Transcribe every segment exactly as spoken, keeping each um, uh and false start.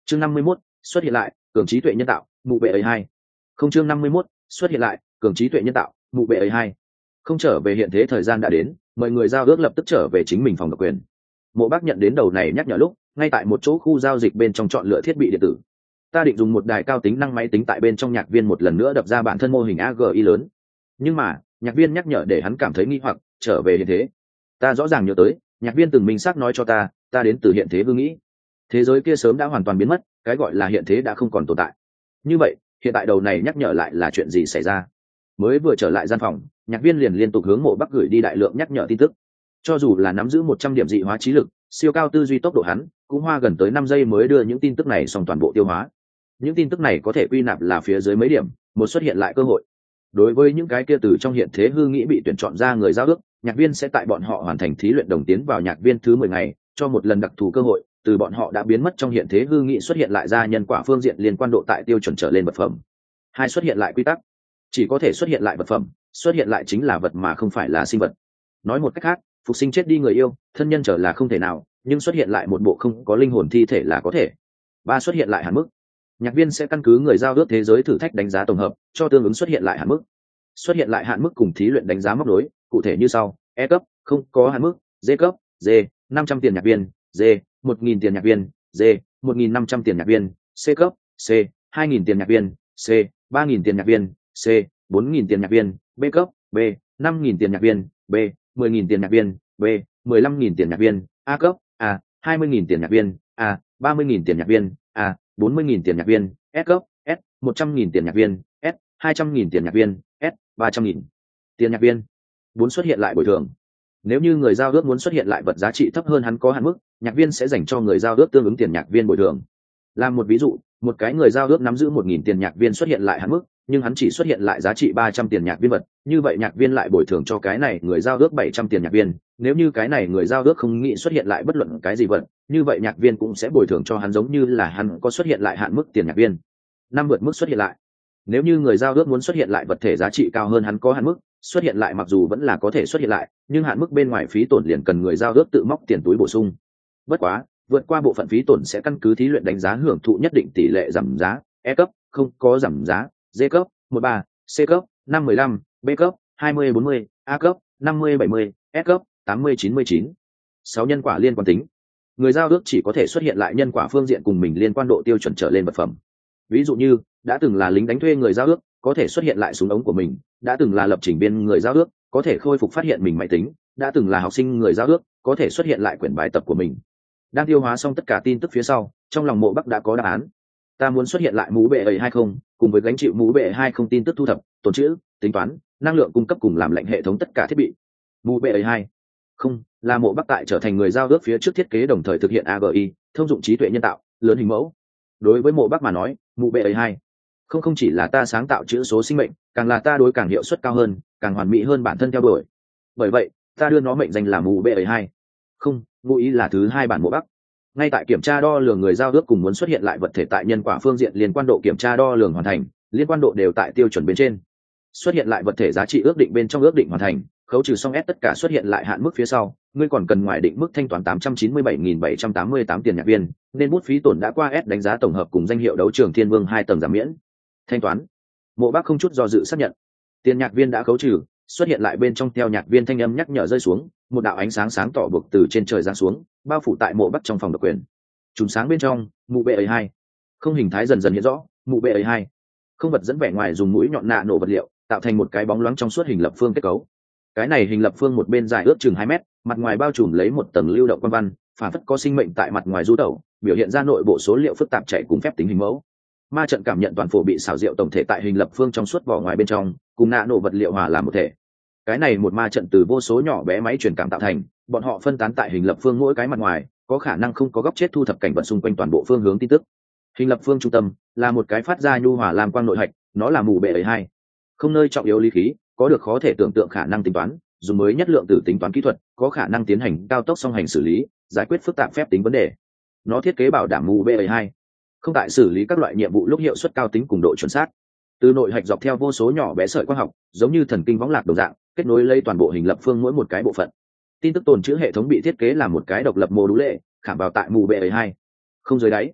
chương năm mươi mốt xuất hiện lại cường trí tuệ nhân tạo mụ bệ ấy hai không chương năm mươi mốt xuất hiện lại cường trí tuệ nhân tạo mụ bệ ấy hai không trở về hiện thế thời gian đã đến, mọi người giao ước lập tức trở về chính mình phòng độc quyền. Mộ Bác nhận đến đầu này nhắc nhở lúc ngay tại một chỗ khu giao dịch bên trong chọn lựa thiết bị điện tử. Ta định dùng một đài cao tính năng máy tính tại bên trong nhạc viên một lần nữa đập ra bản thân mô hình a giê i lớn, nhưng mà nhạc viên nhắc nhở để hắn cảm thấy nghi hoặc. Trở về hiện thế, ta rõ ràng nhớ tới nhạc viên từng minh xác nói cho ta ta đến từ hiện thế hư nghĩ, thế giới kia sớm đã hoàn toàn biến mất, cái gọi là hiện thế đã không còn tồn tại. Như vậy hiện tại đầu này nhắc nhở lại là chuyện gì xảy ra? Mới vừa trở lại gian phòng, nhạc viên liền liên tục hướng Mộ Bắc gửi đi đại lượng nhắc nhở tin tức. Cho dù là nắm giữ một trăm điểm dị hóa trí lực, siêu cao tư duy tốc độ hắn cũng hoa gần tới năm giây mới đưa những tin tức này xong toàn bộ tiêu hóa. Những tin tức này có thể quy nạp là phía dưới mấy điểm, một xuất hiện lại cơ hội. Đối với những cái kia từ trong hiện thế hư nghĩ bị tuyển chọn ra người giao ước, nhạc viên sẽ tại bọn họ hoàn thành thí luyện đồng tiến vào nhạc viên thứ mười ngày, cho một lần đặc thù cơ hội, từ bọn họ đã biến mất trong hiện thế hư nghĩ xuất hiện lại ra nhân quả phương diện liên quan độ tại tiêu chuẩn trở lên vật phẩm. Hai xuất hiện lại quy tắc, chỉ có thể xuất hiện lại vật phẩm, xuất hiện lại chính là vật mà không phải là sinh vật. Nói một cách khác, phục sinh chết đi người yêu thân nhân trở là không thể nào, nhưng xuất hiện lại một bộ không có linh hồn thi thể là có thể. Ba xuất hiện lại hạn mức, nhạc viên sẽ căn cứ người giao ước thế giới thử thách đánh giá tổng hợp cho tương ứng xuất hiện lại hạn mức. Xuất hiện lại hạn mức cùng thí luyện đánh giá móc nối cụ thể như sau: E cấp không có hạn mức, D cấp D năm trăm tiền nhạc viên, D một nghìn tiền nhạc viên, D một nghìn năm trăm tiền nhạc viên, C cấp C hai nghìn tiền nhạc viên, C ba nghìn tiền nhạc viên, C bốn nghìn tiền nhạc viên, B cấp B năm nghìn tiền nhạc viên, B mười nghìn tiền nhạc viên, B mười lăm nghìn tiền nhạc viên, A cấp A hai mươi nghìn tiền nhạc viên, A ba mươi nghìn tiền nhạc viên, A bốn mươi nghìn tiền nhạc viên, S cấp S một trăm nghìn tiền nhạc viên, S hai trăm nghìn tiền nhạc viên, S ba trăm nghìn tiền nhạc viên. Bốn xuất hiện lại bồi thường. Nếu như người giao ước muốn xuất hiện lại vật giá trị thấp hơn hắn có hạn mức, nhạc viên sẽ dành cho người giao ước tương ứng tiền nhạc viên bồi thường. Làm một ví dụ, một cái người giao ước nắm giữ một nghìn tiền nhạc viên xuất hiện lại hạn mức, nhưng hắn chỉ xuất hiện lại giá trị ba trăm tiền nhạc viên vật, như vậy nhạc viên lại bồi thường cho cái này người giao ước bảy trăm tiền nhạc viên. Nếu như cái này người giao ước không nghĩ xuất hiện lại bất luận cái gì vật, như vậy nhạc viên cũng sẽ bồi thường cho hắn giống như là hắn có xuất hiện lại hạn mức tiền nhạc viên. Năm vượt mức xuất hiện lại. Nếu như người giao ước muốn xuất hiện lại vật thể giá trị cao hơn hắn có hạn mức, xuất hiện lại mặc dù vẫn là có thể xuất hiện lại, nhưng hạn mức bên ngoài phí tổn liền cần người giao ước tự móc tiền túi bổ sung. Bất quá, vượt qua bộ phận phí tổn sẽ căn cứ thí luyện đánh giá hưởng thụ nhất định tỷ lệ giảm giá. E cấp không có giảm giá, D cấp một ba, C cấp năm mười lăm, B cấp hai mươi bốn mươi, A cấp năm mươi bảy mươi, S cấp tám mươi chín mươi chín. Sáu nhân quả liên quan tính. Người giao ước chỉ có thể xuất hiện lại nhân quả phương diện cùng mình liên quan độ tiêu chuẩn trở lên vật phẩm. Ví dụ như đã từng là lính đánh thuê người giao ước, có thể xuất hiện lại súng ống của mình; đã từng là lập trình viên người giao ước, có thể khôi phục phát hiện mình máy tính; đã từng là học sinh người giao ước, có thể xuất hiện lại quyển bài tập của mình. Đang tiêu hóa xong tất cả tin tức phía sau, trong lòng Mộ Bắc đã có đáp án. Ta muốn xuất hiện lại mũ bệ ấy hay không, cùng với gánh chịu mũ bệ hay không tin tức thu thập, tồn trữ, tính toán, năng lượng cung cấp cùng làm lệnh hệ thống tất cả thiết bị. Mũ bệ ấy hay không là Mộ Bắc tại trở thành người giao ước phía trước thiết kế đồng thời thực hiện a giê i, thông dụng trí tuệ nhân tạo, lớn hình mẫu. Đối với Mộ Bắc mà nói, mũ bệ ấy hay không không chỉ là ta sáng tạo chữ số sinh mệnh, càng là ta đối càng hiệu suất cao hơn, càng hoàn mỹ hơn bản thân theo đuổi. Bởi vậy, ta đưa nó mệnh danh là mũ bệ ấy hay không, ngụ ý là thứ hai bản Mộ Bắc. Ngay tại kiểm tra đo lường người giao ước cùng muốn xuất hiện lại vật thể tại nhân quả phương diện liên quan độ kiểm tra đo lường hoàn thành, liên quan độ đều tại tiêu chuẩn bên trên. Xuất hiện lại vật thể giá trị ước định bên trong ước định hoàn thành, khấu trừ xong S tất cả xuất hiện lại hạn mức phía sau, ngươi còn cần ngoài định mức thanh toán tám trăm chín mươi bảy nghìn bảy trăm tám mươi tám tiền nhạc viên, nên bút phí tổn đã qua S đánh giá tổng hợp cùng danh hiệu đấu trường Thiên Vương hai tầng giảm miễn. Thanh toán. Mộ Bắc không chút do dự xác nhận. Tiền nhạc viên đã khấu trừ, xuất hiện lại bên trong theo nhạc viên thanh âm nhắc nhở rơi xuống, một đạo ánh sáng sáng tỏ bực từ trên trời giáng xuống, bao phủ tại Mộ Bắc trong phòng độc quyền. Chùm sáng bên trong, mụ bệ ấy hai không hình thái dần dần hiện rõ, mụ bệ ấy hai không vật dẫn vẻ ngoài dùng mũi nhọn nạ nổ vật liệu tạo thành một cái bóng loáng trong suốt hình lập phương kết cấu. Cái này hình lập phương một bên dài ước chừng hai mét, mặt ngoài bao trùm lấy một tầng lưu động quan văn, phản phất có sinh mệnh tại mặt ngoài du tẩu, biểu hiện ra nội bộ số liệu phức tạp chạy cùng phép tính hình mẫu. Ma trận cảm nhận toàn phổ bị xảo diệu tổng thể tại hình lập phương trong suốt vỏ ngoài bên trong, cùng nạ nổ vật liệu hòa làm một thể. Cái này một ma trận từ vô số nhỏ bé máy truyền cảm tạo thành, bọn họ phân tán tại hình lập phương mỗi cái mặt ngoài, có khả năng không có góc chết thu thập cảnh vật xung quanh toàn bộ phương hướng tin tức. Hình lập phương trung tâm là một cái phát ra nhu hòa làm quang nội hạch, nó là mù bệ ấy hai không nơi trọng yếu lý khí, có được khó thể tưởng tượng khả năng tính toán, dùng mới nhất lượng tử tính toán kỹ thuật, có khả năng tiến hành cao tốc song hành xử lý, giải quyết phức tạp phép tính vấn đề. Nó thiết kế bảo đảm mù bệ ấy hai không tại xử lý các loại nhiệm vụ lúc hiệu suất cao tính cùng độ chuẩn xác. Từ nội hạch dọc theo vô số nhỏ bé sợi quang học, giống như thần kinh võng lạc đồng dạng, kết nối lấy toàn bộ hình lập phương mỗi một cái bộ phận. Tin tức tồn trữ hệ thống bị thiết kế là một cái độc lập mô đũ lệ, khảm vào tại mù bệ ấy hai không dưới đáy.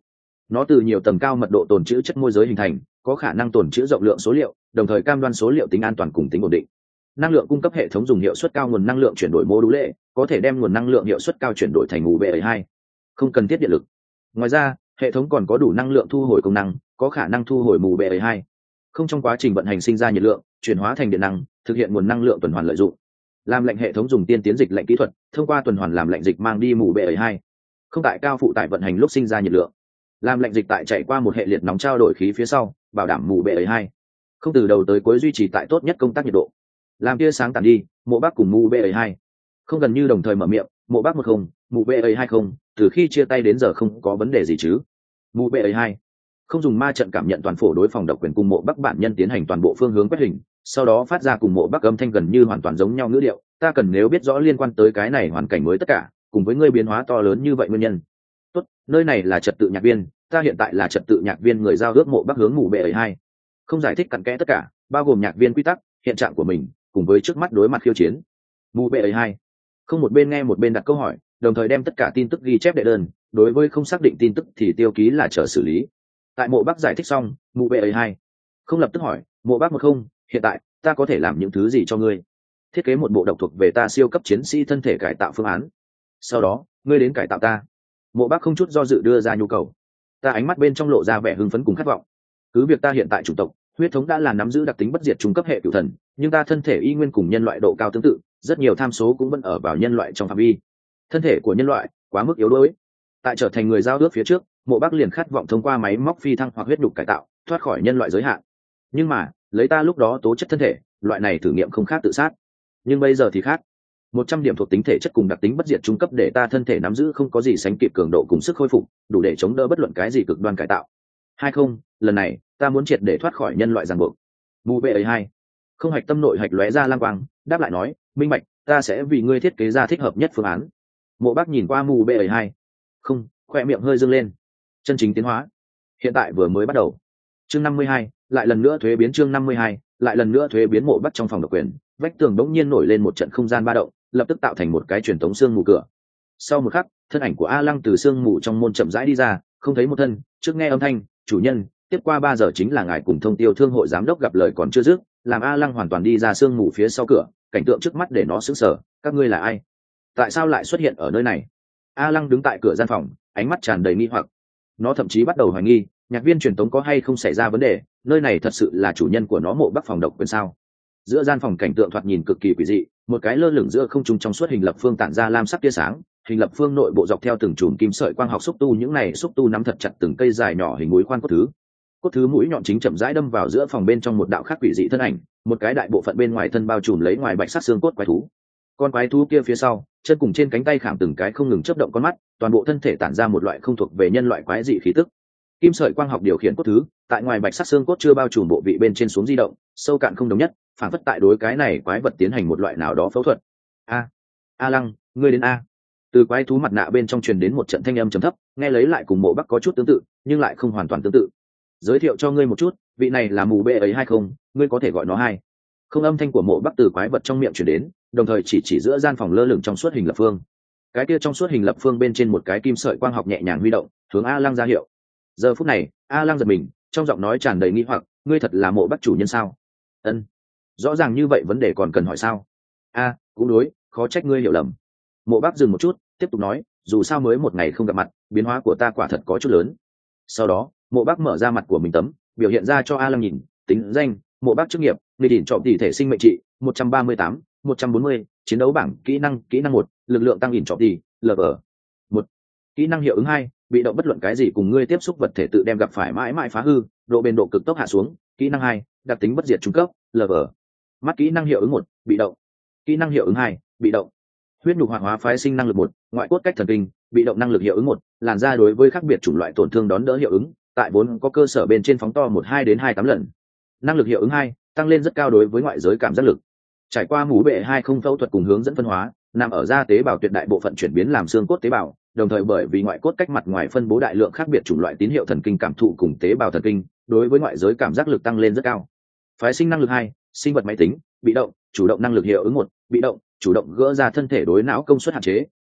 Nó từ nhiều tầng cao mật độ tồn trữ chất môi giới hình thành, có khả năng tồn trữ rộng lượng số liệu, đồng thời cam đoan số liệu tính an toàn cùng tính ổn định. Năng lượng cung cấp hệ thống dùng hiệu suất cao nguồn năng lượng chuyển đổi mô đũ lệ, có thể đem nguồn năng lượng hiệu suất cao chuyển đổi thành u bê hai, không cần thiết điện lực. Ngoài ra, hệ thống còn có đủ năng lượng thu hồi công năng, có khả năng thu hồi u bê hai, không trong quá trình vận hành sinh ra nhiệt lượng, chuyển hóa thành điện năng, thực hiện nguồn năng lượng tuần hoàn lợi dụng. Làm lệnh hệ thống dùng tiên tiến dịch lệnh kỹ thuật, thông qua tuần hoàn làm lệnh dịch mang đi u bê hai, không tại cao phụ tải vận hành lúc sinh ra nhiệt lượng. Làm lệnh dịch tại chạy qua một hệ liệt nóng trao đổi khí phía sau, bảo đảm u bê hai, không từ đầu tới cuối duy trì tại tốt nhất công tác nhiệt độ. Làm tia sáng tàn đi, mộ bác cùng u bê hai, không gần như đồng thời mở miệng, mộ bác một không, u bê hai không, từ khi chia tay đến giờ không có vấn đề gì chứ. u bê hai, không dùng ma trận cảm nhận toàn phổ đối phòng độc quyền cùng mộ bắc bản nhân tiến hành toàn bộ phương hướng quét hình, sau đó phát ra cùng mộ bắc âm thanh gần như hoàn toàn giống nhau ngữ điệu. Ta cần nếu biết rõ liên quan tới cái này hoàn cảnh mới tất cả, cùng với ngươi biến hóa to lớn như vậy nguyên nhân. Tốt, nơi này là trật tự nhạc viên, ta hiện tại là trật tự nhạc viên người giao ước mộ bắc hướng u bê hai, không giải thích cặn kẽ tất cả, bao gồm nhạc viên quy tắc, hiện trạng của mình, cùng với trước mắt đối mặt khiêu chiến. u bê hai, không một bên nghe một bên đặt câu hỏi, đồng thời đem tất cả tin tức ghi chép đệ đơn, đối với không xác định tin tức thì tiêu ký là chờ xử lý. Tại mộ bắc giải thích xong, u bê hai không lập tức hỏi, mộ bắc một không, hiện tại ta có thể làm những thứ gì cho ngươi? Thiết kế một bộ độc thuộc về ta siêu cấp chiến sĩ thân thể cải tạo phương án, sau đó ngươi đến cải tạo ta. Mộ bắc không chút do dự đưa ra nhu cầu. Ta ánh mắt bên trong lộ ra vẻ hưng phấn cùng khát vọng. Cứ việc ta hiện tại chủng tộc huyết thống đã là nắm giữ đặc tính bất diệt trung cấp hệ cửu thần, nhưng ta thân thể y nguyên cùng nhân loại độ cao tương tự, rất nhiều tham số cũng vẫn ở vào nhân loại trong phạm vi. Thân thể của nhân loại quá mức yếu đuối. Tại trở thành người giao ước phía trước, mộ bắc liền khát vọng thông qua máy móc phi thăng hoặc huyết đục cải tạo, thoát khỏi nhân loại giới hạn. Nhưng mà, lấy ta lúc đó tố chất thân thể, loại này thử nghiệm không khác tự sát. Nhưng bây giờ thì khác. Một trăm điểm thuộc tính thể chất cùng đặc tính bất diệt trung cấp để ta thân thể nắm giữ không có gì sánh kịp cường độ cùng sức khôi phục, đủ để chống đỡ bất luận cái gì cực đoan cải tạo. Hay không, lần này, ta muốn triệt để thoát khỏi nhân loại ràng buộc. u bê hai, không hạch tâm nội hạch lóe ra lang quang, đáp lại nói, minh bạch, ta sẽ vì ngươi thiết kế ra thích hợp nhất phương án. Mộ Bắc nhìn qua u bê hai, không, khoe miệng hơi dương lên. Chân chính tiến hóa, hiện tại vừa mới bắt đầu. Chương năm mươi hai, lại lần nữa thuế biến chương năm mươi hai, lại lần nữa thuế biến. Mộ Bắc trong phòng độc quyền, vách tường bỗng nhiên nổi lên một trận không gian ba động, lập tức tạo thành một cái truyền tống xương mù cửa. Sau một khắc, thân ảnh của A Lăng từ xương mù trong môn chậm rãi đi ra, không thấy một thân, trước nghe âm thanh, chủ nhân, tiếp qua ba giờ chính là ngài cùng Thông Tiêu Thương hội giám đốc gặp lời còn chưa dứt, làm A Lăng hoàn toàn đi ra xương mù phía sau cửa, cảnh tượng trước mắt để nó sững sờ. Các ngươi là ai? Tại sao lại xuất hiện ở nơi này? A Lăng đứng tại cửa gian phòng, ánh mắt tràn đầy nghi hoặc. Nó thậm chí bắt đầu hoài nghi, nhạc viên truyền tống có hay không xảy ra vấn đề, nơi này thật sự là chủ nhân của nó Mộ Bắc phòng độc quyền sao? Giữa gian phòng cảnh tượng thoạt nhìn cực kỳ quỷ dị, một cái lơ lửng giữa không trung trong suốt hình lập phương tản ra lam sắc tia sáng, hình lập phương nội bộ dọc theo từng chùm kim sợi quang học xúc tu, những này xúc tu nắm thật chặt từng cây dài nhỏ hình mũi khoan cốt thứ. Cốt thứ mũi nhọn chính chậm rãi đâm vào giữa phòng bên trong một đạo khác quỷ dị thân ảnh, một cái đại bộ phận bên ngoài thân bao trùm lấy ngoài bạch sắc xương cốt quái thú. Con quái thú kia phía sau, chân cùng trên cánh tay khảm từng cái không ngừng chớp động con mắt, toàn bộ thân thể tản ra một loại không thuộc về nhân loại quái dị khí tức. Kim sợi quang học điều khiển cốt thứ, tại ngoài bạch sắc xương cốt chưa bao trùm bộ vị bên trên xuống di động, sâu cạn không đồng nhất, phản phất tại đối cái này quái vật tiến hành một loại nào đó phẫu thuật. A, A Lăng, ngươi đến a. Từ quái thú mặt nạ bên trong truyền đến một trận thanh âm trầm thấp, nghe lấy lại cùng Mộ Bắc có chút tương tự, nhưng lại không hoàn toàn tương tự. Giới thiệu cho ngươi một chút, vị này là mù bê ấy hay không, ngươi có thể gọi nó hai. Không, âm thanh của Mộ Bắc từ quái vật trong miệng truyền đến, đồng thời chỉ chỉ giữa gian phòng lơ lửng trong suốt hình lập phương. Cái kia trong suốt hình lập phương bên trên một cái kim sợi quang học nhẹ nhàng huy động, hướng A Lăng ra hiệu. Giờ phút này, A Lăng giật mình, trong giọng nói tràn đầy nghi hoặc, ngươi thật là Mộ Bắc chủ nhân sao? Ân. Rõ ràng như vậy vấn đề còn cần hỏi sao? A, cũng đối, khó trách ngươi hiểu lầm. Mộ Bắc dừng một chút, tiếp tục nói, dù sao mới một ngày không gặp mặt, biến hóa của ta quả thật có chút lớn. Sau đó, Mộ Bắc mở ra mặt của mình tấm, biểu hiện ra cho A Lăng nhìn, tính danh, Mộ Bắc chức nghiệp, nghề đỉnh trọ tỷ thể sinh mệnh trị, một trăm ba mươi tám, một trăm bốn mươi, chiến đấu bảng, kỹ năng, kỹ năng một, lực lượng tăng ỉn trọ tỷ, lờ vờ. một. Kỹ năng hiệu ứng hai, bị động bất luận cái gì cùng ngươi tiếp xúc vật thể tự đem gặp phải mãi mãi phá hư, độ bền độ cực tốc hạ xuống, kỹ năng hai, đặc tính bất diệt trung cấp, lờ vờ. Mắt kỹ năng hiệu ứng một, bị động. Kỹ năng hiệu ứng hai, bị động. Huyết nhục hoạt hóa phái sinh năng lực một, ngoại cốt cách thần kinh, bị động năng lực hiệu ứng một, làn da đối với khác biệt chủng loại tổn thương đón đỡ hiệu ứng, tại vốn có cơ sở bên trên phóng to một hai đến hai tám lần. Năng lực hiệu ứng hai, tăng lên rất cao đối với ngoại giới cảm giác lực. Trải qua mũ bệ hai không phẫu thuật cùng hướng dẫn phân hóa, nằm ở da tế bào tuyệt đại bộ phận chuyển biến làm xương cốt tế bào, đồng thời bởi vì ngoại cốt cách mặt ngoài phân bố đại lượng khác biệt chủng loại tín hiệu thần kinh cảm thụ cùng tế bào thần kinh, đối với ngoại giới cảm giác lực tăng lên rất cao. Phái sinh năng lực hai, sinh vật máy tính, bị động, chủ động năng lực hiệu ứng một, bị động, chủ động gỡ ra thân thể đối não công suất hạn chế,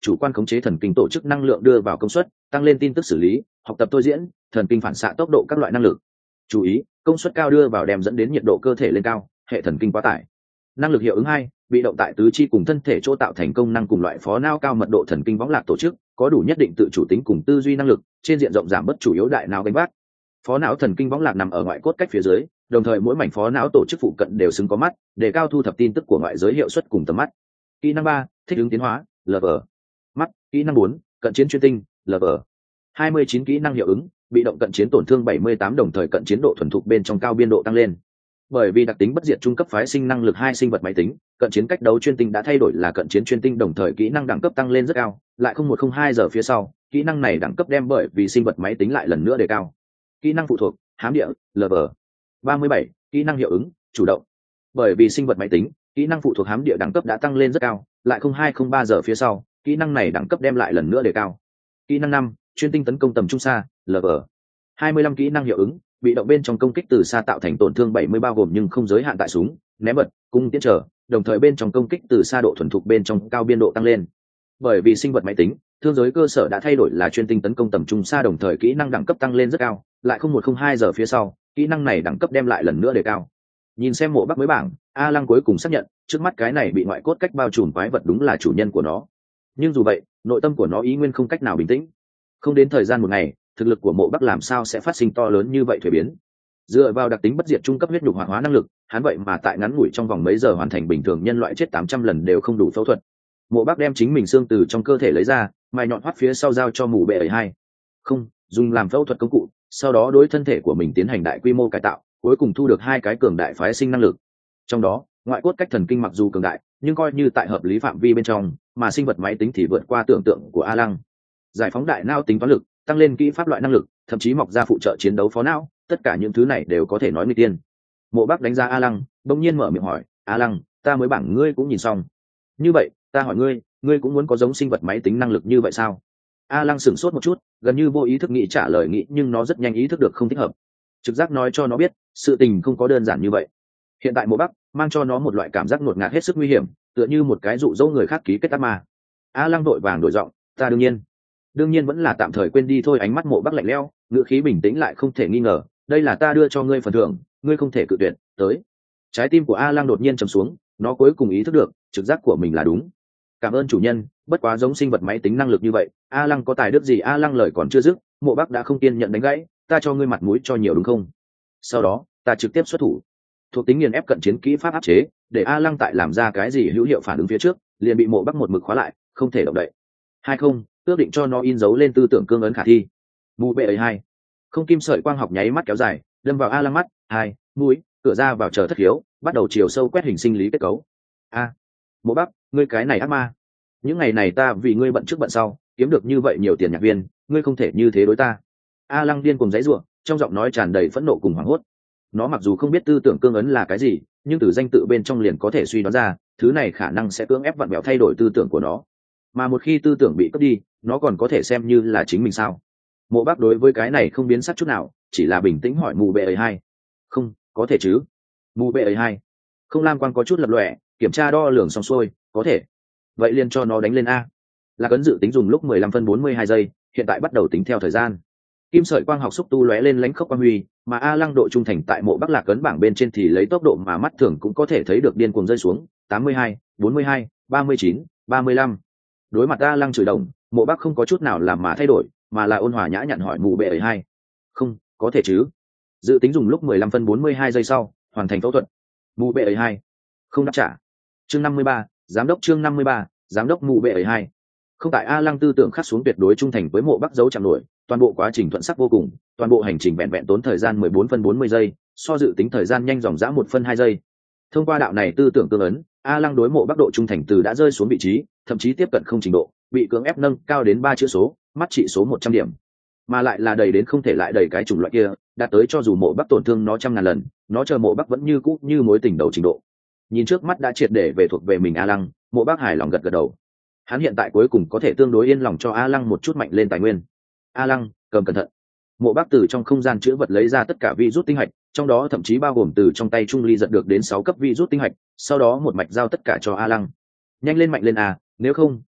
chủ quan khống chế thần kinh tổ chức năng lượng đưa vào công suất, tăng lên tin tức xử lý, học tập tôi diễn, thần kinh phản xạ tốc độ các loại năng lực. Chú ý, công suất cao đưa vào đem dẫn đến nhiệt độ cơ thể lên cao, hệ thần kinh quá tải. Năng lực hiệu ứng hai, bị động tại tứ chi cùng thân thể chỗ tạo thành công năng cùng loại phó não cao mật độ thần kinh võng lạc tổ chức, có đủ nhất định tự chủ tính cùng tư duy năng lực, trên diện rộng giảm bớt chủ yếu đại não gánh vác. Phó não thần kinh võng lạc nằm ở ngoại cốt cách phía dưới, đồng thời mỗi mảnh phó não tổ chức phụ cận đều xứng có mắt, để cao thu thập tin tức của ngoại giới hiệu suất cùng tầm mắt. Kỹ năng ba, thích ứng tiến hóa, lờ vờ. Mắt. Kỹ năng bốn, cận chiến chuyên tinh, lờ vờ. hai mươi chín kỹ năng hiệu ứng, bị động cận chiến tổn thương bảy mươi tám, đồng thời cận chiến độ thuần thục bên trong cao biên độ tăng lên. Bởi vì đặc tính bất diệt trung cấp phái sinh năng lực hai sinh vật máy tính, cận chiến cách đấu chuyên tinh đã thay đổi là cận chiến chuyên tinh, đồng thời kỹ năng đẳng cấp tăng lên rất cao, lại không một không hai giờ phía sau, kỹ năng này đẳng cấp đem bởi vì sinh vật máy tính lại lần nữa đề cao. Kỹ năng phụ thuộc, hám địa, lờ vờ. ba mươi bảy, kỹ năng hiệu ứng, chủ động. Bởi vì sinh vật máy tính, kỹ năng phụ thuộc hám địa đẳng cấp đã tăng lên rất cao, lại không hai không ba giờ phía sau, kỹ năng này đẳng cấp đem lại lần nữa đề cao. Kỹ năng năm, chuyên tinh tấn công tầm trung xa, lờ vờ. hai mươi lăm kỹ năng hiệu ứng, bị động bên trong công kích từ xa tạo thành tổn thương bảy mươi, bao gồm nhưng không giới hạn tại súng, ném bật, cung tiễn trở, đồng thời bên trong công kích từ xa độ thuần thục bên trong cao biên độ tăng lên. Bởi vì sinh vật máy tính, thương giới cơ sở đã thay đổi là chuyên tinh tấn công tầm trung xa, đồng thời kỹ năng đẳng cấp tăng lên rất cao, lại không một không hai giờ phía sau, kỹ năng này đẳng cấp đem lại lần nữa đề cao. Nhìn xem mộ bắc mới bảng, A Lăng cuối cùng xác nhận, trước mắt cái này bị ngoại cốt cách bao trùm quái vật đúng là chủ nhân của nó. Nhưng dù vậy, nội tâm của nó ý nguyên không cách nào bình tĩnh. Không đến thời gian một ngày, thực lực của mộ bắc làm sao sẽ phát sinh to lớn như vậy thuế biến. Dựa vào đặc tính bất diệt trung cấp huyết nhục hoạt hóa năng lực, hắn vậy mà tại ngắn ngủi trong vòng mấy giờ hoàn thành bình thường nhân loại chết tám trăm lần đều không đủ phẫu thuật. Mộ bắc đem chính mình xương từ trong cơ thể lấy ra, mài nhọn hoắt phía sau giao cho mù bệ ấy hai, không dùng làm phẫu thuật công cụ, sau đó đối thân thể của mình tiến hành đại quy mô cải tạo, cuối cùng thu được hai cái cường đại phái sinh năng lực. Trong đó, ngoại cốt cách thần kinh mặc dù cường đại, nhưng coi như tại hợp lý phạm vi bên trong, mà sinh vật máy tính thì vượt qua tưởng tượng của A Lăng. Giải phóng đại não tính toán lực, tăng lên kỹ pháp loại năng lực, thậm chí mọc ra phụ trợ chiến đấu phó não, tất cả những thứ này đều có thể nói nguy tiên. Mộ Bắc đánh giá A Lăng, bỗng nhiên mở miệng hỏi, A Lăng, ta mới bảng ngươi cũng nhìn xong, như vậy ta hỏi ngươi, ngươi cũng muốn có giống sinh vật máy tính năng lực như vậy sao? A Lăng sửng sốt một chút, gần như vô ý thức nghĩ trả lời nghĩ, nhưng nó rất nhanh ý thức được không thích hợp. Trực giác nói cho nó biết, sự tình không có đơn giản như vậy. Hiện tại Mộ Bắc mang cho nó một loại cảm giác ngột ngạt hết sức nguy hiểm, tựa như một cái dụ dỗ người khác ký kết ác ma. A Lăng đội vàng đổi giọng, ta đương nhiên đương nhiên vẫn là tạm thời quên đi thôi. Ánh mắt Mộ Bắc lạnh lẽo, ngữ khí bình tĩnh lại không thể nghi ngờ, đây là ta đưa cho ngươi phần thưởng, ngươi không thể cự tuyệt. Tới. Trái tim của A Lăng đột nhiên trầm xuống, nó cuối cùng ý thức được trực giác của mình là đúng. Cảm ơn chủ nhân, bất quá giống sinh vật máy tính năng lực như vậy, A Lăng có tài đức gì? A Lăng lời còn chưa dứt, Mộ Bắc đã không kiên nhận đánh gãy, ta cho ngươi mặt mũi cho nhiều đúng không? Sau đó ta trực tiếp xuất thủ, thuộc tính nghiền ép cận chiến kỹ pháp áp chế, để A Lăng tại làm ra cái gì hữu hiệu phản ứng phía trước liền bị Mộ Bắc một mực khóa lại, không thể động đậy. Hai không, ước định cho nó in dấu lên tư tưởng cương ấn khả thi. Mù bệ ấy hai, không kim sợi quang học nháy mắt kéo dài, đâm vào A Lăng mắt, hai mũi, cửa ra vào chờ thất hiếu, bắt đầu chiều sâu quét hình sinh lý kết cấu. A, Mộ Bắc, ngươi cái này ác ma, những ngày này ta vì ngươi bận trước bận sau, kiếm được như vậy nhiều tiền nhạc viên, ngươi không thể như thế đối ta. A Lăng điên cùng giãy giụa, trong giọng nói tràn đầy phẫn nộ cùng hoảng hốt. Nó mặc dù không biết tư tưởng cương ấn là cái gì, nhưng từ danh tự bên trong liền có thể suy đoán ra, thứ này khả năng sẽ cưỡng ép vặn vẹo thay đổi tư tưởng của nó. Mà một khi tư tưởng bị cướp đi, nó còn có thể xem như là chính mình sao? Mộ Bắc đối với cái này không biến sắc chút nào, chỉ là bình tĩnh hỏi mù bệ ấy hai. Không, có thể chứ? Mù bệ ấy hai. Không lam quang có chút lập lòe, kiểm tra đo lường xong xuôi, có thể. Vậy liền cho nó đánh lên A. Là cấn dự tính dùng lúc mười lăm phân bốn mươi hai giây, hiện tại bắt đầu tính theo thời gian. Kim sợi quang học xúc tu lóe lên lánh khốc quang huy, mà A Lăng độ trung thành tại Mộ Bắc Lạc cấn bảng bên trên thì lấy tốc độ mà mắt thường cũng có thể thấy được điên cuồng rơi xuống, tám mươi hai, bốn mươi hai, ba mươi chín, ba mươi lăm. Đối mặt A Lăng chửi đồng, Mộ Bắc không có chút nào làm mà thay đổi, mà là ôn hòa nhã nhặn hỏi mù bệ ấy hai. Không, có thể chứ? Dự tính dùng lúc mười lăm phân bốn mươi hai giây sau, hoàn thành phẫu thuật. Mù bệ ấy hai. Không đáp trả. Chương năm mươi ba, giám đốc chương năm mươi ba, giám đốc mù bệ ấy hai. Không tại A Lăng tư tưởng khắc xuống tuyệt đối trung thành với Mộ Bắc dấu chạm nổi, toàn bộ quá trình thuận sắc vô cùng, toàn bộ hành trình vẹn vẹn tốn thời gian mười bốn phân bốn mươi giây, so dự tính thời gian nhanh dòng dã một phân hai giây. Thông qua đạo này tư tưởng tương ấn, A Lăng đối Mộ Bắc độ trung thành từ đã rơi xuống vị trí, thậm chí tiếp cận không trình độ, bị cưỡng ép nâng cao đến ba chữ số, mắt trị số một trăm điểm, mà lại là đầy đến không thể lại đầy cái chủng loại kia, đạt tới cho dù Mộ Bắc tổn thương nó trăm ngàn lần, nó chờ Mộ Bắc vẫn như cũ như mối tình đầu trình độ. Nhìn trước mắt đã triệt để về thuộc về mình A Lăng, Mộ Bắc hài lòng gật gật đầu. Hắn hiện tại cuối cùng có thể tương đối yên lòng cho A Lăng một chút mạnh lên tài nguyên. A Lăng, cầm cẩn thận. Mộ Bắc từ trong không gian chứa vật lấy ra tất cả virus tinh hạch, trong đó thậm chí bao gồm từ trong tay Trung Ly giật được đến sáu cấp virus tinh hạch, sau đó một mạch giao tất cả cho A Lăng. Nhanh lên mạnh lên à, nếu không,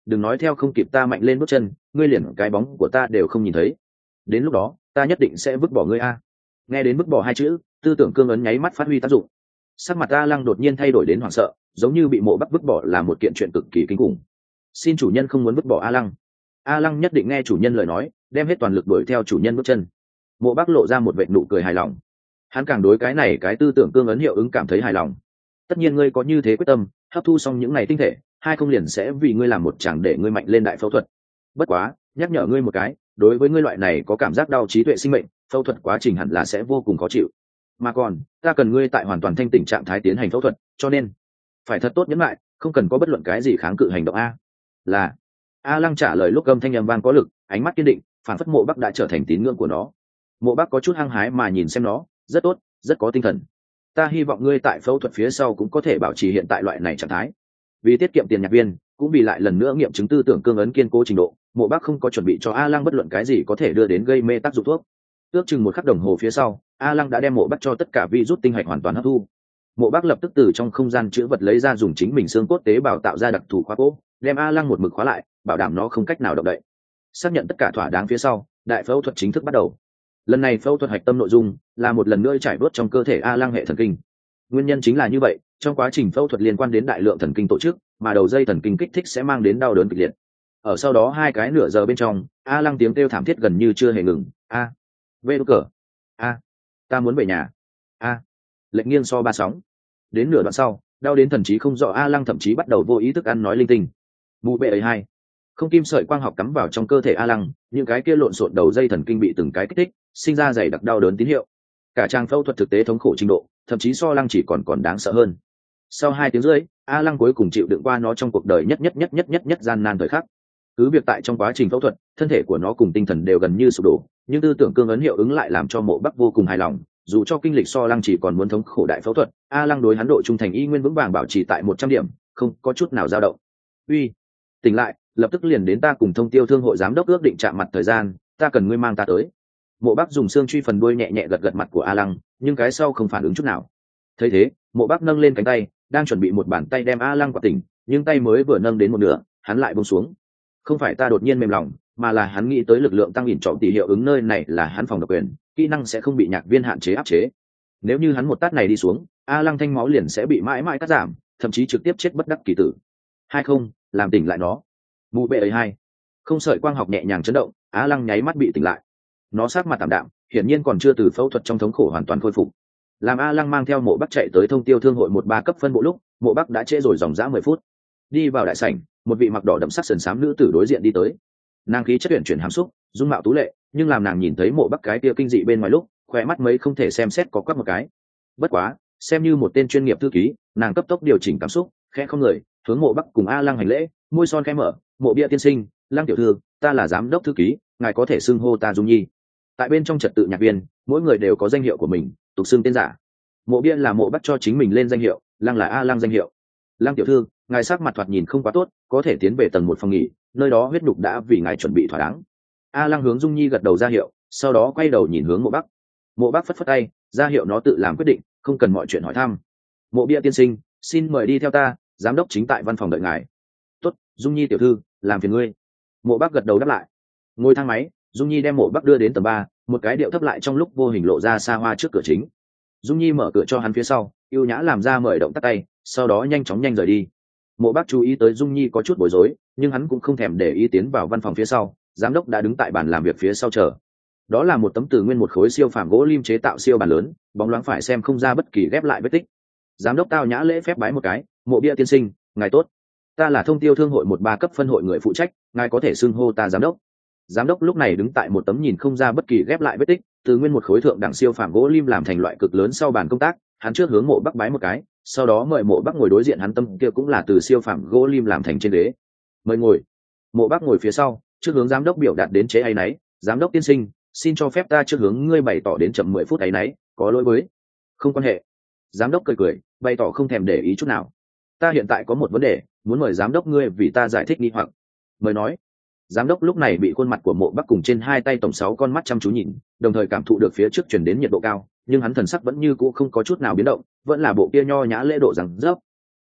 đừng nói theo không kịp ta mạnh lên bước chân, ngươi liền cái bóng của ta đều không nhìn thấy. Đến lúc đó ta nhất định sẽ vứt bỏ ngươi a. Nghe đến vứt bỏ hai chữ, tư tưởng cương ấn nháy mắt phát huy tác dụng. Sắc mặt A Lăng đột nhiên thay đổi đến hoảng sợ, giống như bị Mộ Bắc vứt bỏ là một kiện chuyện cực kỳ kinh khủng. Xin chủ nhân không muốn vứt bỏ A Lăng. A Lăng nhất định nghe chủ nhân lời nói, đem hết toàn lực đuổi theo chủ nhân bước chân. Mộ Bắc lộ ra một vệt nụ cười hài lòng. Hắn càng đối cái này cái tư tưởng cương ấn hiệu ứng cảm thấy hài lòng. Tất nhiên ngươi có như thế quyết tâm, hấp thu xong những ngày tinh thể, hai không liền sẽ vì ngươi làm một chẳng để ngươi mạnh lên đại phẫu thuật. Bất quá, nhắc nhở ngươi một cái, đối với ngươi loại này có cảm giác đau trí tuệ sinh mệnh, phẫu thuật quá trình hẳn là sẽ vô cùng khó chịu. Mà còn, ta cần ngươi tại hoàn toàn thanh tỉnh trạng thái tiến hành phẫu thuật, cho nên phải thật tốt nhẫn lại, không cần có bất luận cái gì kháng cự hành động a. Là. A Lăng trả lời lúc âm thanh âm vang có lực, ánh mắt kiên định, phản phất Mộ Bắc đã trở thành tín ngưỡng của nó. Mộ Bắc có chút hăng hái mà nhìn xem nó, rất tốt, rất có tinh thần. Ta hy vọng ngươi tại phẫu thuật phía sau cũng có thể bảo trì hiện tại loại này trạng thái. Vì tiết kiệm tiền nhạc viên, cũng vì lại lần nữa nghiệm chứng tư tưởng cương ấn kiên cố trình độ, Mộ Bắc không có chuẩn bị cho A Lăng bất luận cái gì có thể đưa đến gây mê tác dụng thuốc. Ước chừng một khắc đồng hồ phía sau, A Lăng đã đem Mộ Bắc cho tất cả virus tinh hạch hoàn toàn hấp thu. Mộ Bắc lập tức từ trong không gian chứa vật lấy ra dùng chính mình xương cốt tế bào tạo ra đặc thù khóa cố, đem A Lăng một mực khóa lại, bảo đảm nó không cách nào động đậy. Xác nhận tất cả thỏa đáng phía sau, đại phẫu thuật chính thức bắt đầu. Lần này phẫu thuật hạch tâm nội dung là một lần nữa trải bớt trong cơ thể A Lăng hệ thần kinh. Nguyên nhân chính là như vậy, trong quá trình phẫu thuật liên quan đến đại lượng thần kinh tổ chức, mà đầu dây thần kinh kích thích sẽ mang đến đau đớn kịch liệt. Ở sau đó hai cái nửa giờ bên trong, A Lăng tiếng kêu thảm thiết gần như chưa hề ngừng. A, vê đút cờ, A, ta muốn về nhà. A, lệnh nghiêng so ba sóng. Đến nửa đoạn sau, đau đến thần trí không rõ A Lăng thậm chí bắt đầu vô ý thức ăn nói linh tinh. Mụ bệ ấy hai, không kim sợi quang học cắm vào trong cơ thể A Lăng, những cái kia lộn xộn đầu dây thần kinh bị từng cái kích thích, sinh ra dày đặc đau đớn tín hiệu. Cả trang phẫu thuật thực tế thống khổ trình độ, thậm chí so Lăng chỉ còn còn đáng sợ hơn. Sau hai tiếng rưỡi, A Lăng cuối cùng chịu đựng qua nó trong cuộc đời nhất nhất nhất nhất nhất nhất gian nan thời khắc. Cứ việc tại trong quá trình phẫu thuật, thân thể của nó cùng tinh thần đều gần như sụp đổ, nhưng tư tưởng cương ấn hiệu ứng lại làm cho Mộ Bắc vô cùng hài lòng. Dù cho kinh lịch so Lăng chỉ còn muốn thống khổ đại phẫu thuật, A Lăng đối hắn độ trung thành y nguyên vững vàng bảo trì tại một trăm điểm, không có chút nào dao động. Uy, tỉnh lại, lập tức liền đến ta cùng Thông Tiêu Thương hội giám đốc ước định chạm mặt thời gian, ta cần ngươi mang ta tới. Mộ Bắc dùng xương truy phần đuôi nhẹ nhẹ gật gật mặt của A Lăng, nhưng cái sau không phản ứng chút nào. Thấy thế, Mộ Bắc nâng lên cánh tay, đang chuẩn bị một bàn tay đem A Lăng quạt tỉnh, nhưng tay mới vừa nâng đến một nửa, hắn lại buông xuống. Không phải ta đột nhiên mềm lòng, mà là hắn nghĩ tới lực lượng tăng ỉn trọng tỷ hiệu ứng nơi này là hắn phòng độc quyền, kỹ năng sẽ không bị nhạc viên hạn chế áp chế. Nếu như hắn một tát này đi xuống, A Lăng thanh máu liền sẽ bị mãi mãi cắt giảm, thậm chí trực tiếp chết bất đắc kỳ tử. Hay không, làm tỉnh lại nó. Mụ bệ ấy hai, không sợi quang học nhẹ nhàng chấn động, A Lăng nháy mắt bị tỉnh lại. Nó sát mặt tạm đạm, hiển nhiên còn chưa từ phẫu thuật trong thống khổ hoàn toàn khôi phục. Làm A Lăng mang theo Mộ Bắc chạy tới Thông Tiêu Thương hội một ba cấp phân bộ lúc, Mộ Bắc đã trễ rồi dòng dã mười phút. Đi vào đại sảnh, một vị mặc đỏ đậm sắc sườn xám nữ tử đối diện đi tới. Nàng khí chất tuyển chuyển hàm xúc, dung mạo tú lệ, nhưng làm nàng nhìn thấy Mộ Bắc cái kia kinh dị bên ngoài lúc, khóe mắt mấy không thể xem xét có quắc một cái. Bất quá, xem như một tên chuyên nghiệp thư ký, nàng cấp tốc điều chỉnh cảm xúc, khẽ không người, hướng Mộ Bắc cùng A Lăng hành lễ, môi son khẽ mở, "Mộ bia tiên sinh, Lăng tiểu thư, ta là giám đốc thư ký, ngài có thể xưng hô ta Dung Nhi." Tại bên trong trật tự nhạc viên, mỗi người đều có danh hiệu của mình, tục xưng tên giả. Mộ bia là Mộ Bắc cho chính mình lên danh hiệu, Lăng là A Lăng danh hiệu. "Lăng tiểu thư, ngài sắc mặt thoạt nhìn không quá tốt, có thể tiến về tầng một phòng nghỉ, nơi đó huyết nhục đã vì ngài chuẩn bị thỏa đáng." A Lăng hướng Dung Nhi gật đầu ra hiệu, sau đó quay đầu nhìn hướng Mộ Bắc. Mộ Bắc phất phất tay, ra hiệu nó tự làm quyết định, không cần mọi chuyện hỏi thăm. "Mộ bia tiên sinh, xin mời đi theo ta, giám đốc chính tại văn phòng đợi ngài." "Tốt, Dung Nhi tiểu thư, làm phiền ngươi." Mộ Bắc gật đầu đáp lại. Ngồi thang máy, Dung Nhi đem Mộ Bắc đưa đến tầng ba, một cái điệu thấp lại trong lúc vô hình lộ ra xa hoa trước cửa chính. Dung Nhi mở cửa cho hắn phía sau, ưu nhã làm ra mời động tắt tay, sau đó nhanh chóng nhanh rời đi. Mộ Bắc chú ý tới Dung Nhi có chút bối rối, nhưng hắn cũng không thèm để ý tiến vào văn phòng phía sau, giám đốc đã đứng tại bàn làm việc phía sau chờ. Đó là một tấm từ nguyên một khối siêu phàm gỗ lim chế tạo siêu bàn lớn, bóng loáng phải xem không ra bất kỳ ghép lại vết tích. Giám đốc tao nhã lễ phép bái một cái, "Mộ bia tiên sinh, ngài tốt. Ta là Thông Tiêu Thương hội một ba cấp phân hội người phụ trách, ngài có thể xưng hô ta giám đốc." Giám đốc lúc này đứng tại một tấm nhìn không ra bất kỳ ghép lại vết tích, từ nguyên một khối thượng đẳng siêu phàm gỗ lim làm thành loại cực lớn sau bàn công tác, hắn trước hướng Mộ Bắc bái một cái, sau đó mời Mộ Bắc ngồi đối diện hắn, tâm kia cũng là từ siêu phàm gỗ lim làm thành trên ghế. "Mời ngồi." Mộ Bắc ngồi phía sau, trước hướng giám đốc biểu đạt đến chế áy náy, "Giám đốc tiên sinh, xin cho phép ta trước hướng ngươi bày tỏ đến chậm mười phút áy náy, có lỗi với." "Không quan hệ." Giám đốc cười cười, bày tỏ không thèm để ý chút nào. "Ta hiện tại có một vấn đề, muốn mời giám đốc ngươi vì ta giải thích nghi hoặc." "Mời nói." Giám đốc lúc này bị khuôn mặt của Mộ Bắc cùng trên hai tay tổng sáu con mắt chăm chú nhìn, đồng thời cảm thụ được phía trước truyền đến nhiệt độ cao, nhưng hắn thần sắc vẫn như cũ không có chút nào biến động, vẫn là bộ kia nho nhã lễ độ rằng dốc.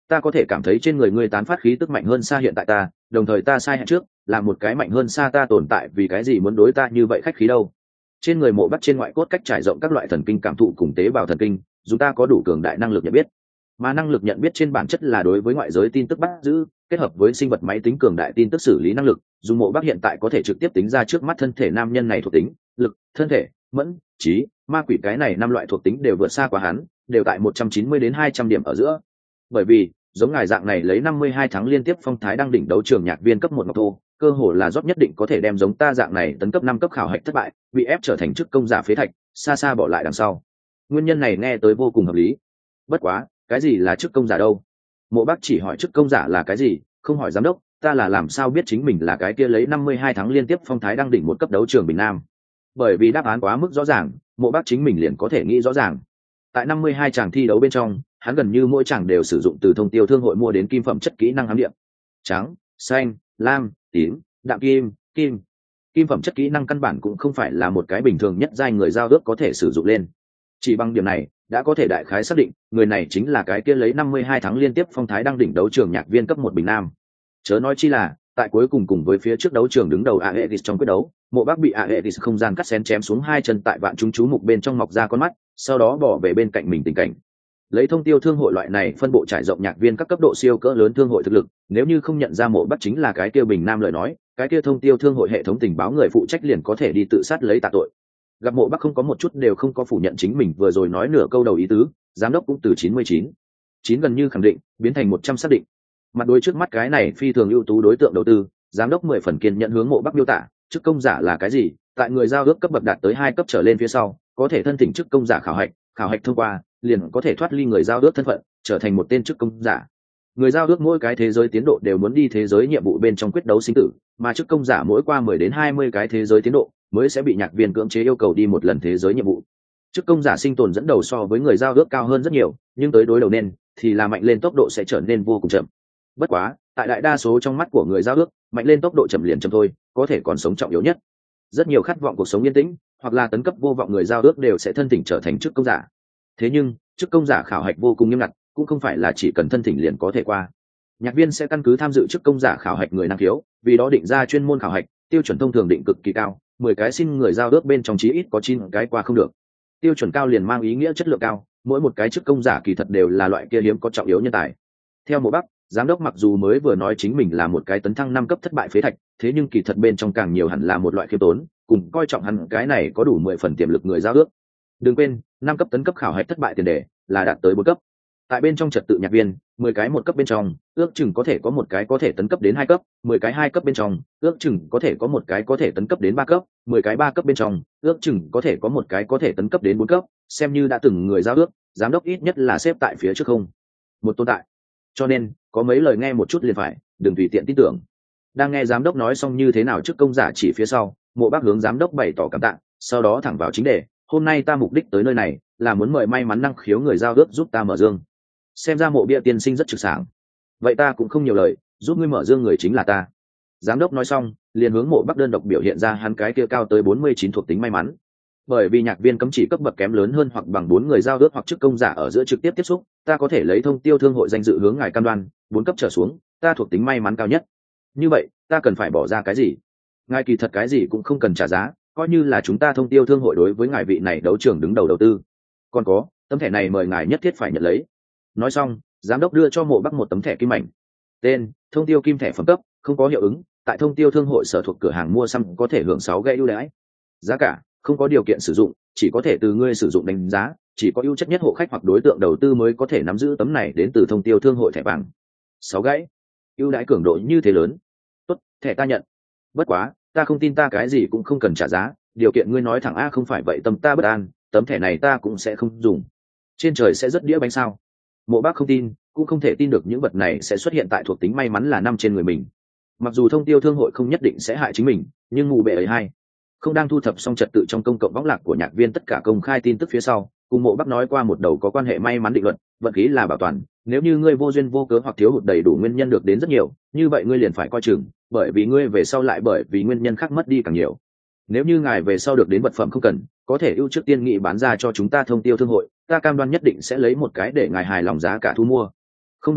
ta có thể cảm thấy trên người ngươi tán phát khí tức mạnh hơn xa hiện tại ta, đồng thời ta sai hẹn trước là một cái mạnh hơn xa ta tồn tại, vì cái gì muốn đối ta như vậy khách khí đâu. Trên người Mộ Bắc trên ngoại cốt cách trải rộng các loại thần kinh cảm thụ cùng tế bào thần kinh, chúng ta có đủ cường đại năng lực nhận biết, mà năng lực nhận biết trên bản chất là đối với ngoại giới tin tức bắt giữ kết hợp với sinh vật máy tính cường đại tin tức xử lý năng lực. Dùng Mộ Bắc hiện tại có thể trực tiếp tính ra trước mắt thân thể nam nhân này thuộc tính, lực, thân thể, mẫn, trí, ma quỷ, cái này năm loại thuộc tính đều vượt xa quá hắn, đều tại một trăm chín mươi đến hai trăm điểm ở giữa. Bởi vì giống ngài dạng này lấy năm mươi hai tháng liên tiếp phong thái đang đỉnh đấu trường nhạc viên cấp một ngọc thô, cơ hồ là rót nhất định có thể đem giống ta dạng này tấn cấp năm cấp khảo hạch thất bại, bị ép trở thành chức công giả phế thạch, xa xa bỏ lại đằng sau. Nguyên nhân này nghe tới vô cùng hợp lý. Bất quá, cái gì là chức công giả đâu? Mộ Bắc chỉ hỏi chức công giả là cái gì, không hỏi giám đốc, ta là làm sao biết chính mình là cái kia lấy năm mươi hai tháng liên tiếp phong thái đang đỉnh một cấp đấu trường Bình Nam. Bởi vì đáp án quá mức rõ ràng, Mộ Bắc chính mình liền có thể nghĩ rõ ràng. Tại năm mươi hai tràng thi đấu bên trong, hắn gần như mỗi tràng đều sử dụng từ thông tiêu thương hội mua đến kim phẩm chất kỹ năng hám điện. Trắng, xanh, lam, tím, đạm kim, kim. Kim phẩm chất kỹ năng căn bản cũng không phải là một cái bình thường nhất giai người giao ước có thể sử dụng lên. Chỉ bằng điểm này, đã có thể đại khái xác định, người này chính là cái kia lấy năm mươi hai tháng liên tiếp phong thái đăng đỉnh đấu trường nhạc viên cấp một Bình Nam. Chớ nói chi là, tại cuối cùng cùng với phía trước đấu trường đứng đầu Aegis trong quyết đấu, Mộ Bắc bị Aegis không gian cắt xén chém xuống hai chân tại vạn chúng chú mục bên trong mọc ra con mắt, sau đó bỏ về bên cạnh mình tình cảnh. Lấy thông tiêu thương hội loại này phân bộ trải rộng nhạc viên các cấp độ siêu cỡ lớn thương hội thực lực, nếu như không nhận ra Mộ Bắc chính là cái kia Bình Nam lời nói, cái kia thông tiêu thương hội hệ thống tình báo người phụ trách liền có thể đi tự sát lấy tạ tội. Gặp Mộ Bắc không có một chút đều không có phủ nhận chính mình vừa rồi nói nửa câu đầu ý tứ, giám đốc cũng từ chín mươi chín chín gần như khẳng định biến thành một trăm xác định. Mặt đối trước mắt cái này phi thường ưu tú đối tượng đầu tư, giám đốc mười phần kiên nhận hướng Mộ Bắc miêu tả chức công giả là cái gì, tại người giao ước cấp bậc đạt tới hai cấp trở lên phía sau, có thể thân thỉnh chức công giả khảo hạch, khảo hạch thông qua liền có thể thoát ly người giao ước thân phận, trở thành một tên chức công giả. Người giao ước mỗi cái thế giới tiến độ đều muốn đi thế giới nhiệm vụ bên trong quyết đấu sinh tử, mà chức công giả mỗi qua mười đến hai mươi cái thế giới tiến độ mới sẽ bị nhạc viên cưỡng chế yêu cầu đi một lần thế giới nhiệm vụ. Chức công giả sinh tồn dẫn đầu so với người giao ước cao hơn rất nhiều, nhưng tới đối đầu nên thì là mạnh lên tốc độ sẽ trở nên vô cùng chậm. Bất quá, tại đại đa số trong mắt của người giao ước, mạnh lên tốc độ chậm liền chậm thôi, có thể còn sống trọng yếu nhất. Rất nhiều khát vọng cuộc sống yên tĩnh hoặc là tấn cấp vô vọng người giao ước đều sẽ thân thỉnh trở thành chức công giả. Thế nhưng chức công giả khảo hạch vô cùng nghiêm ngặt, cũng không phải là chỉ cần thân thỉnh liền có thể qua. Nhạc viên sẽ căn cứ tham dự chức công giả khảo hạch người năng khiếu, vì đó định ra chuyên môn khảo hạch, tiêu chuẩn thông thường định cực kỳ cao, mười cái xin người giao ước bên trong chí ít có chín cái qua không được. Tiêu chuẩn cao liền mang ý nghĩa chất lượng cao, mỗi một cái chức công giả kỳ thật đều là loại kia hiếm có trọng yếu nhân tài. Theo Mộ Bắc, giám đốc mặc dù mới vừa nói chính mình là một cái tấn thăng năm cấp thất bại phế thạch, thế nhưng kỳ thật bên trong càng nhiều hẳn là một loại khiêm tốn, cùng coi trọng hắn cái này có đủ mười phần tiềm lực người giao ước. Đừng quên, năm cấp tấn cấp khảo hạch thất bại tiền đề là đạt tới bốn cấp. Tại bên trong trật tự nhạc viên, mười cái một cấp bên trong, ước chừng có thể có một cái có thể tấn cấp đến hai cấp, mười cái hai cấp bên trong, ước chừng có thể có một cái có thể tấn cấp đến ba cấp, mười cái ba cấp bên trong, ước chừng có thể có một cái có thể tấn cấp đến bốn cấp, xem như đã từng người giao ước, giám đốc ít nhất là xếp tại phía trước không một tồn tại. Cho nên, có mấy lời nghe một chút liền phải, đừng tùy tiện tin tưởng. Đang nghe giám đốc nói xong như thế nào chức công giả chỉ phía sau, Mộ Bắc hướng giám đốc bày tỏ cảm tạ, sau đó thẳng vào chính đề, hôm nay ta mục đích tới nơi này là muốn mời may mắn năng khiếu người giao ước giúp ta mở dương. Xem ra Mộ bia tiên sinh rất trực sảng. Vậy ta cũng không nhiều lời, giúp ngươi mở dương người chính là ta. Giám đốc nói xong, liền hướng Mộ Bắc đơn độc biểu hiện ra hắn cái kia cao tới bốn mươi chín thuộc tính may mắn. Bởi vì nhạc viên cấm chỉ cấp bậc kém lớn hơn hoặc bằng bốn người giao ước hoặc chức công giả ở giữa trực tiếp tiếp xúc, ta có thể lấy thông tiêu thương hội danh dự hướng ngài cam đoan, bốn cấp trở xuống, ta thuộc tính may mắn cao nhất. Như vậy, ta cần phải bỏ ra cái gì? Ngài kỳ thật cái gì cũng không cần trả giá, coi như là chúng ta thông tiêu thương hội đối với ngài vị này đấu trường đứng đầu đầu tư. Còn có, tấm thẻ này mời ngài nhất thiết phải nhận lấy. Nói xong, giám đốc đưa cho Mộ Bắc một tấm thẻ kim mảnh. Tên: thông tiêu kim thẻ phẩm cấp, không có hiệu ứng, tại thông tiêu thương hội sở thuộc cửa hàng mua sắm có thể hưởng sáu gậy ưu đãi. Giá cả: không có điều kiện sử dụng, chỉ có thể từ ngươi sử dụng đánh giá, chỉ có ưu chất nhất hộ khách hoặc đối tượng đầu tư mới có thể nắm giữ tấm này đến từ thông tiêu thương hội thẻ vàng. sáu gãy, ưu đãi cường độ như thế lớn. Tốt, thẻ ta nhận. Bất quá, ta không tin ta cái gì cũng không cần trả giá, điều kiện ngươi nói thẳng a không phải vậy tâm ta bất an, tấm thẻ này ta cũng sẽ không dùng. Trên trời sẽ rất đĩa bánh sao? Mộ Bắc không tin, cũng không thể tin được những vật này sẽ xuất hiện tại thuộc tính may mắn là năm trên người mình. Mặc dù thông tiêu thương hội không nhất định sẽ hại chính mình, nhưng mù bệ ấy hay không đang thu thập xong trật tự trong công cộng võng lạc của nhạc viên tất cả công khai tin tức phía sau, cùng Mộ Bắc nói qua một đầu có quan hệ may mắn định luận, vận khí là bảo toàn, nếu như ngươi vô duyên vô cớ hoặc thiếu hụt đầy đủ nguyên nhân được đến rất nhiều, như vậy ngươi liền phải coi chừng, bởi vì ngươi về sau lại bởi vì nguyên nhân khác mất đi càng nhiều. Nếu như ngài về sau được đến vật phẩm không cần, có thể ưu trước tiên nghị bán ra cho chúng ta thông tiêu thương hội, ta cam đoan nhất định sẽ lấy một cái để ngài hài lòng giá cả thu mua. Không đủ,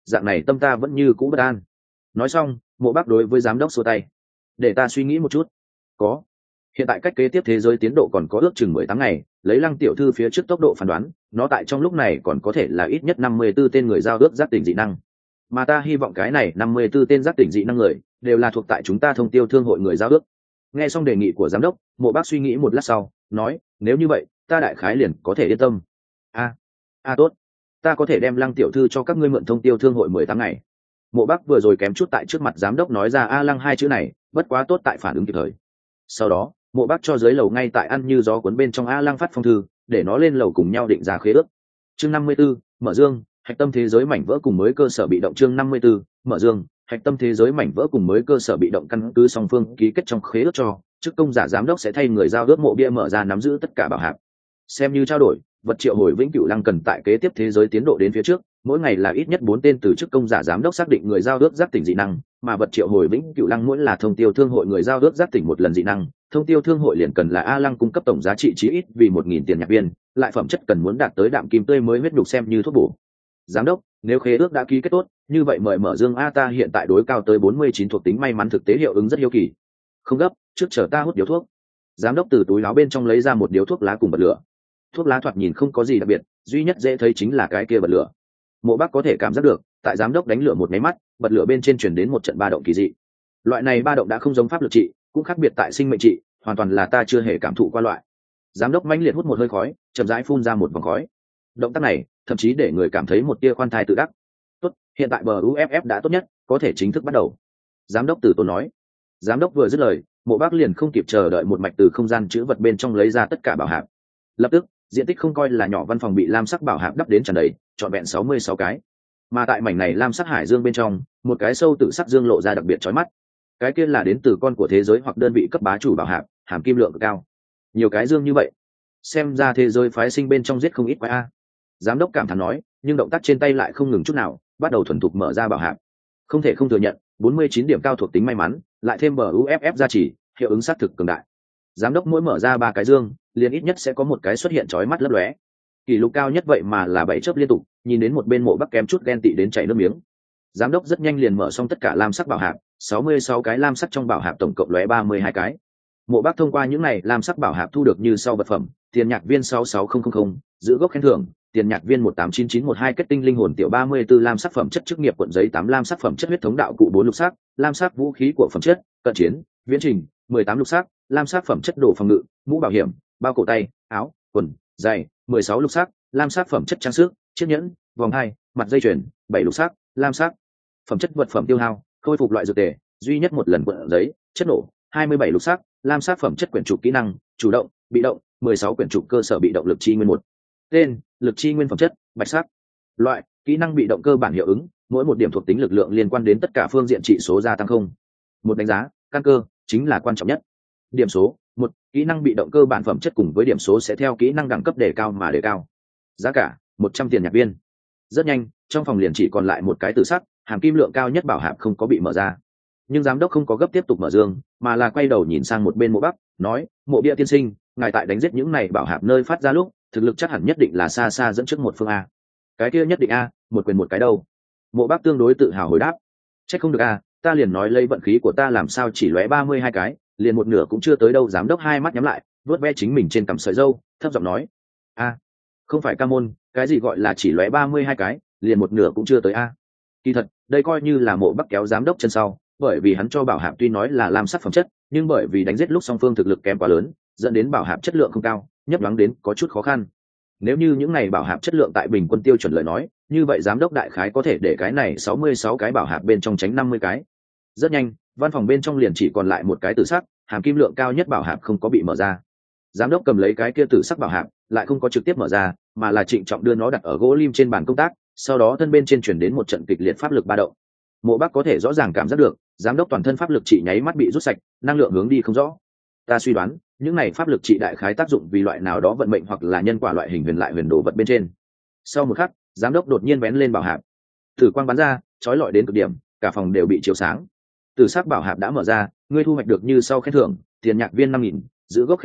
dạng này tâm ta vẫn như cũ bất an. Nói xong, Mộ Bác đối với giám đốc xua tay. Để ta suy nghĩ một chút. Có. Hiện tại cách kế tiếp thế giới tiến độ còn có ước chừng mười tám ngày, lấy Lăng tiểu thư phía trước tốc độ phán đoán, nó tại trong lúc này còn có thể là ít nhất năm mươi 54 tên người giao ước giác tỉnh dị năng. Mà ta hy vọng cái này năm mươi 54 tên giác tỉnh dị năng người đều là thuộc tại chúng ta Thông Tiêu Thương hội người giao ước. Nghe xong đề nghị của giám đốc, Mộ Bác suy nghĩ một lát sau, nói, nếu như vậy, ta đại khái liền có thể yên tâm. A, a tốt, ta có thể đem Lăng tiểu thư cho các ngươi mượn Thông Tiêu Thương hội mười tám ngày. Mộ Bác vừa rồi kém chút tại trước mặt giám đốc nói ra a Lăng hai chữ này, bất quá tốt tại phản ứng kịp thời. Sau đó, Mộ Bác cho dưới lầu ngay tại ăn như gió cuốn bên trong a Lăng phát phong thư, để nó lên lầu cùng nhau định ra khế ước. Chương năm mươi 54, mở dương, hạch tâm thế giới mảnh vỡ cùng mới cơ sở bị động. Chương năm mươi 54, mở dương, hạch tâm thế giới mảnh vỡ cùng mới cơ sở bị động căn cứ song phương ký kết trong khế ước cho chức công giả giám đốc sẽ thay người giao ước mộ bia mở ra nắm giữ tất cả bảo hạp, xem như trao đổi vật triệu hồi vĩnh cửu lăng cần tại kế tiếp thế giới tiến độ đến phía trước mỗi ngày là ít nhất bốn tên từ chức công giả giám đốc xác định người giao ước giác tỉnh dị năng, mà vật triệu hồi vĩnh cửu lăng mỗi là Thông Tiêu Thương hội người giao ước giác tỉnh một lần dị năng. Thông Tiêu Thương hội liền cần là a Lăng cung cấp tổng giá trị chí ít vì một nghìn tiền nhạc viên, lại phẩm chất cần muốn đạt tới đạm kim tươi mới huyết đục xem như thuốc bổ. Giám đốc, nếu khế ước đã ký kết tốt, như vậy mời mở dương a ta hiện tại đối cao tới bốn mươi chín thuộc tính may mắn thực tế hiệu ứng rất hiếu kỳ. Không gấp, trước chờ ta hút điếu thuốc. Giám đốc từ túi áo bên trong lấy ra một điếu thuốc lá cùng bật lửa. Thuốc lá thoạt nhìn không có gì đặc biệt, duy nhất dễ thấy chính là cái kia bật lửa. Mộ Bác có thể cảm giác được, tại giám đốc đánh lửa một máy mắt, bật lửa bên trên truyền đến một trận ba động kỳ dị. Loại này ba động đã không giống pháp lực trị, cũng khác biệt tại sinh mệnh trị, hoàn toàn là ta chưa hề cảm thụ qua loại. Giám đốc mãnh liệt hút một hơi khói, chậm rãi phun ra một vòng khói. Động tác này, thậm chí để người cảm thấy một tia khoan thai tự đắc. Tốt, hiện tại bờ u ép ép đã tốt nhất, có thể chính thức bắt đầu. Giám đốc Từ Tốn nói. Giám đốc vừa dứt lời, Mộ Bác liền không kịp chờ đợi một mạch từ không gian chứa vật bên trong lấy ra tất cả bảo hạp. Lập tức, diện tích không coi là nhỏ văn phòng bị lam sắc bảo hạp đắp đến tràn đầy, trọn vẹn sáu mươi sáu cái. Mà tại mảnh này lam sắc hải dương bên trong, một cái sâu tự sắc dương lộ ra đặc biệt chói mắt. Cái kia là đến từ con của thế giới hoặc đơn vị cấp bá chủ bảo hạp, hàm kim lượng cực cao. Nhiều cái dương như vậy, xem ra thế giới phái sinh bên trong giết không ít quái a. Giám đốc cảm thán nói, nhưng động tác trên tay lại không ngừng chút nào, bắt đầu thuần thục mở ra bảo hạp. Không thể không thừa nhận, bốn mươi chín điểm cao thuộc tính may mắn, lại thêm bờ u ép ép gia trì, hiệu ứng sát thực cường đại. Giám đốc mỗi mở ra ba cái dương, liền ít nhất sẽ có một cái xuất hiện chói mắt lấp lóe. Kỷ lục cao nhất vậy mà là bảy chớp liên tục, nhìn đến một bên Mộ Bác kém chút ghen tị đến chảy nước miếng. Giám đốc rất nhanh liền mở xong tất cả lam sắc bảo hạp, sáu mươi sáu cái lam sắc trong bảo hạp tổng cộng lóe ba mươi hai cái. Mộ Bác thông qua những này lam sắc bảo hạp thu được như sau vật phẩm: tiền nhạc viên sáu sáu không không không, giữ gốc khen thưởng, tiền nhạc viên một tám chín chín một hai, kết tinh linh hồn tiểu ba mươi 34 lam sắc phẩm chất chức nghiệp cuộn giấy tám lam sắc phẩm chất huyết thống đạo cụ bốn lục sắc, lam sắc vũ khí của phẩm chất, cận chiến, viễn trình, mười tám lục sắc, lam sắc phẩm chất đồ phòng ngự, mũ bảo hiểm, bao cổ tay, áo, quần, giày, mười sáu lục sắc, lam sắc phẩm chất trang sức, chiếc nhẫn, vòng hai, mặt dây chuyền, bảy lục sắc, lam sắc phẩm chất vật phẩm tiêu hao, khôi phục loại dược tề, duy nhất một lần cuộn giấy, chất nổ, hai mươi bảy lục sắc, lam sắc phẩm chất quyển trục kỹ năng, chủ động, bị động, mười sáu quyển trục cơ sở bị động lực chi nguyên một. Tên, lực chi nguyên phẩm chất, bạch sắc. Loại, kỹ năng bị động cơ bản hiệu ứng, mỗi một điểm thuộc tính lực lượng liên quan đến tất cả phương diện trị số gia tăng không. Một đánh giá, căn cơ chính là quan trọng nhất. Điểm số, một, kỹ năng bị động cơ bản phẩm chất cùng với điểm số sẽ theo kỹ năng đẳng cấp đề cao mà đề cao. Giá cả, một trăm tiền nhạc viên. Rất nhanh, trong phòng liền chỉ còn lại một cái tử sắc, hàm kim lượng cao nhất bảo hạp không có bị mở ra. Nhưng giám đốc không có gấp tiếp tục mở dương, mà là quay đầu nhìn sang một bên Mộ Bác, nói, Mộ Bia tiên sinh, ngài tại đánh giết những này bảo hạp nơi phát ra lúc, thực lực chắc hẳn nhất định là xa xa dẫn trước một phương a. Cái kia nhất định a, một quyền một cái đâu. Mộ Bác tương đối tự hào hồi đáp, trách không được a, ta liền nói lấy vận khí của ta làm sao chỉ lóe ba mươi hai cái, liền một nửa cũng chưa tới đâu. Giám đốc hai mắt nhắm lại, vuốt ve chính mình trên cằm sợi râu, thấp giọng nói, a, không phải ca môn, cái gì gọi là chỉ lóe ba mươi hai cái, liền một nửa cũng chưa tới a. Kỳ thật, đây coi như là Mộ Bác kéo giám đốc chân sau, bởi vì hắn cho bảo hạp tuy nói là lam sắc phẩm chất, nhưng bởi vì đánh giết lúc song phương thực lực kém quá lớn, dẫn đến bảo hạp chất lượng không cao, nhấp nhoáng đến có chút khó khăn. Nếu như những này bảo hạp chất lượng tại bình quân tiêu chuẩn lời nói, như vậy giám đốc đại khái có thể để cái này sáu mươi sáu cái bảo hạp bên trong tránh năm mươi cái. Rất nhanh, văn phòng bên trong liền chỉ còn lại một cái tử sắc, hàm kim lượng cao nhất bảo hạp không có bị mở ra. Giám đốc cầm lấy cái kia tử sắc bảo hạp, lại không có trực tiếp mở ra, mà là trịnh trọng đưa nó đặt ở gỗ lim trên bàn công tác, sau đó thân bên trên chuyển đến một trận kịch liệt pháp lực ba động. Mộ Bác có thể rõ ràng cảm giác được, giám đốc toàn thân pháp lực trị nháy mắt bị rút sạch, năng lượng hướng đi không rõ. Ta suy đoán, những này pháp lực trị đại khái tác dụng vì loại nào đó vận mệnh hoặc là nhân quả loại hình huyền lại huyền đồ vật bên trên. Sau một khắc, giám đốc đột nhiên vén lên bảo hạp, thử quang bắn ra, chói lọi đến cực điểm, cả phòng đều bị chiếu sáng. Từ sắc bảo hạp đã mở ra, ngươi thu hoạch được như sau khen thưởng: tiền nhạc viên năm nghìn, giữ gốc khen thưởng,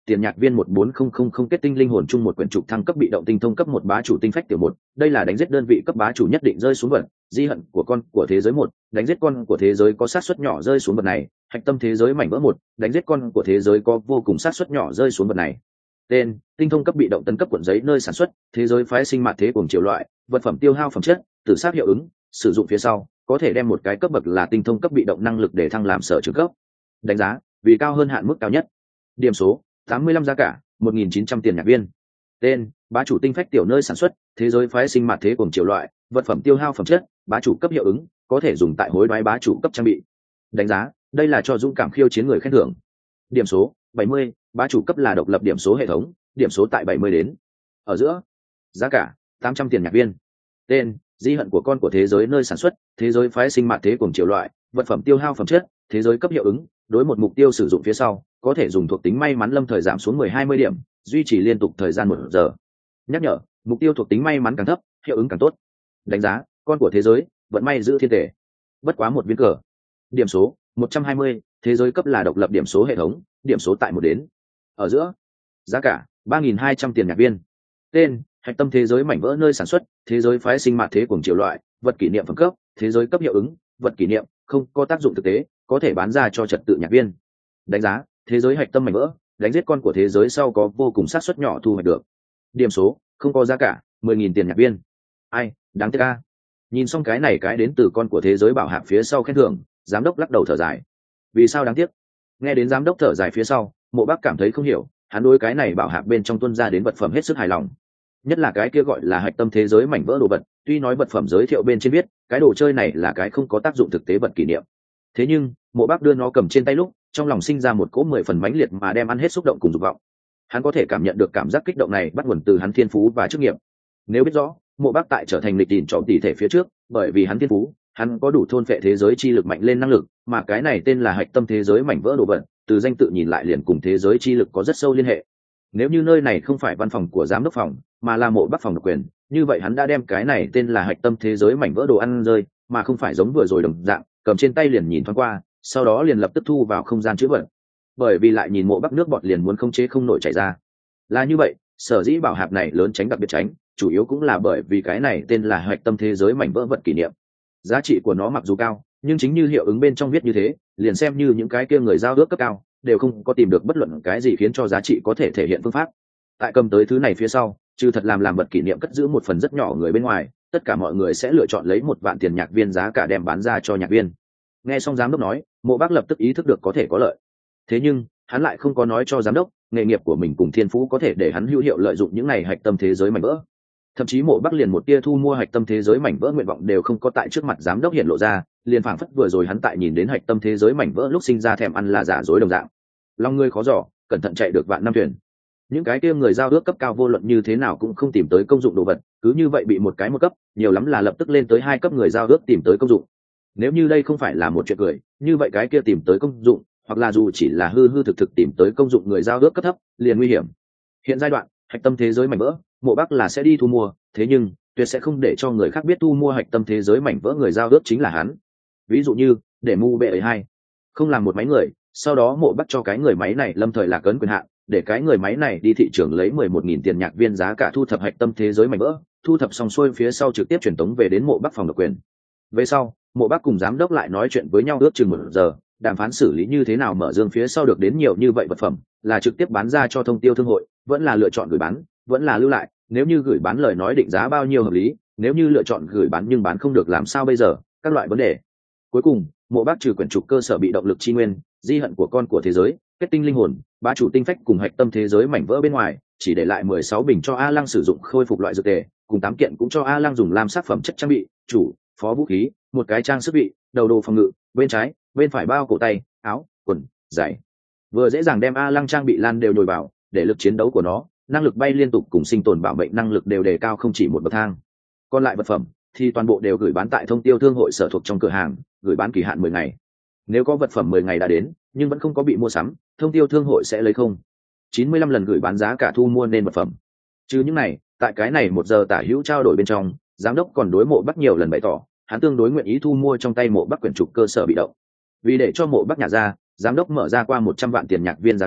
tiền nhạc viên một bốn không không không kết tinh linh hồn chung một quyển trục thăng cấp bị động tinh thông cấp một bá chủ tinh phách tiểu một. Đây là đánh giết đơn vị cấp bá chủ nhất định rơi xuống vật, di hận của con của thế giới một, đánh giết con của thế giới có sát suất nhỏ rơi xuống vật này, hạch tâm thế giới mảnh vỡ một, đánh giết con của thế giới có vô cùng sát suất nhỏ rơi xuống vật này. Tên: tinh thông cấp bị động tấn cấp cuộn giấy nơi sản xuất, thế giới phái sinh mạt thế cùng chiều loại, vật phẩm tiêu hao phẩm chất, tử sát hiệu ứng, sử dụng phía sau có thể đem một cái cấp bậc là tinh thông cấp bị động năng lực để thăng làm sở trường cấp. Đánh giá: vì cao hơn hạn mức cao nhất. Điểm số: tám mươi lăm giá cả: một nghìn chín trăm tiền nhạc viên. Tên: bá chủ tinh phách tiểu nơi sản xuất, thế giới phái sinh mạt thế cùng chiều loại, vật phẩm tiêu hao phẩm chất, bá chủ cấp hiệu ứng, có thể dùng tại hối đoái bá chủ cấp trang bị. Đánh giá: đây là cho dũng cảm khiêu chiến người khen thưởng. Điểm số: bảy mươi, bá chủ cấp là độc lập điểm số hệ thống, điểm số tại bảy mươi đến ở giữa. Giá cả: tám trăm tiền nhạc viên. Tên: di hận của con của thế giới nơi sản xuất, thế giới phái sinh mạt thế cùng chiều loại, vật phẩm tiêu hao phẩm chất, thế giới cấp hiệu ứng, đối một mục tiêu sử dụng phía sau có thể dùng thuộc tính may mắn lâm thời giảm xuống mười hai mươi điểm, duy trì liên tục thời gian một giờ. Nhắc nhở: mục tiêu thuộc tính may mắn càng thấp, hiệu ứng càng tốt. Đánh giá: con của thế giới, vận may giữ thiên thể, bất quá một viên cờ. Điểm số: một trăm hai mươi, thế giới cấp là độc lập điểm số hệ thống, điểm số tại một đến ở giữa. Giá cả: ba nghìn hai trăm tiền nhạc viên. Tên: hạch tâm thế giới mảnh vỡ nơi sản xuất, thế giới phái sinh mạt thế cùng chiều loại, vật kỷ niệm phẩm cấp, thế giới cấp hiệu ứng, vật kỷ niệm, không có tác dụng thực tế, có thể bán ra cho trật tự nhạc viên. Đánh giá: thế giới hạch tâm mảnh vỡ, đánh giết con của thế giới sau có vô cùng sát suất nhỏ thu hoạch được. Điểm số: không có giá cả, mười nghìn tiền nhạc viên. Ai, đáng tiếc a. Nhìn xong cái này cái đến từ con của thế giới bảo hạc phía sau khen thưởng, giám đốc lắc đầu thở dài. Vì sao đáng tiếc? Nghe đến giám đốc thở dài phía sau, Mộ Bác cảm thấy không hiểu, hắn đối cái này bảo hạc bên trong tuân ra đến vật phẩm hết sức hài lòng. Nhất là cái kia gọi là hạch tâm thế giới mảnh vỡ đồ vật, tuy nói vật phẩm giới thiệu bên trên viết cái đồ chơi này là cái không có tác dụng thực tế vật kỷ niệm, thế nhưng Mộ Bác đưa nó cầm trên tay lúc, trong lòng sinh ra một cỗ mười phần mãnh liệt mà đem ăn hết xúc động cùng dục vọng. Hắn có thể cảm nhận được cảm giác kích động này bắt nguồn từ hắn thiên phú và chức nghiệp. Nếu biết rõ Mộ Bác tại trở thành lịch tìm trọng tỷ thể phía trước, bởi vì hắn thiên phú, hắn có đủ thôn phệ thế giới chi lực mạnh lên năng lực, mà cái này tên là hạch tâm thế giới mảnh vỡ đồ vật, từ danh tự nhìn lại liền cùng thế giới chi lực có rất sâu liên hệ. Nếu như nơi này không phải văn phòng của giám đốc phòng, mà là Mộ Bác phòng độc quyền, như vậy hắn đã đem cái này tên là hạch tâm thế giới mảnh vỡ đồ ăn rơi, mà không phải giống vừa rồi đồng dạng, cầm trên tay liền nhìn thoáng qua, sau đó liền lập tức thu vào không gian chứa vật. Bởi vì lại nhìn Mộ Bác nước bọt liền muốn không chế không nổi chảy ra. Là như vậy, sở dĩ bảo hạp này lớn tránh đặc biệt tránh, chủ yếu cũng là bởi vì cái này tên là hạch tâm thế giới mảnh vỡ vật kỷ niệm. Giá trị của nó mặc dù cao, nhưng chính như hiệu ứng bên trong viết như thế, liền xem như những cái kia người giao ước cấp cao đều không có tìm được bất luận cái gì khiến cho giá trị có thể thể hiện phương pháp. Tại cầm tới thứ này phía sau, trừ thật làm làm vật kỷ niệm cất giữ một phần rất nhỏ người bên ngoài, tất cả mọi người sẽ lựa chọn lấy một vạn tiền nhạc viên giá cả đem bán ra cho nhạc viên. Nghe xong giám đốc nói, Mộ Bác lập tức ý thức được có thể có lợi. Thế nhưng hắn lại không có nói cho giám đốc nghề nghiệp của mình cùng thiên phú có thể để hắn hữu hiệu lợi dụng những này hạch tâm thế giới mảnh vỡ. Thậm chí Mộ Bác liền một tia thu mua hạch tâm thế giới mảnh vỡ nguyện vọng đều không có tại trước mặt giám đốc hiện lộ ra, liền phảng phất vừa rồi hắn tại nhìn đến hạch tâm thế giới mảnh vỡ lúc sinh ra thèm ăn là giả dối đồng dạng. Lòng người khó dò, cẩn thận chạy được vạn năm thuyền. Những cái kia người giao ước cấp cao vô luận như thế nào cũng không tìm tới công dụng đồ vật, cứ như vậy bị một cái một cấp, nhiều lắm là lập tức lên tới hai cấp người giao ước tìm tới công dụng. Nếu như đây không phải là một chuyện cười, như vậy cái kia tìm tới công dụng, hoặc là dù chỉ là hư hư thực thực tìm tới công dụng người giao ước cấp thấp, liền nguy hiểm. Hiện giai đoạn, hạch tâm thế giới mảnh vỡ, Mộ Bác là sẽ đi thu mua, thế nhưng tuyệt sẽ không để cho người khác biết thu mua hạch tâm thế giới mảnh vỡ người giao ước chính là hắn. Ví dụ như, để Mu bệ ấy hai không làm một máy người, sau đó Mộ Bác cho cái người máy này lâm thời lạc ấn quyền hạn, để cái người máy này đi thị trường lấy mười một nghìn tiền nhạc viên giá cả thu thập hạch tâm thế giới mảnh vỡ, thu thập xong xuôi phía sau trực tiếp truyền tống về đến Mộ Bác phòng độc quyền. Về sau, Mộ Bác cùng giám đốc lại nói chuyện với nhau ước chừng một giờ, đàm phán xử lý như thế nào mở dương phía sau được đến nhiều như vậy vật phẩm, là trực tiếp bán ra cho thông tiêu thương hội, vẫn là lựa chọn gửi bán, vẫn là lưu lại, nếu như gửi bán lời nói định giá bao nhiêu hợp lý, nếu như lựa chọn gửi bán nhưng bán không được làm sao bây giờ, các loại vấn đề. Cuối cùng, Mộ Bác trừ quyển trục cơ sở bị động lực chi nguyên, di hận của con của thế giới, kết tinh linh hồn, bá chủ tinh phách cùng hạch tâm thế giới mảnh vỡ bên ngoài, chỉ để lại mười sáu bình cho A Lăng sử dụng khôi phục loại dược tề, cùng tám kiện cũng cho A Lăng dùng làm sát phẩm chất trang bị, chủ, phó vũ khí, một cái trang sức vị, đầu đồ phòng ngự, bên trái, bên phải bao cổ tay, áo, quần, giày. Vừa dễ dàng đem A Lăng trang bị lan đều nhồi vào, để lực chiến đấu của nó, năng lực bay liên tục cùng sinh tồn bảo mệnh năng lực đều đề cao không chỉ một bậc thang. Còn lại vật phẩm thì toàn bộ đều gửi bán tại thông tiêu thương hội sở thuộc trong cửa hàng, gửi bán kỳ hạn mười ngày. Nếu có vật phẩm mười ngày đã đến nhưng vẫn không có bị mua sắm, thông tiêu thương hội sẽ lấy không chín mươi lăm lần gửi bán giá cả thu mua nên vật phẩm. Chứ những này, tại cái này một giờ tả hữu trao đổi bên trong, giám đốc còn đối Mộ Bác nhiều lần bày tỏ hắn tương đối nguyện ý thu mua trong tay Mộ Bác quyển trục cơ sở bị động. Vì để cho Mộ Bác nhà ra, giám đốc mở ra qua một trăm vạn tiền nhạc viên giá cao,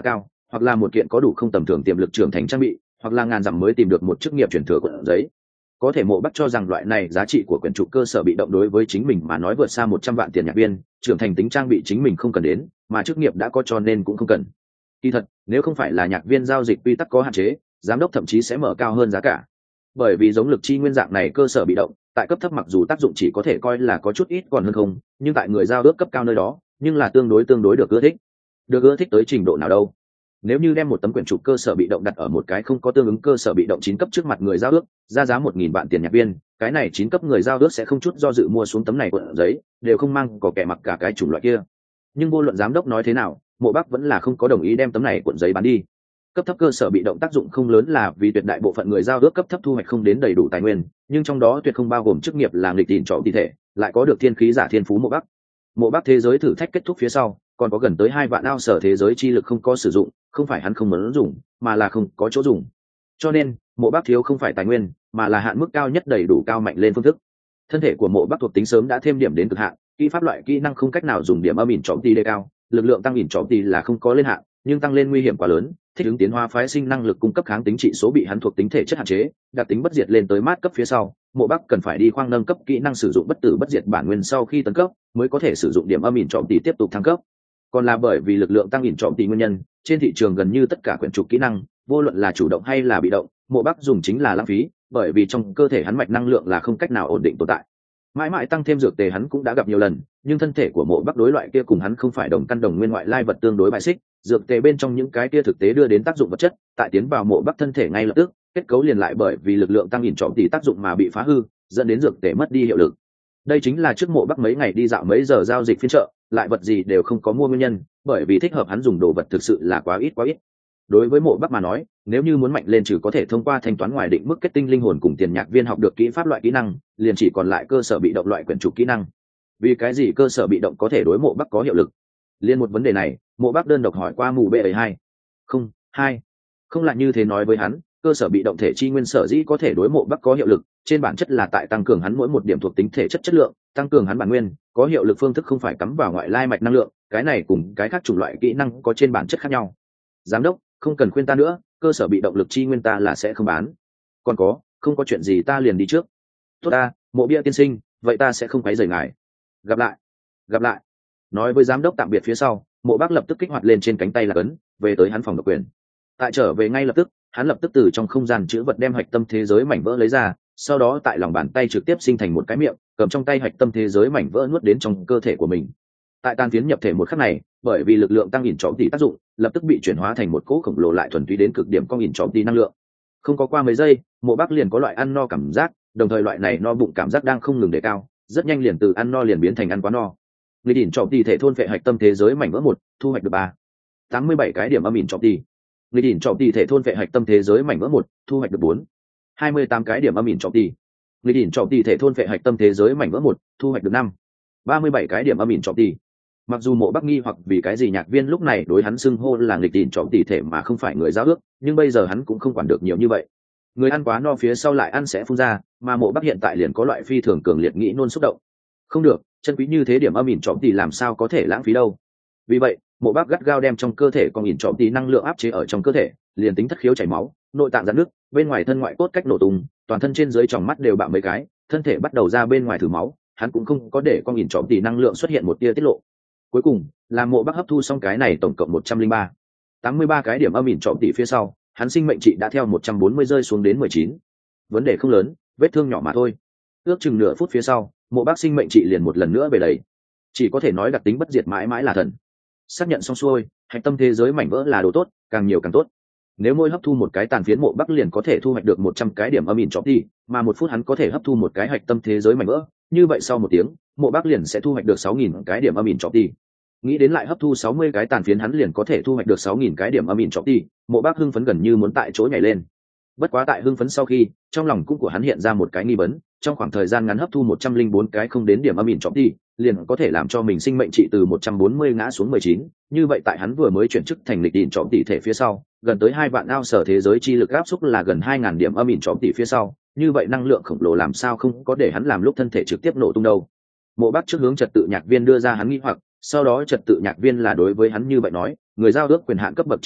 hoặc là một kiện có đủ không tầm thường tiềm lực trưởng thành trang bị, hoặc là ngàn dặm mới tìm được một chức nghiệp truyền thừa cuộn giấy. Có thể Mộ Bắc cho rằng loại này giá trị của quyển trục cơ sở bị động đối với chính mình mà nói vượt xa một trăm vạn tiền nhạc viên, trưởng thành tính trang bị chính mình không cần đến, mà chức nghiệp đã có cho nên cũng không cần. Kỳ thật, nếu không phải là nhạc viên giao dịch quy tắc có hạn chế, giám đốc thậm chí sẽ mở cao hơn giá cả. Bởi vì giống lực chi nguyên dạng này cơ sở bị động, tại cấp thấp mặc dù tác dụng chỉ có thể coi là có chút ít còn hơn không, nhưng tại người giao ước cấp cao nơi đó, nhưng là tương đối tương đối được ưa thích. Được ưa thích tới trình độ nào đâu? Nếu như đem một tấm quyển trục cơ sở bị động đặt ở một cái không có tương ứng cơ sở bị động chín cấp trước mặt người giao ước, ra giá một nghìn vạn tiền nhạc viên, cái này chín cấp người giao ước sẽ không chút do dự mua xuống tấm này cuộn giấy, đều không mang có kẻ mặc cả cái chủng loại kia. Nhưng vô luận giám đốc nói thế nào, Mộ Bắc vẫn là không có đồng ý đem tấm này cuộn giấy bán đi. Cấp thấp cơ sở bị động tác dụng không lớn là vì tuyệt đại bộ phận người giao ước cấp thấp thu hoạch không đến đầy đủ tài nguyên, nhưng trong đó tuyệt không bao gồm chức nghiệp là nghịch tiền trọng tỷ thể, lại có được thiên khí giả thiên phú Mộ Bắc. Mộ Bắc thế giới thử thách kết thúc phía sau, còn có gần tới hai vạn ao sở thế giới chi lực không có sử dụng, không phải hắn không muốn dùng, mà là không có chỗ dùng. Cho nên, Mộ Bắc thiếu không phải tài nguyên, mà là hạn mức cao nhất đầy đủ cao mạnh lên phương thức. Thân thể của Mộ Bắc thuộc tính sớm đã thêm điểm đến cực hạn, kỹ pháp loại kỹ năng không cách nào dùng điểm âm ỉn trọng tỷ đề cao, lực lượng tăng ỉn trọng tỷ là không có lên hạn, nhưng tăng lên nguy hiểm quá lớn, thích ứng tiến hóa phái sinh năng lực cung cấp kháng tính trị số bị hắn thuộc tính thể chất hạn chế, đặc tính bất diệt lên tới mát cấp phía sau, Mộ Bắc cần phải đi khoang nâng cấp kỹ năng sử dụng bất tử bất diệt bản nguyên sau khi tấn cấp, mới có thể sử dụng điểm âm ỉn trọng tỷ tiếp tục thăng cấp. Còn là bởi vì lực lượng tăng ỉn trọng tỷ nguyên nhân, trên thị trường gần như tất cả quyển trục kỹ năng, vô luận là chủ động hay là bị động, Mộ Bắc dùng chính là lãng phí, bởi vì trong cơ thể hắn mạch năng lượng là không cách nào ổn định tồn tại. Mãi mãi tăng thêm dược tề hắn cũng đã gặp nhiều lần, nhưng thân thể của Mộ Bắc đối loại kia cùng hắn không phải đồng căn đồng nguyên ngoại lai vật tương đối bài xích, dược tề bên trong những cái kia thực tế đưa đến tác dụng vật chất, tại tiến vào Mộ Bắc thân thể ngay lập tức, kết cấu liền lại bởi vì lực lượng tăng ỉn trọng tỷ tác dụng mà bị phá hư, dẫn đến dược tề mất đi hiệu lực. Đây chính là trước Mộ Bắc mấy ngày đi dạo mấy giờ giao dịch phiên chợ, lại vật gì đều không có mua nguyên nhân, bởi vì thích hợp hắn dùng đồ vật thực sự là quá ít quá ít. Đối với Mộ Bắc mà nói, nếu như muốn mạnh lên trừ có thể thông qua thanh toán ngoài định mức kết tinh linh hồn cùng tiền nhạc viên học được kỹ pháp loại kỹ năng, liền chỉ còn lại cơ sở bị động loại quyển trục kỹ năng. Vì cái gì cơ sở bị động có thể đối Mộ Bắc có hiệu lực? Liên một vấn đề này, Mộ Bắc đơn độc hỏi qua mù bê ấy hai. Không, hai. Không là như thế nói với hắn, cơ sở bị động thể chi nguyên sở dĩ có thể đối Mộ Bắc có hiệu lực, trên bản chất là tại tăng cường hắn mỗi một điểm thuộc tính thể chất chất lượng, tăng cường hắn bản nguyên, có hiệu lực phương thức không phải cắm vào ngoại lai mạch năng lượng, cái này cùng cái khác chủng loại kỹ năng có trên bản chất khác nhau. Giám đốc, không cần khuyên ta nữa, cơ sở bị động lực chi nguyên ta là sẽ không bán. Còn có, không có chuyện gì ta liền đi trước. Tốt ta, Mộ Bia tiên sinh, vậy ta sẽ không quấy rầy ngài. Gặp lại. Gặp lại. Nói với giám đốc tạm biệt phía sau, Mộ Bắc lập tức kích hoạt lên trên cánh tay là ấn, về tới hắn phòng độc quyền. Tại trở về ngay lập tức, hắn lập tức từ trong không gian chứa vật đem hạch tâm thế giới mảnh vỡ lấy ra, sau đó tại lòng bàn tay trực tiếp sinh thành một cái miệng, cầm trong tay hạch tâm thế giới mảnh vỡ nuốt đến trong cơ thể của mình. Tại tan tiến nhập thể một khắc này, bởi vì lực lượng tăng ỉn trọng tỷ tác dụng, lập tức bị chuyển hóa thành một cỗ khổng lồ lại thuần túy đến cực điểm con ỉn trọng tỷ năng lượng. Không có qua mấy giây, Mộ Bắc liền có loại ăn no cảm giác, đồng thời loại này no bụng cảm giác đang không ngừng đề cao, rất nhanh liền từ ăn no liền biến thành ăn quá no. Người ỉn trọng tỷ thể thôn phệ hạch tâm thế giới mảnh vỡ một, thu hoạch được ba tám mươi bảy cái điểm âm ỉn trọng tỷ. Người ỉn trọng tỷ thể thôn phệ hạch tâm thế giới mảnh vỡ một, thu hoạch được bốn hai mươi tám cái điểm âm ỉn trọng tỷ. Người ỉn trọng tỷ thể thôn phệ hạch tâm thế giới mảnh vỡ một, thu hoạch được năm ba mươi bảy cái điểm âm ỉn trọng tỷ. Mặc dù Mộ Bắc nghi hoặc vì cái gì nhạc viên lúc này đối hắn xưng hô là nghịch ỉn trọng tỷ thể mà không phải người giao ước, nhưng bây giờ hắn cũng không quản được nhiều như vậy. Người ăn quá no phía sau lại ăn sẽ phun ra, mà Mộ Bắc hiện tại liền có loại phi thường cường liệt nghĩ nôn xúc động. Không được, chân quý như thế điểm âm ỉn trọng tỷ làm sao có thể lãng phí đâu. Vì vậy, Mộ Bắc gắt gao đem trong cơ thể con ỉn trọng tỷ năng lượng áp chế ở trong cơ thể, liền tính thất khiếu chảy máu, nội tạng rạn nước, bên ngoài thân ngoại cốt cách nổ tung, toàn thân trên dưới tròng mắt đều bạo mấy cái, thân thể bắt đầu ra bên ngoài thử máu, hắn cũng không có để con ỉn trọng tỷ năng lượng xuất hiện một tia tiết lộ. Cuối cùng, là Mộ Bắc hấp thu xong cái này tổng cộng một trăm linh ba tám mươi ba cái điểm âm ỉn trọng tỷ phía sau, hắn sinh mệnh trị đã theo một trăm bốn mươi rơi xuống đến mười chín. Vấn đề không lớn, vết thương nhỏ mà thôi. Ước chừng nửa phút phía sau, Mộ Bắc sinh mệnh trị liền một lần nữa về đầy. Chỉ có thể nói đặc tính bất diệt mãi mãi là thần. Xác nhận xong xuôi, hạch tâm thế giới mảnh vỡ là đồ tốt, càng nhiều càng tốt. Nếu mỗi hấp thu một cái tàn phiến, Mộ Bắc liền có thể thu hoạch được một trăm cái điểm âm ỉn trọng tỷ, mà một phút hắn có thể hấp thu một cái hạch tâm thế giới mảnh vỡ, như vậy sau một tiếng, Mộ Bắc liền sẽ thu hoạch được sáu nghìn cái điểm âm ỉn trọng tỷ. Nghĩ đến lại hấp thu sáu mươi cái tàn phiến hắn liền có thể thu hoạch được sáu nghìn cái điểm âm ỉn trọng tỷ, Mộ Bắc hưng phấn gần như muốn tại chỗ nhảy lên. Bất quá tại hưng phấn sau khi, trong lòng cũng của hắn hiện ra một cái nghi vấn, trong khoảng thời gian ngắn hấp thu một trăm linh bốn cái không đến điểm âm ỉn trọng tỷ, liền có thể làm cho mình sinh mệnh trị từ một trăm bốn mươi ngã xuống mười chín, như vậy tại hắn vừa mới chuyển chức thành lịch ỉn trọng tỷ thể phía sau, gần tới hai vạn ao sở thế giới chi lực áp xúc là gần hai nghìn điểm âm ỉn trọng tỷ phía sau, như vậy năng lượng khổng lồ làm sao không có để hắn làm lúc thân thể trực tiếp nổ tung đâu. Mộ Bắc trước hướng trật tự nhạc viên đưa ra hắn nghi hoặc, sau đó trật tự nhạc viên là đối với hắn như vậy nói, người giao ước quyền hạn cấp bậc chưa đủ,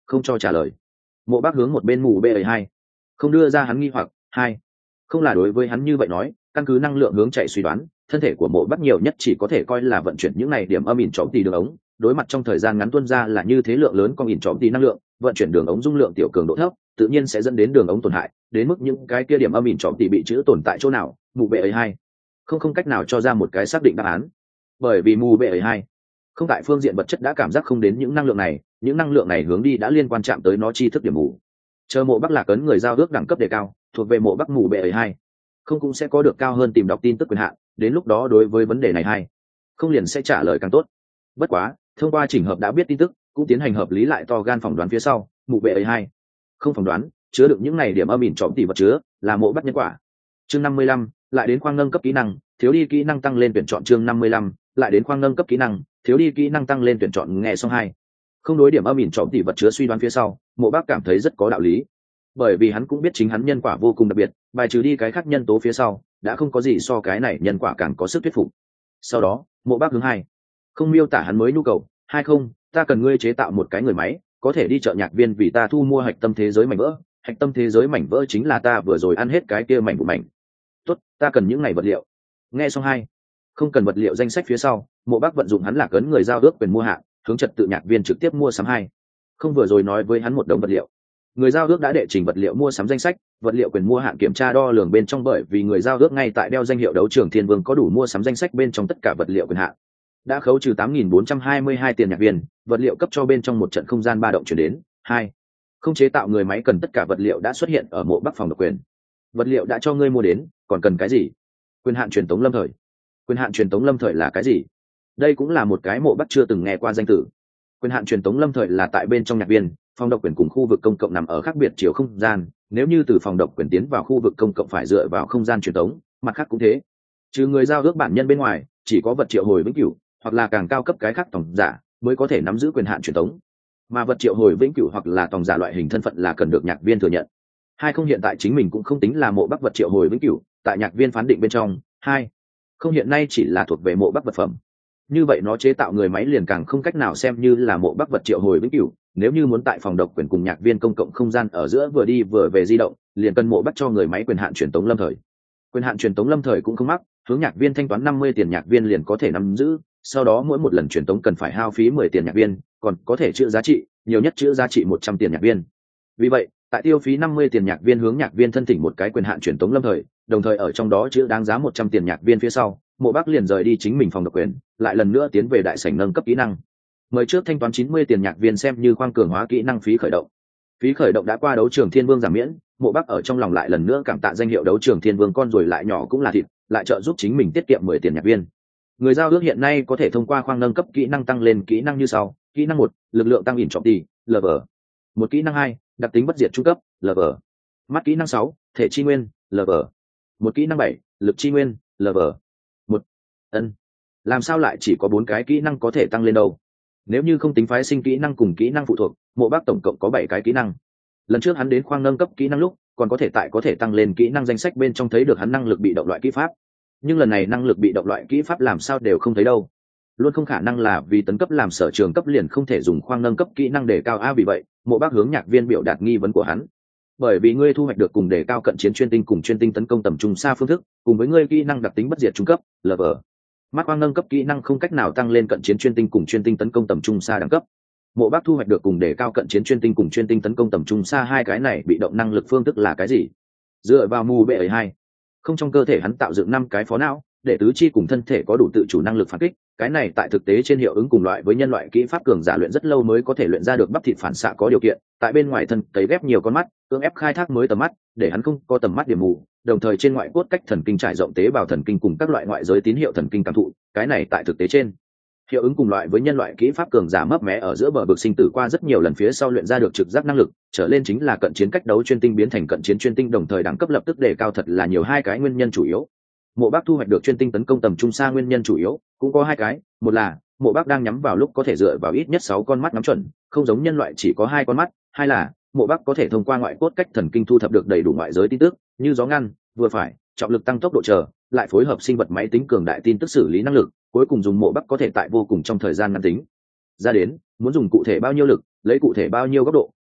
không cho trả lời. Mộ Bác hướng một bên mù bê ấy hai, không đưa ra hắn nghi hoặc. Hai, không là đối với hắn như vậy nói, căn cứ năng lượng hướng chạy suy đoán, thân thể của Mộ Bác nhiều nhất chỉ có thể coi là vận chuyển những này điểm âm ỉn trọm tì đường ống, đối mặt trong thời gian ngắn tuôn ra là như thế lượng lớn con ỉn trọm tì năng lượng, vận chuyển đường ống dung lượng tiểu cường độ thấp, tự nhiên sẽ dẫn đến đường ống tổn hại, đến mức những cái kia điểm âm ỉn trọm tì bị chữ tồn tại chỗ nào, mù bê ấy hai không không cách nào cho ra một cái xác định đáp án. Bởi vì mù bê ấy hai không tại phương diện vật chất đã cảm giác không đến những năng lượng này, những năng lượng này hướng đi đã liên quan chạm tới nó tri thức điểm mù. Chờ Mộ Bắc Lạc ấn người giao ước đẳng cấp đề cao, thuộc về Mộ Bắc mù bê ấy hai không cũng sẽ có được cao hơn tìm đọc tin tức quyền hạn, đến lúc đó đối với vấn đề này hai không liền sẽ trả lời càng tốt. Bất quá thông qua chỉnh hợp đã biết tin tức, cũng tiến hành hợp lý lại to gan phỏng đoán phía sau, mù bê ấy hai không phỏng đoán chứa được những này điểm âm ỉn trọm tỉ vật chứa là Mộ Bắc nhân quả. Chương năm mươi lăm, lại đến khoang nâng cấp kỹ năng, thiếu đi kỹ năng tăng lên tuyển chọn. Chương năm mươi lăm, lại đến khoang nâng cấp kỹ năng, thiếu đi kỹ năng tăng lên tuyển chọn. Nghe xong hai không đối điểm âm ỉn trọm tỉ vật chứa suy đoán phía sau, Mộ Bác cảm thấy rất có đạo lý, bởi vì hắn cũng biết chính hắn nhân quả vô cùng đặc biệt, bài trừ đi cái khác nhân tố phía sau đã không có gì so cái này nhân quả càng có sức thuyết phục. Sau đó Mộ Bác hướng hai không miêu tả hắn mới nhu cầu. Hai không, ta cần ngươi chế tạo một cái người máy có thể đi chợ nhạc viên vì ta thu mua hạch tâm thế giới mảnh vỡ. Hạch tâm thế giới mảnh vỡ chính là ta vừa rồi ăn hết cái kia mảnh của mảnh. Tốt, ta cần những này vật liệu. Nghe xong hai không cần vật liệu danh sách phía sau, Mộ Bác vận dụng hắn Lạc ấn người giao ước quyền mua hạn, hướng trật tự nhạc viên trực tiếp mua sắm hai không vừa rồi nói với hắn một đống vật liệu. Người giao ước đã đệ trình vật liệu mua sắm danh sách, vật liệu quyền mua hạn kiểm tra đo lường bên trong, bởi vì người giao ước ngay tại đeo danh hiệu đấu trường thiên vương có đủ mua sắm danh sách bên trong tất cả vật liệu quyền hạn. Đã khấu trừ tám nghìn bốn trăm hai mươi hai tiền nhạc viên, vật liệu cấp cho bên trong một trận không gian ba động chuyển đến. Hai không chế tạo người máy cần tất cả vật liệu đã xuất hiện ở Mộ Bắc phòng độc quyền. Vật liệu đã cho ngươi mua đến, còn cần cái gì? Quyền hạn truyền tống lâm thời. Quyền hạn truyền tống lâm thời là cái gì? Đây cũng là một cái Mộ Bắc chưa từng nghe qua danh từ. Quyền hạn truyền tống lâm thời là tại bên trong nhạc viên, phòng độc quyền cùng khu vực công cộng nằm ở khác biệt chiều không gian, nếu như từ phòng độc quyền tiến vào khu vực công cộng phải dựa vào không gian truyền tống, mặt khác cũng thế. Trừ người giao ước bản nhân bên ngoài, chỉ có vật triệu hồi vĩnh cửu hoặc là càng cao cấp cái khác tổng giả mới có thể nắm giữ quyền hạn truyền tống, mà vật triệu hồi vĩnh cửu hoặc là tổng giả loại hình thân phận là cần được nhạc viên thừa nhận. Hai không hiện tại chính mình cũng không tính là Mộ Bắc vật triệu hồi vĩnh cửu, tại nhạc viên phán định bên trong, hai không hiện nay chỉ là thuộc về Mộ Bắc vật phẩm. Như vậy nó chế tạo người máy liền càng không cách nào xem như là Mộ Bắc vật triệu hồi vĩnh cửu. Nếu như muốn tại phòng độc quyền cùng nhạc viên công cộng không gian ở giữa vừa đi vừa về di động, liền cần Mộ Bắc cho người máy quyền hạn truyền tống lâm thời. Quyền hạn truyền tống lâm thời cũng không mắc, hướng nhạc viên thanh toán năm mươi tiền nhạc viên liền có thể nắm giữ, sau đó mỗi một lần truyền tống cần phải hao phí mười tiền nhạc viên, còn có thể chữa giá trị, nhiều nhất chữa giá trị một trăm tiền nhạc viên. Vì vậy, tại tiêu phí năm mươi tiền nhạc viên hướng nhạc viên thân thỉnh một cái quyền hạn truyền tống lâm thời, đồng thời ở trong đó chữa đáng giá một trăm tiền nhạc viên phía sau, Mộ Bắc liền rời đi chính mình phòng độc quyền, lại lần nữa tiến về đại sảnh nâng cấp kỹ năng. Mời trước thanh toán chín mươi tiền nhạc viên xem như khoang cường hóa kỹ năng phí khởi động. Phí khởi động đã qua đấu trường thiên vương giảm miễn, Mộ Bắc ở trong lòng lại lần nữa cảm tạ danh hiệu đấu trường thiên vương con rồi lại nhỏ cũng là thịt, lại trợ giúp chính mình tiết kiệm mười tiền nhạc viên. Người giao ước hiện nay có thể thông qua khoang nâng cấp kỹ năng tăng lên kỹ năng như sau. Kỹ năng một, lực lượng tăng ỉn trọng tỷ, lv. Một kỹ năng hai, đặc tính bất diệt trung cấp, lv. Mắt kỹ năng sáu, thể chi nguyên, lv. Một kỹ năng bảy, lực chi nguyên, lv. Một. Ân. Làm sao lại chỉ có bốn cái kỹ năng có thể tăng lên đâu? Nếu như không tính phái sinh kỹ năng cùng kỹ năng phụ thuộc, Mộ Bắc tổng cộng có bảy cái kỹ năng. Lần trước hắn đến khoang nâng cấp kỹ năng lúc, còn có thể tại có thể tăng lên kỹ năng danh sách bên trong thấy được hắn năng lực bị động loại kỹ pháp. Nhưng lần này năng lực bị động loại kỹ pháp làm sao đều không thấy đâu. Luôn không khả năng là vì tấn cấp làm sở trường cấp liền không thể dùng khoang nâng cấp kỹ năng để cao a. Vì vậy, Mộ Bắc hướng nhạc viên biểu đạt nghi vấn của hắn. Bởi vì ngươi thu hoạch được cùng đề cao cận chiến chuyên tinh cùng chuyên tinh tấn công tầm trung xa phương thức, cùng với ngươi kỹ năng đặc tính bất diệt trung cấp, lv. Mắt khoang nâng cấp kỹ năng không cách nào tăng lên cận chiến chuyên tinh cùng chuyên tinh tấn công tầm trung xa đẳng cấp. Mộ Bắc thu hoạch được cùng đề cao cận chiến chuyên tinh cùng chuyên tinh tấn công tầm trung xa hai cái này bị động năng lực phương thức là cái gì? Dựa vào mù bệ ấy hai không trong cơ thể hắn tạo dựng năm cái phó não, để tứ chi cùng thân thể có đủ tự chủ năng lực phản kích. Cái này tại thực tế trên hiệu ứng cùng loại với nhân loại kỹ pháp cường giả luyện rất lâu mới có thể luyện ra được bắp thịt phản xạ có điều kiện. Tại bên ngoài thân cấy ghép nhiều con mắt, cưỡng ép khai thác mới tầm mắt, để hắn không có tầm mắt điểm mù. Đồng thời trên ngoại cốt cách thần kinh trải rộng tế bào thần kinh cùng các loại ngoại giới tín hiệu thần kinh cảm thụ. Cái này tại thực tế trên hiệu ứng cùng loại với nhân loại kỹ pháp cường giả mấp mé ở giữa bờ vực sinh tử qua rất nhiều lần phía sau luyện ra được trực giác năng lực, trở lên chính là cận chiến cách đấu chuyên tinh biến thành cận chiến chuyên tinh, đồng thời đẳng cấp lập tức đề cao thật là nhiều. Hai cái nguyên nhân chủ yếu Mộ Bắc thu hoạch được chuyên tinh tấn công tầm trung xa nguyên nhân chủ yếu cũng có hai cái. Một là Mộ Bắc đang nhắm vào lúc có thể dựa vào ít nhất sáu con mắt ngắm chuẩn, không giống nhân loại chỉ có hai con mắt. Hai là Mộ Bắc có thể thông qua ngoại cốt cách thần kinh thu thập được đầy đủ ngoại giới tin tức, như gió ngăn, vừa phải, trọng lực tăng tốc độ chờ, lại phối hợp sinh vật máy tính cường đại tin tức xử lý năng lực, cuối cùng dùng Mộ Bắc có thể tại vô cùng trong thời gian ngắn tính ra đến muốn dùng cụ thể bao nhiêu lực, lấy cụ thể bao nhiêu góc độ,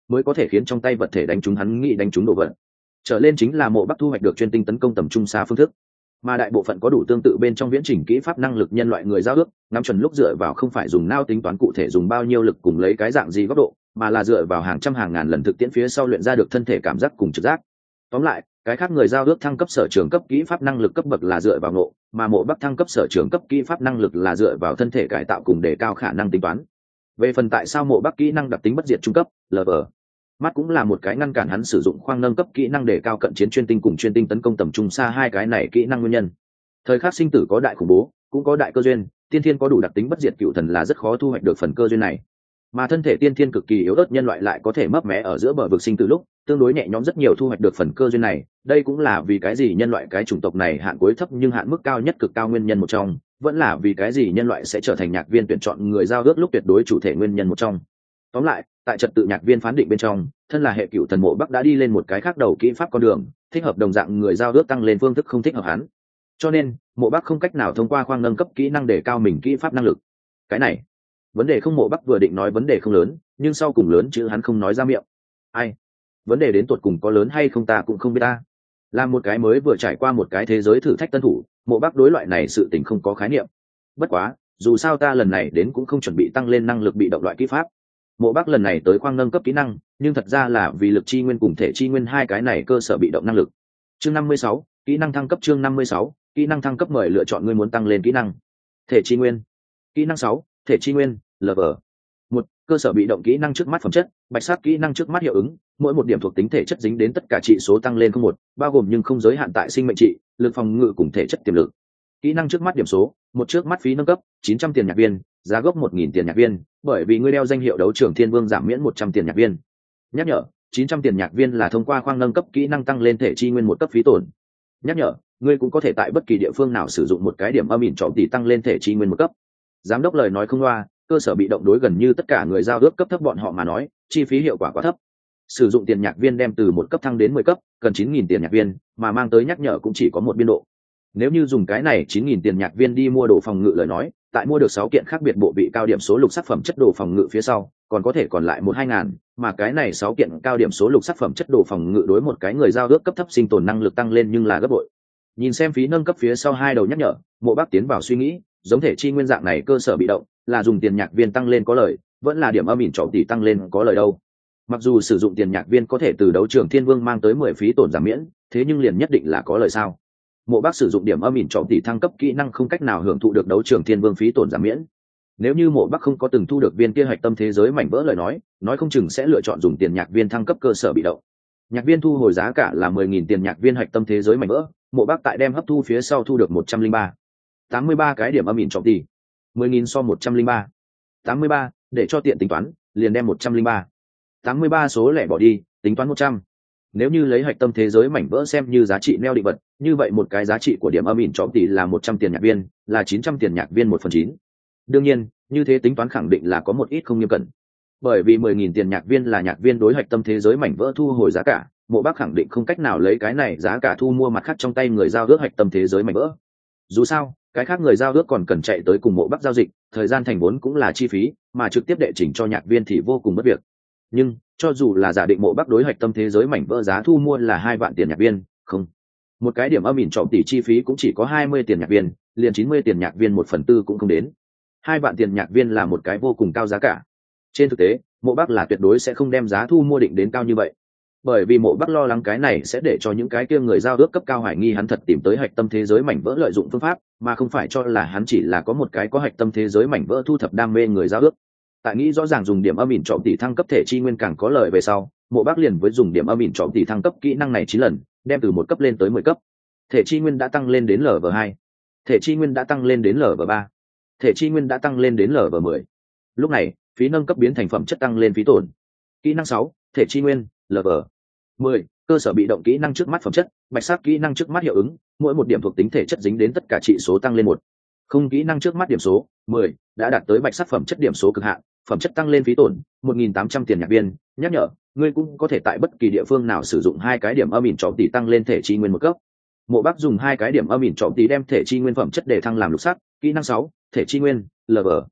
mới có thể khiến trong tay vật thể đánh trúng hắn nghĩ đánh trúng đồ vật. Trở lên chính là Mộ Bắc thu hoạch được chuyên tinh tấn công tầm trung xa phương thức, mà đại bộ phận có đủ tương tự bên trong viễn trình kỹ pháp năng lực nhân loại người giao ước ngắm chuẩn lúc dựa vào không phải dùng nao tính toán cụ thể dùng bao nhiêu lực cùng lấy cái dạng gì góc độ, mà là dựa vào hàng trăm hàng ngàn lần thực tiễn phía sau luyện ra được thân thể cảm giác cùng trực giác. Tóm lại, cái khác người giao ước thăng cấp sở trường cấp kỹ pháp năng lực cấp bậc là dựa vào ngộ, mà Mộ Bắc thăng cấp sở trường cấp kỹ pháp năng lực là dựa vào thân thể cải tạo cùng đề cao khả năng tính toán. Về phần tại sao Mộ Bắc kỹ năng đặc tính bất diệt trung cấp lv mắt cũng là một cái ngăn cản hắn sử dụng khoang nâng cấp kỹ năng đề cao cận chiến chuyên tinh cùng chuyên tinh tấn công tầm trung xa hai cái này kỹ năng nguyên nhân. Thời khắc sinh tử có đại khủng bố, cũng có đại cơ duyên, tiên thiên có đủ đặc tính bất diệt cựu thần là rất khó thu hoạch được phần cơ duyên này, mà thân thể tiên thiên cực kỳ yếu ớt nhân loại lại có thể mấp mé ở giữa bờ vực sinh tử lúc tương đối nhẹ nhõm rất nhiều thu hoạch được phần cơ duyên này. Đây cũng là vì cái gì nhân loại cái chủng tộc này hạn cuối thấp nhưng hạn mức cao nhất cực cao nguyên nhân một trong, vẫn là vì cái gì nhân loại sẽ trở thành nhạc viên tuyển chọn người giao ước lúc tuyệt đối chủ thể nguyên nhân một trong. Tóm lại, tại trật tự nhạc viên phán định bên trong, thân là hệ cựu thần Mộ Bắc đã đi lên một cái khác đầu kỹ pháp con đường, thích hợp đồng dạng người giao ước tăng lên phương thức không thích hợp hắn, cho nên Mộ Bắc không cách nào thông qua khoang nâng cấp kỹ năng để cao mình kỹ pháp năng lực. Cái này vấn đề không, Mộ Bắc vừa định nói vấn đề không lớn, nhưng sau cùng lớn chứ hắn không nói ra miệng. Ai vấn đề đến tột cùng có lớn hay không ta cũng không biết ta. Là một cái mới vừa trải qua một cái thế giới thử thách tân thủ, Mộ Bắc đối loại này sự tình không có khái niệm. Bất quá dù sao ta lần này đến cũng không chuẩn bị tăng lên năng lực bị động loại kỹ pháp. Mộ Bắc lần này tới khoang nâng cấp kỹ năng, nhưng thật ra là vì lực chi nguyên cùng thể chi nguyên hai cái này cơ sở bị động năng lực. Chương năm mươi sáu, kỹ năng thăng cấp. Chương năm mươi sáu, kỹ năng thăng cấp. Mời lựa chọn ngươi muốn tăng lên kỹ năng. Thể chi nguyên. Kỹ năng sáu, thể chi nguyên, lv một. Cơ sở bị động kỹ năng trước mắt phẩm chất, bạch sắc kỹ năng trước mắt hiệu ứng, mỗi một điểm thuộc tính thể chất dính đến tất cả trị số tăng lên không một, bao gồm nhưng không giới hạn tại sinh mệnh trị, lực phòng ngự cùng thể chất tiềm lực. Kỹ năng trước mắt điểm số, một trước mắt phí nâng cấp, chín trăm tiền nhạc viên, giá gốc một nghìn tiền nhạc viên, bởi vì ngươi đeo danh hiệu đấu trưởng thiên vương giảm miễn một trăm tiền nhạc viên. Nhắc nhở, chín trăm tiền nhạc viên là thông qua khoang nâng cấp kỹ năng tăng lên thể chi nguyên một cấp phí tổn. Nhắc nhở, ngươi cũng có thể tại bất kỳ địa phương nào sử dụng một cái điểm âm ỉn trọng tỷ tăng lên thể chi nguyên một cấp. Giám đốc lời nói không loa, cơ sở bị động đối gần như tất cả người giao ước cấp thấp bọn họ mà nói, chi phí hiệu quả quá thấp. Sử dụng tiền nhạc viên đem từ một cấp thăng đến mười cấp, cần chín nghìn tiền nhạc viên, mà mang tới nhắc nhở cũng chỉ có một biên độ. Nếu như dùng cái này chín nghìn tiền nhạc viên đi mua đồ phòng ngự lời nói, tại mua được sáu kiện khác biệt bộ vị cao điểm số lục sắc phẩm chất đồ phòng ngự phía sau, còn có thể còn lại một hai ngàn, mà cái này sáu kiện cao điểm số lục sắc phẩm chất đồ phòng ngự đối một cái người giao ước cấp thấp sinh tồn năng lực tăng lên nhưng là gấp bội. Nhìn xem phí nâng cấp phía sau hai đầu nhắc nhở, Mộ Bắc tiến vào suy nghĩ, giống thể chi nguyên dạng này cơ sở bị động, là dùng tiền nhạc viên tăng lên có lời, vẫn là điểm âm ỉn trọng tỷ tăng lên có lời đâu. Mặc dù sử dụng tiền nhạc viên có thể từ đấu trường thiên vương mang tới mười phí tổn giảm miễn, thế nhưng liền nhất định là có lời sao? Mộ Bắc sử dụng điểm âm ỉn trọng tỷ thăng cấp kỹ năng không cách nào hưởng thụ được đấu trường thiên vương phí tổn giảm miễn. Nếu như Mộ Bắc không có từng thu được viên kia hạch tâm thế giới mảnh vỡ lời nói, nói không chừng sẽ lựa chọn dùng tiền nhạc viên thăng cấp cơ sở bị động. Nhạc viên thu hồi giá cả là mười nghìn tiền nhạc viên hạch tâm thế giới mảnh vỡ, Mộ Bắc tại đem hấp thu phía sau thu được một trăm linh ba, tám mươi ba cái điểm âm ỉn trọng tỷ. mười nghìn so một trăm linh ba, tám mươi ba, để cho tiện tính toán, liền đem một trăm linh ba, tám mươi ba số lẻ bỏ đi, tính toán một trăm. Nếu như lấy hạch tâm thế giới mảnh vỡ xem như giá trị neo định vật, như vậy một cái giá trị của điểm âm ỉn trọng tỷ là một trăm tiền nhạc viên, là chín trăm tiền nhạc viên một phần chín. Đương nhiên, như thế tính toán khẳng định là có một ít không nghiêm cẩn. Bởi vì mười nghìn tiền nhạc viên là nhạc viên đối hạch tâm thế giới mảnh vỡ thu hồi giá cả, Mộ Bắc khẳng định không cách nào lấy cái này giá cả thu mua mặt khác trong tay người giao ước hạch tâm thế giới mảnh vỡ. Dù sao, cái khác người giao ước còn cần chạy tới cùng Mộ Bắc giao dịch, thời gian thành vốn cũng là chi phí, mà trực tiếp đệ trình cho nhạc viên thì vô cùng bất việc. Nhưng cho dù là giả định Mộ Bắc đối hạch tâm thế giới mảnh vỡ giá thu mua là hai vạn tiền nhạc viên, không, một cái điểm âm ỉn trọng tỷ chi phí cũng chỉ có hai mươi tiền nhạc viên, liền chín mươi tiền nhạc viên một phần tư cũng không đến. Hai vạn tiền nhạc viên là một cái vô cùng cao giá cả. Trên thực tế, Mộ Bắc là tuyệt đối sẽ không đem giá thu mua định đến cao như vậy, bởi vì Mộ Bắc lo lắng cái này sẽ để cho những cái kia người giao ước cấp cao hoài nghi hắn thật tìm tới hạch tâm thế giới mảnh vỡ lợi dụng phương pháp, mà không phải cho là hắn chỉ là có một cái có hạch tâm thế giới mảnh vỡ thu thập đam mê người giao ước. Tại nghĩ rõ ràng dùng điểm âm ỉn trọng tỷ thăng cấp thể chi nguyên càng có lợi về sau, Mộ Bắc liền với dùng điểm âm ỉn trọng tỷ thăng cấp kỹ năng này chín lần, đem từ một cấp lên tới mười cấp. Thể chi nguyên đã tăng lên đến lv hai, thể chi nguyên đã tăng lên đến lv ba, thể chi nguyên đã tăng lên đến lv mười. Lúc này, phí nâng cấp biến thành phẩm chất tăng lên phí tổn. Kỹ năng sáu, thể chi nguyên, lv mười. Cơ sở bị động kỹ năng trước mắt phẩm chất, bạch sắc kỹ năng trước mắt hiệu ứng, mỗi một điểm thuộc tính thể chất dính đến tất cả trị số tăng lên một. Không kỹ năng trước mắt điểm số mười, đã đạt tới bạch sắc phẩm chất điểm số cực hạn, phẩm chất tăng lên phí tổn một nghìn tám trăm tiền nhạc viên. Nhắc nhở, ngươi cũng có thể tại bất kỳ địa phương nào sử dụng hai cái điểm âm ỉn trọng tỷ tăng lên thể chi nguyên một cấp. Mộ Bắc dùng hai cái điểm âm ỉn trọng tỷ đem thể chi nguyên phẩm chất để thăng làm lục sắc. Kỹ năng sáu, thể chi nguyên, lv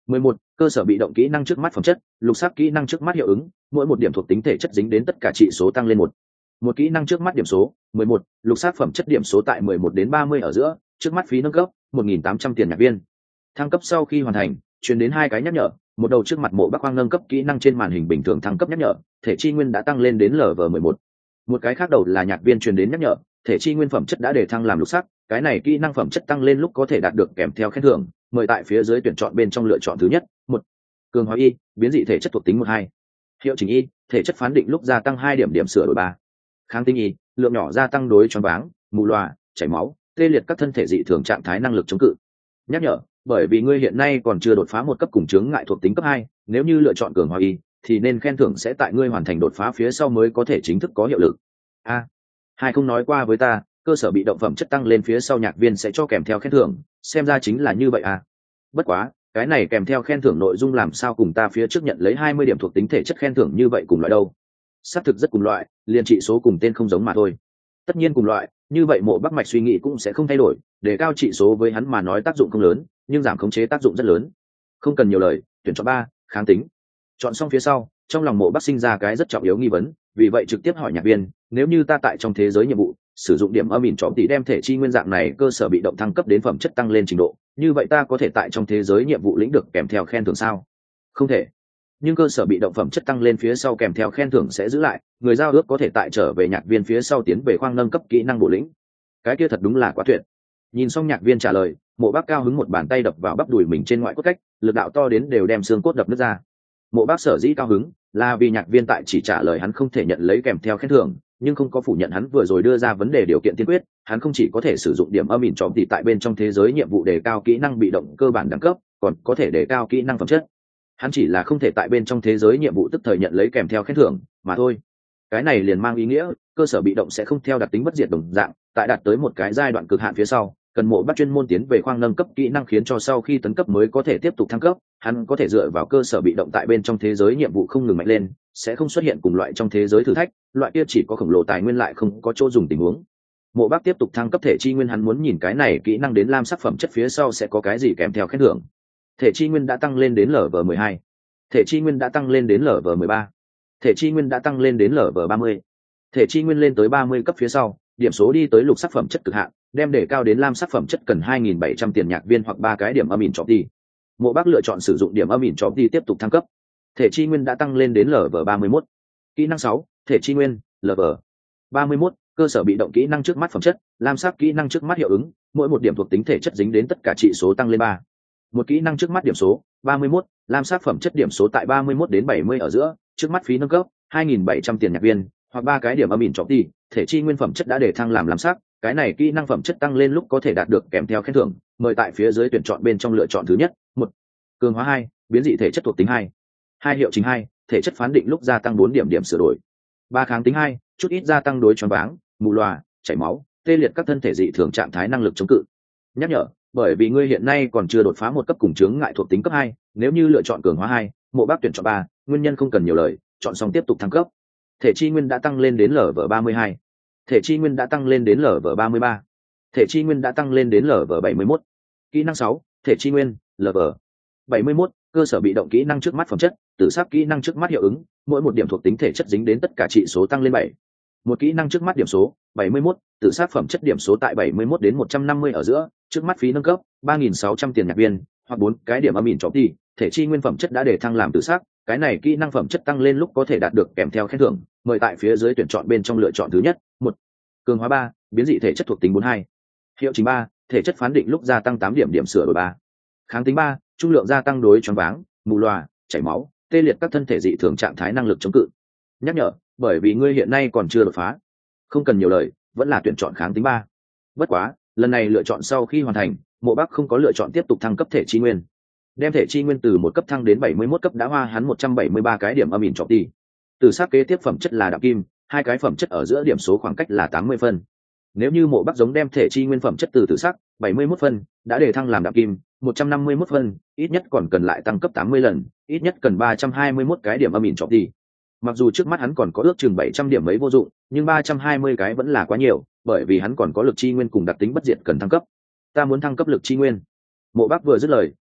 mười một cơ sở bị động kỹ năng trước mắt phẩm chất, lục sắc kỹ năng trước mắt hiệu ứng, mỗi một điểm thuộc tính thể chất dính đến tất cả trị số tăng lên một. Một kỹ năng trước mắt điểm số, mười một, lục sắc phẩm chất điểm số tại mười một đến ba mươi ở giữa, trước mắt phí nâng cấp, một nghìn tám trăm tiền nhạc viên. Thăng cấp sau khi hoàn thành, truyền đến hai cái nhắc nhở, một đầu trước mặt Mộ Bắc Hoang nâng cấp kỹ năng trên màn hình bình thường thăng cấp nhắc nhở, thể chi nguyên đã tăng lên đến lv mười một. Một cái khác đầu là nhạc viên truyền đến nhắc nhở, thể chi nguyên phẩm chất đã để thăng làm lục sắc, cái này kỹ năng phẩm chất tăng lên lúc có thể đạt được kèm theo khen thưởng, mời tại phía dưới tuyển chọn bên trong lựa chọn thứ nhất. Một, cường hóa y, biến dị thể chất thuộc tính một hai. Hiệu chỉnh y, thể chất phán định lúc gia tăng hai điểm điểm sửa đổi ba. Kháng tinh y, lượng nhỏ gia tăng đối choáng váng, mù loà, chảy máu, tê liệt các thân thể dị thường trạng thái năng lực chống cự. Nhắc nhở, bởi vì ngươi hiện nay còn chưa đột phá một cấp cùng chướng ngại thuộc tính cấp hai, nếu như lựa chọn cường hóa y thì nên khen thưởng sẽ tại ngươi hoàn thành đột phá phía sau mới có thể chính thức có hiệu lực. A, à, hai không nói qua với ta, cơ sở bị động phẩm chất tăng lên phía sau nhạc viên sẽ cho kèm theo khen thưởng, xem ra chính là như vậy à. Bất quá, cái này kèm theo khen thưởng nội dung làm sao cùng ta phía trước nhận lấy hai mươi điểm thuộc tính thể chất khen thưởng như vậy cùng loại đâu? Xác thực rất cùng loại, liền trị số cùng tên không giống mà thôi. Tất nhiên cùng loại, như vậy Mộ Bắc Mạch suy nghĩ cũng sẽ không thay đổi, để cao trị số với hắn mà nói tác dụng không lớn, nhưng giảm khống chế tác dụng rất lớn. Không cần nhiều lời, tuyển chọn ba, kháng tính. Chọn xong phía sau, trong lòng Mộ Bắc sinh ra cái rất trọng yếu nghi vấn, vì vậy trực tiếp hỏi nhạc viên, nếu như ta tại trong thế giới nhiệm vụ sử dụng điểm âm ỉn trọm tỷ đem thể chi nguyên dạng này cơ sở bị động thăng cấp đến phẩm chất tăng lên trình độ, như vậy ta có thể tại trong thế giới nhiệm vụ lĩnh được kèm theo khen thưởng sao? Không thể. Nhưng cơ sở bị động phẩm chất tăng lên phía sau kèm theo khen thưởng sẽ giữ lại, người giao ước có thể tại trở về nhạc viên phía sau tiến về khoang nâng cấp kỹ năng bổ lĩnh. Cái kia thật đúng là quá tuyệt. Nhìn xong nhạc viên trả lời, Mộ Bác cao hứng một bàn tay đập vào bắp đùi mình trên ngoại cốt cách, lực đạo to đến đều đem xương cốt đập nứt ra. Mộ Bác sở dĩ cao hứng là vì nhạc viên tại chỉ trả lời hắn không thể nhận lấy kèm theo khen thưởng, nhưng không có phủ nhận hắn vừa rồi đưa ra vấn đề điều kiện tiên quyết, hắn không chỉ có thể sử dụng điểm âm ỉn trọm tỷ tại bên trong thế giới nhiệm vụ đề cao kỹ năng bị động cơ bản đẳng cấp, còn có thể đề cao kỹ năng phẩm chất. Hắn chỉ là không thể tại bên trong thế giới nhiệm vụ tức thời nhận lấy kèm theo khen thưởng mà thôi. Cái này liền mang ý nghĩa cơ sở bị động sẽ không theo đặc tính bất diệt đồng dạng, tại đạt tới một cái giai đoạn cực hạn phía sau, cần Mộ Bác chuyên môn tiến về khoang nâng cấp kỹ năng khiến cho sau khi tấn cấp mới có thể tiếp tục thăng cấp. Hắn có thể dựa vào cơ sở bị động tại bên trong thế giới nhiệm vụ không ngừng mạnh lên, sẽ không xuất hiện cùng loại trong thế giới thử thách, loại kia chỉ có khổng lồ tài nguyên lại không có chỗ dùng tình huống. Mộ Bác tiếp tục thăng cấp thể chi nguyên, hắn muốn nhìn cái này kỹ năng đến lam sắc phẩm chất phía sau sẽ có cái gì kèm theo khen thưởng. Thể chi nguyên đã tăng lên đến lv mười hai, thể chi nguyên đã tăng lên đến lv mười ba, thể chi nguyên đã tăng lên đến lv ba mươi. Thể chi nguyên lên tới ba mươi cấp phía sau, điểm số đi tới lục sắc phẩm chất cực hạn, đem để cao đến lam sắc phẩm chất cần hai nghìn bảy trăm tiền nhạc viên hoặc ba cái điểm âm ỉn trọm đi. Mộ Bác lựa chọn sử dụng điểm âm ỉn trọm đi tiếp tục thăng cấp. Thể chi nguyên đã tăng lên đến lv ba mươi mốt. Kỹ năng sáu, thể chi nguyên, lv ba mươi mốt, cơ sở bị động kỹ năng trước mắt phẩm chất, lam sắc kỹ năng trước mắt hiệu ứng, mỗi một điểm thuộc tính thể chất dính đến tất cả trị số tăng lên ba. Một kỹ năng trước mắt điểm số, ba mươi mốt, lam sắc phẩm chất điểm số tại ba mươi mốt đến bảy mươi ở giữa, trước mắt phí nâng cấp, hai nghìn bảy trăm tiền nhạc viên, hoặc ba cái điểm âm ỉn trọm đi, thể chi nguyên phẩm chất đã để thăng làm lam sắc, cái này kỹ năng phẩm chất tăng lên lúc có thể đạt được kèm theo khen thưởng, mời tại phía dưới tuyển chọn bên trong lựa chọn thứ nhất. Một, cường hóa hai, biến dị thể chất thuộc tính hai. Hai hiệu chính hai, thể chất phán định lúc gia tăng bốn điểm điểm sửa đổi. Ba kháng tính hai, chút ít gia tăng đối choáng váng, mù lòa, chảy máu, tê liệt các thân thể dị thường trạng thái năng lực chống cự. Nhắc nhở, bởi vì ngươi hiện nay còn chưa đột phá một cấp cùng chướng ngại thuộc tính cấp hai, nếu như lựa chọn cường hóa hai, Mộ Bác tuyển chọn ba, nguyên nhân không cần nhiều lời, chọn xong tiếp tục thăng cấp. Thể chi nguyên đã tăng lên đến lv ba mươi hai, thể chi nguyên đã tăng lên đến lv ba mươi ba, thể chi nguyên đã tăng lên đến lv bảy mươi mốt. Kỹ năng sáu, thể chi nguyên, lv bảy mươi mốt, cơ sở bị động kỹ năng trước mắt phẩm chất, tử sắc kỹ năng trước mắt hiệu ứng, mỗi một điểm thuộc tính thể chất dính đến tất cả trị số tăng lên bảy. Một kỹ năng trước mắt điểm số, bảy mươi mốt, tử sắc phẩm chất điểm số tại bảy mươi mốt đến một trăm năm mươi ở giữa, trước mắt phí nâng cấp, ba nghìn sáu trăm tiền nhạc viên, hoặc bốn cái điểm âm ỉn trọm đi, thể chi nguyên phẩm chất đã để thăng làm tử sắc, cái này kỹ năng phẩm chất tăng lên lúc có thể đạt được kèm theo khen thưởng, mời tại phía dưới tuyển chọn bên trong lựa chọn thứ nhất. Một, cường hóa ba, biến dị thể chất thuộc tính bốn hai. Hiệu chính ba, thể chất phán định lúc gia tăng tám điểm điểm sửa đổi ba. Kháng tính ba, trung lượng gia tăng đối choáng váng, mù lòa, chảy máu, tê liệt các thân thể dị thường trạng thái năng lực chống cự. Nhắc nhở, bởi vì ngươi hiện nay còn chưa đột phá, không cần nhiều lời, vẫn là tuyển chọn kháng tính ba. Bất quá, lần này lựa chọn sau khi hoàn thành, Mộ Bác không có lựa chọn tiếp tục thăng cấp thể chi nguyên. Đem thể chi nguyên từ một cấp thăng đến bảy mươi mốt cấp đã hoa hắn một trăm bảy mươi ba cái điểm âm ỉn trọm đi. Từ sắc kế tiếp phẩm chất là đạm kim, hai cái phẩm chất ở giữa điểm số khoảng cách là tám mươi phân. Nếu như Mộ Bác giống đem thể chi nguyên phẩm chất từ tử sắc bảy mươi mốt phân đã để thăng làm đạm kim một trăm năm mươi mốt phân, ít nhất còn cần lại tăng cấp tám mươi lần, ít nhất cần ba trăm hai mươi mốt cái điểm âm ỉn trọm đi. Mặc dù trước mắt hắn còn có ước chừng bảy trăm điểm mấy vô dụng, nhưng ba trăm hai mươi cái vẫn là quá nhiều, bởi vì hắn còn có lực chi nguyên cùng đặc tính bất diệt cần thăng cấp. Ta muốn thăng cấp lực chi nguyên. Mộ Bác vừa dứt lời,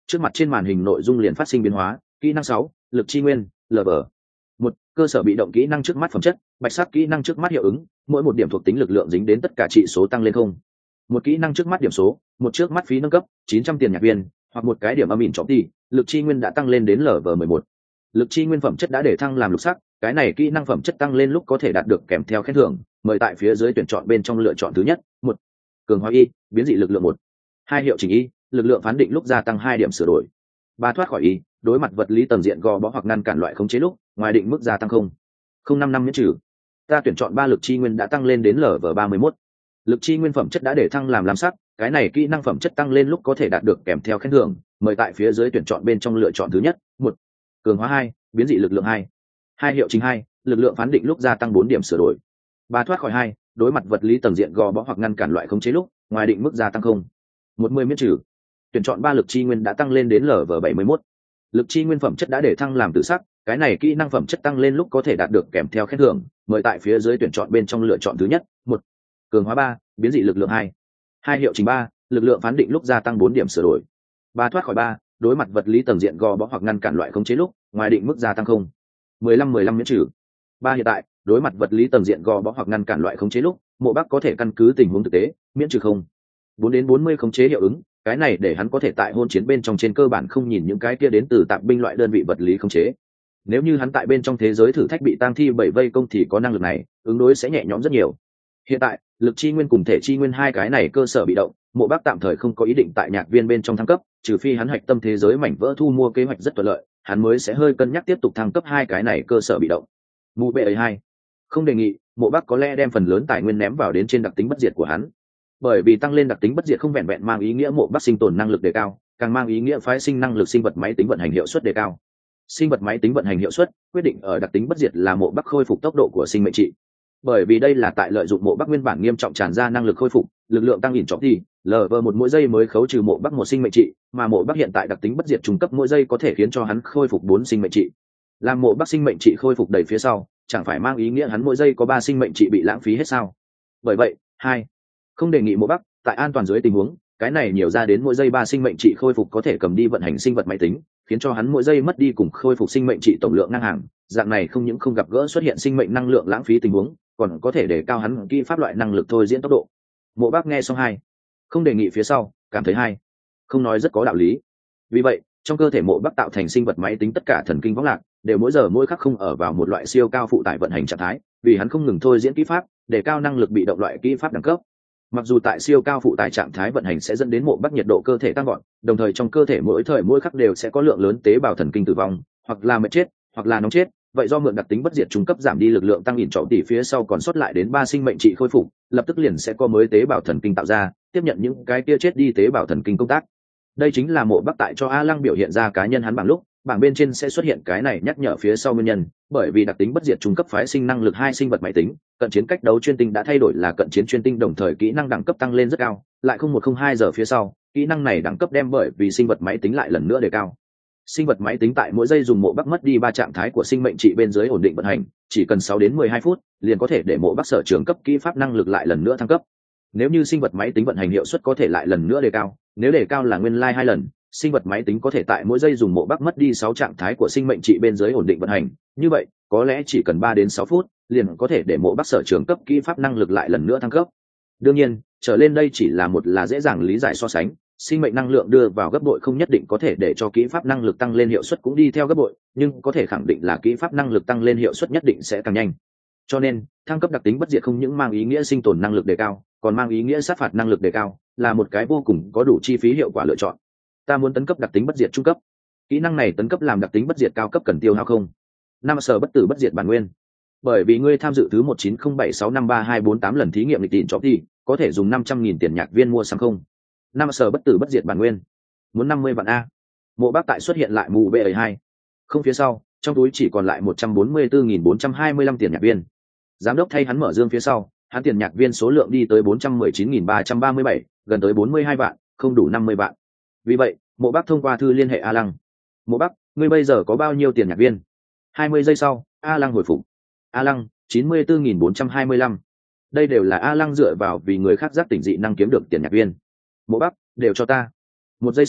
trước mặt trên màn hình nội dung liền phát sinh biến hóa. Kỹ năng sáu, lực chi nguyên, lv một. Cơ sở bị động kỹ năng trước mắt phẩm chất, bạch sắc kỹ năng trước mắt hiệu ứng, mỗi một điểm thuộc tính lực lượng dính đến tất cả trị số tăng lên không. Một kỹ năng trước mắt điểm số, một trước mắt phí nâng cấp chín trăm tiền nhạc viên, hoặc một cái điểm âm ỉn trọng tỷ, lực chi nguyên đã tăng lên đến lv mười một. Lực chi nguyên phẩm chất đã để thăng làm lục sắc, cái này kỹ năng phẩm chất tăng lên lúc có thể đạt được kèm theo khen thưởng, mời tại phía dưới tuyển chọn bên trong lựa chọn thứ nhất. Một, cường hóa y, biến dị lực lượng một. Hai, hiệu chỉnh y, lực lượng phán định lúc gia tăng hai điểm sửa đổi. Ba, thoát khỏi y, đối mặt vật lý tầm diện gò bó hoặc ngăn cản loại khống chế lúc ngoài định mức gia tăng không không năm năm miễn trừ. Ta tuyển chọn ba, lực chi nguyên đã tăng lên đến lv ba mươi mốt. Lực chi nguyên phẩm chất đã để thăng làm lam sắc, cái này kỹ năng phẩm chất tăng lên lúc có thể đạt được kèm theo khen thưởng, mời tại phía dưới tuyển chọn bên trong lựa chọn thứ nhất. Một, cường hóa hai, biến dị lực lượng hai. Hai, hiệu chỉnh hai, lực lượng phán định lúc gia tăng bốn điểm sửa đổi. Ba, thoát khỏi hai, đối mặt vật lý tầm diện gò bó hoặc ngăn cản loại khống chế lúc ngoài định mức gia tăng không một mươi miễn trừ. Tuyển chọn ba, lực chi nguyên đã tăng lên đến lv bảy mươi mốt. Lực chi nguyên phẩm chất đã để thăng làm tự sắc, cái này kỹ năng phẩm chất tăng lên lúc có thể đạt được kèm theo khen thưởng, mời tại phía dưới tuyển chọn bên trong lựa chọn thứ nhất. Một, cường hóa ba, biến dị lực lượng hai. Hai, hiệu chỉnh ba, lực lượng phán định lúc gia tăng bốn điểm sửa đổi. Ba, thoát khỏi ba, đối mặt vật lý tầng diện gò bó hoặc ngăn cản loại khống chế lúc ngoài định mức gia tăng không mười lăm mười lăm miễn trừ. Ba, hiện tại đối mặt vật lý tầng diện gò bó hoặc ngăn cản loại khống chế lúc Mộ Bắc có thể căn cứ tình huống thực tế miễn trừ không bốn đến bốn mươi khống chế hiệu ứng, cái này để hắn có thể tại hôn chiến bên trong trên cơ bản không nhìn những cái kia đến từ tạp binh loại đơn vị vật lý khống chế. Nếu như hắn tại bên trong thế giới thử thách bị tang thi bảy vây công thì có năng lực này ứng đối sẽ nhẹ nhõm rất nhiều. Hiện tại lực chi nguyên cùng thể chi nguyên hai cái này cơ sở bị động, Mộ Bắc tạm thời không có ý định tại nhạc viên bên trong thăng cấp, trừ phi hắn hạch tâm thế giới mảnh vỡ thu mua kế hoạch rất thuận lợi, hắn mới sẽ hơi cân nhắc tiếp tục thăng cấp hai cái này cơ sở bị động. Mù bệ ấy hai không đề nghị, Mộ Bắc có lẽ đem phần lớn tài nguyên ném vào đến trên đặc tính bất diệt của hắn, bởi vì tăng lên đặc tính bất diệt không vẹn vẹn mang ý nghĩa Mộ Bắc sinh tồn năng lực đề cao, càng mang ý nghĩa phái sinh năng lực sinh vật máy tính vận hành hiệu suất đề cao. Sinh vật máy tính vận hành hiệu suất quyết định ở đặc tính bất diệt là Mộ Bắc khôi phục tốc độ của sinh mệnh trị, bởi vì đây là tại lợi dụng Mộ Bắc nguyên bản nghiêm trọng tràn ra năng lực khôi phục, lực lượng tăng ỉn trọng thì lv một mỗi giây mới khấu trừ Mộ Bắc một sinh mệnh trị, mà Mộ Bắc hiện tại đặc tính bất diệt trung cấp mỗi giây có thể khiến cho hắn khôi phục bốn sinh mệnh trị. Làm Mộ Bắc sinh mệnh trị khôi phục đầy phía sau, chẳng phải mang ý nghĩa hắn mỗi giây có ba sinh mệnh trị bị lãng phí hết sao? Bởi vậy, hai không đề nghị Mộ Bắc tại an toàn dưới tình huống, cái này nhiều ra đến mỗi giây ba sinh mệnh trị khôi phục có thể cầm đi vận hành sinh vật máy tính, khiến cho hắn mỗi giây mất đi cùng khôi phục sinh mệnh trị tổng lượng ngang hàng, dạng này không những không gặp gỡ xuất hiện sinh mệnh năng lượng lãng phí tình huống, còn có thể để cao hắn kỹ pháp loại năng lực thôi diễn tốc độ. Mộ Bắc nghe xong hai không đề nghị phía sau, cảm thấy hai không nói rất có đạo lý. Vì vậy, trong cơ thể Mộ Bắc tạo thành sinh vật máy tính tất cả thần kinh võng lạc đều mỗi giờ mỗi khắc không ở vào một loại siêu cao phụ tải vận hành trạng thái, vì hắn không ngừng thôi diễn kỹ pháp, để cao năng lực bị động loại kỹ pháp đẳng cấp. Mặc dù tại siêu cao phụ tải trạng thái vận hành sẽ dẫn đến Mộ Bắc nhiệt độ cơ thể tăng gọn, đồng thời trong cơ thể mỗi thời mỗi khắc đều sẽ có lượng lớn tế bào thần kinh tử vong, hoặc là mệt chết, hoặc là nóng chết. Vậy do mượn đặc tính bất diệt trung cấp giảm đi lực lượng tăng ỉn trọng tỷ phía sau còn sót lại đến ba sinh mệnh trị khôi phục, lập tức liền sẽ có mới tế bào thần kinh tạo ra, tiếp nhận những cái kia chết đi tế bào thần kinh công tác. Đây chính là Mộ Bắc tại cho A Lăng biểu hiện ra cá nhân hắn bảng lúc, bảng bên trên sẽ xuất hiện cái này nhắc nhở phía sau nguyên nhân, bởi vì đặc tính bất diệt trung cấp phái sinh năng lực hai sinh vật máy tính, cận chiến cách đấu chuyên tinh đã thay đổi là cận chiến chuyên tinh, đồng thời kỹ năng đẳng cấp tăng lên rất cao, lại không một không hai giờ phía sau, kỹ năng này đẳng cấp đem bởi vì sinh vật máy tính lại lần nữa đề cao. Sinh vật máy tính tại mỗi giây dùng Mộ Bắc mất đi ba trạng thái của sinh mệnh trị bên dưới ổn định vận hành, chỉ cần sáu đến mười hai phút, liền có thể để Mộ Bắc sở trường cấp kỹ pháp năng lực lại lần nữa thăng cấp. Nếu như sinh vật máy tính vận hành hiệu suất có thể lại lần nữa đề cao, nếu đề cao là nguyên lai like hai lần, sinh vật máy tính có thể tại mỗi giây dùng Mộ Bắc mất đi sáu trạng thái của sinh mệnh trị bên dưới ổn định vận hành, như vậy, có lẽ chỉ cần ba đến sáu phút, liền có thể để Mộ Bắc sở trường cấp kỹ pháp năng lực lại lần nữa thăng cấp. Đương nhiên, trở lên đây chỉ là một là dễ dàng lý giải so sánh, sinh mệnh năng lượng đưa vào gấp bội không nhất định có thể để cho kỹ pháp năng lực tăng lên hiệu suất cũng đi theo gấp bội, nhưng có thể khẳng định là kỹ pháp năng lực tăng lên hiệu suất nhất định sẽ càng nhanh. Cho nên, thăng cấp đặc tính bất diệt không những mang ý nghĩa sinh tồn năng lực đề cao, còn mang ý nghĩa sát phạt năng lực đề cao, là một cái vô cùng có đủ chi phí hiệu quả lựa chọn. Ta muốn tấn cấp đặc tính bất diệt trung cấp. Kỹ năng này tấn cấp làm đặc tính bất diệt cao cấp cần tiêu hao không năm sở bất tử bất diệt bản nguyên. Bởi vì ngươi tham dự thứ một chín không bảy sáu năm ba hai bốn tám lần thí nghiệm lịch tiền chọn thì có thể dùng năm trăm nghìn tiền nhạc viên mua sắm không năm sở bất tử bất diệt bản nguyên. Muốn năm mươi vạn a. Mộ Bắc tại xuất hiện lại mù bê hai không phía sau, trong túi chỉ còn lại một trăm bốn mươi tư nghìn bốn trăm hai mươi lăm tiền nhạc viên. Giám đốc thay hắn mở dương phía sau, hắn tiền nhạc viên số lượng đi tới bốn trăm mười chín nghìn ba trăm ba mươi bảy, gần tới bốn mươi hai vạn, không đủ năm mươi vạn. Vì vậy, Mộ Bắc thông qua thư liên hệ A Lăng. Mộ Bắc, ngươi bây giờ có bao nhiêu tiền nhạc viên? hai mươi giây sau, A Lăng hồi phục. A Lăng, chín mươi tư nghìn bốn trăm hai mươi lăm. Đây đều là A Lăng dựa vào vì người khác giác tỉnh dị năng kiếm được tiền nhạc viên. Mộ Bắc, đều cho ta. Một giây sau,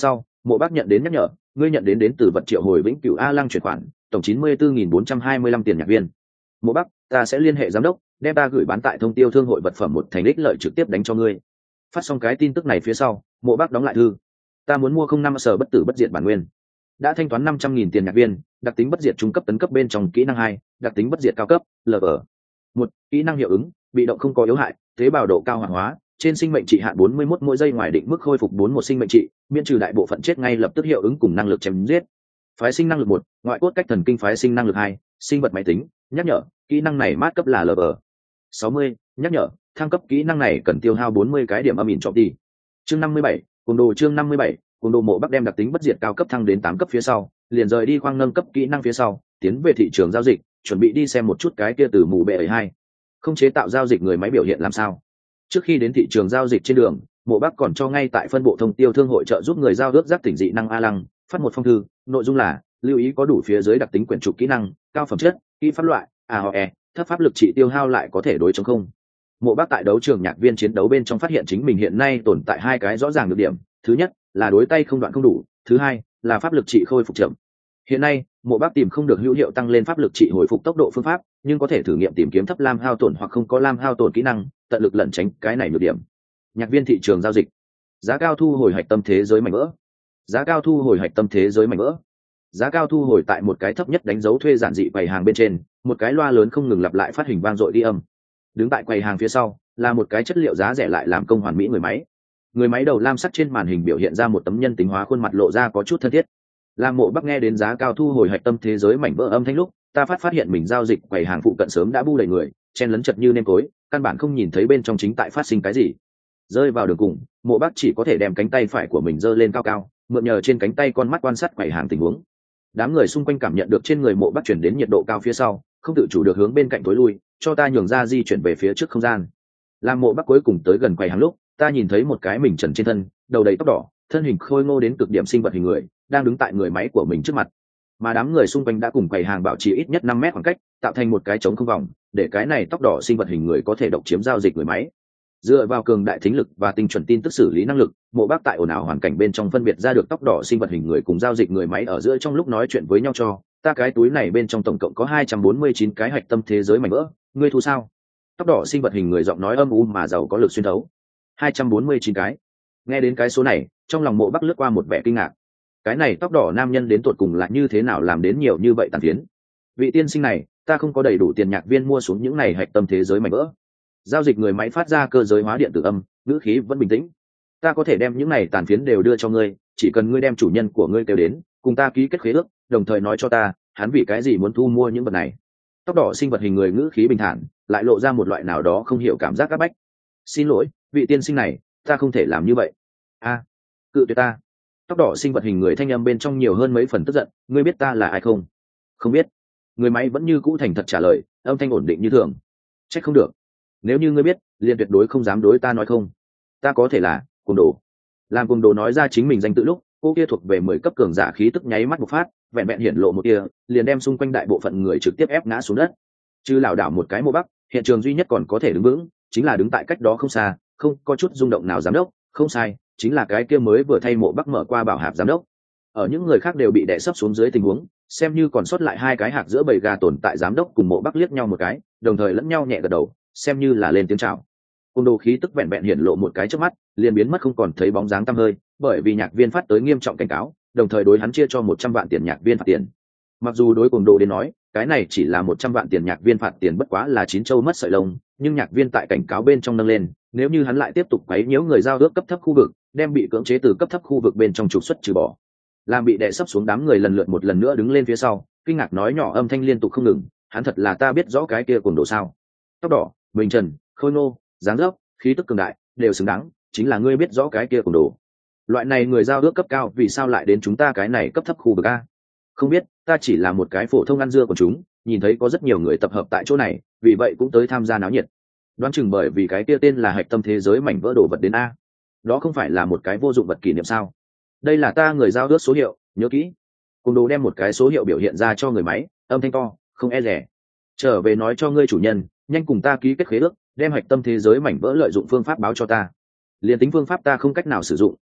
Mộ Bác nhận đến nhắc nhở, ngươi nhận đến đến từ vật triệu hồi vĩnh cửu a lăng chuyển khoản, tổng chín mươi bốn nghìn bốn trăm hai mươi lăm tiền nhạc viên. Mộ Bác, ta sẽ liên hệ giám đốc, đem ta gửi bán tại thông tiêu thương hội vật phẩm một thành ích lợi trực tiếp đánh cho ngươi. Phát xong cái tin tức này phía sau, Mộ Bác đóng lại thư. Ta muốn mua không năm sở bất tử bất diệt bản nguyên. Đã thanh toán năm trăm nghìn tiền nhạc viên, đặc tính bất diệt trung cấp tấn cấp bên trong kỹ năng hai, đặc tính bất diệt cao cấp, lv một, kỹ năng hiệu ứng, bị động không có yếu hại, tế bào độ cao hoạt hóa, trên sinh mệnh trị hạn bốn mươi mốt mỗi giây ngoài định mức khôi phục bốn một sinh mệnh trị, miễn trừ đại bộ phận chết ngay lập tức hiệu ứng cùng năng lực chém giết. Phái sinh năng lực một, ngoại cốt cách thần kinh phái sinh năng lực hai, sinh vật máy tính, nhắc nhở, kỹ năng này mát cấp là lv sáu mươi, nhắc nhở, thăng cấp kỹ năng này cần tiêu hao bốn mươi cái điểm âm ỉn trọng đi. Chương năm mươi bảy, cùng đồ chương năm mươi bảy, cùng đồ Mộ Bắc đem đặc tính bất diệt cao cấp thăng đến tám cấp phía sau, liền rời đi khoang nâng cấp kỹ năng phía sau, tiến về thị trường giao dịch, chuẩn bị đi xem một chút cái kia từ mù bệ ấy hai. Không chế tạo giao dịch người máy biểu hiện làm sao. Trước khi đến thị trường giao dịch trên đường, Mộ Bắc còn cho ngay tại phân bộ thông tiêu thương hội trợ giúp người giao ước giác tỉnh dị năng a lăng phát một phong thư, nội dung là lưu ý có đủ phía dưới đặc tính quyển trục kỹ năng, cao phẩm chất, kỹ pháp loại, a ho e, thấp pháp lực trị tiêu hao lại có thể đối chống không. Mộ Bắc tại đấu trường nhạc viên chiến đấu bên trong phát hiện chính mình hiện nay tồn tại hai cái rõ ràng nhược điểm, thứ nhất là đối tay không đoạn không đủ, thứ hai là pháp lực trị khôi phục chậm. Hiện nay, Mộ Bắc tìm không được hữu hiệu tăng lên pháp lực trị hồi phục tốc độ phương pháp, nhưng có thể thử nghiệm tìm kiếm thấp lam hao tổn hoặc không có lam hao tổn kỹ năng, tận lực lẩn tránh cái này nhược điểm. Nhạc viên thị trường giao dịch, giá cao thu hồi hạch tâm thế giới mảnh vỡ, giá cao thu hồi hạch tâm thế giới mảnh vỡ, giá cao thu hồi tại một cái thấp nhất đánh dấu thuê giản dị quầy hàng bên trên, một cái loa lớn không ngừng lặp lại phát hình vang dội đi âm. Đứng tại quầy hàng phía sau là một cái chất liệu giá rẻ lại làm công hoàn mỹ người máy. Người máy đầu lam sắc trên màn hình biểu hiện ra một tấm nhân tính hóa khuôn mặt lộ ra có chút thân thiết. Lam Mộ Bắc nghe đến giá cao thu hồi hạch tâm thế giới mảnh vỡ âm thanh lúc, ta phát phát hiện mình giao dịch quầy hàng phụ cận sớm đã bu đầy người, chen lấn chật như nêm tối, căn bản không nhìn thấy bên trong chính tại phát sinh cái gì. Rơi vào đường cùng, Mộ Bắc chỉ có thể đem cánh tay phải của mình giơ lên cao cao, mượn nhờ trên cánh tay con mắt quan sát quầy hàng tình huống. Đám người xung quanh cảm nhận được trên người Mộ Bắc chuyển đến nhiệt độ cao phía sau, không tự chủ được hướng bên cạnh tối lui, cho ta nhường ra di chuyển về phía trước không gian. Lam Mộ Bắc cuối cùng tới gần quầy hàng lúc, ta nhìn thấy một cái mình trần trên thân, đầu đầy tóc đỏ, thân hình khôi ngô đến cực điểm sinh vật hình người, đang đứng tại người máy của mình trước mặt. Mà đám người xung quanh đã cùng quầy hàng bảo trì ít nhất năm mét khoảng cách, tạo thành một cái trống không vòng, để cái này tóc đỏ sinh vật hình người có thể độc chiếm giao dịch người máy. Dựa vào cường đại thính lực và tinh chuẩn tin tức xử lý năng lực, Mộ Bắc tại ồn ào hoàn cảnh bên trong phân biệt ra được tóc đỏ sinh vật hình người cùng giao dịch người máy ở giữa trong lúc nói chuyện với nhau cho ta cái túi này bên trong tổng cộng có hai trăm bốn mươi chín cái hạch tâm thế giới mảnh vỡ, ngươi thu sao? Tóc đỏ sinh vật hình người giọng nói âm u mà giàu có lực xuyên thấu. hai trăm bốn mươi chín cái. Nghe đến cái số này, trong lòng Mộ Bắc lướt qua một vẻ kinh ngạc. Cái này tóc đỏ nam nhân đến tột cùng là như thế nào làm đến nhiều như vậy tàn phiến? Vị tiên sinh này, ta không có đầy đủ tiền nhạc viên mua xuống những này hạch tâm thế giới mảnh vỡ. Giao dịch người máy phát ra cơ giới hóa điện tử âm, ngữ khí vẫn bình tĩnh. Ta có thể đem những này tàn phiến đều đưa cho ngươi, chỉ cần ngươi đem chủ nhân của ngươi kêu đến, cùng ta ký kết khế ước, đồng thời nói cho ta, hắn vì cái gì muốn thu mua những vật này. Tóc đỏ sinh vật hình người ngữ khí bình thản, lại lộ ra một loại nào đó không hiểu cảm giác áp bách. Xin lỗi, vị tiên sinh này, ta không thể làm như vậy. A, cự tuyệt ta. Tóc đỏ sinh vật hình người thanh âm bên trong nhiều hơn mấy phần tức giận, ngươi biết ta là ai không? Không biết. Người máy vẫn như cũ thành thật trả lời, âm thanh ổn định như thường. Trách không được. Nếu như ngươi biết, liền tuyệt đối không dám đối ta nói không. Ta có thể là cuồng đồ. Làm cuồng đồ nói ra chính mình danh tự lúc, cô kia thuộc về mười cấp cường giả khí tức nháy mắt một phát, vẹn vẹn hiển lộ một kia, liền đem xung quanh đại bộ phận người trực tiếp ép ngã xuống đất. Chứ lảo đảo một cái Mộ Bắc, hiện trường duy nhất còn có thể đứng vững, chính là đứng tại cách đó không xa, không có chút rung động nào giám đốc, không sai, chính là cái kia mới vừa thay Mộ Bắc mở qua bảo hạp giám đốc. Ở những người khác đều bị đè sấp xuống dưới tình huống, xem như còn sót lại hai cái hạc giữa bầy gà tồn tại giám đốc cùng Mộ Bắc liếc nhau một cái, đồng thời lẫn nhau nhẹ gật đầu, xem như là lên tiếng chào. Côn đồ khí tức vẹn vẹn hiện lộ một cái trước mắt, liền biến mất không còn thấy bóng dáng tăm hơi, bởi vì nhạc viên phát tới nghiêm trọng cảnh cáo, đồng thời đối hắn chia cho một trăm vạn tiền nhạc viên phạt tiền. Mặc dù đối côn đồ đến nói, cái này chỉ là một trăm vạn tiền nhạc viên phạt tiền bất quá là chín châu mất sợi lông, nhưng nhạc viên tại cảnh cáo bên trong nâng lên, nếu như hắn lại tiếp tục quấy nhiễu người giao ước cấp thấp khu vực, đem bị cưỡng chế từ cấp thấp khu vực bên trong trục xuất trừ bỏ. Làm bị đè sấp xuống đám người lần lượt một lần nữa đứng lên phía sau, kinh ngạc nói nhỏ âm thanh liên tục không ngừng, hắn thật là ta biết rõ cái kia côn đồ sao? Tóc đỏ, bình trần, khôi ngô, dáng dấp, khí tức cường đại, đều xứng đáng, chính là ngươi biết rõ cái kia côn đồ. Loại này người giao ước cấp cao vì sao lại đến chúng ta cái này cấp thấp khu vực a? Không biết, ta chỉ là một cái phổ thông ăn dưa của chúng, nhìn thấy có rất nhiều người tập hợp tại chỗ này, vì vậy cũng tới tham gia náo nhiệt. Đoán chừng bởi vì cái kia tên là hạch tâm thế giới mảnh vỡ đồ vật đến a. Đó không phải là một cái vô dụng vật kỷ niệm sao? Đây là ta người giao ước số hiệu, nhớ kỹ. Côn đồ đem một cái số hiệu biểu hiện ra cho người máy, âm thanh to, không e dè. Trở về nói cho ngươi chủ nhân, nhanh cùng ta ký kết khế ước, đem hạch tâm thế giới mảnh vỡ lợi dụng phương pháp báo cho ta. Liên tính phương pháp ta không cách nào sử dụng,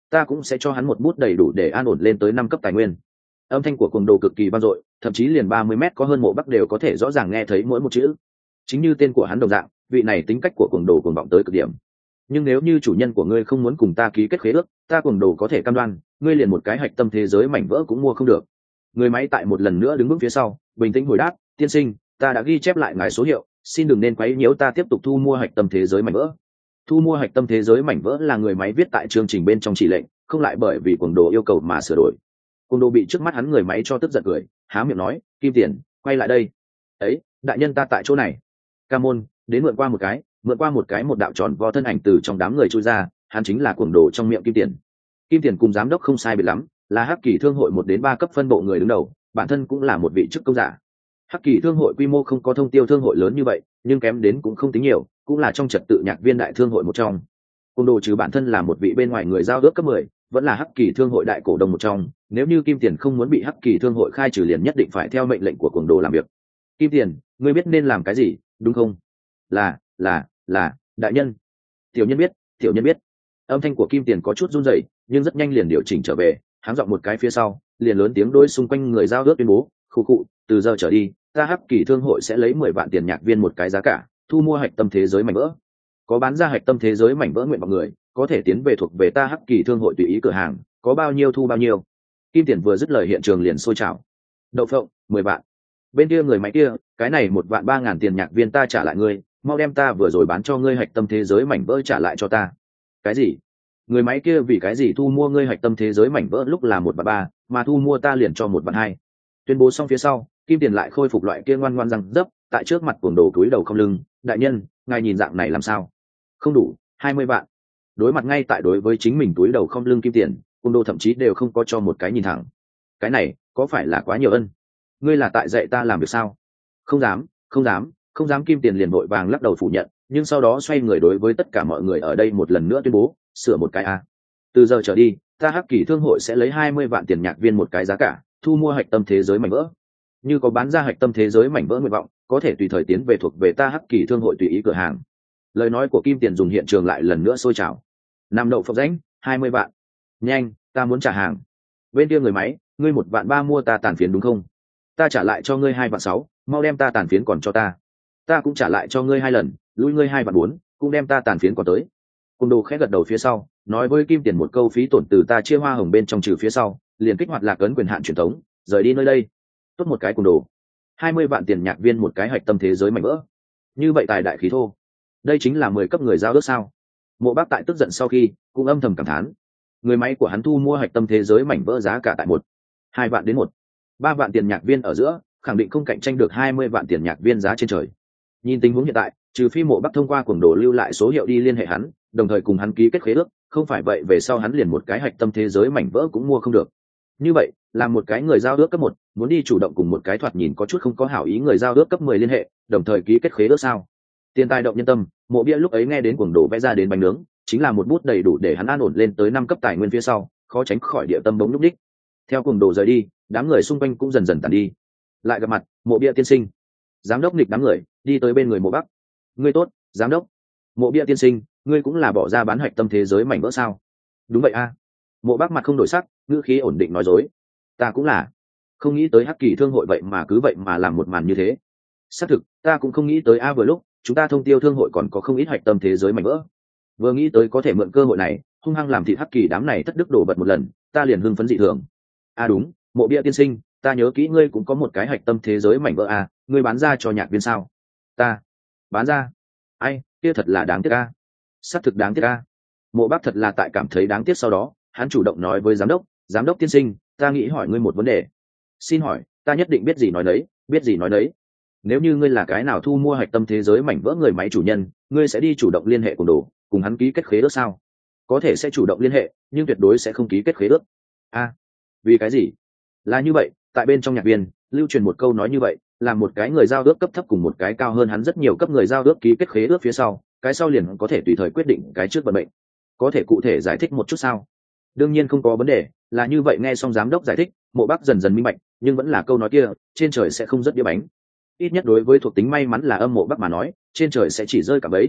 ta cũng sẽ cho hắn một bút đầy đủ để an ổn lên tới năm cấp tài nguyên. Âm thanh của cuồng đồ cực kỳ vang dội, thậm chí liền ba mươi mét có hơn Mộ Bắc đều có thể rõ ràng nghe thấy mỗi một chữ. Chính như tên của hắn đồng dạng, vị này tính cách của cuồng đồ cuồng vọng tới cực điểm. Nhưng nếu như chủ nhân của ngươi không muốn cùng ta ký kết khế ước, ta cuồng đồ có thể cam đoan, ngươi liền một cái hạch tâm thế giới mảnh vỡ cũng mua không được. Người máy tại một lần nữa đứng vững phía sau, bình tĩnh hồi đáp, tiên sinh, ta đã ghi chép lại ngài số hiệu, xin đừng nên quấy nhiễu ta tiếp tục thu mua hạch tâm thế giới mảnh vỡ. Thu mua hạch tâm thế giới mảnh vỡ là người máy viết tại chương trình bên trong chỉ lệnh, không lại bởi vì cuồng đồ yêu cầu mà sửa đổi. Cuồng đồ bị trước mắt hắn người máy cho tức giận cười, há miệng nói, kim tiền, quay lại đây. Ấy, đại nhân ta tại chỗ này. Ca môn, đến mượn qua một cái, mượn qua một cái một đạo tròn vo thân ảnh từ trong đám người chui ra, hắn chính là cuồng đồ trong miệng kim tiền. Kim tiền cùng giám đốc không sai biệt lắm, là Hắc Kỳ thương hội một đến ba cấp phân bộ người đứng đầu, bản thân cũng là một vị chức công giả. Hắc Kỳ thương hội quy mô không có Thông Tiêu thương hội lớn như vậy, nhưng kém đến cũng không tính nhiều, cũng là trong trật tự nhạc viên đại thương hội một trong. Cuồng đồ trừ bản thân là một vị bên ngoài người giao ước cấp mười, vẫn là Hắc Kỳ thương hội đại cổ đông một trong, nếu như kim tiền không muốn bị Hắc Kỳ thương hội khai trừ liền nhất định phải theo mệnh lệnh của cuồng đồ làm việc. Kim tiền, ngươi biết nên làm cái gì, đúng không? Là, là, là, đại nhân. Tiểu nhân biết, tiểu nhân biết. Âm thanh của kim tiền có chút run rẩy, nhưng rất nhanh liền điều chỉnh trở về, háng giọng một cái phía sau, liền lớn tiếng đối xung quanh người giao ước tuyên bố, khụ khụ, từ giờ trở đi, ta Hắc Kỳ thương hội sẽ lấy mười vạn tiền nhạc viên một cái giá cả, thu mua hạch tâm thế giới mảnh vỡ. Có bán ra hạch tâm thế giới mảnh vỡ nguyện vọng người, có thể tiến về thuộc về ta Hắc Kỳ thương hội tùy ý cửa hàng, có bao nhiêu thu bao nhiêu. Kim tiền vừa dứt lời hiện trường liền sôi trào. Đậu phộng, mười vạn. Bên kia người máy kia, cái này một vạn ba ngàn tiền nhạc viên ta trả lại ngươi, mau đem ta vừa rồi bán cho ngươi hạch tâm thế giới mảnh vỡ trả lại cho ta. Cái gì? Người máy kia vì cái gì thu mua ngươi hạch tâm thế giới mảnh vỡ lúc là một vạn ba, mà thu mua ta liền cho một vạn hai. Tuyên bố xong phía sau, kim tiền lại khôi phục loại kia ngoan ngoan răng dấp, tại trước mặt cuồng đồ cúi đầu không lưng, đại nhân, ngài nhìn dạng này làm sao? Không đủ, hai mươi vạn. Đối mặt ngay tại đối với chính mình túi đầu không lưng kim tiền, cuồng đồ thậm chí đều không có cho một cái nhìn thẳng. Cái này, có phải là quá nhiều ân? Ngươi là tại dạy ta làm việc sao? Không dám, không dám, không dám. Kim tiền liền vội vàng lắc đầu phủ nhận, nhưng sau đó xoay người đối với tất cả mọi người ở đây một lần nữa tuyên bố, sửa một cái a. Từ giờ trở đi, ta Hắc Kỳ thương hội sẽ lấy hai mươi vạn tiền nhạc viên một cái giá cả, thu mua hạch tâm thế giới mảnh vỡ. Như có bán ra hạch tâm thế giới mảnh vỡ nguyện vọng, có thể tùy thời tiến về thuộc về ta Hắc Kỳ thương hội tùy ý cửa hàng. Lời nói của kim tiền dùng hiện trường lại lần nữa sôi trào. Nam đậu phộng rãnh, hai mươi vạn. Nhanh, ta muốn trả hàng. Bên kia người máy, ngươi một vạn ba mua ta tàn phiến đúng không? Ta trả lại cho ngươi hai vạn sáu, mau đem ta tàn phiến còn cho ta. Ta cũng trả lại cho ngươi hai lần, lui ngươi hai vạn bốn, cũng đem ta tàn phiến còn tới. Cuồng đồ khẽ gật đầu phía sau, nói với kim tiền một câu phí tổn từ ta chia hoa hồng bên trong trừ phía sau, liền kích hoạt lạc ấn quyền hạn truyền thống, rời đi nơi đây. Tốt một cái cuồng đồ. hai mươi vạn tiền nhạc viên một cái hạch tâm thế giới mảnh vỡ. Như vậy tài đại khí thô. Đây chính là mười cấp người giao ước sao? Mộ Bác tại tức giận sau khi, cũng âm thầm cảm thán. Người máy của hắn thu mua hạch tâm thế giới mảnh vỡ giá cả tại một, hai vạn đến một, ba vạn tiền nhạc viên ở giữa, khẳng định không cạnh tranh được hai mươi vạn tiền nhạc viên giá trên trời. Nhìn tình huống hiện tại, trừ phi Mộ Bác thông qua cuồng đồ lưu lại số hiệu đi liên hệ hắn, đồng thời cùng hắn ký kết khế ước, không phải vậy về sau hắn liền một cái hạch tâm thế giới mảnh vỡ cũng mua không được. Như vậy, là một cái người giao ước cấp một, muốn đi chủ động cùng một cái thoạt nhìn có chút không có hảo ý người giao ước cấp mười liên hệ, đồng thời ký kết khế ước sao? Tiền tài động nhân tâm, Mộ Bia lúc ấy nghe đến cuồng đồ vẽ ra đến bánh nướng, chính là một bút đầy đủ để hắn an ổn lên tới năm cấp tài nguyên phía sau, khó tránh khỏi địa tâm bỗng lúc đích. Theo cuồng đồ rời đi, đám người xung quanh cũng dần dần tàn đi. Lại gặp mặt, Mộ Bia tiên sinh. Giám đốc nghịch đám người, đi tới bên người Mộ Bắc. Ngươi tốt, giám đốc. Mộ Bia tiên sinh, ngươi cũng là bỏ ra bán hạch tâm thế giới mảnh vỡ sao? Đúng vậy a. Mộ Bắc mặt không đổi sắc, ngữ khí ổn định nói dối. Ta cũng là. Không nghĩ tới Hắc Kỳ thương hội vậy mà cứ vậy mà làm một màn như thế. Xác thực, ta cũng không nghĩ tới a vừa lúc, chúng ta Thông Tiêu thương hội còn có không ít hạch tâm thế giới mảnh vỡ. Vừa nghĩ tới có thể mượn cơ hội này, hung hăng làm thịt Hắc Kỳ đám này thất đức đổ bật một lần, ta liền hưng phấn dị thường. A đúng, Mộ Bia tiên sinh, ta nhớ kỹ ngươi cũng có một cái hạch tâm thế giới mảnh vỡ a, ngươi bán ra cho nhạc viên sao? Ta bán ra? Ai, kia thật là đáng tiếc a. Xác thực đáng tiếc a. Mộ Bác thật là tại cảm thấy đáng tiếc, sau đó hắn chủ động nói với giám đốc, giám đốc tiên sinh, ta nghĩ hỏi ngươi một vấn đề. Xin hỏi, ta nhất định biết gì nói đấy, biết gì nói đấy. Nếu như ngươi là cái nào thu mua hạch tâm thế giới mảnh vỡ người máy chủ nhân, ngươi sẽ đi chủ động liên hệ cùng đồ, cùng hắn ký kết khế ước sao? Có thể sẽ chủ động liên hệ, nhưng tuyệt đối sẽ không ký kết khế ước. A, vì cái gì? Là như vậy, tại bên trong nhạc viên lưu truyền một câu nói như vậy, là một cái người giao ước cấp thấp cùng một cái cao hơn hắn rất nhiều cấp người giao ước ký kết khế ước phía sau, cái sau liền có thể tùy thời quyết định cái trước vận mệnh. Có thể cụ thể giải thích một chút sao? Đương nhiên không có vấn đề, là như vậy. Nghe xong giám đốc giải thích, Mộ Bắc dần dần minh bạch, nhưng vẫn là câu nói kia, trên trời sẽ không rớt đĩa bánh. Ít nhất đối với thuộc tính may mắn là âm Mộ Bắc mà nói, trên trời sẽ chỉ rơi cả bấy.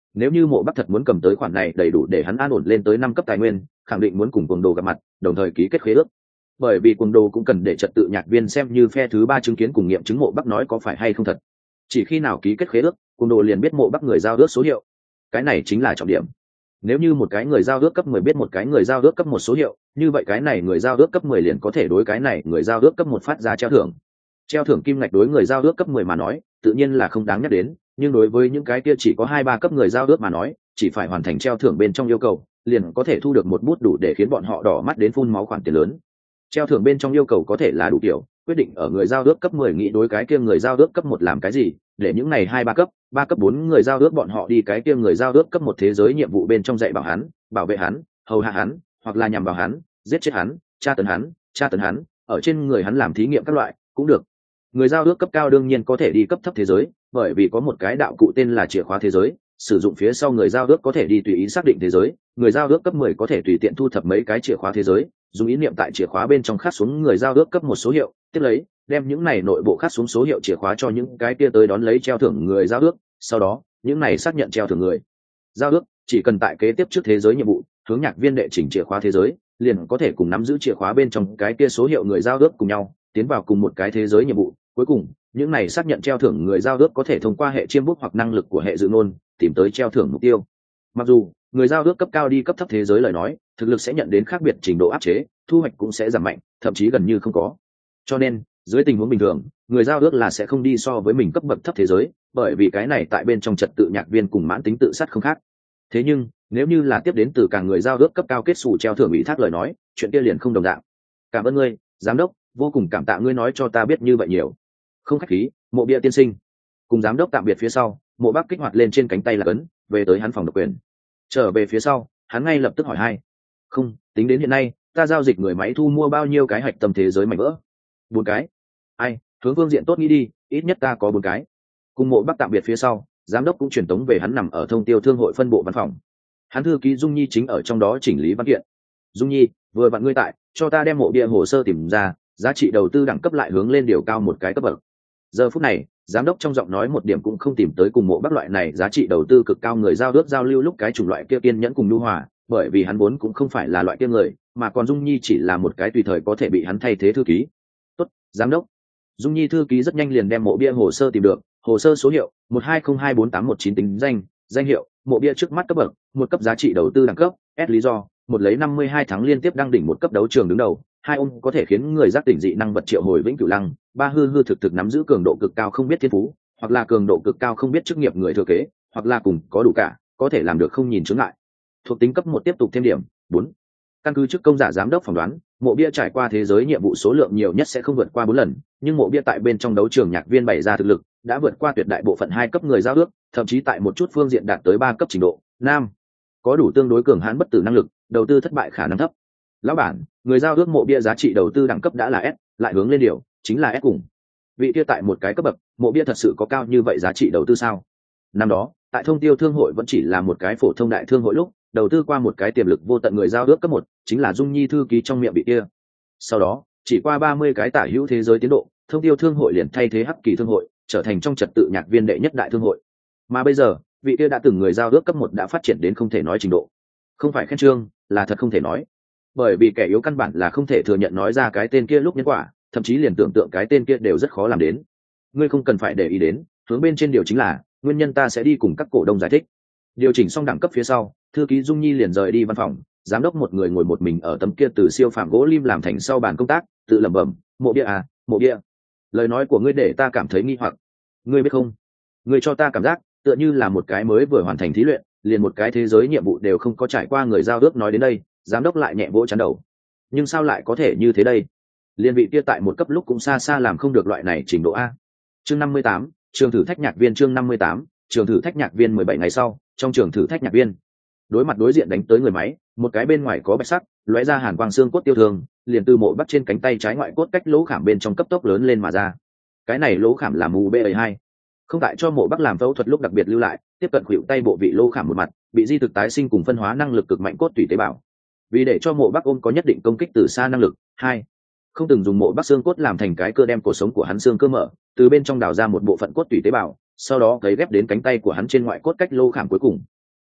Nếu như Mộ Bắc thật muốn cầm tới khoản này đầy đủ để hắn an ổn lên tới năm cấp tài nguyên, khẳng định muốn cùng Cuồng Đồ gặp mặt, đồng thời ký kết khế ước. Bởi vì Cuồng Đồ cũng cần để trật tự nhạc viên xem như phe thứ ba chứng kiến cùng nghiệm chứng Mộ Bắc nói có phải hay không thật. Chỉ khi nào ký kết khế ước, Cuồng Đồ liền biết Mộ Bắc người giao ước số hiệu. Cái này chính là trọng điểm. Nếu như một cái người giao ước cấp mười biết một cái người giao ước cấp một số hiệu, như vậy cái này người giao ước cấp mười liền có thể đối cái này người giao ước cấp một phát ra treo thưởng. Treo thưởng kim ngạch đối người giao ước cấp mười mà nói, tự nhiên là không đáng nhắc đến, nhưng đối với những cái kia chỉ có hai ba cấp người giao ước mà nói, chỉ phải hoàn thành treo thưởng bên trong yêu cầu, liền có thể thu được một bút đủ để khiến bọn họ đỏ mắt đến phun máu khoản tiền lớn. Treo thưởng bên trong yêu cầu có thể là đủ kiểu, quyết định ở người giao ước cấp mười nghĩ đối cái kia người giao ước cấp một làm cái gì, để những này hai ba cấp, ba cấp bốn người giao ước bọn họ đi cái kia người giao ước cấp một thế giới nhiệm vụ bên trong dạy bảo hắn, bảo vệ hắn, hầu hạ hắn, hoặc là nhằm vào hắn, giết chết hắn, tra tấn hắn, tra tấn hắn, ở trên người hắn làm thí nghiệm các loại, cũng được. Người giao ước cấp cao đương nhiên có thể đi cấp thấp thế giới, bởi vì có một cái đạo cụ tên là chìa khóa thế giới, sử dụng phía sau người giao ước có thể đi tùy ý xác định thế giới, người giao ước cấp mười có thể tùy tiện thu thập mấy cái chìa khóa thế giới, dùng ý niệm tại chìa khóa bên trong khắc xuống người giao ước cấp một số hiệu, tiếp lấy đem những này nội bộ khắc xuống số hiệu chìa khóa cho những cái kia tới đón lấy treo thưởng người giao ước, sau đó những này xác nhận treo thưởng người giao ước chỉ cần tại kế tiếp trước thế giới nhiệm vụ hướng nhạc viên đệ chỉnh chìa khóa thế giới, liền có thể cùng nắm giữ chìa khóa bên trong cái kia số hiệu người giao ước cùng nhau tiến vào cùng một cái thế giới nhiệm vụ. Cuối cùng những này xác nhận treo thưởng người giao ước có thể thông qua hệ chiêm bút hoặc năng lực của hệ dự ngôn tìm tới treo thưởng mục tiêu. Mặc dù người giao ước cấp cao đi cấp thấp thế giới lời nói, thực lực sẽ nhận đến khác biệt trình độ áp chế, thu hoạch cũng sẽ giảm mạnh, thậm chí gần như không có. Cho nên dưới tình huống bình thường, người giao ước là sẽ không đi so với mình cấp bậc thấp thế giới, bởi vì cái này tại bên trong trật tự nhạc viên cùng mãn tính tự sát không khác. Thế nhưng nếu như là tiếp đến từ cả người giao ước cấp cao kết xù treo thưởng ủy thác lời nói, chuyện kia liền không đồng dạng. Cảm ơn ngươi, giám đốc, vô cùng cảm tạ ngươi nói cho ta biết như vậy nhiều. Không khách khí, Mộ Bia tiên sinh. Cùng giám đốc tạm biệt phía sau, Mộ Bắc kích hoạt lên trên cánh tay là cấn, về tới hắn phòng độc quyền. Trở về phía sau, hắn ngay lập tức hỏi hai. Không, tính đến hiện nay, ta giao dịch người máy thu mua bao nhiêu cái hạch tâm thế giới mảnh vỡ? Bốn cái. Ai, hướng phương diện tốt nghĩ đi, ít nhất ta có bốn cái. Cùng Mộ Bắc tạm biệt phía sau, giám đốc cũng chuyển tống về hắn nằm ở thông tiêu thương hội phân bộ văn phòng. Hắn thư ký Dung Nhi chính ở trong đó chỉnh lý văn kiện. Dung Nhi, vừa vặn ngươi tại, cho ta đem mộ bia hồ sơ tìm ra, giá trị đầu tư đẳng cấp lại hướng lên điều cao một cái cấp bậc. Giờ phút này, giám đốc trong giọng nói một điểm cũng không tìm tới cùng Mộ Bắc loại này giá trị đầu tư cực cao người giao ước giao lưu lúc cái chủng loại kia kiên nhẫn cùng nhu hòa, bởi vì hắn vốn cũng không phải là loại kia người, mà còn Dung Nhi chỉ là một cái tùy thời có thể bị hắn thay thế thư ký. Tốt, giám đốc. Dung Nhi thư ký rất nhanh liền đem mộ bia hồ sơ tìm được, hồ sơ số hiệu một hai không hai bốn tám một chín, tính danh, danh hiệu, mộ bia trước mắt cấp bậc, một cấp giá trị đầu tư đẳng cấp, S lý do, một lấy năm mươi hai tháng liên tiếp đăng đỉnh một cấp đấu trường đứng đầu, hai ông có thể khiến người giác tỉnh dị năng vật triệu hồi vĩnh cửu lăng, ba hư hư thực thực nắm giữ cường độ cực cao không biết thiên phú, hoặc là cường độ cực cao không biết chức nghiệp người thừa kế, hoặc là cùng có đủ cả, có thể làm được không nhìn chướng ngại. Thuộc tính cấp một tiếp tục thêm điểm, bốn. Căn cứ chức công giả giám đốc phỏng đoán, mộ bia trải qua thế giới nhiệm vụ số lượng nhiều nhất sẽ không vượt qua bốn lần, nhưng mộ bia tại bên trong đấu trường nhạc viên bày ra thực lực đã vượt qua tuyệt đại bộ phận hai cấp người giao ước, thậm chí tại một chút phương diện đạt tới ba cấp trình độ. Nam, có đủ tương đối cường hãn bất tử năng lực, đầu tư thất bại khả năng thấp. Lão bản, người giao ước mộ bia giá trị đầu tư đẳng cấp đã là S, lại hướng lên điều, chính là S cùng. Vị kia tại một cái cấp bậc, mộ bia thật sự có cao như vậy giá trị đầu tư sao? Năm đó, tại thông tiêu thương hội vẫn chỉ là một cái phổ thông đại thương hội lúc, đầu tư qua một cái tiềm lực vô tận người giao ước cấp một, chính là Dung Nhi thư ký trong miệng bị kia. Sau đó, chỉ qua ba mươi cái tả hữu thế giới tiến độ, thông tiêu thương hội liền thay thế Hắc Kỳ thương hội, trở thành trong trật tự nhạc viên đệ nhất đại thương hội. Mà bây giờ, vị kia đã từng người giao ước cấp một đã phát triển đến không thể nói trình độ. Không phải khen trương, là thật không thể nói. Bởi vì kẻ yếu căn bản là không thể thừa nhận nói ra cái tên kia lúc nhân quả, thậm chí liền tưởng tượng cái tên kia đều rất khó làm đến. Ngươi không cần phải để ý đến, hướng bên trên điều chính là, nguyên nhân ta sẽ đi cùng các cổ đông giải thích. Điều chỉnh xong đẳng cấp phía sau, thư ký Dung Nhi liền rời đi văn phòng, giám đốc một người ngồi một mình ở tấm kia từ siêu phàm gỗ lim làm thành sau bàn công tác, tự lẩm bẩm, mộ bia à, mộ bia. Lời nói của ngươi để ta cảm thấy nghi hoặc. Ngươi biết không? Ngươi cho ta cảm giác tựa như là một cái mới vừa hoàn thành thí luyện, liền một cái thế giới nhiệm vụ đều không có trải qua người giao ước. Nói đến đây, giám đốc lại nhẹ vỗ trán đầu. Nhưng sao lại có thể như thế đây? Liên vị kia tại một cấp lúc cũng xa xa làm không được loại này trình độ A. Chương năm mươi tám, trường thử thách nhạc viên. Chương năm mươi tám, trường thử thách nhạc viên. Mười bảy ngày sau, trong trường thử thách nhạc viên, đối mặt đối diện đánh tới người máy, một cái bên ngoài có bạch sắc lóe ra hàn quang xương cốt tiêu thương, liền từ Mộ Bắc trên cánh tay trái ngoại cốt cách lỗ khảm bên trong cấp tốc lớn lên mà ra. Cái này lỗ khảm là u bê hai, không tại cho Mộ Bắc làm phẫu thuật lúc đặc biệt lưu lại, tiếp cận khuỷu tay bộ vị lỗ khảm một mặt bị di thực tái sinh cùng phân hóa năng lực cực mạnh cốt tủy tế bào. Vì để cho Mộ Bắc ôm có nhất định công kích từ xa năng lực, hai không từng dùng Mộ Bắc xương cốt làm thành cái cơ đem cổ sống của hắn xương cơ mở, từ bên trong đào ra một bộ phận cốt tủy tế bào, sau đó cấy ghép đến cánh tay của hắn trên ngoại cốt cách lỗ khảm cuối cùng,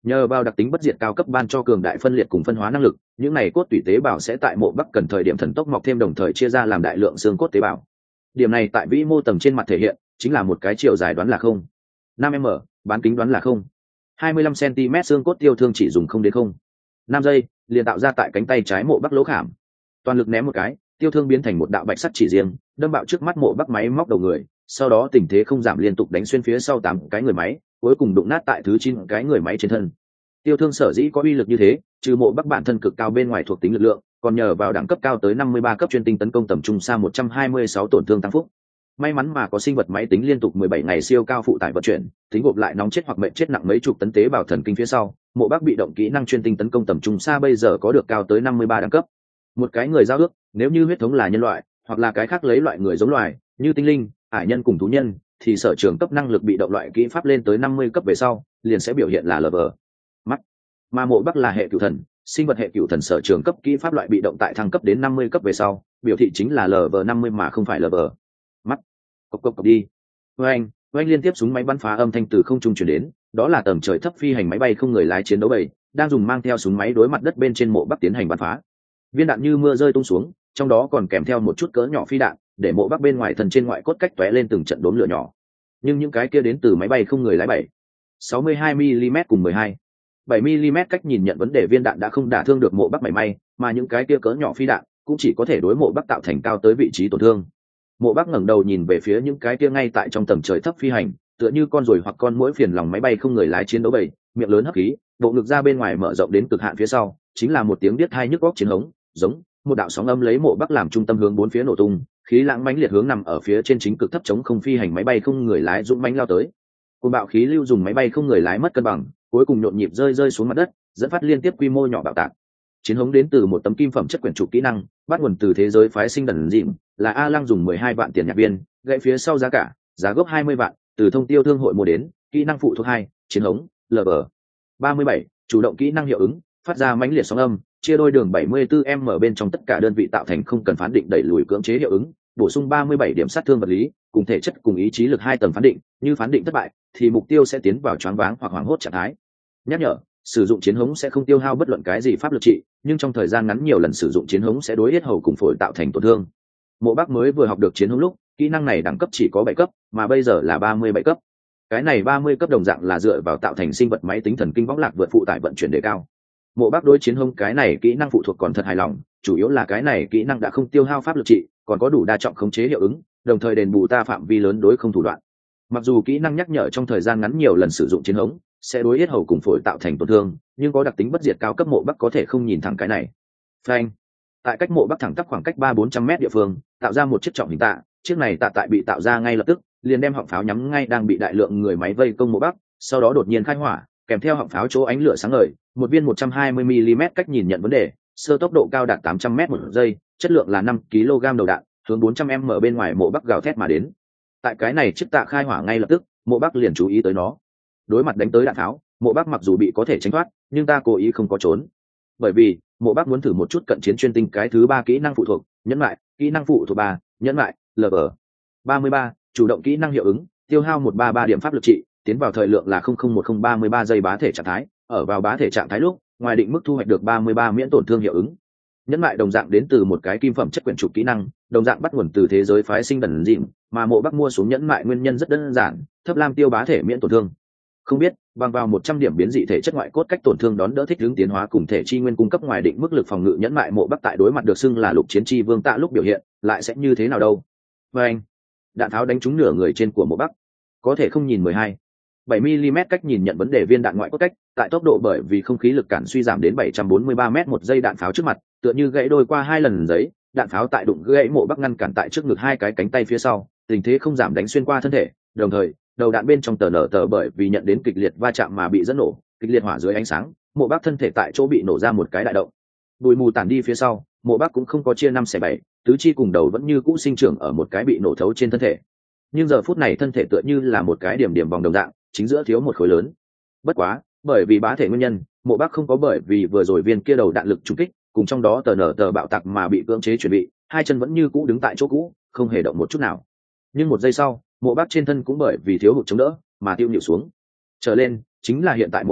Nhờ vào đặc tính bất diệt cao cấp ban cho cường đại phân liệt cùng phân hóa năng lực, những này cốt tủy tế bào sẽ tại mộ bắc cần thời điểm thần tốc mọc thêm, đồng thời chia ra làm đại lượng xương cốt tế bào. Điểm này tại vĩ mô tầng trên mặt thể hiện chính là một cái chiều dài đoán là không năm m, bán kính đoán là không hai mươi lăm cm, xương cốt tiêu thương chỉ dùng không đến không năm giây liền tạo ra tại cánh tay trái mộ bắc lỗ khảm. Toàn lực ném một cái, tiêu thương biến thành một đạo bạch sắt chỉ riêng, đâm bạo trước mắt mộ bắc máy móc đầu người, sau đó tình thế không giảm liên tục đánh xuyên phía sau tám cái người máy, cuối cùng đụng nát tại thứ chín cái người máy trên thân. Tiêu thương sở dĩ có uy lực như thế, trừ mộ bắc bản thân cực cao bên ngoài thuộc tính lực lượng, còn nhờ vào đẳng cấp cao tới năm mươi ba cấp chuyên tinh tấn công tầm trung xa một trăm hai mươi sáu tổn thương tăng phúc. May mắn mà có sinh vật máy tính liên tục mười bảy ngày siêu cao phụ tải vận chuyển, tính gộp lại nóng chết hoặc mệnh chết nặng mấy chục tấn tế bào thần kinh phía sau, mộ bắc bị động kỹ năng chuyên tinh tấn công tầm trung xa bây giờ có được cao tới năm mươi ba đẳng cấp. Một cái người giao ước, nếu như huyết thống là nhân loại, hoặc là cái khác lấy loại người giống loài, như tinh linh, ải nhân cùng thú nhân, thì sở trường cấp năng lực bị động loại kỹ pháp lên tới năm mươi cấp về sau, liền sẽ biểu hiện là lờ vờ. Mắt. Mà mộ bắc là hệ cửu thần, sinh vật hệ cửu thần sở trường cấp kỹ pháp loại bị động tại thăng cấp đến năm mươi cấp về sau, biểu thị chính là lv năm mươi mà không phải lv. Mắt. Cộc cộc cộc đi. Oanh, oanh liên tiếp súng máy bắn phá âm thanh từ không trung truyền đến, đó là tầng trời thấp phi hành máy bay không người lái chiến đấu bầy, đang dùng mang theo súng máy đối mặt đất bên trên mộ bắc tiến hành bắn phá. Viên đạn như mưa rơi tung xuống, trong đó còn kèm theo một chút cỡ nhỏ phi đạn, để mộ bắc bên ngoài thân trên ngoại cốt cách tóe lên từng trận đốm lửa nhỏ. Nhưng những cái kia đến từ máy bay không người lái bảy, sáu mươi hai mi li mét cùng mười hai, bảy mi li mét cách nhìn nhận vấn đề viên đạn đã không đả thương được mộ bắc mảy may, mà những cái kia cỡ nhỏ phi đạn cũng chỉ có thể đối mộ bắc tạo thành cao tới vị trí tổn thương. Mộ bắc ngẩng đầu nhìn về phía những cái kia ngay tại trong tầng trời thấp phi hành, tựa như con ruồi hoặc con muỗi phiền lòng máy bay không người lái chiến đấu bầy, miệng lớn hấp khí, bộ ngực ra bên ngoài mở rộng đến cực hạn phía sau, chính là một tiếng điếc tai nhức óc chiến hống, giống một đạo sóng âm lấy mộ bắc làm trung tâm hướng bốn phía nổ tung, khí lãng mãnh liệt hướng nằm ở phía trên chính cực thấp chống không phi hành máy bay không người lái dũng mãnh lao tới. Cơn bạo khí lưu dùng máy bay không người lái mất cân bằng, cuối cùng nhộn nhịp rơi rơi xuống mặt đất, dẫn phát liên tiếp quy mô nhỏ bạo tạc. Chiến hống đến từ một tấm kim phẩm chất quyển trục kỹ năng, bắt nguồn từ thế giới phái sinh đần dịm, là A Lăng dùng mười hai vạn tiền nhạc viên, gãy phía sau giá cả, giá gốc hai mươi vạn, từ thông tiêu thương hội mua đến, kỹ năng phụ thuộc hai, chiến hống, lv ba mươi bảy, chủ động kỹ năng hiệu ứng, phát ra mãnh liệt sóng âm, chia đôi đường bảy mươi tư m bên trong tất cả đơn vị tạo thành không cần phán định đẩy lùi cưỡng chế hiệu ứng, bổ sung ba mươi bảy điểm sát thương vật lý, cùng thể chất cùng ý chí lực hai tầng phán định, như phán định thất bại thì mục tiêu sẽ tiến vào choáng váng hoặc hoảng hốt trạng thái. Nhắc nhở, sử dụng chiến hống sẽ không tiêu hao bất luận cái gì pháp lực trị, nhưng trong thời gian ngắn nhiều lần sử dụng chiến hống sẽ đối yết hầu cùng phổi tạo thành tổn thương. Mộ Bắc mới vừa học được chiến hống lúc, kỹ năng này đẳng cấp chỉ có bảy cấp, mà bây giờ là ba mươi bảy cấp. Cái này ba mươi cấp đồng dạng là dựa vào tạo thành sinh vật máy tính thần kinh võng lạc vượt phụ tải vận chuyển đề cao. Mộ Bắc đối chiến hống cái này kỹ năng phụ thuộc còn thật hài lòng, chủ yếu là cái này kỹ năng đã không tiêu hao pháp lực trị, còn có đủ đa trọng khống chế hiệu ứng, đồng thời đền bù ta phạm vi lớn đối không thủ đoạn. Mặc dù kỹ năng nhắc nhở trong thời gian ngắn nhiều lần sử dụng chiến hống sẽ đối yết hầu cùng phổi tạo thành tổn thương, nhưng có đặc tính bất diệt cao cấp, Mộ Bắc có thể không nhìn thẳng cái này. Phanh. Tại cách Mộ Bắc thẳng tắp khoảng cách ba bốn trăm mét địa phương, tạo ra một chiếc trọng hình tạ, chiếc này tạ tại bị tạo ra ngay lập tức, liền đem họng pháo nhắm ngay đang bị đại lượng người máy vây công Mộ Bắc, sau đó đột nhiên khai hỏa, kèm theo họng pháo chỗ ánh lửa sáng ngời, một viên một trăm hai mươi mi li mét cách nhìn nhận vấn đề, sơ tốc độ cao đạt tám trăm mét một giây, chất lượng là năm ki lô gam đầu đạn, hướng bốn trăm m bên ngoài Mộ Bắc gào thét mà đến. Tại cái này chiếc tạ khai hỏa ngay lập tức, Mộ Bắc liền chú ý tới nó. Đối mặt đánh tới đạn tháo, Mộ Bắc mặc dù bị có thể tránh thoát, nhưng ta cố ý không có trốn, bởi vì Mộ Bắc muốn thử một chút cận chiến chuyên tinh cái thứ ba kỹ năng phụ thuộc, nhẫn lại, kỹ năng phụ thuộc ba, nhẫn lại, lv ba mươi ba, chủ động kỹ năng hiệu ứng, tiêu hao một trăm ba mươi ba điểm pháp lực trị, tiến vào thời lượng là không không một không ba mươi ba giây bá thể trạng thái, ở vào bá thể trạng thái lúc, ngoài định mức thu hoạch được ba mươi ba miễn tổn thương hiệu ứng. Nhẫn lại đồng dạng đến từ một cái kim phẩm chất quyển trục kỹ năng, đồng dạng bắt nguồn từ thế giới phái sinh đần dịm, mà Mộ Bắc mua xuống nhẫn lại nguyên nhân rất đơn giản, thấp lam tiêu bá thể miễn tổn thương. Không biết, bằng vào một trăm điểm biến dị thể chất ngoại cốt cách tổn thương đón đỡ thích ứng tiến hóa cùng thể chi nguyên cung cấp ngoài định mức lực phòng ngự nhẫn lại Mộ Bắc tại đối mặt được xưng là lục chiến chi vương Tạ lúc biểu hiện, lại sẽ như thế nào đâu. Và anh, đạn tháo đánh trúng nửa người trên của Mộ Bắc, có thể không nhìn mười hai, bảy mi li mét cách nhìn nhận vấn đề viên đạn ngoại cốt cách, tại tốc độ bởi vì không khí lực cản suy giảm đến bảy trăm bốn mươi ba mét một giây đạn pháo trước mặt, tựa như gãy đôi qua hai lần giấy, đạn pháo tại đụng gãy Mộ Bắc ngăn cản tại trước ngực hai cái cánh tay phía sau, tình thế không giảm đánh xuyên qua thân thể, đồng thời đầu đạn bên trong tờ nở tờ bởi vì nhận đến kịch liệt va chạm mà bị dẫn nổ, kịch liệt hỏa dưới ánh sáng, Mộ Bắc thân thể tại chỗ bị nổ ra một cái đại động. Bụi mù tản đi phía sau, Mộ Bắc cũng không có chia năm xẻ bảy, tứ chi cùng đầu vẫn như cũ sinh trưởng ở một cái bị nổ thấu trên thân thể. Nhưng giờ phút này thân thể tựa như là một cái điểm điểm vòng đồng dạng, chính giữa thiếu một khối lớn. Bất quá, bởi vì bá thể nguyên nhân, Mộ Bắc không có bởi vì vừa rồi viên kia đầu đạn lực trúng kích, cùng trong đó tờ nở tờ bạo tạc mà bị cưỡng chế chuẩn bị, hai chân vẫn như cũ đứng tại chỗ cũ, không hề động một chút nào. Nhưng một giây sau, Mộ Bắc trên thân cũng bởi vì thiếu hụt chống đỡ mà tiêu nhịu xuống. Trở lên chính là hiện tại Mộ Bắc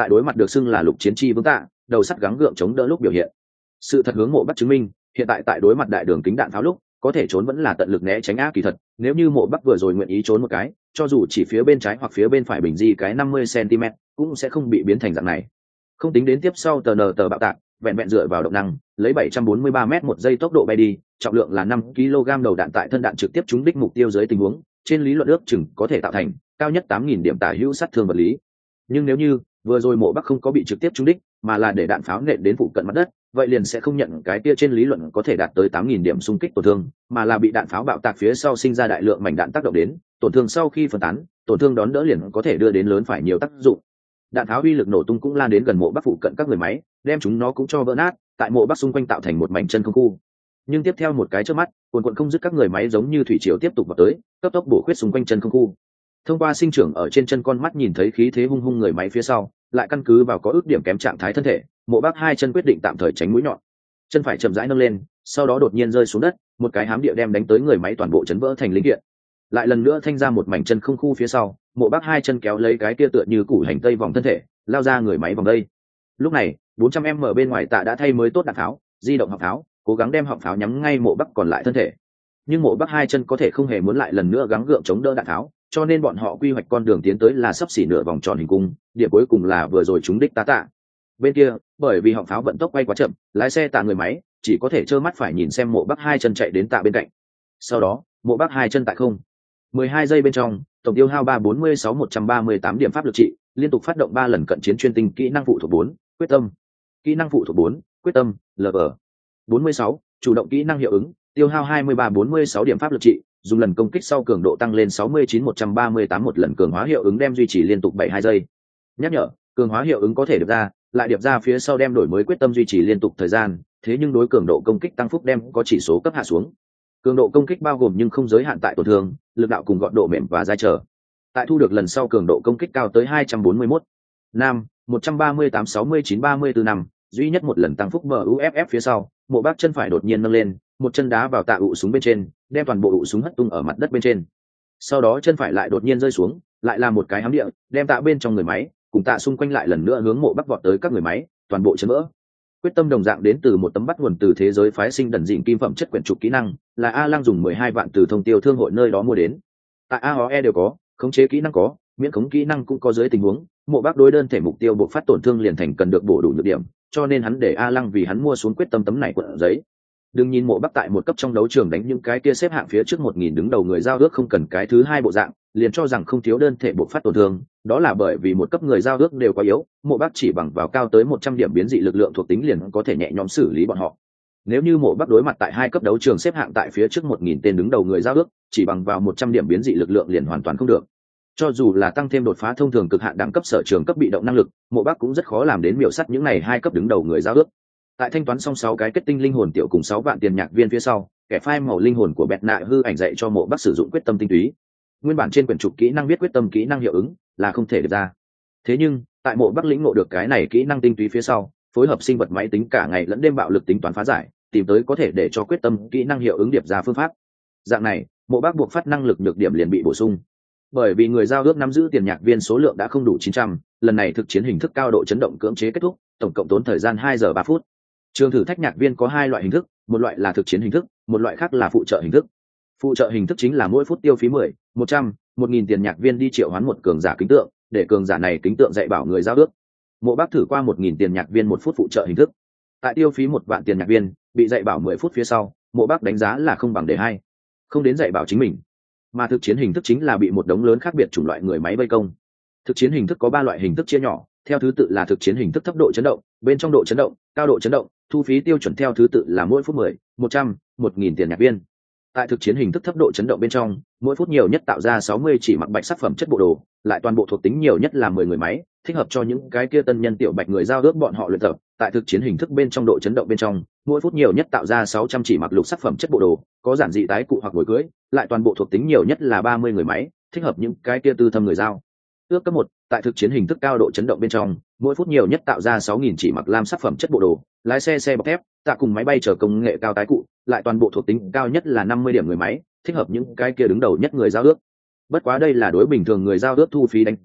tại đối mặt được xưng là lục chiến chi vững tạ đầu sắt gắng gượng chống đỡ lúc biểu hiện. Sự thật hướng mộ bắc chứng minh, hiện tại tại đối mặt đại đường kính đạn pháo lúc có thể trốn vẫn là tận lực né tránh á. Kỳ thật nếu như mộ bắc vừa rồi nguyện ý trốn một cái, cho dù chỉ phía bên trái hoặc phía bên phải bình di cái năm mươi xăng-ti-mét cũng sẽ không bị biến thành dạng này. Không tính đến tiếp sau tờ nờ tờ bạo tạc, vẹn vẹn dựa vào động năng lấy bảy trăm bốn mươi ba mét một giây tốc độ bay đi, trọng lượng là năm ki lô gam đầu đạn tại thân đạn trực tiếp trúng đích mục tiêu dưới tình huống, trên lý luận ước chừng có thể tạo thành cao nhất tám nghìn điểm tả hữu sát thương vật lý. Nhưng nếu như vừa rồi mộ bắc không có bị trực tiếp trúng đích mà là để đạn pháo nện đến phụ cận mặt đất, vậy liền sẽ không nhận cái kia trên lý luận có thể đạt tới tám nghìn điểm xung kích tổn thương, mà là bị đạn pháo bạo tạc phía sau sinh ra đại lượng mảnh đạn tác động đến, tổn thương sau khi phân tán, tổn thương đón đỡ liền có thể đưa đến lớn phải nhiều tác dụng. Đạn pháo uy lực nổ tung cũng lan đến gần mộ bắc phụ cận các người máy, đem chúng nó cũng cho vỡ nát, tại mộ bắc xung quanh tạo thành một mảnh chân không khu. Nhưng tiếp theo một cái chớp mắt, cuồn cuộn không dứt các người máy giống như thủy triều tiếp tục vào tới, cấp tốc bổ khuyết xung quanh chân không khu. Thông qua sinh trưởng ở trên chân con mắt nhìn thấy khí thế hung hung người máy phía sau, lại căn cứ vào có ước điểm kém trạng thái thân thể, mộ bắc hai chân quyết định tạm thời tránh mũi nhọn, chân phải chậm rãi nâng lên, sau đó đột nhiên rơi xuống đất, một cái hám địa đem đánh tới người máy toàn bộ chấn vỡ thành linh kiện. Lại lần nữa thanh ra một mảnh chân không khu phía sau, mộ bắc hai chân kéo lấy cái kia tựa như củ hành tây vòng thân thể, lao ra người máy vòng đây. Lúc này bốn trăm mét bên ngoài tạ đã thay mới tốt đạn pháo, di động họng pháo, cố gắng đem họng pháo nhắm ngay mộ bắc còn lại thân thể. Nhưng mộ bắc hai chân có thể không hề muốn lại lần nữa gắng gượng chống đỡ đạn pháo, cho nên bọn họ quy hoạch con đường tiến tới là sắp xỉ nửa vòng tròn hình cung, điểm cuối cùng là vừa rồi trúng đích tá tạ. Bên kia bởi vì họng pháo vận tốc quay quá chậm, lái xe tạ người máy chỉ có thể trơ mắt phải nhìn xem mộ bắc hai chân chạy đến tạ bên cạnh. Sau đó mộ bắc hai chân tại không mười hai giây bên trong tổng tiêu hao ba bốn mươi sáu một trăm ba mươi tám điểm pháp lực trị, liên tục phát động ba lần cận chiến chuyên tinh kỹ năng phụ thuộc bốn quyết tâm, kỹ năng phụ thuộc bốn quyết tâm lv bốn mươi sáu chủ động kỹ năng hiệu ứng, tiêu hao hai mươi ba bốn mươi sáu điểm pháp lực trị, dùng lần công kích sau cường độ tăng lên sáu mươi chín một trăm ba mươi tám một lần cường hóa hiệu ứng đem duy trì liên tục bảy mươi hai giây. Nhắc nhở, cường hóa hiệu ứng có thể điệp ra, lại điệp ra phía sau đem đổi mới quyết tâm duy trì liên tục thời gian, thế nhưng đối cường độ công kích tăng phúc đem có chỉ số cấp hạ xuống. Cường độ công kích bao gồm nhưng không giới hạn tại tổn thương, lực đạo cùng gọn độ mềm và dai trở. Tại thu được lần sau cường độ công kích cao tới hai trăm bốn mươi mốt nam một trăm ba mươi tám sáu mươi chín ba mươi bốn năm, duy nhất một lần tăng phúc buff phía sau, mộ bắc chân phải đột nhiên nâng lên, một chân đá vào tạ ụ súng bên trên, đem toàn bộ ụ súng hất tung ở mặt đất bên trên. Sau đó chân phải lại đột nhiên rơi xuống, lại là một cái hám địa, đem tạ bên trong người máy cùng tạ xung quanh lại lần nữa hướng mộ bắc vọt tới các người máy, toàn bộ chấn vỡ. Quyết tâm đồng dạng đến từ một tấm bắt nguồn từ thế giới phái sinh đần dịn kim phẩm chất quyển trục kỹ năng, là A Lang dùng mười hai vạn từ thông tiêu thương hội nơi đó mua đến. Tại A O E đều có, khống chế kỹ năng có, miễn khống kỹ năng cũng có dưới tình huống, mộ bắc đối đơn thể mục tiêu buộc phát tổn thương liền thành cần được bổ đủ nhược điểm, cho nên hắn để A Lăng vì hắn mua xuống quyết tâm tấm này cuộn giấy. Đừng nhìn mộ bắc tại một cấp trong đấu trường đánh những cái kia xếp hạng phía trước một nghìn đứng đầu người giao ước không cần cái thứ hai bộ dạng, liền cho rằng không thiếu đơn thể buộc phát tổn thương, đó là bởi vì một cấp người giao ước đều quá yếu, mộ bắc chỉ bằng vào cao tới một trăm điểm biến dị lực lượng thuộc tính liền có thể nhẹ nhõm xử lý bọn họ. Nếu như mộ bắc đối mặt tại hai cấp đấu trường xếp hạng tại phía trước một nghìn tên đứng đầu người giao ước, chỉ bằng vào một trăm điểm biến dị lực lượng liền hoàn toàn không được. Cho dù là tăng thêm đột phá thông thường cực hạn đẳng cấp sở trường cấp bị động năng lực, mộ bắc cũng rất khó làm đến miểu sắt những này hai cấp đứng đầu người giao ước. Tại thanh toán xong sáu cái kết tinh linh hồn tiểu cùng sáu vạn tiền nhạc viên phía sau, kẻ phai màu linh hồn của bẹt nạ hư ảnh dạy cho mộ bắc sử dụng quyết tâm tinh túy. Nguyên bản trên quyển trục kỹ năng viết quyết tâm kỹ năng hiệu ứng là không thể được ra. Thế nhưng tại mộ bắc lĩnh ngộ được cái này kỹ năng tinh túy phía sau, phối hợp sinh vật máy tính cả ngày lẫn đêm bạo lực tính toán phá giải, tìm tới có thể để cho quyết tâm kỹ năng hiệu ứng điệp ra phương pháp. Dạng này mộ bắc buộc phát năng lực nhược điểm liền bị bổ sung. Bởi vì người giao ước nắm giữ tiền nhạc viên số lượng đã không đủ chín trăm, lần này thực chiến hình thức cao độ chấn động cưỡng chế kết thúc, tổng cộng tốn thời gian hai giờ ba phút. Trường thử thách nhạc viên có hai loại hình thức, một loại là thực chiến hình thức, một loại khác là phụ trợ hình thức. Phụ trợ hình thức chính là mỗi phút tiêu phí mười, một trăm, một nghìn tiền nhạc viên đi triệu hoán một cường giả kính tượng, để cường giả này kính tượng dạy bảo người giao ước. Mộ Bắc thử qua một nghìn tiền nhạc viên một phút phụ trợ hình thức. Tại tiêu phí một vạn tiền nhạc viên, bị dạy bảo mười phút phía sau, Mộ Bắc đánh giá là không bằng để hai, không đến dạy bảo chính mình. Mà thực chiến hình thức chính là bị một đống lớn khác biệt chủng loại người máy vây công. Thực chiến hình thức có ba loại hình thức chia nhỏ, theo thứ tự là thực chiến hình thức thấp độ chấn động, bên trong độ chấn động, cao độ chấn động, thu phí tiêu chuẩn theo thứ tự là mỗi phút mười, một trăm, một nghìn tiền nhạc viên. Tại thực chiến hình thức thấp độ chấn động bên trong, mỗi phút nhiều nhất tạo ra sáu mươi chỉ mặc bạch sắc phẩm chất bộ đồ, lại toàn bộ thuộc tính nhiều nhất là mười người máy, thích hợp cho những cái kia tân nhân tiểu bạch người giao ước bọn họ luyện tập. Tại thực chiến hình thức bên trong độ chấn động bên trong, mỗi phút nhiều nhất tạo ra sáu trăm chỉ mặc lục sắc phẩm chất bộ đồ, có giản dị tái cụ hoặc ngồi cưới, lại toàn bộ thuộc tính nhiều nhất là ba mươi người máy, thích hợp những cái kia tư thâm người giao ước cấp một. Tại thực chiến hình thức cao độ chấn động bên trong, mỗi phút nhiều nhất tạo ra sáu nghìn chỉ mặc lam sắc phẩm chất bộ đồ, lái xe xe bọc thép, tạ cùng máy bay chở công nghệ cao tái cụ, lại toàn bộ thuộc tính cao nhất là năm mươi điểm người máy, thích hợp những cái kia đứng đầu nhất người giao ước. Bất quá đây là đối bình thường người giao ước thu phí đánh dấu,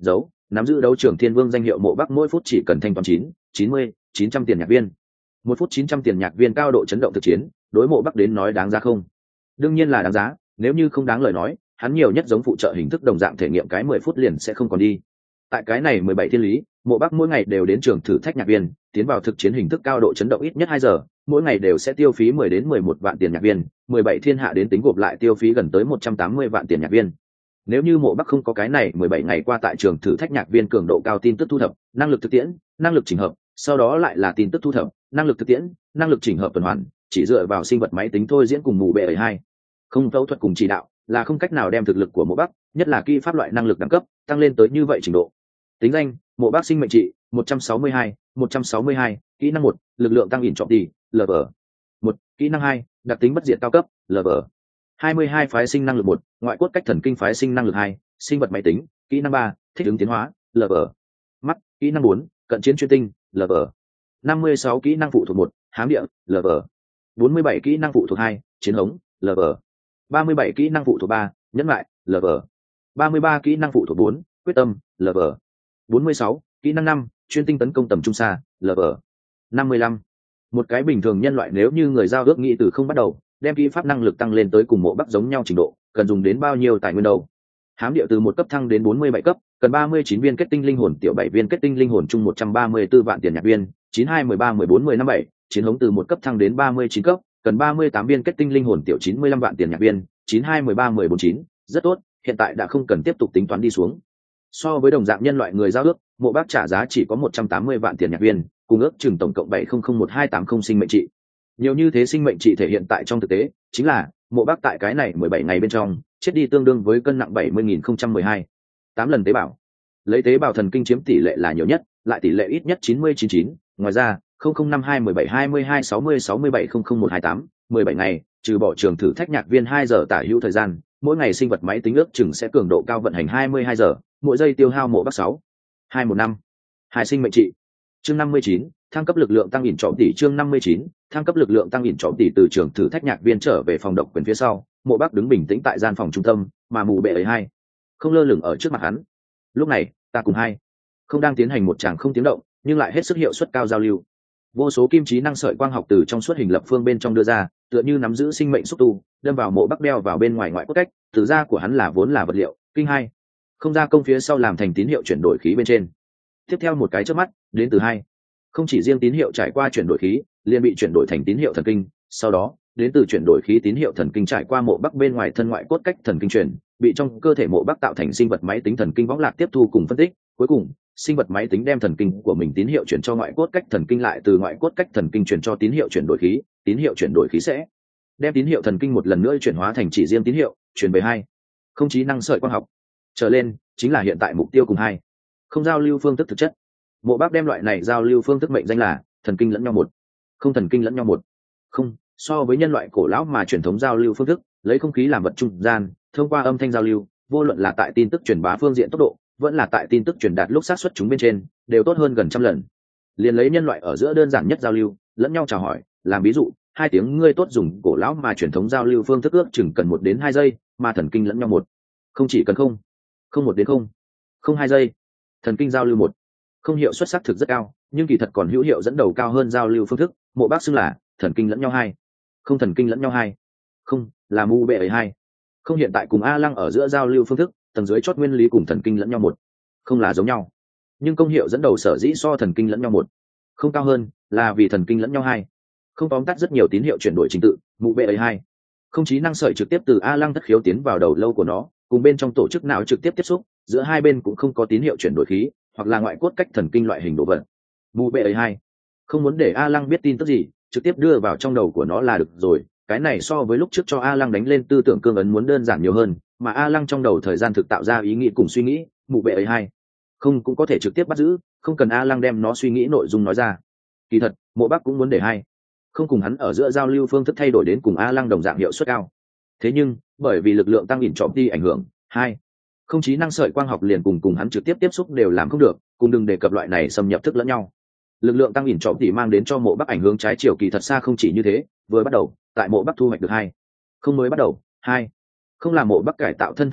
nắm giữ đấu trưởng thiên vương danh hiệu mộ bắc mỗi phút chỉ cần thanh toán chín chín mươi chín trăm tiền nhạc viên. Một phút chín trăm tiền nhạc viên cao độ chấn động thực chiến, đối mộ bắc đến nói đáng giá không? Đương nhiên là đáng giá, nếu như không đáng lời nói, hắn nhiều nhất giống phụ trợ hình thức đồng dạng thể nghiệm cái mười phút liền sẽ không còn đi. Tại cái này mười bảy thiên lý, mộ bắc mỗi ngày đều đến trường thử thách nhạc viên, tiến vào thực chiến hình thức cao độ chấn động ít nhất hai giờ, mỗi ngày đều sẽ tiêu phí mười đến mười một vạn tiền nhạc viên, mười bảy thiên hạ đến tính gộp lại tiêu phí gần tới một trăm tám mươi vạn tiền nhạc viên. Nếu như mộ bắc không có cái này mười bảy ngày qua tại trường thử thách nhạc viên cường độ cao tin tức thu thập, năng lực thực tiễn, năng lực chỉnh hợp, sau đó lại là tin tức thu thập, năng lực thực tiễn, năng lực chỉnh hợp tuần hoàn, chỉ dựa vào sinh vật máy tính thôi diễn cùng mù bệ ấy hai, không phẫu thuật cùng chỉ đạo, là không cách nào đem thực lực của mộ bắc, nhất là kỹ pháp loại năng lực đẳng cấp, tăng lên tới như vậy trình độ. Tính danh: mộ bắc sinh mệnh trị một trăm sáu mươi hai, một trăm sáu mươi hai, kỹ năng một, lực lượng tăng ỉn trọng tỷ, lv một, kỹ năng hai, đặc tính bất diệt cao cấp, lv hai mươi hai, phái sinh năng lực một, ngoại cốt cách thần kinh phái sinh năng lực hai, sinh vật máy tính, kỹ năng ba, thích ứng tiến hóa, lv mắt, kỹ năng bốn, cận chiến chuyên tinh, lv năm mươi sáu, kỹ năng phụ thuộc một, hám địa, lv bốn mươi bảy, kỹ năng phụ thuộc hai, chiến hống, lv ba mươi bảy, kỹ năng phụ thuộc ba, nhẫn lại, lv ba mươi ba, kỹ năng phụ thuộc bốn, quyết tâm, lv bốn mươi sáu, kỹ năng năm, chuyên tinh tấn công tầm trung xa, lv năm mươi lăm. Một cái bình thường nhân loại nếu như người giao ước nghĩ từ không bắt đầu đem kỹ pháp năng lực tăng lên tới cùng mộ bắc giống nhau trình độ, cần dùng đến bao nhiêu tài nguyên đâu? Hám địa từ một cấp thăng đến bốn mươi bảy cấp, cần ba mươi chín viên kết tinh linh hồn tiểu bảy viên kết tinh linh hồn chung một trăm ba mươi tư vạn tiền nhạc viên, chín hai mười ba mười bốn mười năm bảy, chiến hống từ một cấp thăng đến ba mươi chín cấp, cần ba mươi tám viên kết tinh linh hồn tiểu chín mươi lăm vạn tiền nhạc viên, chín hai mười ba mười bốn chín, rất tốt, hiện tại đã không cần tiếp tục tính toán đi xuống. So với đồng dạng nhân loại người giao ước, mộ bắc trả giá chỉ có một trăm tám mươi vạn tiền nhạc viên, cùng ước chừng tổng cộng bảy không không một hai tám không sinh mệnh trị. Nhiều như thế sinh mệnh trị thể hiện tại trong thực tế, chính là mộ bắc tại cái này mười bảy ngày bên trong, chết đi tương đương với cân nặng bảy mươi nghìn không trăm mười hai, tám lần tế bào. Lấy tế bào thần kinh chiếm tỷ lệ là nhiều nhất, lại tỷ lệ ít nhất chín mươi chín chín, ngoài ra, không không năm hai mười bảy hai mươi hai sáu mươi sáu mươi bảy không không một hai tám, mười bảy ngày, trừ bỏ trường thử thách nhạc viên hai giờ tả hữu thời gian, mỗi ngày sinh vật máy tính ước chừng sẽ cường độ cao vận hành hai mươi hai giờ, mỗi giây tiêu hao mộ bắc sáu hai một năm hai sinh mệnh trị. Chương năm mươi chín, thăng cấp lực lượng tăng ỉn trọng tỷ. Chương năm mươi chín, thăng cấp lực lượng tăng ỉn trọng tỷ. Từ trường thử thách nhạc viên trở về phòng độc quyền phía sau, mộ bắc đứng bình tĩnh tại gian phòng trung tâm, mà mù bệ ấy hai không lơ lửng ở trước mặt hắn. Lúc này, ta cùng hai không đang tiến hành một tràng không tiếng động nhưng lại hết sức hiệu suất cao giao lưu. Vô số kim trí năng sợi quang học từ trong suốt hình lập phương bên trong đưa ra, tựa như nắm giữ sinh mệnh xúc tu, đâm vào mộ bắc đeo vào bên ngoài ngoại cốt cách, từ da của hắn là vốn là vật liệu kinh hai không gia công phía sau làm thành tín hiệu chuyển đổi khí bên trên. Tiếp theo một cái chớp mắt, đến từ hai không chỉ riêng tín hiệu trải qua chuyển đổi khí liền bị chuyển đổi thành tín hiệu thần kinh, sau đó đến từ chuyển đổi khí tín hiệu thần kinh trải qua mộ bắc bên ngoài thân ngoại cốt cách thần kinh truyền, bị trong cơ thể mộ bắc tạo thành sinh vật máy tính thần kinh võng lạc tiếp thu cùng phân tích, cuối cùng sinh vật máy tính đem thần kinh của mình tín hiệu chuyển cho ngoại cốt cách thần kinh, lại từ ngoại cốt cách thần kinh chuyển cho tín hiệu chuyển đổi khí, tín hiệu chuyển đổi khí sẽ đem tín hiệu thần kinh một lần nữa chuyển hóa thành chỉ riêng tín hiệu chuyển về hai không trí năng sợi quang học trở lên, chính là hiện tại mục tiêu cùng hai không giao lưu phương thức thực chất. Mộ bắc đem loại này giao lưu phương thức mệnh danh là thần kinh lẫn nhau một không thần kinh lẫn nhau một không. So với nhân loại cổ lão mà truyền thống giao lưu phương thức lấy không khí làm vật trung gian, thông qua âm thanh giao lưu, vô luận là tại tin tức truyền bá phương diện tốc độ vẫn là tại tin tức truyền đạt lúc xác suất chúng bên trên đều tốt hơn gần trăm lần. Liền lấy nhân loại ở giữa đơn giản nhất giao lưu, lẫn nhau chào hỏi làm ví dụ, hai tiếng ngươi tốt dùng cổ lão mà truyền thống giao lưu phương thức ước chừng cần một đến hai giây, mà thần kinh lẫn nhau một không chỉ cần không không một đến không không hai giây. Thần kinh giao lưu một không hiệu suất xác thực rất cao, nhưng kỳ thật còn hữu hiệu dẫn đầu cao hơn giao lưu phương thức, mộ bắc xưng là thần kinh lẫn nhau hai không thần kinh lẫn nhau hai không là mu bệ ấy hai không. Hiện tại cùng a lăng ở giữa giao lưu phương thức tầng dưới chót nguyên lý cùng thần kinh lẫn nhau một không là giống nhau, nhưng công hiệu dẫn đầu sở dĩ so thần kinh lẫn nhau một không cao hơn, là vì thần kinh lẫn nhau hai không tóm tắt rất nhiều tín hiệu chuyển đổi trình tự. Mụ bệ ấy hai không trí năng sợi trực tiếp từ a lăng thất khiếu tiến vào đầu lâu của nó, cùng bên trong tổ chức não trực tiếp tiếp xúc, giữa hai bên cũng không có tín hiệu chuyển đổi khí hoặc là ngoại cốt cách thần kinh loại hình đồ vật. Mụ bệ ấy hai không muốn để a lăng biết tin tức gì, trực tiếp đưa vào trong đầu của nó là được rồi. Cái này so với lúc trước cho a lăng đánh lên tư tưởng cương ấn muốn đơn giản nhiều hơn, mà a lăng trong đầu thời gian thực tạo ra ý nghĩ cùng suy nghĩ, mụ bệ ấy hai không cũng có thể trực tiếp bắt giữ, không cần a lăng đem nó suy nghĩ nội dung nói ra. Kỳ thật mộ bắc cũng muốn để hai không cùng hắn ở giữa giao lưu phương thức thay đổi đến cùng a lăng đồng dạng hiệu suất cao. Thế nhưng bởi vì lực lượng tăng ỉn trọng đi ảnh hưởng, hai không trí năng sợi quang học liền cùng cùng hắn trực tiếp tiếp xúc đều làm không được, cùng đừng đề cập loại này xâm nhập thức lẫn nhau. Lực lượng tăng ỉn trọng tỷ mang đến cho mộ bắc ảnh hướng trái chiều, kỳ thật xa không chỉ như thế. Vừa bắt đầu tại mộ bắc thu hoạch được hai không mới bắt đầu hai không làm mộ bắc cải tạo thân thể lúc,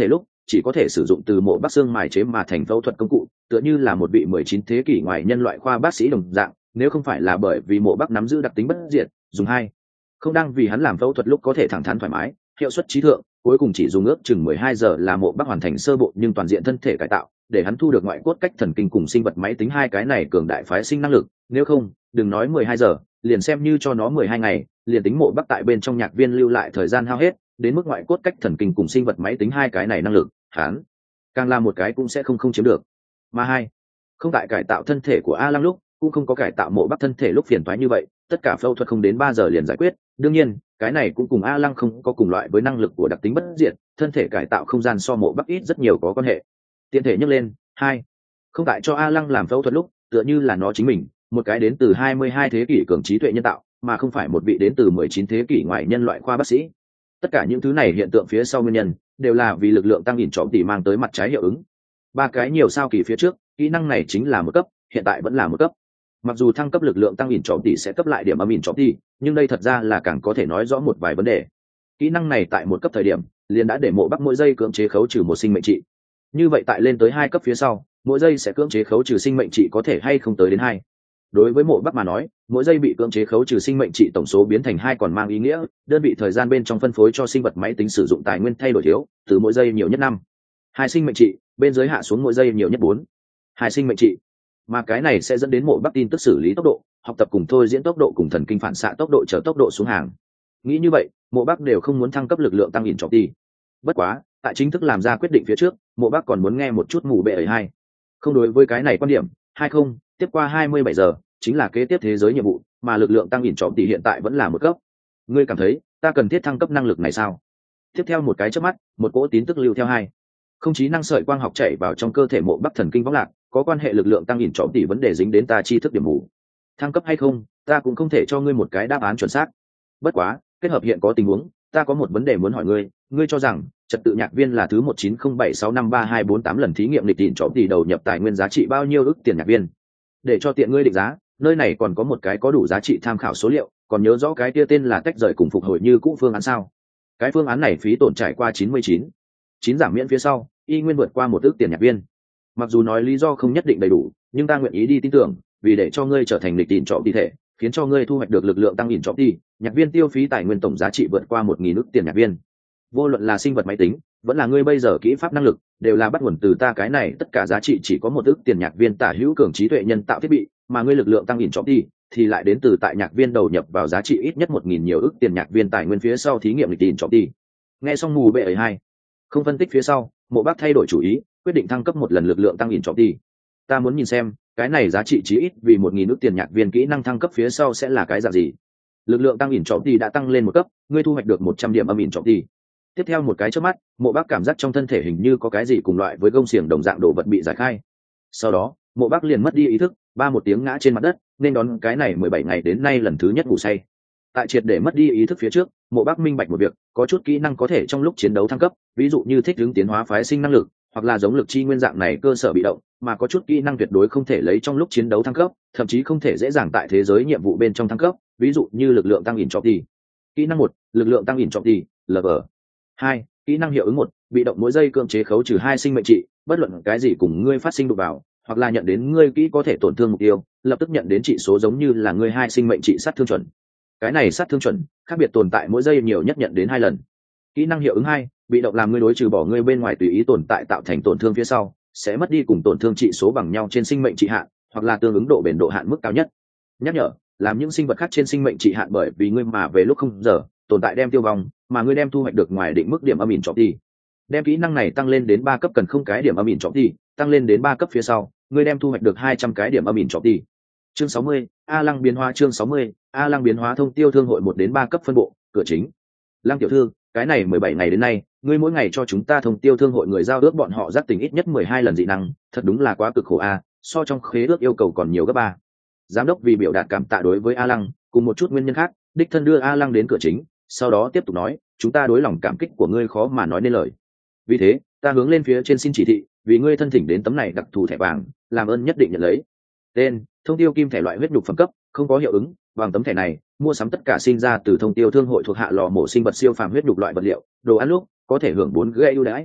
chỉ có thể sử dụng từ mộ bắc xương mài chế mà thành phẫu thuật công cụ, tựa như là một vị mười chín thế kỷ ngoài nhân loại khoa bác sĩ đồng dạng, nếu không phải là bởi vì mộ bắc nắm giữ đặc tính bất diệt, dùng hai không đang vì hắn làm phẫu thuật lúc có thể thẳng thắn thoải mái, hiệu suất trí thượng, cuối cùng chỉ dùng ước chừng mười hai giờ là mộ bắc hoàn thành sơ bộ nhưng toàn diện thân thể cải tạo, để hắn thu được ngoại cốt cách thần kinh cùng sinh vật máy tính hai cái này cường đại phái sinh năng lực, nếu không, đừng nói mười hai giờ, liền xem như cho nó mười hai ngày, liền tính mộ bắc tại bên trong nhạc viên lưu lại thời gian hao hết, đến mức ngoại cốt cách thần kinh cùng sinh vật máy tính hai cái này năng lực, hắn càng làm một cái cũng sẽ không không chiếm được. Mà hai, không tại cải tạo thân thể của A Lăng lúc, cũng không có cải tạo mộ bắc thân thể lúc phiền toái như vậy, tất cả phẫu thuật không đến ba giờ liền giải quyết, đương nhiên, cái này cũng cùng A Lăng không có cùng loại với năng lực của đặc tính bất diệt, thân thể cải tạo không gian so mộ bắc ít rất nhiều có quan hệ. Tiện thể nhắc lên, hai, không tại cho A Lăng làm phẫu thuật lúc, tựa như là nó chính mình, một cái đến từ hai mươi hai thế kỷ cường trí tuệ nhân tạo, mà không phải một vị đến từ mười chín thế kỷ ngoài nhân loại khoa bác sĩ. Tất cả những thứ này hiện tượng phía sau nguyên nhân đều là vì lực lượng tăng ỉn trọm tỷ mang tới mặt trái hiệu ứng. Ba cái nhiều sao kỳ phía trước, kỹ năng này chính là một cấp, hiện tại vẫn là một cấp. Mặc dù thăng cấp lực lượng tăng ỉn trọm tỷ sẽ cấp lại điểm âm ỉn trọm tỷ, nhưng đây thật ra là càng có thể nói rõ một vài vấn đề. Kỹ năng này tại một cấp thời điểm liền đã để mộ bắc mỗi giây cưỡng chế khấu trừ một sinh mệnh trị. Như vậy tại lên tới hai cấp phía sau, mỗi giây sẽ cưỡng chế khấu trừ sinh mệnh trị có thể hay không tới đến hai. Đối với mộ bắc mà nói, mỗi giây bị cưỡng chế khấu trừ sinh mệnh trị tổng số biến thành hai còn mang ý nghĩa đơn vị thời gian bên trong phân phối cho sinh vật máy tính sử dụng tài nguyên thay đổi thiếu, từ mỗi giây nhiều nhất năm hai sinh mệnh trị, bên dưới hạ xuống mỗi giây nhiều nhất bốn hai sinh mệnh trị. Mà cái này sẽ dẫn đến mộ bắc tin tức xử lý tốc độ, học tập cùng thôi diễn tốc độ cùng thần kinh phản xạ tốc độ chờ tốc độ xuống hàng. Nghĩ như vậy, mộ bắc đều không muốn thăng cấp lực lượng tăng ỉn trọm tỷ. Bất quá, tại chính thức làm ra quyết định phía trước, mộ bắc còn muốn nghe một chút mù bệ ấy hai. Không đối với cái này quan điểm, hay không, tiếp qua hai mươi bảy giờ chính là kế tiếp thế giới nhiệm vụ, mà lực lượng tăng ỉn trọm tỷ hiện tại vẫn là một cấp. Ngươi cảm thấy ta cần thiết thăng cấp năng lực này sao? Tiếp theo một cái chớp mắt, một cỗ tín tức lưu theo hai không trí năng sợi quang học chạy vào trong cơ thể mộ bắc thần kinh võng lạc, có quan hệ lực lượng tăng ỉn trọm tỷ vấn đề dính đến ta tri thức điểm mù. Thăng cấp hay không, ta cũng không thể cho ngươi một cái đáp án chuẩn xác. Bất quá, kết hợp hiện có tình huống, ta có một vấn đề muốn hỏi ngươi, ngươi cho rằng trật tự nhạc viên là thứ một chín không bảy sáu năm ba hai bốn tám lần thí nghiệm lịch ỉn trọm tỷ đầu nhập tài nguyên giá trị bao nhiêu ức tiền nhạc viên? Để cho tiện ngươi định giá, nơi này còn có một cái có đủ giá trị tham khảo số liệu, còn nhớ rõ cái kia tên là tách rời cùng phục hồi như cũ phương án sao? Cái phương án này phí tổn trải qua chín mươi chín chín giảm miễn phía sau, y nguyên vượt qua một ước tiền nhạc viên. Mặc dù nói lý do không nhất định đầy đủ, nhưng ta nguyện ý đi tin tưởng, vì để cho ngươi trở thành lịch ỉn trọm tỷ thể, khiến cho ngươi thu hoạch được lực lượng tăng ỉn trọm tỷ, nhạc viên tiêu phí tài nguyên tổng giá trị vượt qua một nghìn ước tiền nhạc viên. Vô luận là sinh vật máy tính, vẫn là ngươi bây giờ kỹ pháp năng lực, đều là bắt nguồn từ ta cái này, tất cả giá trị chỉ có một ước tiền nhạc viên tả hữu cường trí tuệ nhân tạo thiết bị, mà ngươi lực lượng tăng ỉn trọm tỷ thì lại đến từ tại nhạc viên đầu nhập vào giá trị ít nhất một nghìn nhiều ước tiền nhạc viên tài nguyên phía sau thí nghiệm lịch ỉn trọm tỷ. Nghe xong mù bệ ấy hai, không phân tích phía sau, mộ bắc thay đổi chủ ý, quyết định thăng cấp một lần lực lượng tăng ỉn trọm tỷ. Ta muốn nhìn xem cái này giá trị chí ít vì một nghìn ước tiền nhạc viên kỹ năng thăng cấp phía sau sẽ là cái dạng gì. Lực lượng tăng ỉn trọm tỷ đã tăng lên một cấp, ngươi thu hoạch được một trăm điểm âm ỉn trọm tỷ. Tiếp theo một cái chớp mắt, mộ bắc cảm giác trong thân thể hình như có cái gì cùng loại với gông xiềng đồng dạng đồ vật bị giải khai. Sau đó, mộ bắc liền mất đi ý thức, ba một tiếng ngã trên mặt đất, nên đón cái này mười bảy ngày đến nay lần thứ nhất ngủ say. Tại triệt để mất đi ý thức phía trước, mộ bắc minh bạch một việc, có chút kỹ năng có thể trong lúc chiến đấu thăng cấp, ví dụ như thích ứng tiến hóa phái sinh năng lực, hoặc là giống lực chi nguyên dạng này cơ sở bị động, mà có chút kỹ năng tuyệt đối không thể lấy trong lúc chiến đấu thăng cấp, thậm chí không thể dễ dàng tại thế giới nhiệm vụ bên trong thăng cấp, ví dụ như lực lượng tăng ỉn trọm tỷ. Kỹ năng một, lực lượng tăng ỉn trọm tỷ, lv hai, kỹ năng hiệu ứng một, bị động mỗi giây cưỡng chế khấu trừ hai sinh mệnh trị, bất luận cái gì cùng ngươi phát sinh đụng vào, hoặc là nhận đến ngươi kỹ có thể tổn thương mục tiêu, lập tức nhận đến trị số giống như là ngươi hai sinh mệnh trị sát thương chuẩn. Cái này sát thương chuẩn, khác biệt tồn tại mỗi giây nhiều nhất nhận đến hai lần. Kỹ năng hiệu ứng hai, bị động làm ngươi đối trừ bỏ ngươi bên ngoài tùy ý tồn tại tạo thành tổn thương phía sau, sẽ mất đi cùng tổn thương trị số bằng nhau trên sinh mệnh trị hạn, hoặc là tương ứng độ bền độ hạn mức cao nhất. Nhắc nhở, làm những sinh vật khác trên sinh mệnh trị hạn bởi vì ngươi mà về lúc không giờ tồn tại đem tiêu vong, mà ngươi đem thu hoạch được ngoài định mức điểm âm ỉn trọm tỷ. Đem kỹ năng này tăng lên đến ba cấp cần không cái điểm âm ỉn trọm tỷ, tăng lên đến ba cấp phía sau, ngươi đem thu hoạch được hai trăm cái điểm âm ỉn trọm tỷ. Chương sáu mươi, A Lăng biến hóa chương sáu mươi, A Lăng biến hóa thông tiêu thương hội một đến ba cấp phân bộ, cửa chính. Lăng tiểu thư, cái này mười bảy ngày đến nay, ngươi mỗi ngày cho chúng ta thông tiêu thương hội người giao ước bọn họ giác tình ít nhất mười hai lần dị năng, thật đúng là quá cực khổ a, so trong khế ước yêu cầu còn nhiều gấp ba. Giám đốc vì biểu đạt cảm tạ đối với A Lăng, cùng một chút nguyên nhân khác, đích thân đưa A Lăng đến cửa chính, sau đó tiếp tục nói, chúng ta đối lòng cảm kích của ngươi khó mà nói nên lời. Vì thế, ta hướng lên phía trên xin chỉ thị, vì ngươi thân thỉnh đến tấm này đặc thù thẻ vàng, làm ơn nhất định nhận lấy. Tên, thông tiêu kim thẻ loại huyết nhục phẩm cấp, không có hiệu ứng, bằng tấm thẻ này, mua sắm tất cả sinh ra từ thông tiêu thương hội thuộc hạ lò mổ sinh vật siêu phàm huyết nhục loại vật liệu, đồ ăn lúc có thể hưởng bốn ghê ưu đãi.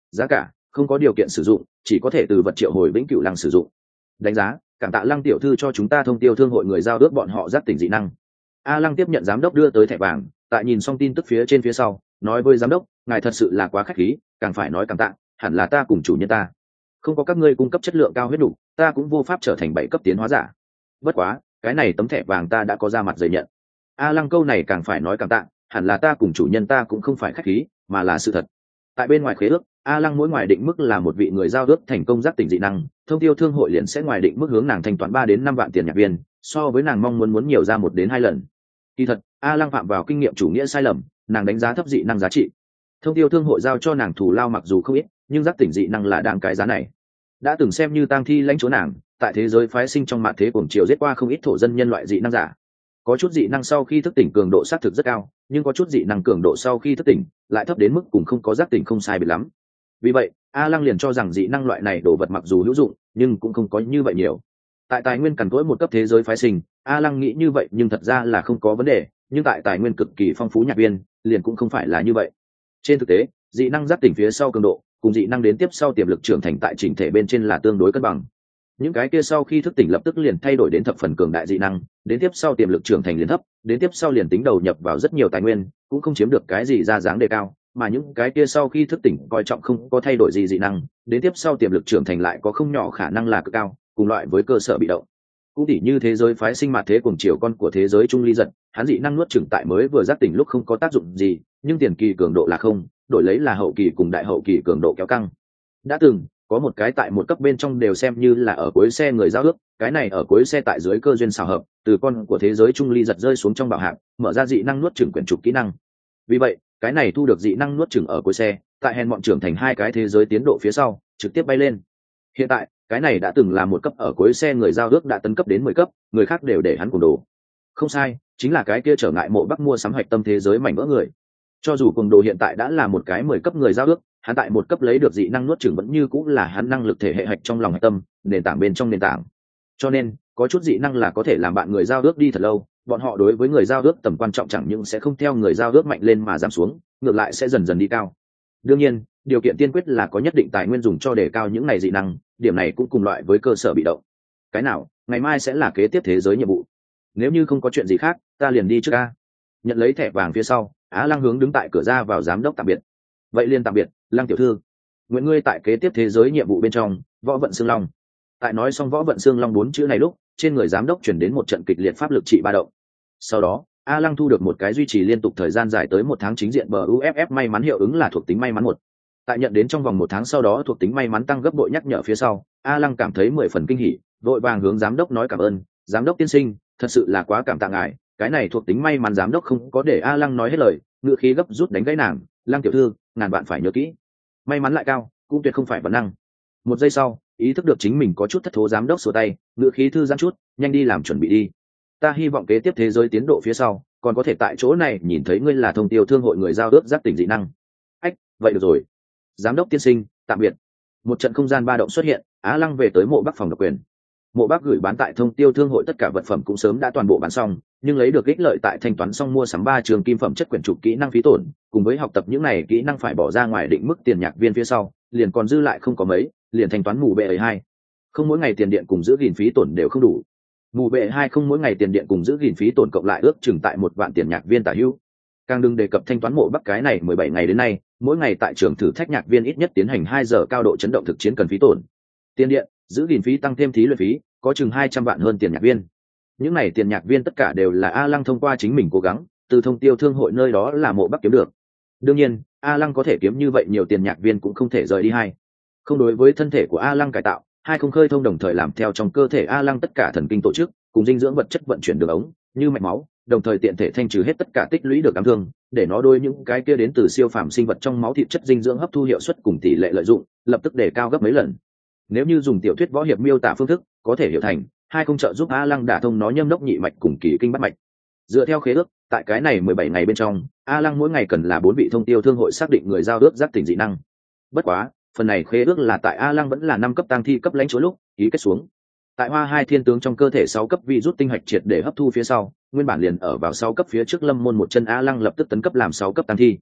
giá cả không có điều kiện sử dụng, chỉ có thể từ vật triệu hồi vĩnh cửu lăng sử dụng. Đánh giá, cảm tạ Lăng tiểu thư cho chúng ta thông tiêu thương hội người giao ước bọn họ giác tỉnh dị năng. A Lăng tiếp nhận giám đốc đưa tới thẻ vàng, tại nhìn xong tin tức phía trên phía sau, nói với giám đốc, ngài thật sự là quá khách khí, càng phải nói cảm tạ, hẳn là ta cùng chủ nhân ta. Không có các ngươi cung cấp chất lượng cao huyết đủ, ta cũng vô pháp trở thành bảy cấp tiến hóa giả. Bất quá, cái này tấm thẻ vàng ta đã có ra mặt giấy nhận. A Lăng câu này càng phải nói cảm tạ, hẳn là ta cùng chủ nhân ta cũng không phải khách khí, mà là sự thật. Tại bên ngoài khế ước, A Lăng mỗi ngoài định mức là một vị người giao ước thành công giác tỉnh dị năng, thông tiêu thương hội liền sẽ ngoài định mức hướng nàng thanh toán ba đến năm vạn tiền nhạc viên, so với nàng mong muốn muốn nhiều ra một đến hai lần. Kỳ thật, A Lăng phạm vào kinh nghiệm chủ nghĩa sai lầm, nàng đánh giá thấp dị năng giá trị. Thông tiêu thương hội giao cho nàng thù lao mặc dù không ít, nhưng giác tỉnh dị năng là đáng cái giá này. Đã từng xem như tang thi lãnh chúa nàng, tại thế giới phái sinh trong mạn thế cuồng triều giết qua không ít thổ dân nhân loại dị năng giả. Có chút dị năng sau khi thức tỉnh cường độ xác thực rất cao, nhưng có chút dị năng cường độ sau khi thức tỉnh lại thấp đến mức cùng không có giác tỉnh không sai biệt lắm. Vì vậy, A Lăng liền cho rằng dị năng loại này đồ vật mặc dù hữu dụng, nhưng cũng không có như vậy nhiều. Tại tài nguyên cằn cỗi một cấp thế giới phái sinh, A Lăng nghĩ như vậy nhưng thật ra là không có vấn đề, nhưng tại tài nguyên cực kỳ phong phú nhạc viên, liền cũng không phải là như vậy. Trên thực tế, dị năng giác tỉnh phía sau cường độ, cùng dị năng đến tiếp sau tiềm lực trưởng thành tại chỉnh thể bên trên là tương đối cân bằng. Những cái kia sau khi thức tỉnh lập tức liền thay đổi đến thập phần cường đại dị năng, đến tiếp sau tiềm lực trưởng thành liền thấp, đến tiếp sau liền tính đầu nhập vào rất nhiều tài nguyên, cũng không chiếm được cái gì ra dáng đề cao, mà những cái kia sau khi thức tỉnh coi trọng không có thay đổi gì dị năng, đến tiếp sau tiềm lực trưởng thành lại có không nhỏ khả năng là cực cao, cùng loại với cơ sở bị động. Cũng tỉ như thế giới phái sinh mạt thế cùng chiều con của thế giới trung ly giật, hắn dị năng nuốt chửng tại mới vừa giác tỉnh lúc không có tác dụng gì, nhưng tiền kỳ cường độ là không, đổi lấy là hậu kỳ cùng đại hậu kỳ cường độ kéo căng. Đã từng có một cái tại một cấp bên trong đều xem như là ở cuối xe người giao ước, cái này ở cuối xe tại dưới cơ duyên xào hợp, từ con của thế giới trung ly giật rơi xuống trong bảo hạc, mở ra dị năng nuốt chửng quyển trục kỹ năng. Vì vậy, cái này thu được dị năng nuốt chửng ở cuối xe, tại hèn bọn trưởng thành hai cái thế giới tiến độ phía sau, trực tiếp bay lên. Hiện tại, cái này đã từng là một cấp ở cuối xe người giao ước đã tấn cấp đến mười cấp, người khác đều để hắn cùng đồ. Không sai, chính là cái kia trở ngại mộ Bắc mua sắm hoạch tâm thế giới mảnh vỡ người. Cho dù cùng đồ hiện tại đã là một cái mười cấp người giao ước, hắn tại một cấp lấy được dị năng nuốt chửng vẫn như cũng là hắn năng lực thể hệ hạch trong lòng hạch tâm, nền tảng bên trong nền tảng. Cho nên, có chút dị năng là có thể làm bạn người giao ước đi thật lâu, bọn họ đối với người giao ước tầm quan trọng chẳng những sẽ không theo người giao ước mạnh lên mà giảm xuống, ngược lại sẽ dần dần đi cao. Đương nhiên, điều kiện tiên quyết là có nhất định tài nguyên dùng cho đề cao những này dị năng, điểm này cũng cùng loại với cơ sở bị động. Cái nào, ngày mai sẽ là kế tiếp thế giới nhiệm vụ. Nếu như không có chuyện gì khác, ta liền đi trước a. Nhận lấy thẻ vàng phía sau, Á Lăng hướng đứng tại cửa ra vào giám đốc tạm biệt. Vậy liền tạm biệt, Lăng tiểu thư. Nguyện ngươi tại kế tiếp thế giới nhiệm vụ bên trong, võ vận xương long. Tại nói xong võ vận xương long bốn chữ này lúc, trên người giám đốc chuyển đến một trận kịch liệt pháp lực trị ba động. Sau đó, A Lăng thu được một cái duy trì liên tục thời gian dài tới một tháng chính diện bờ u ép ép may mắn hiệu ứng là thuộc tính may mắn một. Tại nhận đến trong vòng một tháng sau đó thuộc tính may mắn tăng gấp bội nhắc nhở phía sau, A Lăng cảm thấy mười phần kinh hỉ, vội vàng hướng giám đốc nói cảm ơn, giám đốc tiên sinh, thật sự là quá cảm tạ ngài, cái này thuộc tính may mắn giám đốc không có để A Lăng nói hết lời, ngữ khí gấp rút đánh gãy nàng, Lăng tiểu thư, ngàn bạn phải nhớ kỹ, may mắn lại cao, cũng tuyệt không phải bản năng. Một giây sau, ý thức được chính mình có chút thất thố, giám đốc sửa tay, ngữ khí thư giãn chút, nhanh đi làm chuẩn bị đi. Ta hy vọng kế tiếp thế giới tiến độ phía sau, còn có thể tại chỗ này nhìn thấy ngươi là thông tiêu thương hội người giao ước giác tỉnh dị năng. Ách, vậy được rồi. Giám đốc tiên sinh, tạm biệt. Một trận không gian ba động xuất hiện, Á Lăng về tới mộ Bắc phòng độc quyền. Mộ Bắc gửi bán tại thông tiêu thương hội tất cả vật phẩm cũng sớm đã toàn bộ bán xong, nhưng lấy được ích lợi tại thanh toán xong mua sắm ba trường kim phẩm chất quyển trục kỹ năng phí tổn, cùng với học tập những này kỹ năng phải bỏ ra ngoài định mức tiền nhạc viên phía sau, liền còn dư lại không có mấy, liền thanh toán mù bệ ấy hai. Không mỗi ngày tiền điện cùng giữ gìn phí tổn đều không đủ. Mù bệ hai không mỗi ngày tiền điện cùng giữ gìn phí tổn cộng lại ước chừng tại một vạn tiền nhạc viên tả hữu. Càng đừng đề cập thanh toán mộ Bắc cái này mười bảy ngày đến nay, mỗi ngày tại trường thử thách nhạc viên ít nhất tiến hành hai giờ cao độ chấn động thực chiến cần phí tổn. Tiền điện, giữ gìn phí tăng thêm thí luyện phí, có chừng hai trăm vạn hơn tiền nhạc viên. Những này tiền nhạc viên tất cả đều là A Lăng thông qua chính mình cố gắng, từ thông tiêu thương hội nơi đó là mộ Bắc kiếm được. Đương nhiên, A Lăng có thể kiếm như vậy nhiều tiền nhạc viên cũng không thể rời đi hai. Không đối với thân thể của A Lăng cải tạo, hai không khơi thông đồng thời làm theo trong cơ thể A Lăng tất cả thần kinh tổ chức, cùng dinh dưỡng vật chất vận chuyển đường ống, như mạch máu, đồng thời tiện thể thanh trừ hết tất cả tích lũy được ám thương, để nó đôi những cái kia đến từ siêu phàm sinh vật trong máu thịt chất dinh dưỡng hấp thu hiệu suất cùng tỷ lệ lợi dụng, lập tức đề cao gấp mấy lần. Nếu như dùng tiểu thuyết võ hiệp miêu tả phương thức, có thể hiểu thành hai không trợ giúp A Lăng đả thông nó nhâm đốc nhị mạch cùng kỳ kinh bắt mạch. Dựa theo khế ước, tại cái này mười bảy ngày bên trong, A Lăng mỗi ngày cần là bốn vị thông tiêu thương hội xác định người giao ước giác tỉnh dị năng. Bất quá, phần này khế ước là tại A Lăng vẫn là năm cấp tăng thi cấp lãnh chúa lúc ký kết xuống. Tại Hoa Hai Thiên tướng trong cơ thể sáu cấp vi rút tinh hạch triệt để hấp thu phía sau, nguyên bản liền ở vào sáu cấp phía trước lâm môn một chân A Lăng lập tức tấn cấp làm sáu cấp tăng thi.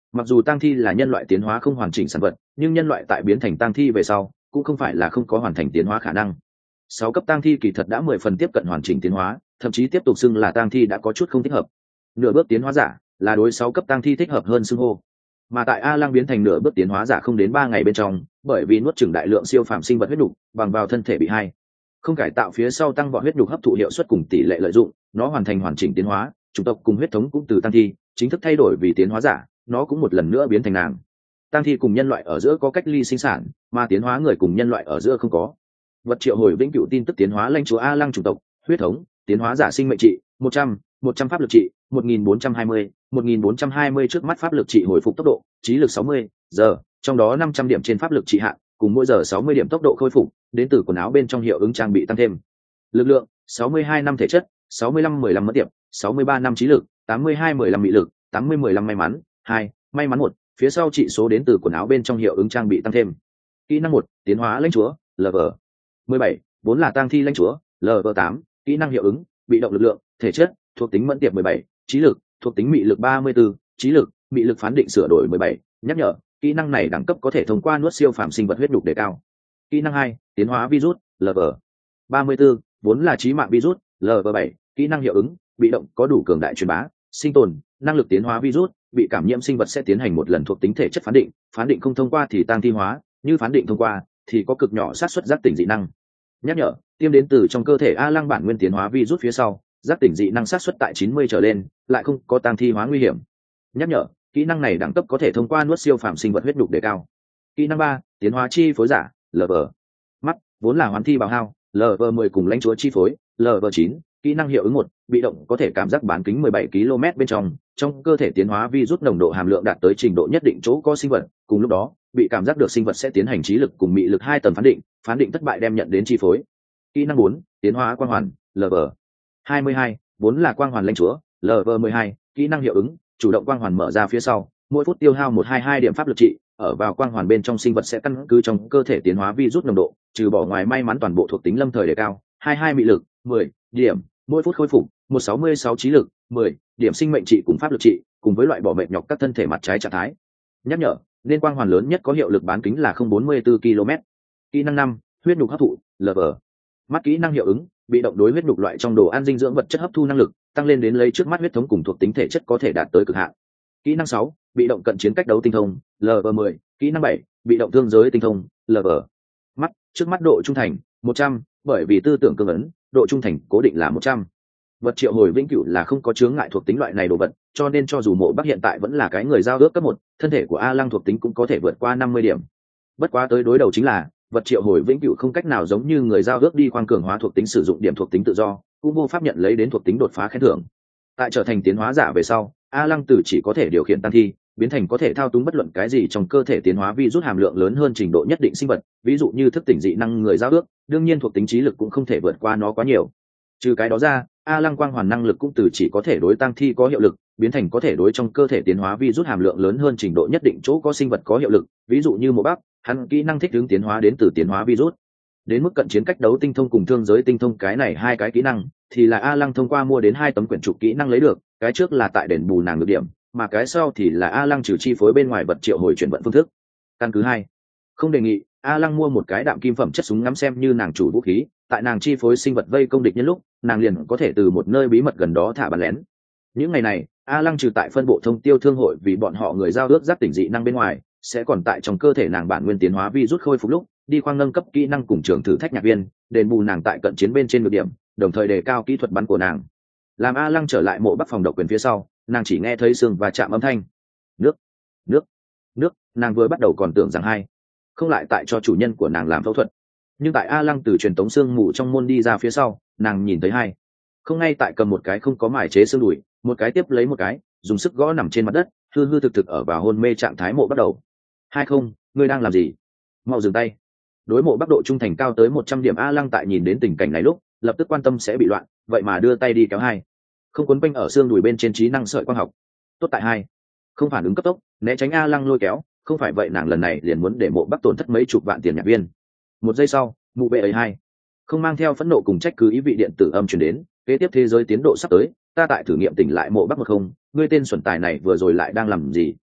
Mặc dù tang thi là nhân loại tiến hóa không hoàn chỉnh sản vật, nhưng nhân loại tại biến thành tang thi về sau cũng không phải là không có hoàn thành tiến hóa khả năng. Sáu cấp tang thi kỳ thật đã mười phần tiếp cận hoàn chỉnh tiến hóa, thậm chí tiếp tục xưng là tang thi đã có chút không thích hợp. Nửa bước tiến hóa giả là đối sáu cấp tang thi thích hợp hơn xưng hô. Mà tại A Lăng biến thành nửa bước tiến hóa giả không đến ba ngày bên trong, bởi vì nuốt chửng đại lượng siêu phàm sinh vật huyết nhục, bằng vào thân thể bị hai không cải tạo phía sau tăng vọt huyết nhục hấp thụ hiệu suất cùng tỷ lệ lợi dụng, nó hoàn thành hoàn chỉnh tiến hóa, chủng tộc cùng huyết thống cũng từ tang thi chính thức thay đổi vì tiến hóa giả, nó cũng một lần nữa biến thành nàng. Tang thi cùng nhân loại ở giữa có cách ly sinh sản, mà tiến hóa người cùng nhân loại ở giữa không có. Vật triệu hồi vĩnh cửu tin tức tiến hóa lãnh chúa A Lăng chủng tộc, huyết thống, tiến hóa giả sinh mệnh trị một trăm, một trăm pháp lực trị một nghìn bốn trăm hai mươi, một nghìn bốn trăm hai mươi trước mắt pháp lực trị hồi phục tốc độ, trí lực sáu mươi giờ, trong đó năm trăm điểm trên pháp lực trị hạn, cùng mỗi giờ sáu mươi điểm tốc độ khôi phục, đến từ quần áo bên trong hiệu ứng trang bị tăng thêm. Lực lượng sáu mươi hai năm thể chất, sáu mươi lăm mười lăm mất điểm, sáu mươi ba năm trí lực, tám mươi hai mười lăm mị lực, tám mươi mười lăm may mắn, hai, may mắn một, phía sau trị số đến từ quần áo bên trong hiệu ứng trang bị tăng thêm. Kỹ năng một, tiến hóa lãnh chúa, level mười bảy, vốn là tang thi lãnh chúa, level tám, kỹ năng hiệu ứng, bị động lực lượng, thể chất, thuộc tính mẫn tiệp mười bảy, trí lực, thuộc tính mị lực ba mươi tư, trí lực, mị lực phán định sửa đổi mười bảy, nhắc nhở, kỹ năng này đẳng cấp có thể thông qua nuốt siêu phàm sinh vật huyết nhục đề cao. Kỹ năng hai, tiến hóa virus, level ba mươi tư, vốn là chí mạng virus, level bảy, kỹ năng hiệu ứng, bị động có đủ cường đại truyền bá, sinh tồn, năng lực tiến hóa virus, bị cảm nhiễm sinh vật sẽ tiến hành một lần thuộc tính thể chất phán định, phán định không thông qua thì tang thi hóa, như phán định thông qua thì có cực nhỏ xác suất giác tỉnh dị năng. Nhắc nhở, tiêm đến từ trong cơ thể A Lăng bản nguyên tiến hóa virus phía sau, giác tỉnh dị năng xác suất tại chín mươi trở lên, lại không có tang thi hóa nguy hiểm. Nhắc nhở, kỹ năng này đẳng cấp có thể thông qua nuốt siêu phàm sinh vật huyết nhục đề cao. Kỹ năng ba, tiến hóa chi phối giả, level mắt, vốn là hoán thi bào hao, level mười cùng lãnh chúa chi phối, level chín, kỹ năng hiệu ứng một, bị động có thể cảm giác bán kính mười bảy ki lô mét bên trong, trong cơ thể tiến hóa virus nồng độ hàm lượng đạt tới trình độ nhất định chỗ có sinh vật, cùng lúc đó, bị cảm giác được sinh vật sẽ tiến hành trí lực cùng mị lực hai tầng phán định, phán định thất bại đem nhận đến chi phối. Kỹ năng bốn, tiến hóa quang hoàn, level hai mươi hai, vốn là quang hoàn lãnh chúa, level mười hai, kỹ năng hiệu ứng, chủ động quang hoàn mở ra phía sau, mỗi phút tiêu hao một trăm hai mươi hai điểm pháp lực trị, ở vào quang hoàn bên trong sinh vật sẽ căn cứ trong cơ thể tiến hóa virus nồng độ, trừ bỏ ngoài may mắn toàn bộ thuộc tính lâm thời đề cao, hai mươi hai mị lực, mười điểm, mỗi phút khôi phục, một trăm sáu mươi sáu trí lực, mười điểm sinh mệnh trị cùng pháp lực trị, cùng với loại bỏ mệt nhọc các thân thể mặt trái trạng thái. Nhắc nhở, nên quang hoàn lớn nhất có hiệu lực bán kính là không bốn mươi tư ki lô mét. Kỹ năng năm, huyết nhục hấp thụ, level mắt, kỹ năng hiệu ứng, bị động đối huyết nhục loại trong đồ ăn dinh dưỡng vật chất hấp thu năng lực tăng lên đến lấy trước mắt huyết thống cùng thuộc tính thể chất có thể đạt tới cực hạn. Kỹ năng sáu, bị động cận chiến cách đấu tinh thông, level mười, kỹ năng bảy, bị động thương giới tinh thông, level mắt, trước mắt độ trung thành một trăm, bởi vì tư tưởng cương ấn, độ trung thành cố định là một trăm. Vật triệu hồi vĩnh cửu là không có chướng ngại thuộc tính loại này đồ vật, cho nên cho dù Mộ Bắc hiện tại vẫn là cái người giao ước cấp một, thân thể của A Lăng thuộc tính cũng có thể vượt qua năm mươi điểm. Bất quá tới đối đầu chính là vật triệu hồi vĩnh cửu không cách nào giống như người giao ước đi khoang cường hóa thuộc tính sử dụng điểm thuộc tính tự do, cũng vô pháp nhận lấy đến thuộc tính đột phá khen thưởng. Tại trở thành tiến hóa giả về sau, A Lăng Tử chỉ có thể điều khiển tăng thi, biến thành có thể thao túng bất luận cái gì trong cơ thể tiến hóa vi rút hàm lượng lớn hơn trình độ nhất định sinh vật, ví dụ như thức tỉnh dị năng người giao ước, đương nhiên thuộc tính trí lực cũng không thể vượt qua nó quá nhiều. Trừ cái đó ra, A Lăng quang hoàn năng lực cũng từ chỉ có thể đối tăng thi có hiệu lực, biến thành có thể đối trong cơ thể tiến hóa vi rút hàm lượng lớn hơn trình độ nhất định chỗ có sinh vật có hiệu lực, ví dụ như Mộ Bắc, hắn kỹ năng thích ứng tiến hóa đến từ tiến hóa virus. Đến mức cận chiến cách đấu tinh thông cùng thương giới tinh thông cái này hai cái kỹ năng thì là A Lăng thông qua mua đến hai tấm quyển trục kỹ năng lấy được, cái trước là tại đền bù nàng được điểm, mà cái sau thì là A Lăng trừ chi phối bên ngoài vật triệu hồi chuyển vận phương thức. Căn cứ hai, không đề nghị A Lăng mua một cái đạm kim phẩm chất súng ngắm xem như nàng chủ vũ khí, tại nàng chi phối sinh vật vây công địch nhân lúc, nàng liền có thể từ một nơi bí mật gần đó thả bắn lén. Những ngày này, A Lăng trừ tại phân bộ thông tiêu thương hội vì bọn họ người giao ước giác tỉnh dị năng bên ngoài, sẽ còn tại trong cơ thể nàng bản nguyên tiến hóa vi rút khôi phục lúc đi khoang nâng cấp kỹ năng cùng trường thử thách nhạc viên, đền bù nàng tại cận chiến bên trên được điểm, đồng thời đề cao kỹ thuật bắn của nàng. Làm A Lăng trở lại Mộ Bắc phòng độc quyền phía sau, nàng chỉ nghe thấy xương và chạm âm thanh. Nước, nước, nước, nàng vừa bắt đầu còn tưởng rằng hai, không lại tại cho chủ nhân của nàng làm phẫu thuật. Nhưng tại A Lăng từ truyền tống xương mù trong môn đi ra phía sau, nàng nhìn thấy hai, không ngay tại cầm một cái không có mài chế xương đùi, một cái tiếp lấy một cái, dùng sức gõ nằm trên mặt đất, hư hư thực thực ở vào hôn mê trạng thái Mộ bắt đầu. Hai không, ngươi đang làm gì? Mau dừng tay. Đối Mộ Bắc độ trung thành cao tới một trăm điểm A Lăng tại nhìn đến tình cảnh này lúc, lập tức quan tâm sẽ bị loạn, vậy mà đưa tay đi kéo hai, không quấn quanh ở xương đùi bên trên trí năng sợi quang học. Tốt tại hai, không phản ứng cấp tốc, né tránh A Lăng lôi kéo, không phải vậy nàng lần này liền muốn để Mộ Bắc tổn thất mấy chục vạn tiền nhạc viên. Một giây sau, mụ bệ ấy hai, không mang theo phẫn nộ cùng trách cứ ý vị điện tử âm truyền đến, kế tiếp thế giới tiến độ sắp tới, ta tại thử nghiệm tỉnh lại Mộ Bắc một không, ngươi tên xuẩn tài này vừa rồi lại đang làm gì?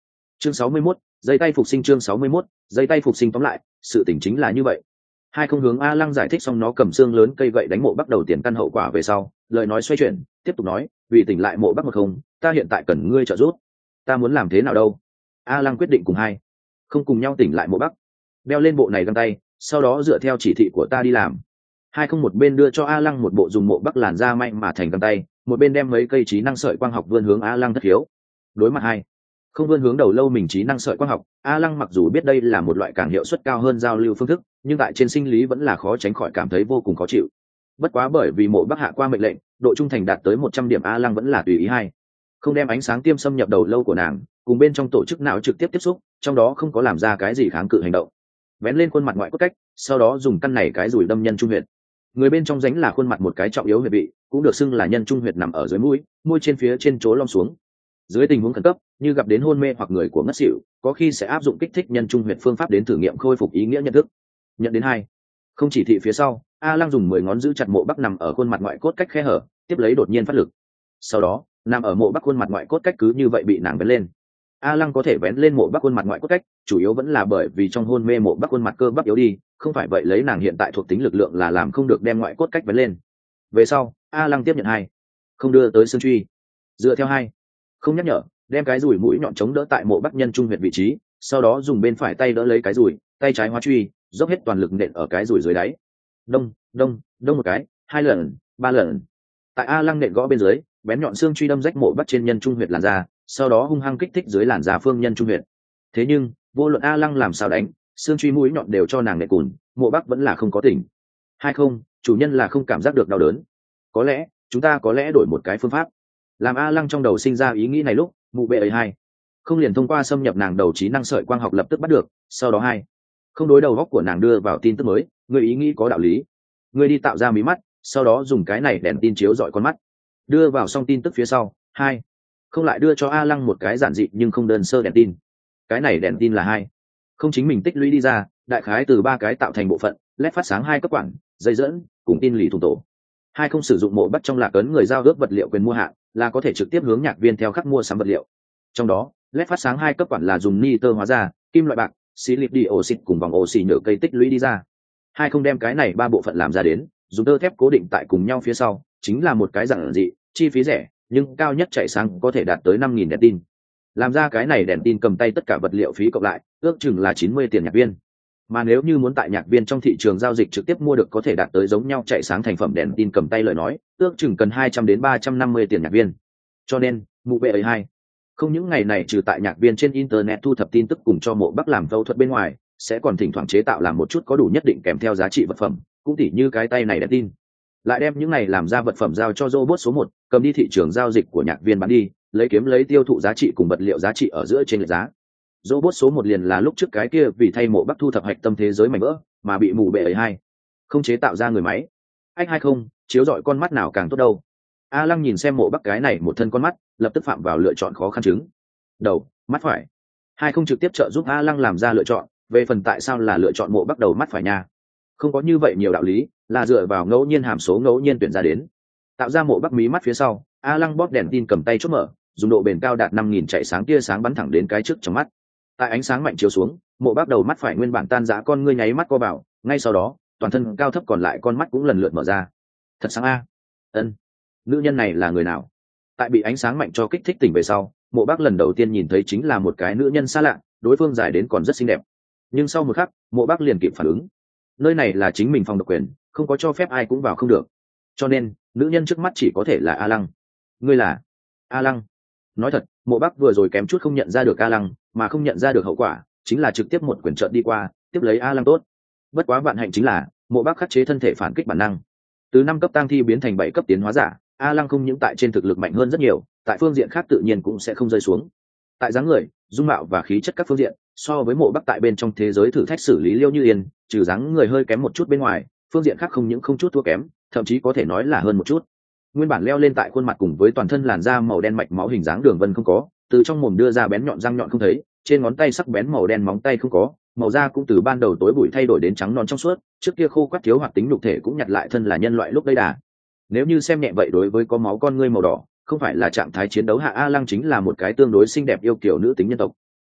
chương sáu mươi mốt, giây tay phục sinh chương sáu mươi mốt, giây tay phục sinh tóm lại sự tình chính là như vậy. Hai không hướng A Lăng giải thích xong nó cầm xương lớn cây gậy đánh mộ bắc đầu tiền căn hậu quả về sau, lời nói xoay chuyển tiếp tục nói, vì tỉnh lại mộ bắc một không, ta hiện tại cần ngươi trợ giúp. Ta muốn làm thế nào đâu? A Lăng quyết định cùng hai không cùng nhau tỉnh lại mộ bắc, đeo lên bộ này găng tay, sau đó dựa theo chỉ thị của ta đi làm. Hai không một bên đưa cho A Lăng một bộ dùng mộ bắc làn da may mà thành găng tay, một bên đem mấy cây trí năng sợi quang học vươn hướng A Lăng thất hiếu. Đối mặt hai không vươn hướng đầu lâu mình trí năng sợi quang học, A Lăng mặc dù biết đây là một loại càng hiệu suất cao hơn giao lưu phương thức, nhưng tại trên sinh lý vẫn là khó tránh khỏi cảm thấy vô cùng khó chịu. Bất quá bởi vì mộ bắc hạ qua mệnh lệnh, độ trung thành đạt tới một trăm điểm, A Lăng vẫn là tùy ý hai không đem ánh sáng tiêm xâm nhập đầu lâu của nàng, cùng bên trong tổ chức não trực tiếp tiếp xúc, trong đó không có làm ra cái gì kháng cự hành động. Vén lên khuôn mặt ngoại cốt cách, sau đó dùng căn này cái rùi đâm nhân trung huyệt. Người bên trong rãnh là khuôn mặt một cái trọng yếu huyệt vị, cũng được xưng là nhân trung huyệt, nằm ở dưới mũi, môi trên phía trên chỗ lom xuống. Dưới tình huống khẩn cấp, như gặp đến hôn mê hoặc người của ngất xỉu, có khi sẽ áp dụng kích thích nhân trung huyệt phương pháp đến thử nghiệm khôi phục ý nghĩa nhận thức. Nhận đến hai không chỉ thị phía sau, A Lăng dùng mười ngón giữ chặt mộ bắc nằm ở khuôn mặt ngoại cốt cách khe hở, tiếp lấy đột nhiên phát lực. Sau đó, nằm ở mộ bắc khuôn mặt ngoại cốt cách cứ như vậy bị nàng vén lên. A Lăng có thể vén lên mộ bắc khuôn mặt ngoại cốt cách, chủ yếu vẫn là bởi vì trong hôn mê mộ bắc khuôn mặt cơ bắp yếu đi, không phải vậy lấy nàng hiện tại thuộc tính lực lượng là làm không được đem ngoại cốt cách vén lên. Về sau, A Lăng tiếp nhận hai không đưa tới xương truy, dựa theo hai không nhắc nhở, đem cái rùi mũi nhọn chống đỡ tại mộ bắc nhân trung huyệt vị trí, sau đó dùng bên phải tay đỡ lấy cái rùi, tay trái hóa truy, dốc hết toàn lực nện ở cái rùi dưới đáy. Đông, đông, đông một cái, hai lần, ba lần. Tại A Lăng nện gõ bên dưới, bén nhọn xương truy đâm rách mộ bắc trên nhân trung huyệt làn da, sau đó hung hăng kích thích dưới làn da phương nhân trung huyệt. Thế nhưng, vô luận A Lăng làm sao đánh, xương truy mũi nhọn đều cho nàng nện cùn, mộ bắc vẫn là không có tỉnh. Hay không, chủ nhân là không cảm giác được đau đớn. Có lẽ, chúng ta có lẽ đổi một cái phương pháp. Làm A Lăng trong đầu sinh ra ý nghĩ này lúc, mụ bệ ấy hai không liền thông qua xâm nhập nàng đầu trí năng sợi quang học lập tức bắt được, sau đó hai không đối đầu góc của nàng đưa vào tin tức mới, người ý nghĩ có đạo lý, người đi tạo ra mí mắt, sau đó dùng cái này đèn tin chiếu dọi con mắt, đưa vào xong tin tức phía sau, hai không lại đưa cho A Lăng một cái giản dị nhưng không đơn sơ đèn tin. Cái này đèn tin là hai không chính mình tích lũy đi ra, đại khái từ ba cái tạo thành bộ phận, led phát sáng hai cấp quản, dây dẫn cùng tin lì thùng tổ. Hai không sử dụng mộ bắt trong lạc ấn người giao ước vật liệu quyền mua hạn, là có thể trực tiếp hướng nhạc viên theo khắc mua sắm vật liệu. Trong đó, led phát sáng hai cấp quản là dùng nitơ hóa ra, kim loại bạc, silip dioxide cùng vòng oxy nhựa cây tích lũy đi ra. Hai không đem cái này ba bộ phận làm ra đến, dùng tơ thép cố định tại cùng nhau phía sau, chính là một cái dạng dị, chi phí rẻ, nhưng cao nhất chạy sáng có thể đạt tới năm nghìn đèn tin. Làm ra cái này đèn tin cầm tay tất cả vật liệu phí cộng lại, ước chừng là chín mươi tiền nhạc viên. Mà nếu như muốn tại nhạc viên trong thị trường giao dịch trực tiếp mua được có thể đạt tới giống nhau chạy sáng thành phẩm đèn tin cầm tay lời nói, ước chừng cần hai trăm đến ba trăm năm mươi tiền nhạc viên. Cho nên, mụ bệ ấy hai không những ngày này trừ tại nhạc viên trên internet thu thập tin tức cùng cho mộ bắc làm phẫu thuật bên ngoài, sẽ còn thỉnh thoảng chế tạo làm một chút có đủ nhất định kèm theo giá trị vật phẩm, cũng tỉ như cái tay này đèn tin. Lại đem những này làm ra vật phẩm giao cho robot số một, cầm đi thị trường giao dịch của nhạc viên bán đi, lấy kiếm lấy tiêu thụ giá trị cùng vật liệu giá trị ở giữa trên lệch giá. Robot số một liền là lúc trước cái kia vì thay mộ bắc thu thập hạch tâm thế giới mảnh vỡ mà bị mù bệ ấy hai không chế tạo ra người máy. Anh hai không chiếu dọi con mắt nào càng tốt đâu. A Lăng nhìn xem mộ bắc cái này một thân con mắt, lập tức phạm vào lựa chọn khó khăn chứng. Đầu, mắt phải. Hai không trực tiếp trợ giúp A Lăng làm ra lựa chọn, về phần tại sao là lựa chọn mộ bắc đầu mắt phải nha, không có như vậy nhiều đạo lý, là dựa vào ngẫu nhiên hàm số ngẫu nhiên tuyển ra đến. Tạo ra mộ bắc mí mắt phía sau, A Lăng bóp đèn tin cầm tay chốt mở, dùng độ bền cao đạt năm nghìn chạy sáng tia sáng bắn thẳng đến cái trước trong mắt. Tại ánh sáng mạnh chiếu xuống, mộ bắc đầu mắt phải nguyên bản tan rã con ngươi nháy mắt co vào, ngay sau đó toàn thân cao thấp còn lại con mắt cũng lần lượt mở ra. Thật sáng a. Ân, nữ nhân này là người nào? Tại bị ánh sáng mạnh cho kích thích tỉnh về sau, mộ bắc lần đầu tiên nhìn thấy chính là một cái nữ nhân xa lạ, đối phương dài đến còn rất xinh đẹp. Nhưng sau một khắc, mộ bắc liền kịp phản ứng, nơi này là chính mình phòng độc quyền, không có cho phép ai cũng vào không được, cho nên nữ nhân trước mắt chỉ có thể là A Lăng. Ngươi là A Lăng? Nói thật, mộ bắc vừa rồi kém chút không nhận ra được A Lăng, mà không nhận ra được hậu quả chính là trực tiếp một quyền trợn đi qua tiếp lấy A Lăng tốt. Bất quá vạn hạnh chính là mộ bắc khắc chế thân thể phản kích bản năng, từ năm cấp tang thi biến thành bảy cấp tiến hóa giả. A Lăng không những tại trên thực lực mạnh hơn rất nhiều, tại phương diện khác tự nhiên cũng sẽ không rơi xuống. Tại dáng người, dung mạo và khí chất các phương diện, so với mộ bắc tại bên trong thế giới thử thách xử lý Liêu Như Yên, trừ dáng người hơi kém một chút bên ngoài, phương diện khác không những không chút thua kém, thậm chí có thể nói là hơn một chút. Nguyên bản leo lên tại khuôn mặt cùng với toàn thân làn da màu đen mạch máu hình dáng đường vân không có, từ trong mồm đưa ra bén nhọn răng nhọn không thấy, trên ngón tay sắc bén màu đen móng tay không có, màu da cũng từ ban đầu tối bụi thay đổi đến trắng non trong suốt, trước kia khô quắt thiếu hoạt tính nhục thể cũng nhặt lại thân là nhân loại lúc đây đà. Nếu như xem nhẹ vậy đối với có máu con ngươi màu đỏ, không phải là trạng thái chiến đấu hạ A Lăng chính là một cái tương đối xinh đẹp yêu kiều nữ tính nhân tộc.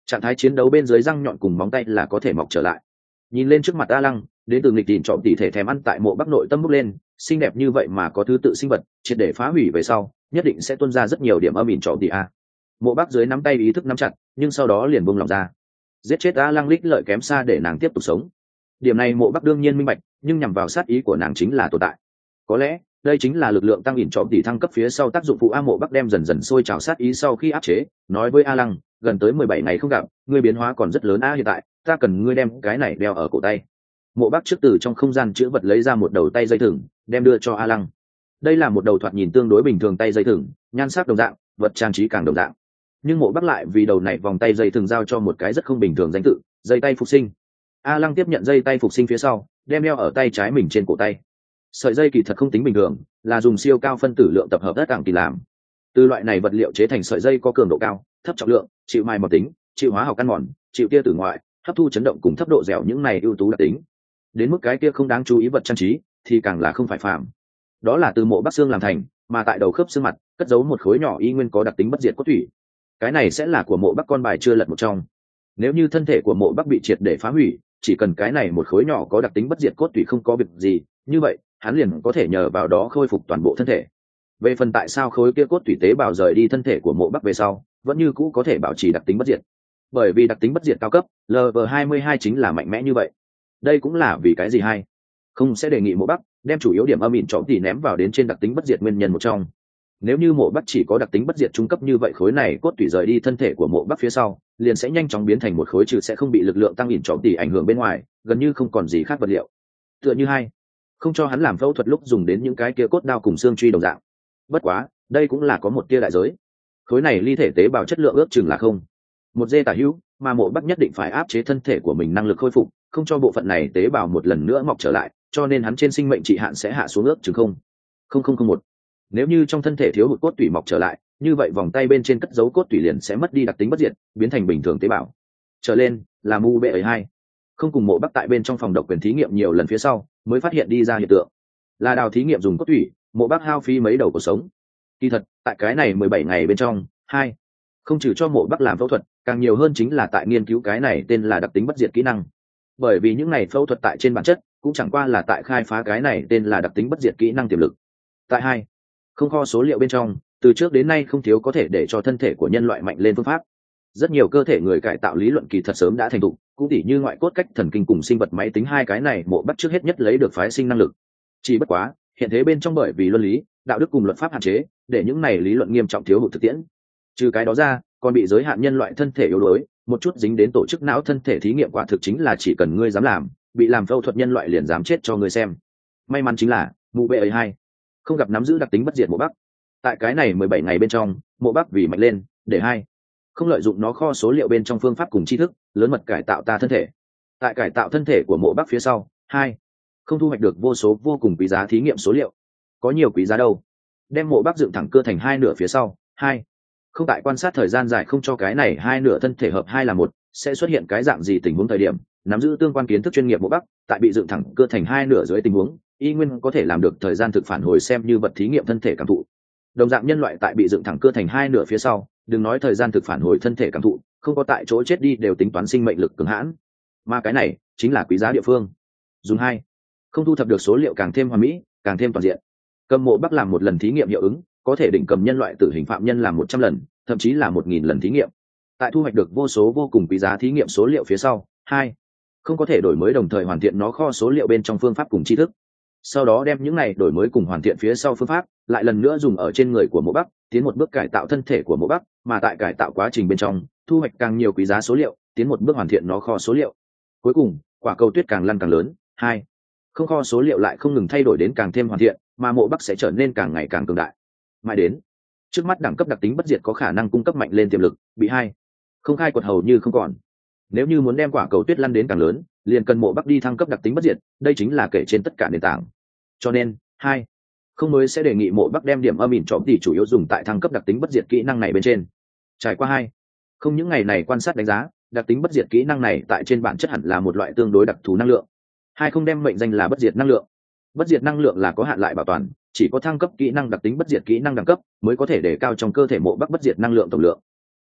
trạng thái chiến đấu bên dưới răng nhọn cùng móng tay là có thể mọc trở lại. Nhìn lên trước mặt A Lăng, đến từ nghịch tìm trộm tỷ thể thèm ăn tại mộ bắc nội tâm bốc lên, xinh đẹp như vậy mà có thứ tự sinh vật triệt để phá hủy về sau nhất định sẽ tuôn ra rất nhiều điểm âm ỉn trộm tỷ a. Mộ bắc dưới nắm tay ý thức nắm chặt, nhưng sau đó liền buông lòng ra. Giết chết A Lăng lích lợi kém xa để nàng tiếp tục sống. Điểm này mộ bắc đương nhiên minh bạch, nhưng nhằm vào sát ý của nàng chính là tồn tại. Có lẽ đây chính là lực lượng tăng ỉn trộm tỷ thăng cấp phía sau tác dụng phụ. A Mộ bắc đem dần dần sôi trào sát ý sau khi áp chế, nói với A Lăng, gần tới mười bảy ngày không gặp, ngươi biến hóa còn rất lớn a, hiện tại ta cần ngươi đem cái này đeo ở cổ tay. Mộ bắc trước từ trong không gian chữ vật lấy ra một đầu tay dây thừng, đem đưa cho A Lăng. Đây là một đầu thoạt nhìn tương đối bình thường tay dây thừng, nhan sắc đồng dạng, vật trang trí càng đồng dạng, nhưng mộ bắc lại vì đầu này vòng tay dây thừng giao cho một cái rất không bình thường danh tự, dây tay phục sinh. A Lăng tiếp nhận dây tay phục sinh phía sau, đem đeo ở tay trái mình trên cổ tay. Sợi dây kỳ thật không tính bình thường, là dùng siêu cao phân tử lượng tập hợp đất cảng kỳ làm. Từ loại này vật liệu chế thành sợi dây có cường độ cao, thấp trọng lượng, chịu mài mọt tính, chịu hóa học ăn mòn, chịu tia tử ngoại, hấp thu chấn động cùng thấp độ dẻo, những này ưu tú đặc tính. Đến mức cái kia không đáng chú ý vật trang trí thì càng là không phải phàm. Đó là từ mộ bắc xương làm thành, mà tại đầu khớp xương mặt cất giấu một khối nhỏ y nguyên có đặc tính bất diệt cốt thủy. Cái này sẽ là của mộ bắc con bài chưa lật một trong. Nếu như thân thể của mộ bắc bị triệt để phá hủy, chỉ cần cái này một khối nhỏ có đặc tính bất diệt cốt thủy không có việc gì, như vậy hắn liền có thể nhờ vào đó khôi phục toàn bộ thân thể. Về phần tại sao khối kia cốt thủy tế bào rời đi thân thể của mộ bắc về sau vẫn như cũ có thể bảo trì đặc tính bất diệt, bởi vì đặc tính bất diệt cao cấp L V hai mươi hai chính là mạnh mẽ như vậy. Đây cũng là vì cái gì hay không sẽ đề nghị mộ bắc đem chủ yếu điểm âm ỉn trộm tỉ ném vào đến trên đặc tính bất diệt nguyên nhân một trong. Nếu như mộ bắc chỉ có đặc tính bất diệt trung cấp, như vậy khối này cốt tủy rời đi thân thể của mộ bắc phía sau liền sẽ nhanh chóng biến thành một khối trừ sẽ không bị lực lượng tăng ỉn trộm tỉ ảnh hưởng bên ngoài, gần như không còn gì khác vật liệu. Tựa như hai không cho hắn làm phẫu thuật lúc dùng đến những cái kia cốt đao cùng xương truy đồng dạng. Bất quá đây cũng là có một tia đại giới, khối này ly thể tế bào chất lượng ước chừng là không một dê tả hữu, mà mộ bắc nhất định phải áp chế thân thể của mình năng lực khôi phục, không cho bộ phận này tế bào một lần nữa mọc trở lại, cho nên hắn trên sinh mệnh trị hạn sẽ hạ xuống ước chừng không không không không một. Nếu như trong thân thể thiếu hụt cốt tủy mọc trở lại, như vậy vòng tay bên trên cất dấu cốt tủy liền sẽ mất đi đặc tính bất diệt, biến thành bình thường tế bào. Trở lên là mu bệ ấy hai không cùng mộ bắc tại bên trong phòng độc quyền thí nghiệm nhiều lần phía sau mới phát hiện đi ra hiện tượng là đào thí nghiệm dùng cốt tủy, mộ bắc hao phí mấy đầu cuộc sống. Kỳ thật tại cái này mười bảy ngày bên trong, hai không trừ cho mộ bắc làm phẫu thuật, càng nhiều hơn chính là tại nghiên cứu cái này tên là đặc tính bất diệt kỹ năng. Bởi vì những này phẫu thuật tại trên bản chất cũng chẳng qua là tại khai phá cái này tên là đặc tính bất diệt kỹ năng tiềm lực. Tại hai không kho số liệu bên trong, từ trước đến nay không thiếu có thể để cho thân thể của nhân loại mạnh lên phương pháp. Rất nhiều cơ thể người cải tạo lý luận kỳ thật sớm đã thành thục, cũng tỉ như ngoại cốt cách thần kinh cùng sinh vật máy tính, hai cái này mộ bắc trước hết nhất lấy được phái sinh năng lực. Chỉ bất quá hiện thế bên trong bởi vì luân lý, đạo đức cùng luật pháp hạn chế, để những này lý luận nghiêm trọng thiếu hụt thực tiễn. Trừ cái đó ra, còn bị giới hạn nhân loại thân thể yếu đuối, một chút dính đến tổ chức não thân thể thí nghiệm, quả thực chính là chỉ cần ngươi dám làm, bị làm phẫu thuật nhân loại liền dám chết cho ngươi xem. May mắn chính là mụ bệ ấy hai không gặp nắm giữ đặc tính bất diệt mộ bắc. Tại cái này mười bảy ngày bên trong, mộ bắc vì mạnh lên, để hai không lợi dụng nó kho số liệu bên trong phương pháp cùng tri thức lớn mật cải tạo ta thân thể. Tại cải tạo thân thể của mộ bắc phía sau, hai không thu hoạch được vô số vô cùng quý giá thí nghiệm số liệu. Có nhiều quý giá đâu? Đem mộ bắc dựng thẳng cơ thành hai nửa phía sau, hai không tại quan sát thời gian dài không cho cái này hai nửa thân thể hợp hai là một sẽ xuất hiện cái dạng gì tình huống thời điểm, nắm giữ tương quan kiến thức chuyên nghiệp mộ bắc tại bị dựng thẳng cơ thành hai nửa dưới tình huống y nguyên có thể làm được thời gian thực phản hồi xem như vật thí nghiệm thân thể cảm thụ. Đồng dạng nhân loại tại bị dựng thẳng cơ thành hai nửa phía sau, đừng nói thời gian thực phản hồi thân thể cảm thụ, không có tại chỗ chết đi đều tính toán sinh mệnh lực cường hãn. Mà cái này chính là quý giá địa phương. Dùng hai không thu thập được số liệu càng thêm hoàn mỹ, càng thêm toàn diện. Cầm mộ bắc làm một lần thí nghiệm hiệu ứng, có thể định cầm nhân loại tử hình phạm nhân làm một trăm lần, thậm chí là một nghìn lần thí nghiệm. Tại thu hoạch được vô số vô cùng quý giá thí nghiệm số liệu phía sau, hai không có thể đổi mới đồng thời hoàn thiện nó kho số liệu bên trong phương pháp cùng tri thức. Sau đó đem những này đổi mới cùng hoàn thiện phía sau phương pháp lại lần nữa dùng ở trên người của mộ bắc, tiến một bước cải tạo thân thể của mộ bắc, mà tại cải tạo quá trình bên trong thu hoạch càng nhiều quý giá số liệu, tiến một bước hoàn thiện nó kho số liệu. Cuối cùng quả cầu tuyết càng lăn càng lớn, hai không kho số liệu lại không ngừng thay đổi đến càng thêm hoàn thiện, mà mộ bắc sẽ trở nên càng ngày càng cường đại. Mãi đến trước mắt đẳng cấp đặc tính bất diệt có khả năng cung cấp mạnh lên tiềm lực bị hai không khai quật hầu như không còn. Nếu như muốn đem quả cầu tuyết lăn đến càng lớn, liền cần mộ bắc đi thăng cấp đặc tính bất diệt, đây chính là kể trên tất cả nền tảng. Cho nên hai không mới sẽ đề nghị mộ bắc đem điểm âm ỉn trộm tỉ chủ yếu dùng tại thăng cấp đặc tính bất diệt kỹ năng này bên trên. Trải qua hai không những ngày này quan sát đánh giá, đặc tính bất diệt kỹ năng này tại trên bản chất hẳn là một loại tương đối đặc thù năng lượng. Hai không đem mệnh danh là bất diệt năng lượng. Bất diệt năng lượng là có hạn lại bảo toàn, chỉ có thăng cấp kỹ năng đặc tính bất diệt kỹ năng đẳng cấp mới có thể đề cao trong cơ thể mộ bắc bất diệt năng lượng tổng lượng.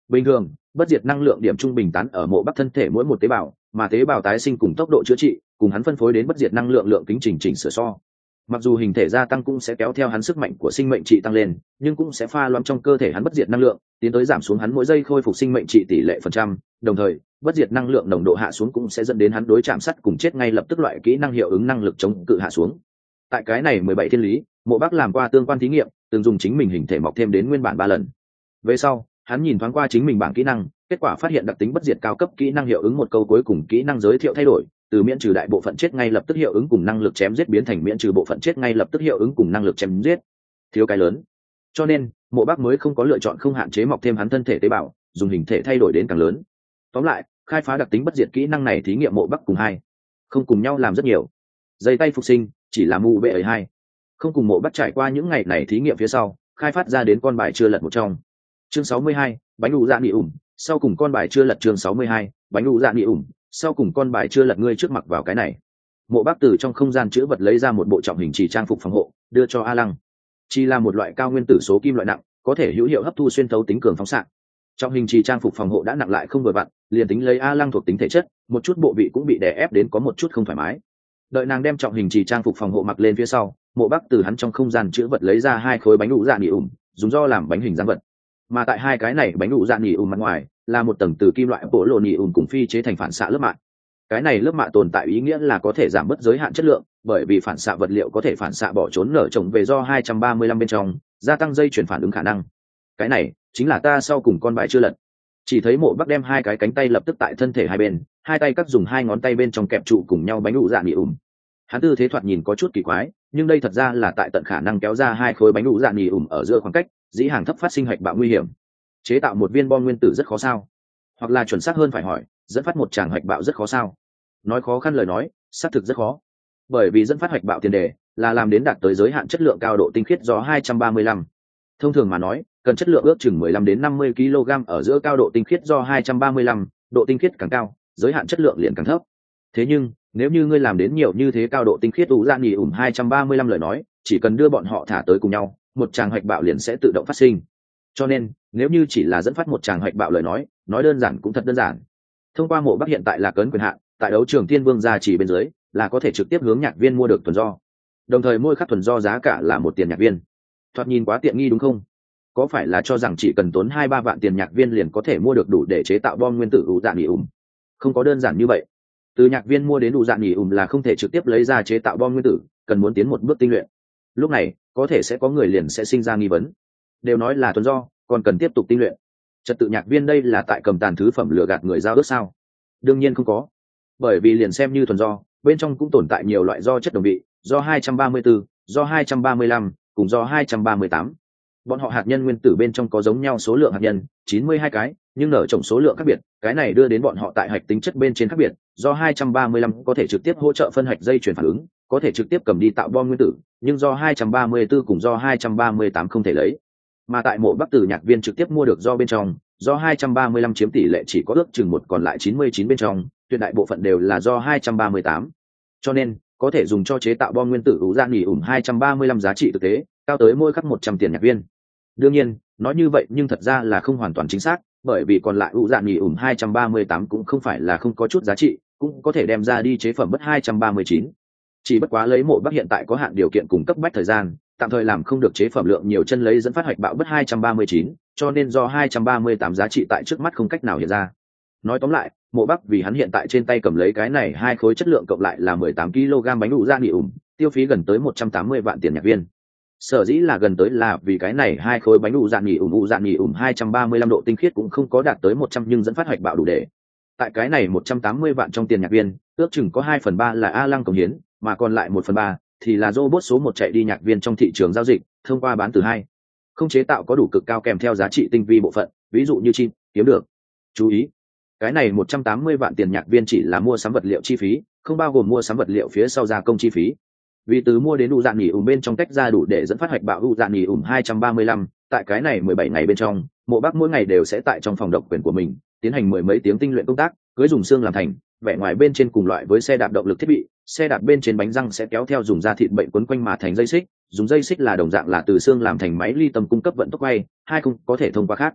Bình thường, bất diệt năng lượng điểm trung bình tán ở mộ bắc thân thể mỗi một tế bào, mà tế bào tái sinh cùng tốc độ chữa trị cùng hắn phân phối đến bất diệt năng lượng lượng kính chỉnh chỉnh sửa so. Mặc dù hình thể gia tăng cũng sẽ kéo theo hắn sức mạnh của sinh mệnh trị tăng lên, nhưng cũng sẽ pha loãng trong cơ thể hắn bất diệt năng lượng, tiến tới giảm xuống hắn mỗi giây khôi phục sinh mệnh trị tỷ lệ phần trăm, đồng thời, bất diệt năng lượng nồng độ hạ xuống cũng sẽ dẫn đến hắn đối chạm sắt cùng chết ngay lập tức loại kỹ năng hiệu ứng năng lực chống cự hạ xuống. Tại cái này mười bảy thiên lý, Mộ Bắc làm qua tương quan thí nghiệm, từng dùng chính mình hình thể mọc thêm đến nguyên bản ba lần. Về sau, hắn nhìn thoáng qua chính mình bảng kỹ năng, kết quả phát hiện đặc tính bất diệt cao cấp kỹ năng hiệu ứng một câu cuối cùng kỹ năng giới thiệu thay đổi, từ miễn trừ đại bộ phận chết ngay lập tức hiệu ứng cùng năng lực chém giết biến thành miễn trừ bộ phận chết ngay lập tức hiệu ứng cùng năng lực chém giết. Thiếu cái lớn. Cho nên, Mộ Bắc mới không có lựa chọn không hạn chế mọc thêm hắn thân thể tế bào, dùng hình thể thay đổi đến càng lớn. Tóm lại, khai phá đặc tính bất diệt kỹ năng này thí nghiệm Mộ Bắc cùng hai không cùng nhau làm rất nhiều. Dây tay phục sinh chỉ là mù bệ ấy hai không cùng Mộ Bắc trải qua những ngày này thí nghiệm phía sau, khai phát ra đến con bài chưa lật một trong. Chương sáu mươi hai, bánh đủ dạ nị ủng, sau cùng con bài chưa lật. Chương sáu mươi hai, bánh đủ dạ nị ủng, sau cùng con bài chưa lật. Ngươi trước mặc vào cái này. Mộ Bắc từ trong không gian chữ vật lấy ra một bộ trọng hình trì trang phục phòng hộ, đưa cho A Lăng. Chỉ là một loại cao nguyên tử số kim loại nặng, có thể hữu hiệu hấp thu xuyên thấu tính cường phóng xạ. Trọng hình trì trang phục phòng hộ đã nặng lại không vừa vặn, liền tính lấy A Lăng thuộc tính thể chất, một chút bộ vị cũng bị đè ép đến có một chút không thoải mái. Đợi nàng đem trọng hình trì trang phục phòng hộ mặc lên phía sau, Mộ Bắc từ hắn trong không gian chữ vật lấy ra hai khối bánh đủ dạ nị ủng, dùng do làm bánh hình dáng vật. Mà tại hai cái này bánh đủ dạ nị ủng mặt ngoài là một tầng từ kim loại bộ lộ nị ủng cùng phi chế thành phản xạ lớp mạ. Cái này lớp mạ tồn tại ý nghĩa là có thể giảm bớt giới hạn chất lượng, bởi vì phản xạ vật liệu có thể phản xạ bỏ trốn nở trồng về do hai trăm ba mươi lăm bên trong, gia tăng dây chuyển phản ứng khả năng. Cái này chính là ta sau cùng con bài chưa lật. Chỉ thấy Mộ Bắc đem hai cái cánh tay lập tức tại thân thể hai bên, hai tay cắt dùng hai ngón tay bên trong kẹp trụ cùng nhau bánh đủ dạ nị ủng. Hắn tư thế thoạt nhìn có chút kỳ quái, nhưng đây thật ra là tại tận khả năng kéo ra hai khối bánh đủ dạ nị ủng ở giữa khoảng cách, dĩ hàng thấp phát sinh hạch bạo nguy hiểm. Chế tạo một viên bom nguyên tử rất khó sao? Hoặc là chuẩn xác hơn phải hỏi, dẫn phát một tràng hạch bạo rất khó sao? Nói khó khăn lời nói, xác thực rất khó. Bởi vì dẫn phát hạch bạo tiền đề là làm đến đạt tới giới hạn chất lượng cao độ tinh khiết do hai trăm ba mươi lăm. Thông thường mà nói, cần chất lượng ước chừng mười lăm đến năm mươi ki lô gam ở giữa cao độ tinh khiết do hai trăm ba mươi lăm, độ tinh khiết càng cao, giới hạn chất lượng liền càng thấp. Thế nhưng, nếu như ngươi làm đến nhiều như thế cao độ tinh khiết đủ dạ nỉ ủng hai trăm ba mươi lăm lời nói, chỉ cần đưa bọn họ thả tới cùng nhau, một tràng hạch bạo liền sẽ tự động phát sinh. Cho nên, nếu như chỉ là dẫn phát một tràng hạch bạo lời nói, nói đơn giản cũng thật đơn giản. Thông qua Mộ Bắc hiện tại là cấn quyền hạn, tại đấu trường Tiên Vương gia chỉ bên dưới, là có thể trực tiếp hướng nhạc viên mua được thuần do. Đồng thời mỗi khắc thuần do giá cả là một tiền nhạc viên. Thoạt nhìn quá tiện nghi đúng không? Có phải là cho rằng chỉ cần tốn hai ba vạn tiền nhạc viên liền có thể mua được đủ để chế tạo bom nguyên tử đủ dạ nỉ ủng? Không có đơn giản như vậy. Từ nhạc viên mua đến đủ dạ nỉ ủng là không thể trực tiếp lấy ra chế tạo bom nguyên tử, cần muốn tiến một bước tinh luyện. Lúc này, có thể sẽ có người liền sẽ sinh ra nghi vấn. Đều nói là thuần do, còn cần tiếp tục tinh luyện. Trật tự nhạc viên đây là tại cầm tàn thứ phẩm lừa gạt người giao ước sao? Đương nhiên không có. Bởi vì liền xem như thuần do, bên trong cũng tồn tại nhiều loại do chất đồng vị, do hai trăm ba mươi tư, do hai trăm ba mươi lăm, cùng do hai trăm ba mươi tám. Bọn họ hạt nhân nguyên tử bên trong có giống nhau số lượng hạt nhân, chín mươi hai cái, nhưng nở trồng số lượng khác biệt, cái này đưa đến bọn họ tại hạch tính chất bên trên khác biệt, do hai trăm ba mươi lăm có thể trực tiếp hỗ trợ phân hạch dây chuyển phản ứng, có thể trực tiếp cầm đi tạo bom nguyên tử, nhưng do hai trăm ba mươi tư cùng do hai trăm ba mươi tám không thể lấy. Mà tại Mộ Bắc từ nhạc viên trực tiếp mua được do bên trong, do hai trăm ba mươi lăm chiếm tỷ lệ chỉ có ước chừng một còn lại chín mươi chín bên trong, tuyệt đại bộ phận đều là do hai trăm ba mươi tám. Cho nên, có thể dùng cho chế tạo bom nguyên tử ủ dạ nỉ ủng hai trăm ba mươi lăm giá trị thực tế, cao tới mỗi khắc một trăm tiền nhạc viên. Đương nhiên, nói như vậy nhưng thật ra là không hoàn toàn chính xác, bởi vì còn lại ủ dạ nỉ ủng hai trăm ba mươi tám cũng không phải là không có chút giá trị, cũng có thể đem ra đi chế phẩm bất hai trăm ba mươi chín. Chỉ bất quá lấy Mộ Bắc hiện tại có hạn điều kiện cung cấp bách thời gian, tạm thời làm không được chế phẩm lượng nhiều chân lấy dẫn phát hoạch bạo bất hai trăm ba mươi chín, cho nên do hai trăm ba mươi tám giá trị tại trước mắt không cách nào hiện ra. Nói tóm lại, Mộ Bắc vì hắn hiện tại trên tay cầm lấy cái này hai khối chất lượng cộng lại là mười tám ki lô gam bánh ủ dạ nỉ ủng, tiêu phí gần tới một trăm tám mươi vạn tiền nhạc viên. Sở dĩ là gần tới là vì cái này hai khối bánh ủ dạ nỉ ủng ủ dạ nỉ ủng hai trăm ba mươi lăm độ tinh khiết cũng không có đạt tới một trăm nhưng dẫn phát hoạch bạo đủ để. Tại cái này một trăm tám mươi vạn trong tiền nhạc viên, ước chừng có hai phần ba là A Lăng cống hiến, mà còn lại một phần ba thì là robot số một chạy đi nhạc viên trong thị trường giao dịch, thông qua bán từ hai không chế tạo có đủ cực cao kèm theo giá trị tinh vi bộ phận, ví dụ như chim, kiếm được. Chú ý, cái này một trăm tám mươi vạn tiền nhạc viên chỉ là mua sắm vật liệu chi phí, không bao gồm mua sắm vật liệu phía sau gia công chi phí. Vì từ mua đến đủ dạ nỉ ủng bên trong tách ra đủ để dẫn phát hoạch bạo đủ dạ nỉ ủng hai trăm ba mươi lăm, tại cái này mười bảy ngày bên trong, Mộ Bắc mỗi ngày đều sẽ tại trong phòng độc quyền của mình tiến hành mười mấy tiếng tinh luyện công tác, cưới dùng xương làm thành, vẻ ngoài bên trên cùng loại với xe đạp động lực thiết bị, xe đạp bên trên bánh răng sẽ kéo theo dùng da thịt bệnh quấn quanh mà thành dây xích, dùng dây xích là đồng dạng là từ xương làm thành máy ly tâm cung cấp vận tốc quay, hai không có thể thông qua khác.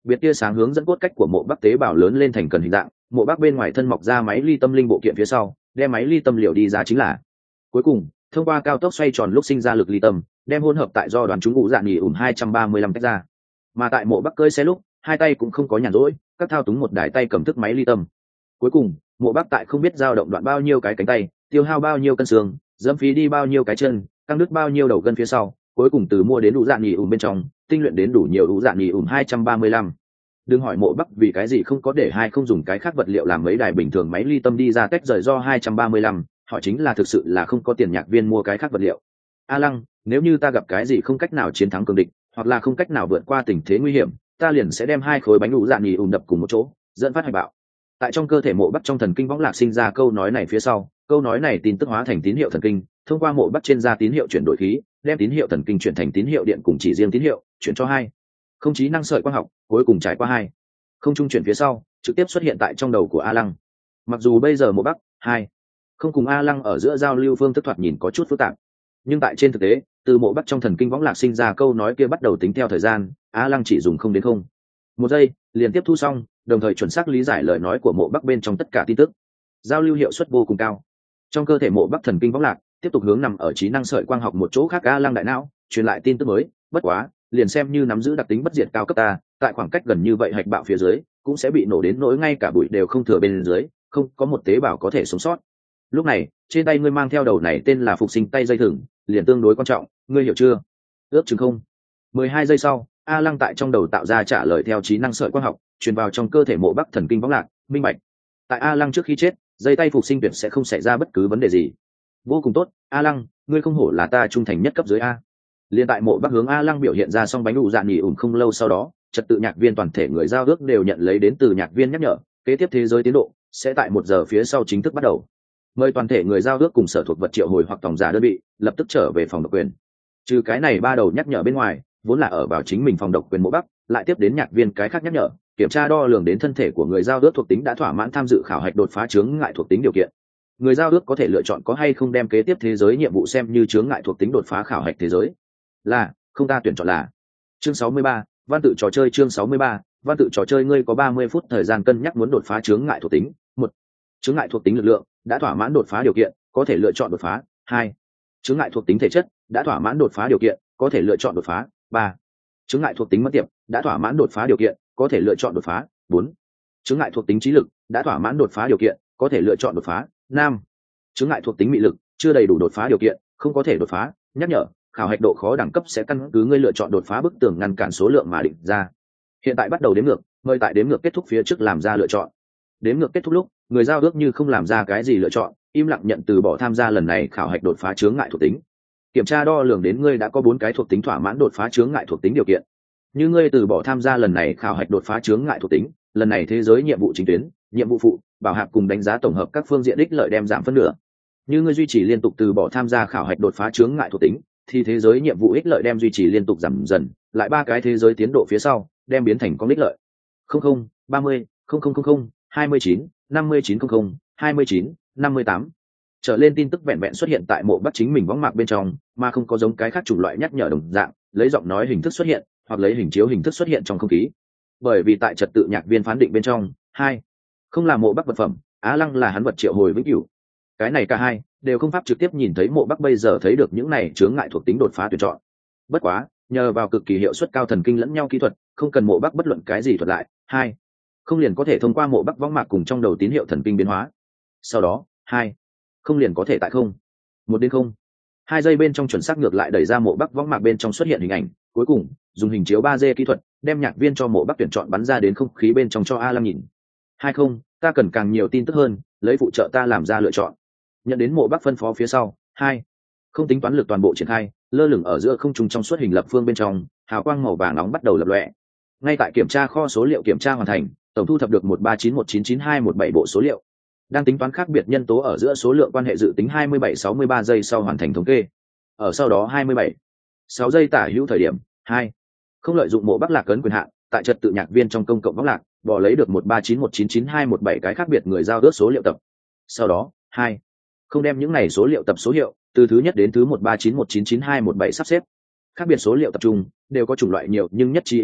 biệt tia sáng hướng dẫn cốt cách của mộ bắc tế bào lớn lên thành cần hình dạng, mộ bắc bên ngoài thân mọc ra máy ly tâm linh bộ kiện phía sau, đem máy ly tâm liệu đi ra chính là cuối cùng thông qua cao tốc xoay tròn lúc sinh ra lực ly tâm, đem hỗn hợp tại do đoàn chúng ngũ dạng nghỉ ủn hai trăm ba mươi lăm tách ra. Mà tại mộ bắc cơi xe lúc, hai tay cũng không có nhàn rỗi, các thao túng một đài tay cầm thức máy ly tâm. Cuối cùng mộ bắc tại không biết dao động đoạn bao nhiêu cái cánh tay, tiêu hao bao nhiêu cân xương, dẫm phí đi bao nhiêu cái chân, căng đứt bao nhiêu đầu gân phía sau, cuối cùng từ mua đến đủ dạng nghỉ ủn bên trong tinh luyện đến đủ nhiều đủ dạng nghỉ ủn hai trăm ba mươi lăm. Đừng hỏi mộ bắc vì cái gì không có để hai không dùng cái khác vật liệu làm mấy đài bình thường máy ly tâm đi ra tách rời do hai trăm ba mươi lăm, họ chính là thực sự là không có tiền nhạc viên mua cái khác vật liệu. A Lăng, nếu như ta gặp cái gì không cách nào chiến thắng cường địch, hoặc là không cách nào vượt qua tình thế nguy hiểm, ta liền sẽ đem hai khối bánh đủ dạng nghỉ ủn đập cùng một chỗ, dẫn phát hoại bạo. Tại trong cơ thể mộ bắc trong thần kinh võng lạc sinh ra câu nói này phía sau, câu nói này tin tức hóa thành tín hiệu thần kinh, thông qua mộ bắc trên ra tín hiệu chuyển đổi khí, đem tín hiệu thần kinh chuyển thành tín hiệu điện cùng chỉ riêng tín hiệu chuyển cho hai không trí năng sợi quang học, cuối cùng trải qua hai không trung chuyển phía sau trực tiếp xuất hiện tại trong đầu của A Lăng. Mặc dù bây giờ mộ bắc hai không cùng A Lăng ở giữa giao lưu phương thức thoạt nhìn có chút phức tạp, nhưng tại trên thực tế từ mộ bắc trong thần kinh võng lạc sinh ra câu nói kia bắt đầu tính theo thời gian, A Lăng chỉ dùng không đến không một giây liền tiếp thu xong, đồng thời chuẩn xác lý giải lời nói của mộ bắc bên trong tất cả tin tức, giao lưu hiệu suất vô cùng cao. Trong cơ thể mộ bắc thần kinh võng lạc tiếp tục hướng nằm ở trí năng sợi quang học một chỗ khác A Lăng đại não truyền lại tin tức mới. Bất quá liền xem như nắm giữ đặc tính bất diệt cao cấp ta, tại khoảng cách gần như vậy hạch bạo phía dưới cũng sẽ bị nổ đến nỗi ngay cả bụi đều không thừa bên dưới, không có một tế bào có thể sống sót. Lúc này trên tay ngươi mang theo đầu này tên là phục sinh tay dây thừng liền tương đối quan trọng, ngươi hiểu chưa? Ước chừng không mười hai giây sau, A Lăng tại trong đầu tạo ra trả lời theo trí năng sợi quang học truyền vào trong cơ thể mộ bắc thần kinh võng lạc. Minh bạch, tại A Lăng trước khi chết dây tay phục sinh tuyệt sẽ không xảy ra bất cứ vấn đề gì. Vô cùng tốt, A Lăng, ngươi không hổ là ta trung thành nhất cấp dưới A. Liên tại mộ bắc hướng A Lăng biểu hiện ra xong bánh đủ dạng nghỉ ủn không lâu sau đó, trật tự nhạc viên toàn thể người giao ước đều nhận lấy đến từ nhạc viên nhắc nhở, kế tiếp thế giới tiến độ sẽ tại một giờ phía sau chính thức bắt đầu. Mời toàn thể người giao ước cùng sở thuộc vật triệu hồi hoặc tổng giả đơn vị lập tức trở về phòng độc quyền. Trừ cái này ba đầu nhắc nhở bên ngoài, vốn là ở vào chính mình phòng độc quyền mộ bắc lại tiếp đến nhạc viên cái khác nhắc nhở, kiểm tra đo lường đến thân thể của người giao ước thuộc tính đã thỏa mãn tham dự khảo hạch đột phá chướng ngại thuộc tính điều kiện. Người giao ước có thể lựa chọn có hay không đem kế tiếp thế giới nhiệm vụ xem như chướng ngại thuộc tính đột phá khảo hạch thế giới. Là không, ta tuyển chọn là chương sáu mươi ba, văn tự trò chơi. Chương sáu mươi ba, văn tự trò chơi. Ngươi có ba mươi phút thời gian cân nhắc muốn đột phá chướng ngại thuộc tính. Một, chướng ngại thuộc tính lực lượng đã thỏa mãn đột phá điều kiện, có thể lựa chọn đột phá. Hai, chướng ngại thuộc tính thể chất đã thỏa mãn đột phá điều kiện, có thể lựa chọn đột phá. Ba, chướng ngại thuộc tính mất tiệp đã thỏa mãn đột phá điều kiện, có thể lựa chọn đột phá. Bốn, chướng ngại thuộc tính trí lực đã thỏa mãn đột phá điều kiện, có thể lựa chọn đột phá. Năm, chướng ngại thuộc tính mị lực chưa đầy đủ đột phá điều kiện, không có thể đột phá. Nhắc nhở, khảo hạch độ khó đẳng cấp sẽ căn cứ ngươi lựa chọn đột phá bức tường ngăn cản số lượng mà định ra. Hiện tại bắt đầu đếm ngược, mời tại đếm ngược kết thúc phía trước làm ra lựa chọn. Đếm ngược kết thúc lúc, người giao ước như không làm ra cái gì lựa chọn, im lặng nhận từ bỏ tham gia lần này khảo hạch đột phá chướng ngại thuộc tính. Kiểm tra đo lường đến ngươi đã có bốn cái thuộc tính thỏa mãn đột phá chướng ngại thuộc tính điều kiện. Như ngươi từ bỏ tham gia lần này khảo hạch đột phá chướng ngại thuộc tính, lần này thế giới nhiệm vụ chính tuyến, nhiệm vụ phụ, bảo hạp cùng đánh giá tổng hợp các phương diện ích lợi đem giảm phân nửa. Như ngươi duy trì liên tục từ bỏ tham gia khảo hạch đột phá chướng ngại thuộc tính, thì thế giới nhiệm vụ ích lợi đem duy trì liên tục giảm dần, lại ba cái thế giới tiến độ phía sau đem biến thành con ích lợi không không, ba mươi, không không không không, hai mươi chín, năm mươi chín không không, hai mươi chín, năm mươi tám. Trở lên tin tức vẹn vẹn xuất hiện tại mộ bắc chính mình võng mạc bên trong, mà không có giống cái khác chủng loại nhắc nhở đồng dạng lấy giọng nói hình thức xuất hiện hoặc lấy hình chiếu hình thức xuất hiện trong không khí. Bởi vì tại trật tự nhạc viên phán định bên trong, hai không là mộ bắc vật phẩm, Á Lăng là hắn vật triệu hồi vĩnh cửu. Cái này cả hai đều không pháp trực tiếp nhìn thấy mộ bắc bây giờ thấy được những này chướng ngại thuộc tính đột phá tuyển chọn. Bất quá nhờ vào cực kỳ hiệu suất cao thần kinh lẫn nhau kỹ thuật, không cần mộ bắc bất luận cái gì thuật lại, hai không liền có thể thông qua mộ bắc võng mạc cùng trong đầu tín hiệu thần kinh biến hóa. Sau đó hai không liền có thể tại không một đến không hai giây bên trong chuẩn xác ngược lại đẩy ra mộ bắc võng mạc bên trong xuất hiện hình ảnh, cuối cùng dùng hình chiếu ba D kỹ thuật đem nhạc viên cho mộ bắc tuyển chọn bắn ra đến không khí bên trong cho A Lăng nhìn. Hai không, ta cần càng nhiều tin tức hơn, lấy phụ trợ ta làm ra lựa chọn. Nhận đến mộ bắc phân phó phía sau, hai không tính toán lực toàn bộ triển khai, lơ lửng ở giữa không trung trong suốt hình lập phương bên trong, hào quang màu vàng nóng bắt đầu lập lòe. Ngay tại kiểm tra kho số liệu kiểm tra hoàn thành, tổng thu thập được một ba chín một chín chín hai một bảy bộ số liệu. Đang tính toán khác biệt nhân tố ở giữa số lượng quan hệ dự tính hai mươi bảy sáu mươi ba giây sau hoàn thành thống kê. Ở sau đó hai mươi bảy sáu giây tả hữu thời điểm, hai không lợi dụng mộ bắc lạc cấn quyền hạn, tại trật tự nhạc viên trong công cộng võng lạc, bỏ lấy được một ba chín một chín chín hai một bảy cái khác biệt người giao ước số liệu tập. Sau đó, hai không đem những này số liệu tập số hiệu từ thứ nhất đến thứ một ba chín một chín chín hai một bảy sắp xếp. Khác biệt số liệu tập trung đều có chủng loại nhiều nhưng nhất trí yếu tố,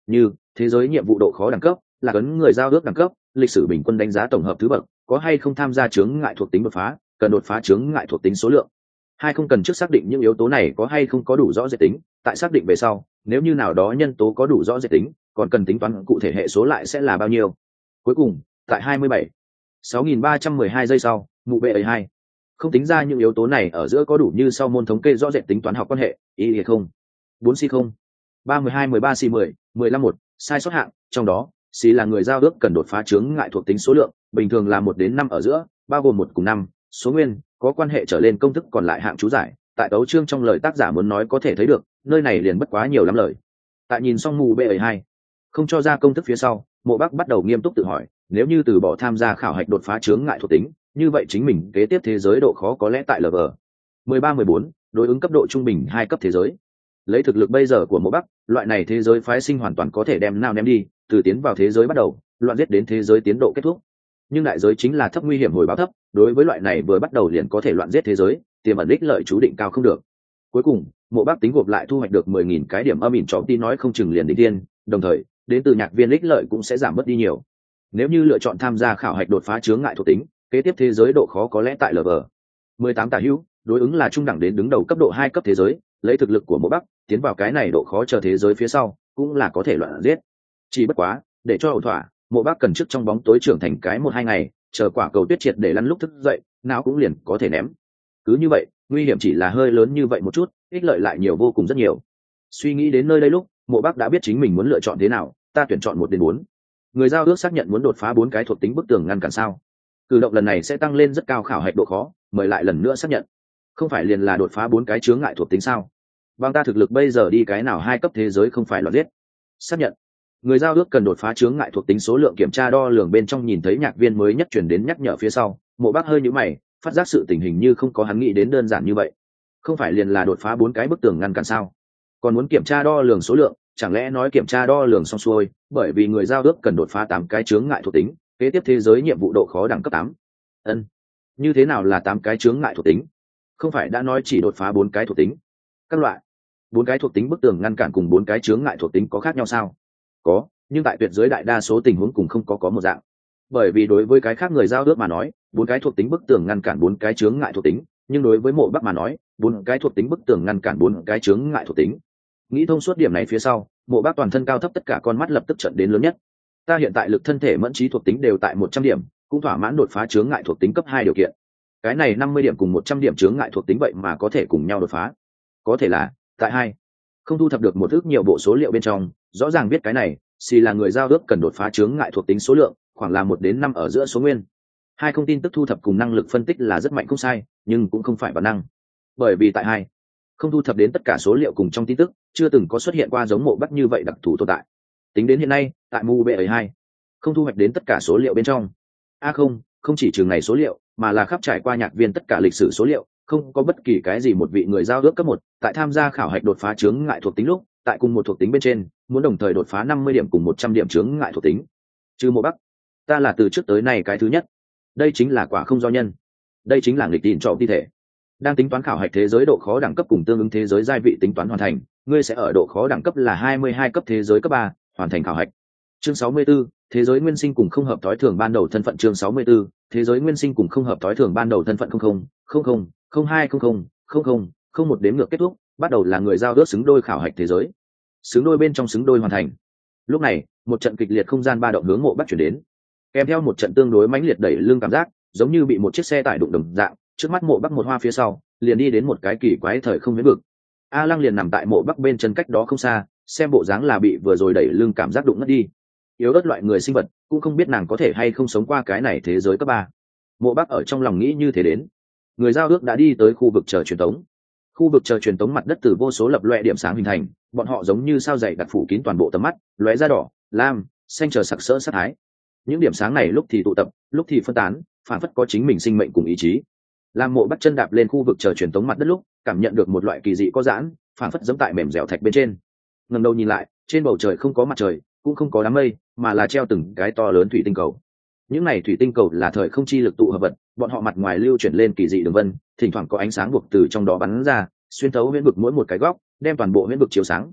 như thế giới nhiệm vụ độ khó đẳng cấp, là ấn người giao ước đẳng cấp, lịch sử bình quân đánh giá tổng hợp thứ bậc, có hay không tham gia chướng ngại thuộc tính đột phá, cần đột phá chướng ngại thuộc tính số lượng. Hai, không cần trước xác định những yếu tố này có hay không có đủ rõ rệt tính, tại xác định về sau, nếu như nào đó nhân tố có đủ rõ rệt tính, còn cần tính toán cụ thể hệ số lại sẽ là bao nhiêu. Cuối cùng, tại hai mươi bảy sáu nghìn ba trăm mười hai giây sau, mụ bê a hai không tính ra những yếu tố này ở giữa có đủ như sau môn thống kê rõ rệt tính toán học quan hệ, y hay không. bốn C không, ba mươi hai mười ba C mười, mười lăm một, sai sót hạng, trong đó C là người giao ước cần đột phá chướng ngại thuộc tính số lượng, bình thường là một đến năm ở giữa, bao gồm một cùng năm, số nguyên có quan hệ trở lên công thức còn lại hạng chú giải. Tại tấu chương trong lời tác giả muốn nói có thể thấy được, nơi này liền bất quá nhiều lắm lời. Tại nhìn xong mù bê hai không cho ra công thức phía sau, Mộ Bắc bắt đầu nghiêm túc tự hỏi, nếu như từ bỏ tham gia khảo hạch đột phá chướng ngại thuộc tính, như vậy chính mình kế tiếp thế giới độ khó có lẽ tại lv mười ba mười bốn, đối ứng cấp độ trung bình hai cấp thế giới. Lấy thực lực bây giờ của Mộ Bắc, loại này thế giới phái sinh hoàn toàn có thể đem nào ném đi, từ tiến vào thế giới bắt đầu, loạn giết đến thế giới tiến độ kết thúc. Nhưng đại giới chính là thấp nguy hiểm hồi báo thấp, đối với loại này vừa bắt đầu liền có thể loạn giết thế giới, tiềm ẩn ích lợi chú định cao không được. Cuối cùng, Mộ Bắc tính gộp lại thu hoạch được mười nghìn cái điểm âm ỉn chó tí nói không chừng liền đỉnh tiên, đồng thời, đến từ nhạc viên ích lợi cũng sẽ giảm bớt đi nhiều. Nếu như lựa chọn tham gia khảo hạch đột phá chướng ngại thuộc tính, kế tiếp thế giới độ khó có lẽ tại lv mười tám tả hữu, đối ứng là trung đẳng đến đứng đầu cấp độ hai cấp thế giới, lấy thực lực của Mộ Bắc, tiến vào cái này độ khó chờ thế giới phía sau, cũng là có thể loạn giết. Chỉ bất quá, để cho ổn thỏa, Mộ Bắc cần trước trong bóng tối trưởng thành cái một hai ngày, chờ quả cầu tuyết triệt để lăn lúc thức dậy, não cũng liền có thể ném. Cứ như vậy, nguy hiểm chỉ là hơi lớn như vậy một chút, ích lợi lại nhiều vô cùng rất nhiều. Suy nghĩ đến nơi đây lúc, Mộ Bắc đã biết chính mình muốn lựa chọn thế nào, ta tuyển chọn một đến bốn. Người giao ước xác nhận muốn đột phá bốn cái thuộc tính bức tường ngăn cản sao? Cử động lần này sẽ tăng lên rất cao khảo hạch độ khó, mời lại lần nữa xác nhận. Không phải liền là đột phá bốn cái chướng ngại thuộc tính sao? Bằng ta thực lực bây giờ đi cái nào hai cấp thế giới không phải loạn giết. Xác nhận. Người giao ước cần đột phá chướng ngại thuộc tính số lượng kiểm tra đo lường bên trong nhìn thấy nhạc viên mới nhất chuyển đến nhắc nhở phía sau, Mộ Bắc hơi nhíu mày, phát giác sự tình hình như không có hắn nghĩ đến đơn giản như vậy. Không phải liền là đột phá bốn cái bức tường ngăn cản sao? Còn muốn kiểm tra đo lường số lượng, chẳng lẽ nói kiểm tra đo lường xong xuôi, bởi vì người giao ước cần đột phá tám cái chướng ngại thuộc tính, kế tiếp thế giới nhiệm vụ độ khó đẳng cấp tám. Ân, như thế nào là tám cái chướng ngại thuộc tính? Không phải đã nói chỉ đột phá bốn cái thuộc tính? Các loại bốn cái thuộc tính bức tường ngăn cản cùng bốn cái chướng ngại thuộc tính có khác nhau sao? Có, nhưng tại tuyệt giới đại đa số tình huống cùng không có có một dạng. Bởi vì đối với cái khác người giao ước mà nói, bốn cái thuộc tính bức tường ngăn cản bốn cái chướng ngại thuộc tính, nhưng đối với Mộ Bắc mà nói, bốn cái thuộc tính bức tường ngăn cản bốn cái chướng ngại thuộc tính. Nghĩ thông suốt điểm này phía sau, Mộ Bắc toàn thân cao thấp tất cả con mắt lập tức trận đến lớn nhất. Ta hiện tại lực thân thể mẫn trí thuộc tính đều tại một trăm điểm, cũng thỏa mãn đột phá chướng ngại thuộc tính cấp hai điều kiện. Cái này năm mươi điểm cùng một trăm điểm chướng ngại thuộc tính vậy mà có thể cùng nhau đột phá. Có thể là, tại hai, không thu thập được một ước nhiều bộ số liệu bên trong, rõ ràng biết cái này, xì là người giao ước cần đột phá chướng ngại thuộc tính số lượng, khoảng là một đến năm ở giữa số nguyên. Hai không tin tức thu thập cùng năng lực phân tích là rất mạnh không sai, nhưng cũng không phải bản năng. Bởi vì tại hai, không thu thập đến tất cả số liệu cùng trong tin tức, chưa từng có xuất hiện qua giống Mộ Bắc như vậy đặc thù tồn tại. Tính đến hiện nay, tại mu bê hai, không thu hoạch đến tất cả số liệu bên trong. A không, không chỉ trường này số liệu, mà là khắp trải qua nhạc viên tất cả lịch sử số liệu, không có bất kỳ cái gì một vị người giao ước cấp một, tại tham gia khảo hạch đột phá chướng ngại thuộc tính lúc, tại cùng một thuộc tính bên trên, muốn đồng thời đột phá năm mươi điểm cùng một trăm điểm chướng ngại thuộc tính. Trừ Mộ Bắc, ta là từ trước tới nay cái thứ nhất. Đây chính là quả không do nhân. Đây chính là nghịch tin trọng thi thể. Đang tính toán khảo hạch thế giới độ khó đẳng cấp cùng tương ứng thế giới giai vị tính toán hoàn thành, ngươi sẽ ở độ khó đẳng cấp là hai mươi hai cấp thế giới cấp ba, hoàn thành khảo hạch. Chương sáu mươi 44, thế giới nguyên sinh cùng không hợp tối thường ban đầu thân phận. Chương sáu mươi 44, thế giới nguyên sinh cùng không hợp tối thường ban đầu thân phận. Không không không không không hai không không không không không một đếm ngược kết thúc, bắt đầu là người giao ước xứng đôi khảo hạch thế giới. Xứng đôi bên trong xứng đôi hoàn thành. Lúc này, một trận kịch liệt không gian ba động hướng Mộ Bắc chuyển đến, kèm theo một trận tương đối mãnh liệt đẩy lưng cảm giác, giống như bị một chiếc xe tải đụng đồng dạng. Trước mắt Mộ Bắc một hoa phía sau, liền đi đến một cái kỳ quái thời không huyễn vực. A Lăng liền nằm tại Mộ Bắc bên chân cách đó không xa, xem bộ dáng là bị vừa rồi đẩy lưng cảm giác đụng ngất đi. Yếu ớt loại người sinh vật, cũng không biết nàng có thể hay không sống qua cái này thế giới cấp ba. Mộ Bắc ở trong lòng nghĩ như thế đến. Người giao ước đã đi tới khu vực chờ truyền tống. Khu vực chờ truyền tống mặt đất từ vô số lập loè điểm sáng hình thành, bọn họ giống như sao dày đặc phủ kín toàn bộ tầm mắt, lóe ra đỏ, lam, xanh chờ sặc sỡ sát thái. Những điểm sáng này lúc thì tụ tập, lúc thì phân tán, phản phất có chính mình sinh mệnh cùng ý chí. Làm Mộ Bắc chân đạp lên khu vực chờ truyền tống mặt đất lúc, cảm nhận được một loại kỳ dị có giãn, phản phất giống tại mềm dẻo thạch bên trên. Ngẩng đầu nhìn lại, trên bầu trời không có mặt trời, cũng không có đám mây, mà là treo từng cái to lớn thủy tinh cầu. Những này thủy tinh cầu là thời không chi lực tụ hợp vật, bọn họ mặt ngoài lưu chuyển lên kỳ dị đường vân, thỉnh thoảng có ánh sáng buộc từ trong đó bắn ra, xuyên thấu huyễn vực mỗi một cái góc, đem toàn bộ huyễn vực chiếu sáng.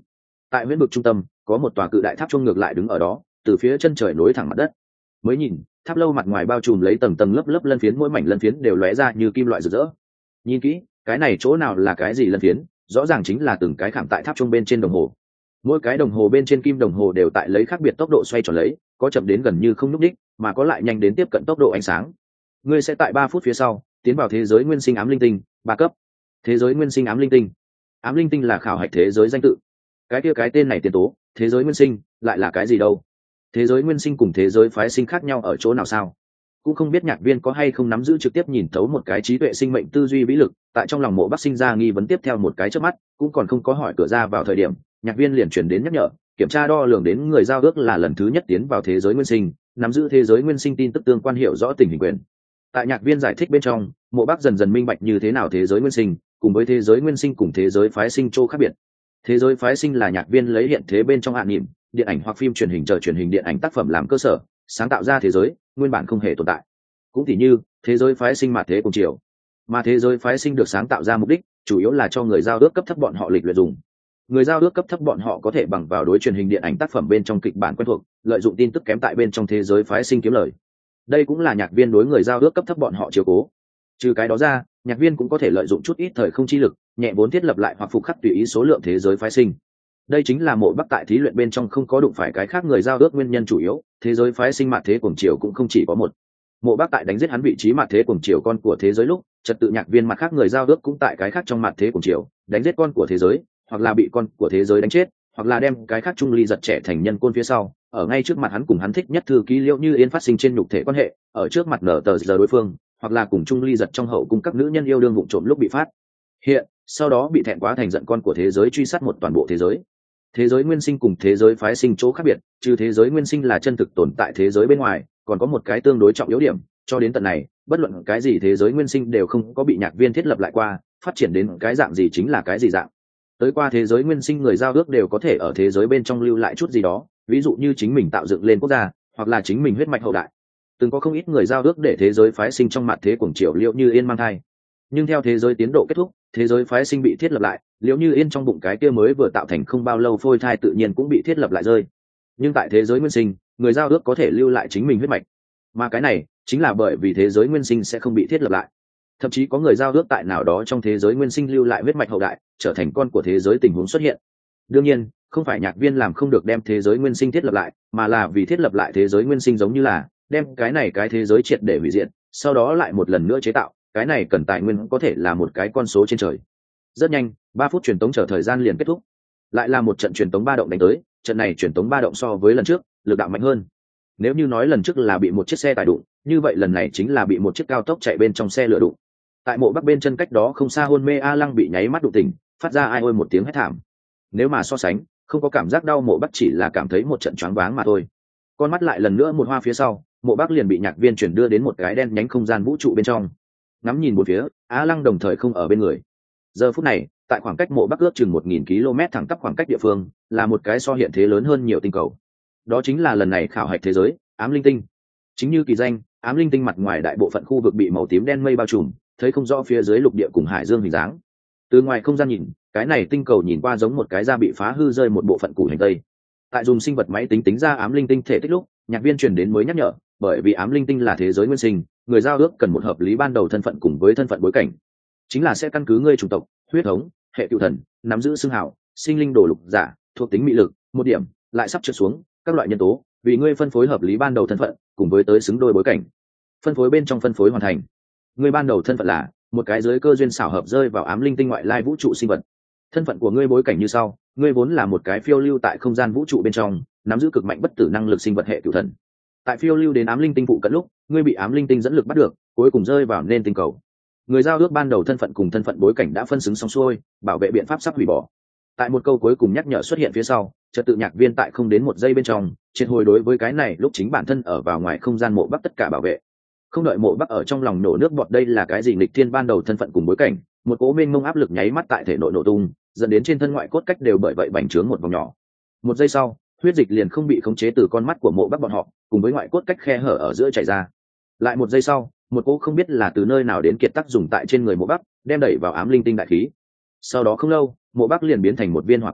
Tại huyễn vực trung tâm có một tòa cự đại tháp chuông ngược lại đứng ở đó, từ phía chân trời nối thẳng mặt đất. Mới nhìn, tháp lâu mặt ngoài bao trùm lấy tầng tầng lớp lớp lân phiến, mỗi mảnh lân phiến đều lóe ra như kim loại rực rỡ. Nhìn kỹ, cái này chỗ nào là cái gì lân phiến, rõ ràng chính là từng cái khảm tại tháp chuông bên trên đồng hồ. Mỗi cái đồng hồ bên trên kim đồng hồ đều tại lấy khác biệt tốc độ xoay tròn lấy, có chậm đến gần như không nhúc đích, mà có lại nhanh đến tiếp cận tốc độ ánh sáng. Ngươi sẽ tại ba phút phía sau tiến vào thế giới nguyên sinh ám linh tinh ba cấp. Thế giới nguyên sinh ám linh tinh. Ám linh tinh là khảo hạch thế giới danh tự. Cái kia cái tên này tiền tố, thế giới nguyên sinh lại là cái gì đâu? Thế giới nguyên sinh cùng thế giới phái sinh khác nhau ở chỗ nào sao? Cũng không biết nhạc viên có hay không nắm giữ trực tiếp nhìn thấu một cái trí tuệ sinh mệnh tư duy vĩ lực. Tại trong lòng Mộ Bắc sinh ra nghi vấn tiếp theo một cái chớp mắt, cũng còn không có hỏi cửa ra vào thời điểm, nhạc viên liền chuyển đến nhắc nhở, kiểm tra đo lường đến người giao ước là lần thứ nhất tiến vào thế giới nguyên sinh, nắm giữ thế giới nguyên sinh tin tức tương quan, hiểu rõ tình hình quyền. Tại nhạc viên giải thích bên trong, Mộ Bắc dần dần minh bạch như thế nào thế giới nguyên sinh cùng với thế giới nguyên sinh cùng thế giới phái sinh chỗ khác biệt. Thế giới phái sinh là nhạc viên lấy hiện thế bên trong hạ niệm, điện ảnh hoặc phim truyền hình chờ truyền hình điện ảnh tác phẩm làm cơ sở, sáng tạo ra thế giới nguyên bản không hề tồn tại. Cũng tỉ như thế giới phái sinh mà thế cùng chiều, mà thế giới phái sinh được sáng tạo ra mục đích chủ yếu là cho người giao ước cấp thấp bọn họ lịch luyện dùng. Người giao ước cấp thấp bọn họ có thể bằng vào đối truyền hình điện ảnh tác phẩm bên trong kịch bản quen thuộc, lợi dụng tin tức kém tại bên trong thế giới phái sinh kiếm lời. Đây cũng là nhạc viên đối người giao ước cấp thấp bọn họ chiếu cố. Trừ cái đó ra, nhạc viên cũng có thể lợi dụng chút ít thời không chi lực, nhẹ vốn thiết lập lại hoặc phục khắc tùy ý số lượng thế giới phái sinh. Đây chính là Mộ Bắc tại thí luyện bên trong không có đụng phải cái khác người giao ước nguyên nhân chủ yếu. Thế giới phái sinh mạt thế cuồng chiều cũng không chỉ có một. Mộ Bắc tại đánh giết hắn vị trí mạt thế cuồng chiều con của thế giới lúc, trật tự nhạc viên mặt khác người giao ước cũng tại cái khác trong mạt thế cuồng chiều đánh giết con của thế giới, hoặc là bị con của thế giới đánh chết, hoặc là đem cái khác trung ly giật trẻ thành nhân côn phía sau. Ở ngay trước mặt hắn cùng hắn thích nhất thư ký Liễu Như Yên phát sinh trên nhục thể quan hệ, ở trước mặt nở tờ giờ đối phương, hoặc là cùng trung ly giật trong hậu cung các nữ nhân yêu đương vụng trộm lúc bị phát hiện, sau đó bị thẹn quá thành giận con của thế giới truy sát một toàn bộ thế giới. Thế giới nguyên sinh cùng thế giới phái sinh chỗ khác biệt, trừ thế giới nguyên sinh là chân thực tồn tại thế giới bên ngoài, còn có một cái tương đối trọng yếu điểm, cho đến tận này, bất luận cái gì thế giới nguyên sinh đều không có bị nhạc viên thiết lập lại qua, phát triển đến cái dạng gì chính là cái gì dạng. Tới qua thế giới nguyên sinh người giao ước đều có thể ở thế giới bên trong lưu lại chút gì đó, ví dụ như chính mình tạo dựng lên quốc gia, hoặc là chính mình huyết mạch hậu đại. Từng có không ít người giao ước để thế giới phái sinh trong mặt thế cuồng chiều Liễu Như Yên mang thai. Nhưng theo thế giới tiến độ kết thúc, thế giới phái sinh bị thiết lập lại, Liễu Như Yên trong bụng cái kia mới vừa tạo thành không bao lâu phôi thai tự nhiên cũng bị thiết lập lại rơi. Nhưng tại thế giới nguyên sinh, người giao ước có thể lưu lại chính mình huyết mạch, mà cái này chính là bởi vì thế giới nguyên sinh sẽ không bị thiết lập lại. Thậm chí có người giao ước tại nào đó trong thế giới nguyên sinh lưu lại huyết mạch hậu đại, trở thành con của thế giới tình huống xuất hiện. Đương nhiên, không phải nhạc viên làm không được đem thế giới nguyên sinh thiết lập lại, mà là vì thiết lập lại thế giới nguyên sinh giống như là đem cái này cái thế giới triệt để hủy diệt, sau đó lại một lần nữa chế tạo, cái này cần tài nguyên có thể là một cái con số trên trời. Rất nhanh, ba phút truyền tống chờ thời gian liền kết thúc. Lại là một trận truyền tống ba động đánh tới, trận này truyền tống ba động so với lần trước, lực đạo mạnh hơn. Nếu như nói lần trước là bị một chiếc xe tải đụng, như vậy lần này chính là bị một chiếc cao tốc chạy bên trong xe lửa đụng. Tại Mộ Bắc bên chân cách đó không xa hôn mê A Lăng bị nháy mắt đụng tỉnh, phát ra ai ôi một tiếng hét thảm. Nếu mà so sánh, không có cảm giác đau, Mộ Bắc chỉ là cảm thấy một trận choáng váng mà thôi. Con mắt lại lần nữa một hoa phía sau, Mộ Bắc liền bị nhạc viên chuyển đưa đến một cái đen nhánh không gian vũ trụ bên trong. Ngắm nhìn một phía, Á Lăng đồng thời không ở bên người. Giờ phút này, tại khoảng cách Mộ Bắc ước chừng một nghìn ki lô mét thẳng tắp khoảng cách địa phương, là một cái so hiện thế lớn hơn nhiều tinh cầu. Đó chính là lần này khảo hạch thế giới, Ám Linh Tinh. Chính như kỳ danh, Ám Linh Tinh mặt ngoài đại bộ phận khu vực bị màu tím đen mây bao trùm, thấy không rõ phía dưới lục địa cùng hải dương hình dáng. Từ ngoài không gian nhìn, cái này tinh cầu nhìn qua giống một cái da bị phá hư rơi một bộ phận củ hành tây. Tại dùng sinh vật máy tính tính ra Ám Linh Tinh thể tích lúc, nhạc viên truyền đến mới nhắc nhở, bởi vì Ám Linh Tinh là thế giới nguyên sinh, người giao ước cần một hợp lý ban đầu thân phận cùng với thân phận bối cảnh, chính là sẽ căn cứ ngươi chủng tộc, huyết thống, hệ cựu thần, nắm giữ xưng hào, sinh linh đồ lục giả, thuộc tính mị lực, một điểm, lại sắp trượt xuống các loại nhân tố, vì ngươi phân phối hợp lý ban đầu thân phận cùng với tới xứng đôi bối cảnh. Phân phối bên trong phân phối hoàn thành, ngươi ban đầu thân phận là một cái giới cơ duyên xảo hợp rơi vào Ám Linh Tinh ngoại lai vũ trụ sinh vật. Thân phận của ngươi bối cảnh như sau: ngươi vốn là một cái phiêu lưu tại không gian vũ trụ bên trong, nắm giữ cực mạnh bất tử năng lực sinh vật hệ cựu thần. Tại phiêu lưu đến Ám Linh Tinh phụ cận lúc, ngươi bị Ám Linh Tinh dẫn lực bắt được, cuối cùng rơi vào nên tinh cầu. Người giao ước ban đầu thân phận cùng thân phận bối cảnh đã phân xứng xong xuôi, bảo vệ biện pháp sắp hủy bỏ. Tại một câu cuối cùng nhắc nhở xuất hiện phía sau, trật tự nhạc viên tại không đến một giây bên trong triệt hồi đối với cái này lúc chính bản thân ở vào ngoài không gian Mộ Bắc tất cả bảo vệ. Không đợi Mộ Bắc ở trong lòng nổ nước bọt đây là cái gì nghịch thiên ban đầu thân phận cùng bối cảnh, một cỗ mênh mông áp lực nháy mắt tại thể nội nổ tung, dẫn đến trên thân ngoại cốt cách đều bởi vậy bành trướng một vòng nhỏ. Một giây sau, huyết dịch liền không bị khống chế từ con mắt của Mộ Bắc bọn họ cùng với ngoại cốt cách khe hở ở giữa chảy ra. Lại một giây sau, một cỗ không biết là từ nơi nào đến kiệt tác dùng tại trên người Mộ Bắc, đem đẩy vào Ám Linh Tinh đại khí. Sau đó không lâu, Mộ Bắc liền biến thành một viên hỏa cầu,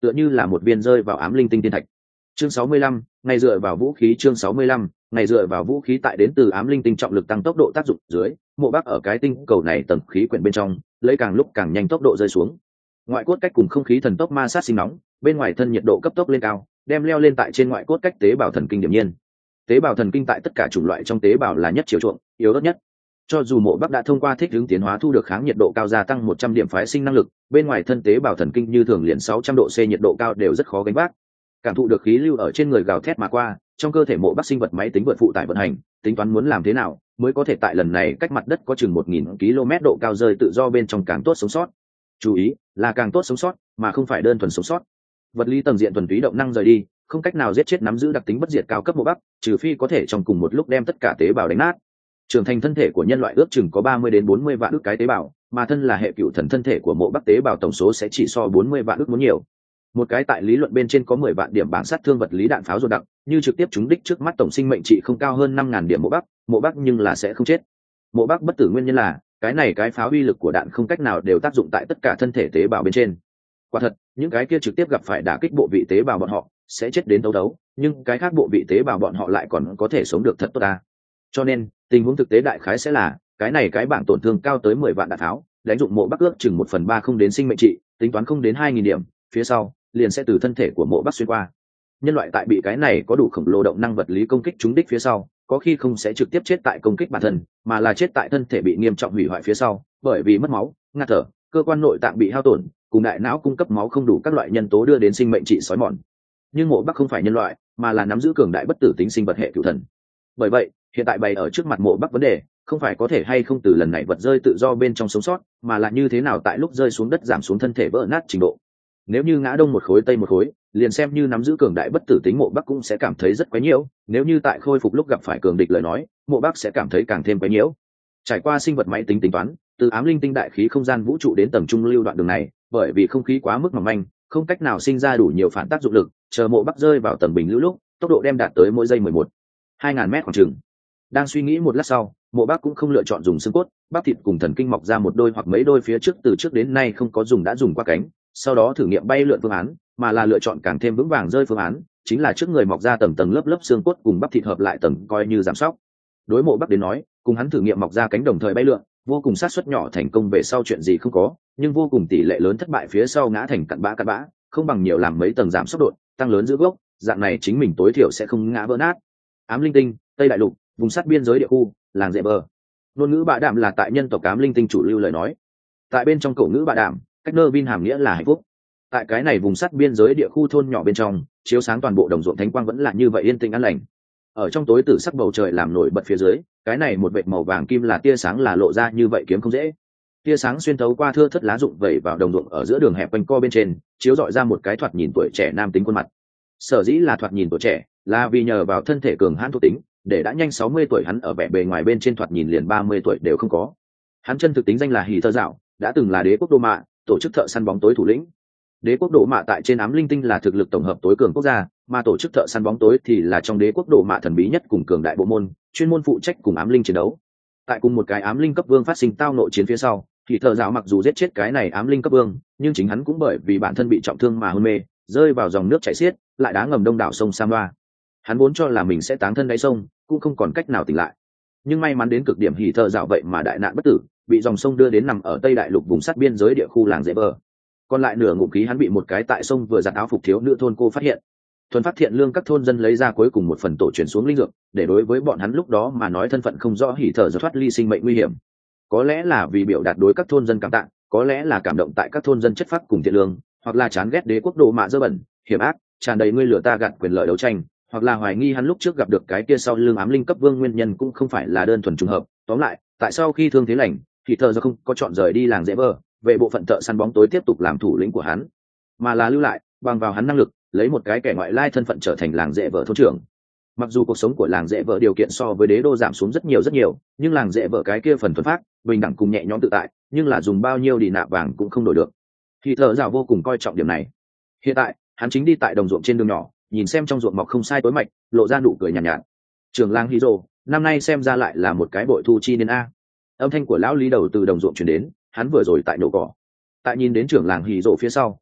tựa như là một viên rơi vào ám linh tinh tiên thạch. Chương sáu mươi lăm, ngày dựa vào vũ khí. Chương sáu mươi lăm, ngày dựa vào vũ khí. Tại đến từ ám linh tinh trọng lực tăng tốc độ tác dụng dưới, Mộ Bắc ở cái tinh cầu này tầng khí quyển bên trong lấy càng lúc càng nhanh tốc độ rơi xuống. Ngoại cốt cách cùng không khí thần tốc ma sát sinh nóng, bên ngoài thân nhiệt độ cấp tốc lên cao, đem leo lên tại trên ngoại cốt cách tế bào thần kinh điểm nhiên. Tế bào thần kinh tại tất cả chủng loại trong tế bào là nhất chiều chuộng, yếu ớt nhất. Cho dù Mộ Bắc đã thông qua thích ứng tiến hóa thu được kháng nhiệt độ cao gia tăng một trăm điểm phái sinh năng lực, bên ngoài thân tế bào thần kinh như thường liền sáu trăm độ C nhiệt độ cao đều rất khó gánh vác. Cảm thụ được khí lưu ở trên người gào thét mà qua, trong cơ thể Mộ Bắc sinh vật máy tính vượt phụ tải vận hành, tính toán muốn làm thế nào mới có thể tại lần này cách mặt đất có chừng một nghìn ki lô mét độ cao rơi tự do bên trong càng tốt sống sót. Chú ý, là càng tốt sống sót, mà không phải đơn thuần sống sót. Vật lý tầng diện thuần túy động năng rời đi, không cách nào giết chết nắm giữ đặc tính bất diệt cao cấp Mộ Bắc, trừ phi có thể trong cùng một lúc đem tất cả tế bào đánh nát. Trưởng thành thân thể của nhân loại ước chừng có ba mươi đến bốn mươi vạn ức cái tế bào, mà thân là hệ cựu thần thân thể của Mộ Bắc tế bào tổng số sẽ chỉ so bốn mươi vạn ức muốn nhiều. Một cái tại lý luận bên trên có mười vạn điểm bảng sát thương vật lý đạn pháo dồn đặc, như trực tiếp trúng đích trước mắt tổng sinh mệnh trị không cao hơn năm ngàn điểm Mộ Bắc, Mộ Bắc nhưng là sẽ không chết. Mộ Bắc bất tử nguyên nhân là, cái này cái pháo uy lực của đạn không cách nào đều tác dụng tại tất cả thân thể tế bào bên trên. Quả thật, những cái kia trực tiếp gặp phải đả kích bộ vị tế bào bọn họ sẽ chết đến đấu đấu, nhưng cái khác bộ vị tế bào bọn họ lại còn có thể sống được thật tốt ta. Cho nên, tình huống thực tế đại khái sẽ là, cái này cái bảng tổn thương cao tới mười vạn đạn tháo, đánh dụng Mộ Bắc ước chừng một phần ba không đến sinh mệnh trị, tính toán không đến hai nghìn điểm, phía sau liền sẽ từ thân thể của Mộ Bắc xuyên qua. Nhân loại tại bị cái này có đủ khổng lồ động năng vật lý công kích trúng đích phía sau, có khi không sẽ trực tiếp chết tại công kích bản thân, mà là chết tại thân thể bị nghiêm trọng hủy hoại phía sau, bởi vì mất máu, ngạt thở, cơ quan nội tạng bị hao tổn, cùng đại não cung cấp máu không đủ các loại nhân tố đưa đến sinh mệnh trị xói mòn. Nhưng Mộ Bắc không phải nhân loại, mà là nắm giữ cường đại bất tử tính sinh vật hệ cửu thần. Bởi vậy, hiện tại bày ở trước mặt Mộ Bắc vấn đề, không phải có thể hay không từ lần này vật rơi tự do bên trong sống sót, mà là như thế nào tại lúc rơi xuống đất giảm xuống thân thể vỡ nát trình độ. Nếu như ngã đông một khối tây một khối, liền xem như nắm giữ cường đại bất tử tính Mộ Bắc cũng sẽ cảm thấy rất quấy nhiễu, nếu như tại khôi phục lúc gặp phải cường địch lời nói, Mộ Bắc sẽ cảm thấy càng thêm quấy nhiễu. Trải qua sinh vật máy tính tính toán, từ ám linh tinh đại khí không gian vũ trụ đến tầng trung lưu đoạn đường này, bởi vì không khí quá mức mỏng manh, không cách nào sinh ra đủ nhiều phản tác dụng lực, chờ Mộ Bắc rơi vào tầng bình lưu lúc, tốc độ đem đạt tới mỗi giây mười một, hai ngàn mét khoảng chừng. Đang suy nghĩ một lát sau, Mộ Bắc cũng không lựa chọn dùng xương cốt, bắp thịt cùng thần kinh mọc ra một đôi hoặc mấy đôi phía trước từ trước đến nay không có dùng đã dùng qua cánh, sau đó thử nghiệm bay lượn phương án, mà là lựa chọn càng thêm vững vàng rơi phương án, chính là trước người mọc ra tầng tầng lớp lớp xương cốt cùng bắp thịt hợp lại tầng coi như giảm sóc. Đối Mộ Bắc đến nói, cùng hắn thử nghiệm mọc ra cánh đồng thời bay lượn, vô cùng sát suất nhỏ thành công về sau chuyện gì không có, nhưng vô cùng tỷ lệ lớn thất bại phía sau ngã thành cặn bã cặn bã, không bằng nhiều làm mấy tầng giảm sốc độ, tăng lớn giữ gốc, dạng này chính mình tối thiểu sẽ không ngã vỡ nát. Ám linh tinh, Tây Đại Lục, vùng sát biên giới địa khu, làng Dễ Bờ. Ngôn ngữ bạ đạm là tại nhân tộc ám linh tinh chủ lưu lời nói. Tại bên trong cổ ngữ bạ đạm, cách nơ vin hàm nghĩa là hạnh phúc. Tại cái này vùng sát biên giới địa khu thôn nhỏ bên trong, chiếu sáng toàn bộ đồng ruộng thánh quang vẫn là như vậy yên tĩnh an lành. Ở trong tối tử sắc bầu trời làm nổi bật phía dưới, cái này một vệt màu vàng kim là tia sáng là lộ ra như vậy kiếm không dễ. Tia sáng xuyên thấu qua thưa thất lá rụng vẩy vào đồng ruộng ở giữa đường hẹp quanh co bên trên, chiếu rọi ra một cái thoạt nhìn tuổi trẻ nam tính khuôn mặt. Sở dĩ là thoạt nhìn tuổi trẻ, là vì nhờ vào thân thể cường hãn thuộc tính, để đã nhanh sáu mươi tuổi hắn ở vẻ bề ngoài bên trên thoạt nhìn liền ba mươi tuổi đều không có. Hắn chân thực tính danh là Hỉ Thơ Dạo, đã từng là đế quốc Đô Mạ, tổ chức thợ săn bóng tối thủ lĩnh. Đế quốc Đô Mạ tại trên ám linh tinh là thực lực tổng hợp tối cường quốc gia, mà tổ chức thợ săn bóng tối thì là trong đế quốc Đô Mạ thần bí nhất cùng cường đại bộ môn, chuyên môn phụ trách cùng ám linh chiến đấu. Tại cùng một cái ám linh cấp vương phát sinh tao nội chiến phía sau, thì Thơ Dạo mặc dù giết chết cái này ám linh cấp vương, nhưng chính hắn cũng bởi vì bản thân bị trọng thương mà hôn mê, rơi vào dòng nước chảy xiết, lại đá ngầm đông đảo sông Samwa. Hắn vốn cho là mình sẽ táng thân đáy sông, cũng không còn cách nào tỉnh lại. Nhưng may mắn đến cực điểm Hỉ Thơ Dạo vậy mà đại nạn bất tử, bị dòng sông đưa đến nằm ở Tây Đại Lục vùng sát biên giới địa khu làng Dễ Bờ. Còn lại nửa ngụm khí hắn bị một cái tại sông vừa giặt áo phục thiếu nữ thôn cô phát hiện. Thuần phát thiện lương các thôn dân lấy ra cuối cùng một phần tổ truyền xuống linh dược, để đối với bọn hắn lúc đó mà nói thân phận không rõ Hỉ Thơ Dạo thoát ly sinh mệnh nguy hiểm. Có lẽ là vì biểu đạt đối các thôn dân cảm tạ, có lẽ là cảm động tại các thôn dân chất phác cùng thiện lương, hoặc là chán ghét đế quốc Đô Mạ dơ bẩn, hiểm ác, tràn đầy ngươi lửa ta gạt quyền lợi đấu tranh, hoặc là hoài nghi hắn lúc trước gặp được cái kia sau lưng ám linh cấp vương nguyên nhân cũng không phải là đơn thuần trùng hợp. Tóm lại, tại sau khi thương thế lành, thì Thơ Dạo không có chọn rời đi làng Dễ Bờ, về bộ phận thợ săn bóng tối tiếp tục làm thủ lĩnh của hắn, mà là lưu lại, bằng vào hắn năng lực, lấy một cái kẻ ngoại lai thân phận trở thành làng Dễ Bờ thôn trưởng. Mặc dù cuộc sống của làng Dễ Bờ điều kiện so với đế đô giảm xuống rất nhiều rất nhiều, nhưng làng Dễ Bờ cái kia phần thuần phát, bình đẳng cùng nhẹ nhõm tự tại, nhưng là dùng bao nhiêu đi nạp vàng cũng không đổi được. Thì Thơ Dạo vô cùng coi trọng điểm này. Hiện tại, hắn chính đi tại đồng ruộng trên đường nhỏ, nhìn xem trong ruộng mọc không sai tối mạch, lộ ra nụ cười nhàn nhạt, nhạt. Trưởng làng Hiro, năm nay xem ra lại là một cái bội thu chi niên a. Âm thanh của lão lý đầu từ đồng ruộng truyền đến, hắn vừa rồi tại nổ cỏ. Tại nhìn đến trưởng làng Hiro phía sau,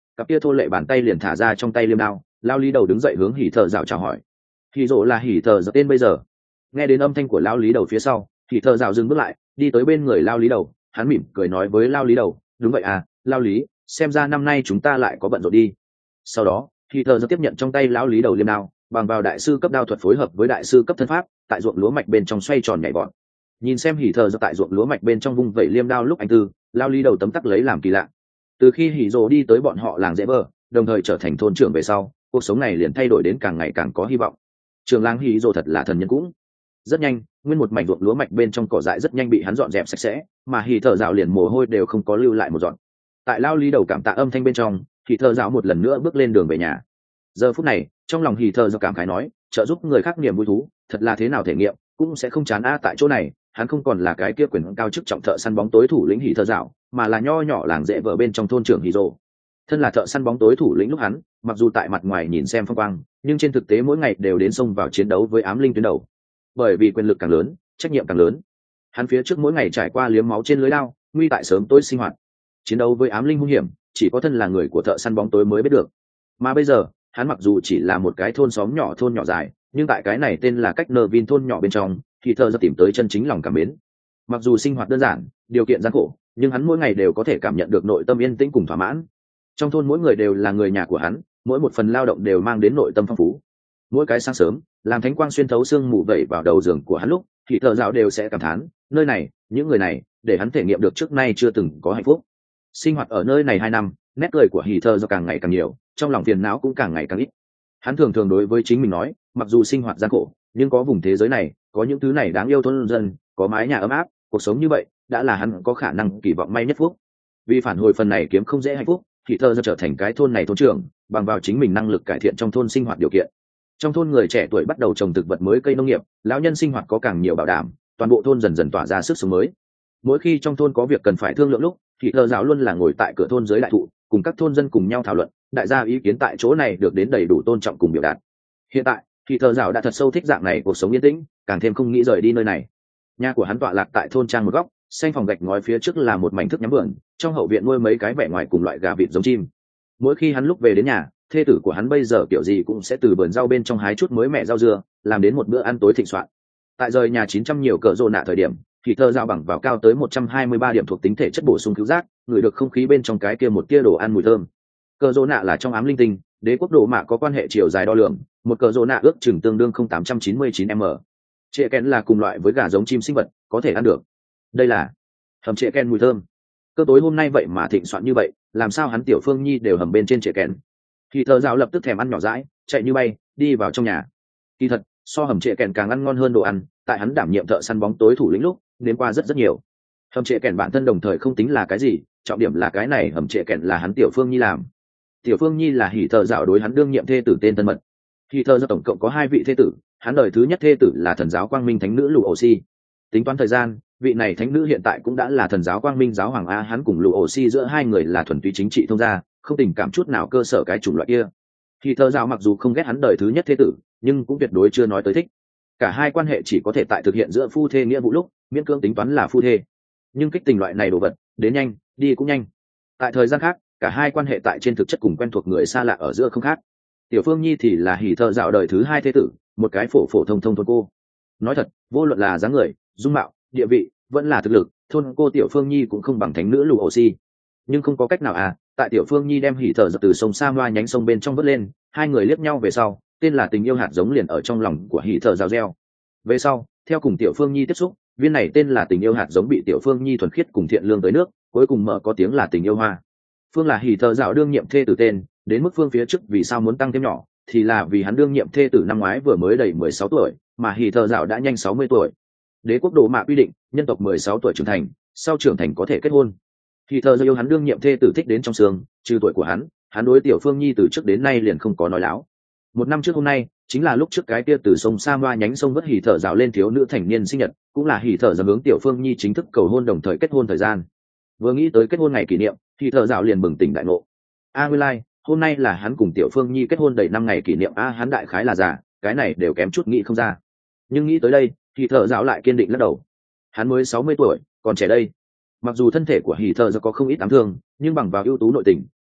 cặp kia thô lệ bàn tay liền thả ra trong tay liêm đao. Lao lý đầu đứng dậy hướng hỉ thợ dạo chào hỏi. Hỉ rộ là hỉ thợ dạo tên bây giờ. Nghe đến âm thanh của lao lý đầu phía sau, hỉ thợ dạo dừng bước lại, đi tới bên người lao lý đầu. Hắn mỉm cười nói với lao lý đầu, đúng vậy à, lao lý, xem ra năm nay chúng ta lại có bận rộn đi. Sau đó hỉ thợ dạo tiếp nhận trong tay lao lý đầu liêm đao, bằng vào đại sư cấp đao thuật phối hợp với đại sư cấp thân pháp, tại ruộng lúa mạch bên trong xoay tròn nhảy vọt. Nhìn xem hỉ thợ dạo tại ruộng lúa mạch bên trong vung vẩy liêm đao lúc anh tư, lao lý đầu tấm tắc lấy làm kỳ lạ. Từ khi hỉ rộ đi tới bọn họ làng dễ bờ, đồng thời trở thành thôn trưởng về sau, cuộc sống này liền thay đổi đến càng ngày càng có hy vọng. Trường làng hỉ rộ thật là thần nhân cũng. Rất nhanh, nguyên một mảnh ruộng lúa mạch bên trong cỏ dại rất nhanh bị hắn dọn dẹp sạch sẽ, mà hỉ thợ dạo liền mồ hôi đều không có lưu lại một dọn. Tại lao lý đầu cảm tạ âm thanh bên trong, hỉ thợ dạo một lần nữa bước lên đường về nhà. Giờ phút này, trong lòng hỉ thợ dạo cảm khái nói, trợ giúp người khác niềm vui thú, thật là thế nào thể nghiệm, cũng sẽ không chán a. Tại chỗ này, hắn không còn là cái kia quyền cao chức trọng thợ săn bóng tối thủ lĩnh hỉ thợ dạo, mà là nho nhỏ làng dễ vợ bên trong thôn trưởng hỉ rộ. Thân là thợ săn bóng tối thủ lĩnh lúc hắn, mặc dù tại mặt ngoài nhìn xem phong quang, nhưng trên thực tế mỗi ngày đều đến xông vào chiến đấu với ám linh tuyến đầu. Bởi vì quyền lực càng lớn, trách nhiệm càng lớn, hắn phía trước mỗi ngày trải qua liếm máu trên lưới lao, nguy tại sớm tối sinh hoạt. Chiến đấu với ám linh hung hiểm, chỉ có thân là người của thợ săn bóng tối mới biết được. Mà bây giờ, hắn mặc dù chỉ là một cái thôn xóm nhỏ thôn nhỏ dài, nhưng tại cái này tên là cách nơ vin thôn nhỏ bên trong, thì thợ ra tìm tới chân chính lòng cảm mến. Mặc dù sinh hoạt đơn giản, điều kiện gian khổ, nhưng hắn mỗi ngày đều có thể cảm nhận được nội tâm yên tĩnh cùng thỏa mãn. Trong thôn mỗi người đều là người nhà của hắn, mỗi một phần lao động đều mang đến nội tâm phong phú. Mỗi cái sáng sớm, làm thánh quang xuyên thấu sương mù vẩy vào đầu giường của hắn lúc, thì thợ dạo đều sẽ cảm thán, nơi này, những người này, để hắn thể nghiệm được trước nay chưa từng có hạnh phúc. Sinh hoạt ở nơi này hai năm, nét cười của hỉ thợ do càng ngày càng nhiều, trong lòng phiền não cũng càng ngày càng ít. Hắn thường thường đối với chính mình nói, mặc dù sinh hoạt gian khổ, nhưng có vùng thế giới này, có những thứ này đáng yêu thôn dân, có mái nhà ấm áp, cuộc sống như vậy đã là hắn có khả năng kỳ vọng may nhất phúc. Vì phản hồi phần này kiếm không dễ hạnh phúc, thì thơ ra trở thành cái thôn này thôn trưởng, bằng vào chính mình năng lực cải thiện trong thôn sinh hoạt điều kiện. Trong thôn người trẻ tuổi bắt đầu trồng thực vật mới, cây nông nghiệp, lão nhân sinh hoạt có càng nhiều bảo đảm, toàn bộ thôn dần dần tỏa ra sức sống mới. Mỗi khi trong thôn có việc cần phải thương lượng lúc, thì thơ giáo luôn là ngồi tại cửa thôn dưới đại thụ, cùng các thôn dân cùng nhau thảo luận, đại gia ý kiến tại chỗ này được đến đầy đủ tôn trọng cùng biểu đạt. Hiện tại, thì thơ giáo đã thật sâu thích dạng này cuộc sống yên tĩnh, càng thêm không nghĩ rời đi nơi này. Nhà của hắn tọa lạc tại thôn trang một góc, xanh phòng gạch ngói phía trước là một mảnh thức nhắm vườn, trong hậu viện nuôi mấy cái vẻ ngoài cùng loại gà vịt giống chim. Mỗi khi hắn lúc về đến nhà, thê tử của hắn bây giờ kiểu gì cũng sẽ từ vườn rau bên trong hái chút mới mẹ rau dưa, làm đến một bữa ăn tối thịnh soạn. Tại rời nhà chín trăm nhiều cỡ rồ nạ thời điểm, thì thơ dao bằng vào cao tới một trăm hai mươi ba điểm thuộc tính thể chất bổ sung cứu giác, ngửi được không khí bên trong cái kia một tia đồ ăn mùi thơm. Cỡ rồ nạ là trong ám linh tinh, đế quốc đồ mạ có quan hệ chiều dài đo lường, một cỡ rồ nạ ước chừng tương đương không tám trăm chín mươi chín m. Trệ kén là cùng loại với gà giống chim sinh vật, có thể ăn được. Đây là hầm trệ kén mùi thơm. Cơ tối hôm nay vậy mà thịnh soạn như vậy, làm sao hắn tiểu phương nhi đều hầm bên trên trệ kén. Thì thợ dạo lập tức thèm ăn nhỏ dãi, chạy như bay đi vào trong nhà. Kỳ thật, so hầm trệ kèn càng ăn ngon hơn đồ ăn, tại hắn đảm nhiệm thợ săn bóng tối thủ lĩnh lúc đến qua rất rất nhiều. Hầm trệ kèn bản thân đồng thời không tính là cái gì, trọng điểm là cái này hầm trệ kèn là hắn tiểu phương nhi làm. Tiểu phương nhi là hỉ thợ dạo đối hắn đương nhiệm thê tử tên thân mật. Hỉ thợ dạo tổng cộng có hai vị thê tử, hắn đời thứ nhất thê tử là thần giáo quang minh thánh nữ lù ổ si. Tính toán thời gian, vị này thánh nữ hiện tại cũng đã là thần giáo quang minh giáo hoàng a. Hắn cùng lù ổ si giữa hai người là thuần túy chính trị thông gia, không tình cảm chút nào cơ sở cái chủng loại kia. Thì thơ dạo mặc dù không ghét hắn đời thứ nhất thế tử, nhưng cũng tuyệt đối chưa nói tới thích. Cả hai quan hệ chỉ có thể tại thực hiện giữa phu thê nghĩa vụ lúc miễn cưỡng tính toán là phu thê, nhưng kích tình loại này đồ vật đến nhanh đi cũng nhanh. Tại thời gian khác, cả hai quan hệ tại trên thực chất cùng quen thuộc người xa lạ ở giữa không khác. Tiểu phương nhi thì là hỉ thơ dạo đời thứ hai thế tử, một cái phổ phổ thông thông thôn cô. Nói thật, vô luận là dáng người, dung mạo, địa vị, vẫn là thực lực, thôn cô tiểu phương nhi cũng không bằng thánh nữ lù ổ si. Nhưng không có cách nào à, tại tiểu phương nhi đem hỉ thở giật từ sông Sa Hoa nhánh sông bên trong vớt lên, hai người liếc nhau về sau, tên là tình yêu hạt giống liền ở trong lòng của hỉ thở rào reo. Về sau, theo cùng tiểu phương nhi tiếp xúc, viên này tên là tình yêu hạt giống bị tiểu phương nhi thuần khiết cùng thiện lương tới nước, cuối cùng mở có tiếng là tình yêu hoa. Phương là hỉ thở rào đương nhiệm thê tử tên, đến mức phương phía trước vì sao muốn tăng thêm nhỏ, thì là vì hắn đương nhiệm thê tử năm ngoái vừa mới đầy mười sáu tuổi, mà hỉ thở rào đã nhanh sáu mươi tuổi. Đế quốc đồ mạ quy định, nhân tộc mười sáu tuổi trưởng thành, sau trưởng thành có thể kết hôn. Thì thờ do yêu hắn đương nhiệm thê tử thích đến trong xương, trừ tuổi của hắn, hắn đối tiểu phương nhi từ trước đến nay liền không có nói láo. Một năm trước hôm nay, chính là lúc trước cái kia từ sông Sa Hoa nhánh sông vớt hỉ thở rào lên thiếu nữ thành niên sinh nhật, cũng là hỉ thở rào hướng tiểu phương nhi chính thức cầu hôn đồng thời kết hôn thời gian. Vừa nghĩ tới kết hôn ngày kỷ niệm, hỉ thở rào liền bừng tỉnh đại ngộ. A nguyên lai, hôm nay là hắn cùng tiểu phương nhi kết hôn đầy năm ngày kỷ niệm. A hắn đại khái là già, cái này đều kém chút nghĩ không ra. Nhưng nghĩ tới đây, hỉ thở rào lại kiên định lắc đầu. Hắn mới sáu mươi tuổi, còn trẻ đây. Mặc dù thân thể của hỉ thợ do có không ít ám thương, nhưng bằng vào ưu tú nội tình,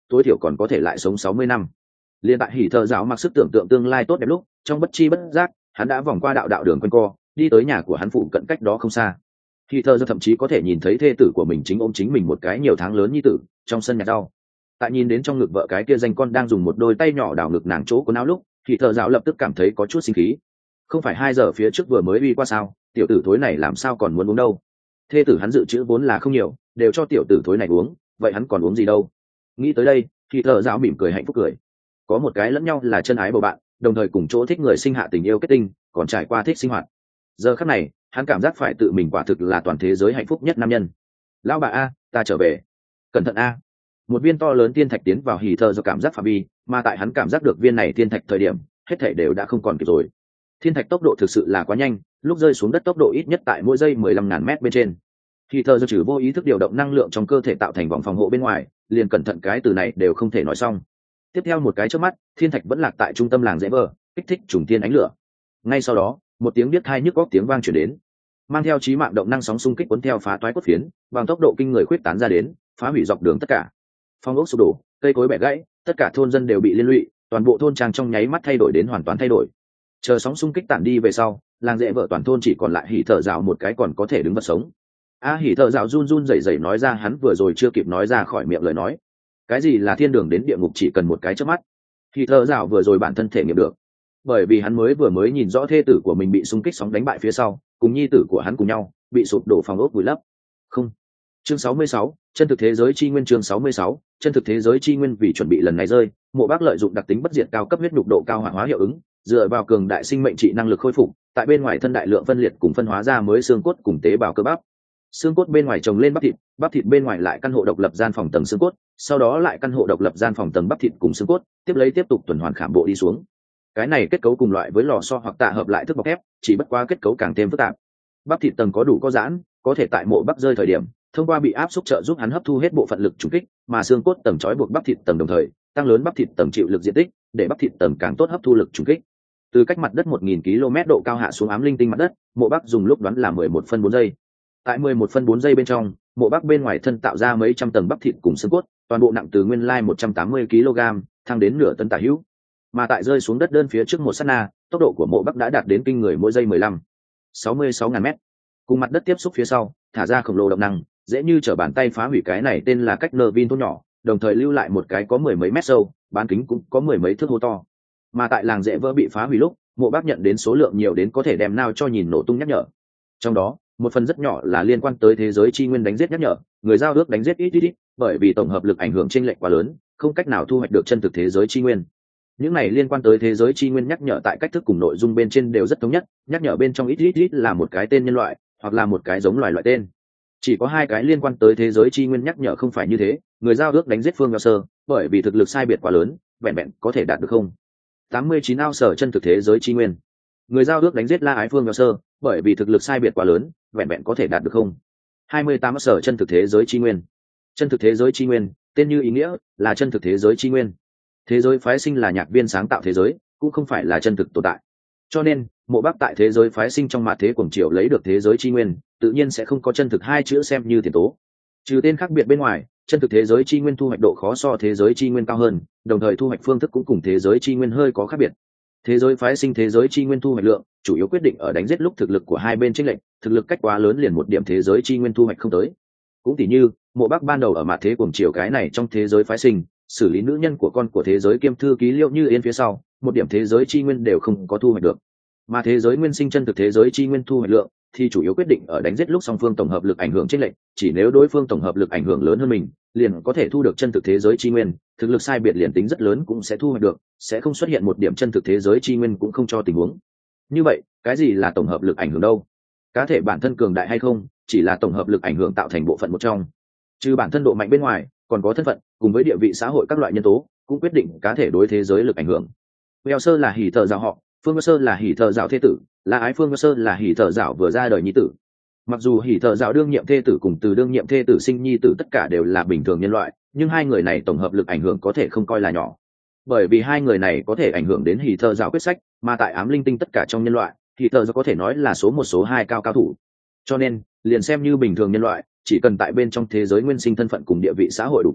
tối thiểu còn có thể lại sống sáu mươi năm. Liên tại hỉ thợ dạo mặc sức tưởng tượng tương lai tốt đẹp lúc, trong bất chi bất giác hắn đã vòng qua đạo đạo đường quanh co, đi tới nhà của hắn phụ cận cách đó không xa. Hỉ thợ thậm chí có thể nhìn thấy thê tử của mình chính ôm chính mình một cái nhiều tháng lớn như tử trong sân nhặt rau. Tại nhìn đến trong ngực vợ cái kia danh con đang dùng một đôi tay nhỏ đào ngực nàng chỗ quần áo lúc, hỉ thợ dạo lập tức cảm thấy có chút sinh khí. Không phải hai giờ phía trước vừa mới uy qua sao, tiểu tử thối này làm sao còn muốn uống đâu. Thê tử hắn dự trữ vốn là không nhiều, đều cho tiểu tử thối này uống, vậy hắn còn uống gì đâu. Nghĩ tới đây, hỉ thợ dạo mỉm cười hạnh phúc cười. Có một cái lẫn nhau là chân ái bầu bạn, đồng thời cùng chỗ thích người sinh hạ tình yêu kết tinh, còn trải qua thích sinh hoạt. Giờ khắc này hắn cảm giác phải tự mình quả thực là toàn thế giới hạnh phúc nhất nam nhân. Lão bà a, ta trở về. Cẩn thận a. Một viên to lớn thiên thạch tiến vào hỉ thợ do cảm giác phạm vi, mà tại hắn cảm giác được viên này thiên thạch thời điểm, hết thảy đều đã không còn kịp rồi. Thiên thạch tốc độ thực sự là quá nhanh, lúc rơi xuống đất tốc độ ít nhất tại mỗi giây mười lăm ngàn mét bên trên. Hỉ thợ do trừ vô ý thức điều động năng lượng trong cơ thể tạo thành vòng phòng hộ bên ngoài, liền cẩn thận cái từ này đều không thể nói xong. Tiếp theo một cái chớp mắt, thiên thạch vẫn lạc tại trung tâm làng rẽ vờ, kích thích trùng thiên ánh lửa. Ngay sau đó, một tiếng biết hai nhức góc tiếng vang truyền đến, mang theo chí mạng động năng sóng xung kích cuốn theo phá toái cốt phiến, bằng tốc độ kinh người khuyết tán ra đến, phá hủy dọc đường tất cả. Phong ốc sụp đổ, cây cối bẻ gãy, tất cả thôn dân đều bị liên lụy, toàn bộ thôn trang trong nháy mắt thay đổi đến hoàn toàn thay đổi. Chờ sóng xung kích tản đi về sau, làng rẽ vợ toàn thôn chỉ còn lại hỉ thợ dạo một cái còn có thể đứng vật sống. A à, hỉ thợ dạo run run rẩy rẩy nói ra hắn vừa rồi chưa kịp nói ra khỏi miệng lời nói. Cái gì là thiên đường đến địa ngục chỉ cần một cái chớp mắt. Hỉ thợ dạo vừa rồi bản thân thể nghiệm được, bởi vì hắn mới vừa mới nhìn rõ thê tử của mình bị xung kích sóng đánh bại phía sau, cùng nhi tử của hắn cùng nhau bị sụp đổ phòng ốc vùi lấp. Không. Chương sáu mươi sáu, chân thực thế giới chi nguyên. Chương sáu mươi sáu, chân thực thế giới chi nguyên. Vì chuẩn bị lần này rơi, Mộ Bác lợi dụng đặc tính bất diệt cao cấp huyết nhục độ cao hoạt hóa hiệu ứng, dựa vào cường đại sinh mệnh trị năng lực khôi phục, tại bên ngoài thân đại lượng phân liệt cùng phân hóa ra mới xương cốt cùng tế bào cơ bắp. Xương cốt bên ngoài trồng lên bắp thịt, bắp thịt bên ngoài lại căn hộ độc lập gian phòng tầng xương cốt, sau đó lại căn hộ độc lập gian phòng tầng bắp thịt cùng xương cốt, tiếp lấy tiếp tục tuần hoàn khảm bộ đi xuống. Cái này kết cấu cùng loại với lò xo hoặc tạ hợp lại thức bọc thép, chỉ bất quá kết cấu càng thêm phức tạp. Bắp thịt tầng có đủ có giãn, có thể tại Mộ Bác rơi thời điểm, thông qua bị áp xúc trợ giúp hắn hấp thu hết bộ phận lực trùng kích, mà xương cốt tầng trói buộc bắp thịt tầng đồng thời tăng lớn bắp thịt tầng chịu lực diện tích, để bắp thịt tầng càng tốt hấp thu lực trùng kích. Từ cách mặt đất một nghìn ki lô mét độ cao hạ xuống ám linh tinh mặt đất, Mộ Bác dùng lúc đoán là mười một phân bốn giây. Tại mười một phân bốn giây bên trong, Mộ Bác bên ngoài thân tạo ra mấy trăm tầng bắp thịt cùng xương cốt, toàn bộ nặng từ nguyên lai một trăm tám mươi ki lô gam thăng đến nửa tấn tả hữu. Mà tại rơi xuống đất đơn phía trước một sát na, tốc độ của Mộ Bác đã đạt đến kinh người mỗi giây mười lăm, sáu mươi sáu ngàn mét. Cùng mặt đất tiếp xúc phía sau, thả ra khổng lồ động năng, dễ như trở bàn tay phá hủy cái này tên là cách nơ vin thôn nhỏ, đồng thời lưu lại một cái có mười mấy mét sâu, bán kính cũng có mười mấy thước hố to. Mà tại làng rẽ vỡ bị phá hủy lúc, Mộ Bác nhận đến số lượng nhiều đến có thể đem nào cho nhìn nổ tung nhắc nhở. Trong đó, một phần rất nhỏ là liên quan tới thế giới chi nguyên đánh giết nhắc nhở, người giao ước đánh giết ít ít ít, bởi vì tổng hợp lực ảnh hưởng chênh lệch quá lớn, không cách nào thu hoạch được chân thực thế giới chi nguyên. Những này liên quan tới thế giới chi nguyên nhắc nhở tại cách thức cùng nội dung bên trên đều rất thống nhất, nhắc nhở bên trong ít ít ít là một cái tên nhân loại, hoặc là một cái giống loài loại tên. Chỉ có hai cái liên quan tới thế giới chi nguyên nhắc nhở không phải như thế, người giao ước đánh giết Phương Ngao Sơ, bởi vì thực lực sai biệt quá lớn, vẹn vẹn có thể đạt được không tám mươi chín ao sở chân thực thế giới chi nguyên. Người giao ước đánh giết La Ái Phương Ngao Sơ, bởi vì thực lực sai biệt quá lớn, vẹn vẹn có thể đạt được không hai mươi tám ao sở chân thực thế giới chi nguyên. Chân thực thế giới chi nguyên, tên như ý nghĩa, là chân thực thế giới chi nguyên. Thế giới phái sinh là nhạc viên sáng tạo thế giới, cũng không phải là chân thực tồn tại. Cho nên, Mộ Bác tại thế giới phái sinh trong mạt thế cuồng triều lấy được thế giới chi nguyên, tự nhiên sẽ không có chân thực hai chữ xem như tiền tố. Trừ tên khác biệt bên ngoài, chân thực thế giới chi nguyên thu hoạch độ khó so thế giới chi nguyên cao hơn, đồng thời thu hoạch phương thức cũng cùng thế giới chi nguyên hơi có khác biệt. Thế giới phái sinh thế giới chi nguyên thu hoạch lượng, chủ yếu quyết định ở đánh giết lúc thực lực của hai bên chênh lệch, thực lực cách quá lớn liền một điểm thế giới chi nguyên thu hoạch không tới. Cũng tỉ như, Mộ Bác ban đầu ở mạt thế cuồng triều cái này trong thế giới phái sinh, xử lý nữ nhân của con của thế giới kiêm thư ký Liễu Như Yên phía sau, một điểm thế giới chi nguyên đều không có thu hoạch được. Mà thế giới nguyên sinh chân thực thế giới chi nguyên thu hoạch lượng thì chủ yếu quyết định ở đánh giết lúc song phương tổng hợp lực ảnh hưởng chênh lệch, chỉ nếu đối phương tổng hợp lực ảnh hưởng lớn hơn mình, liền có thể thu được chân thực thế giới chi nguyên, thực lực sai biệt liền tính rất lớn cũng sẽ thu hoạch được, sẽ không xuất hiện một điểm chân thực thế giới chi nguyên cũng không cho tình huống. Như vậy, cái gì là tổng hợp lực ảnh hưởng đâu? Cá thể bản thân cường đại hay không, chỉ là tổng hợp lực ảnh hưởng tạo thành bộ phận một trong. Trừ bản thân độ mạnh bên ngoài, còn có thân phận, cùng với địa vị xã hội các loại nhân tố, cũng quyết định cá thể đối thế giới lực ảnh hưởng. Vèo Sơ là hỉ thợ dạo họ, Phương Sơ là hỉ thợ dạo thế tử, La Ái Phương Sơ là hỉ thợ dạo vừa ra đời nhi tử. Mặc dù hỉ thợ dạo đương nhiệm thê tử cùng từ đương nhiệm thê tử sinh nhi tử tất cả đều là bình thường nhân loại, nhưng hai người này tổng hợp lực ảnh hưởng có thể không coi là nhỏ. Bởi vì hai người này có thể ảnh hưởng đến hỉ thợ dạo quyết sách, mà tại ám linh tinh tất cả trong nhân loại, hỉ thợ dạo có thể nói là số một số hai cao cao thủ. Cho nên, liền xem như bình thường nhân loại, chỉ cần tại bên trong thế giới nguyên sinh thân phận cùng địa vị xã hội đủ cao,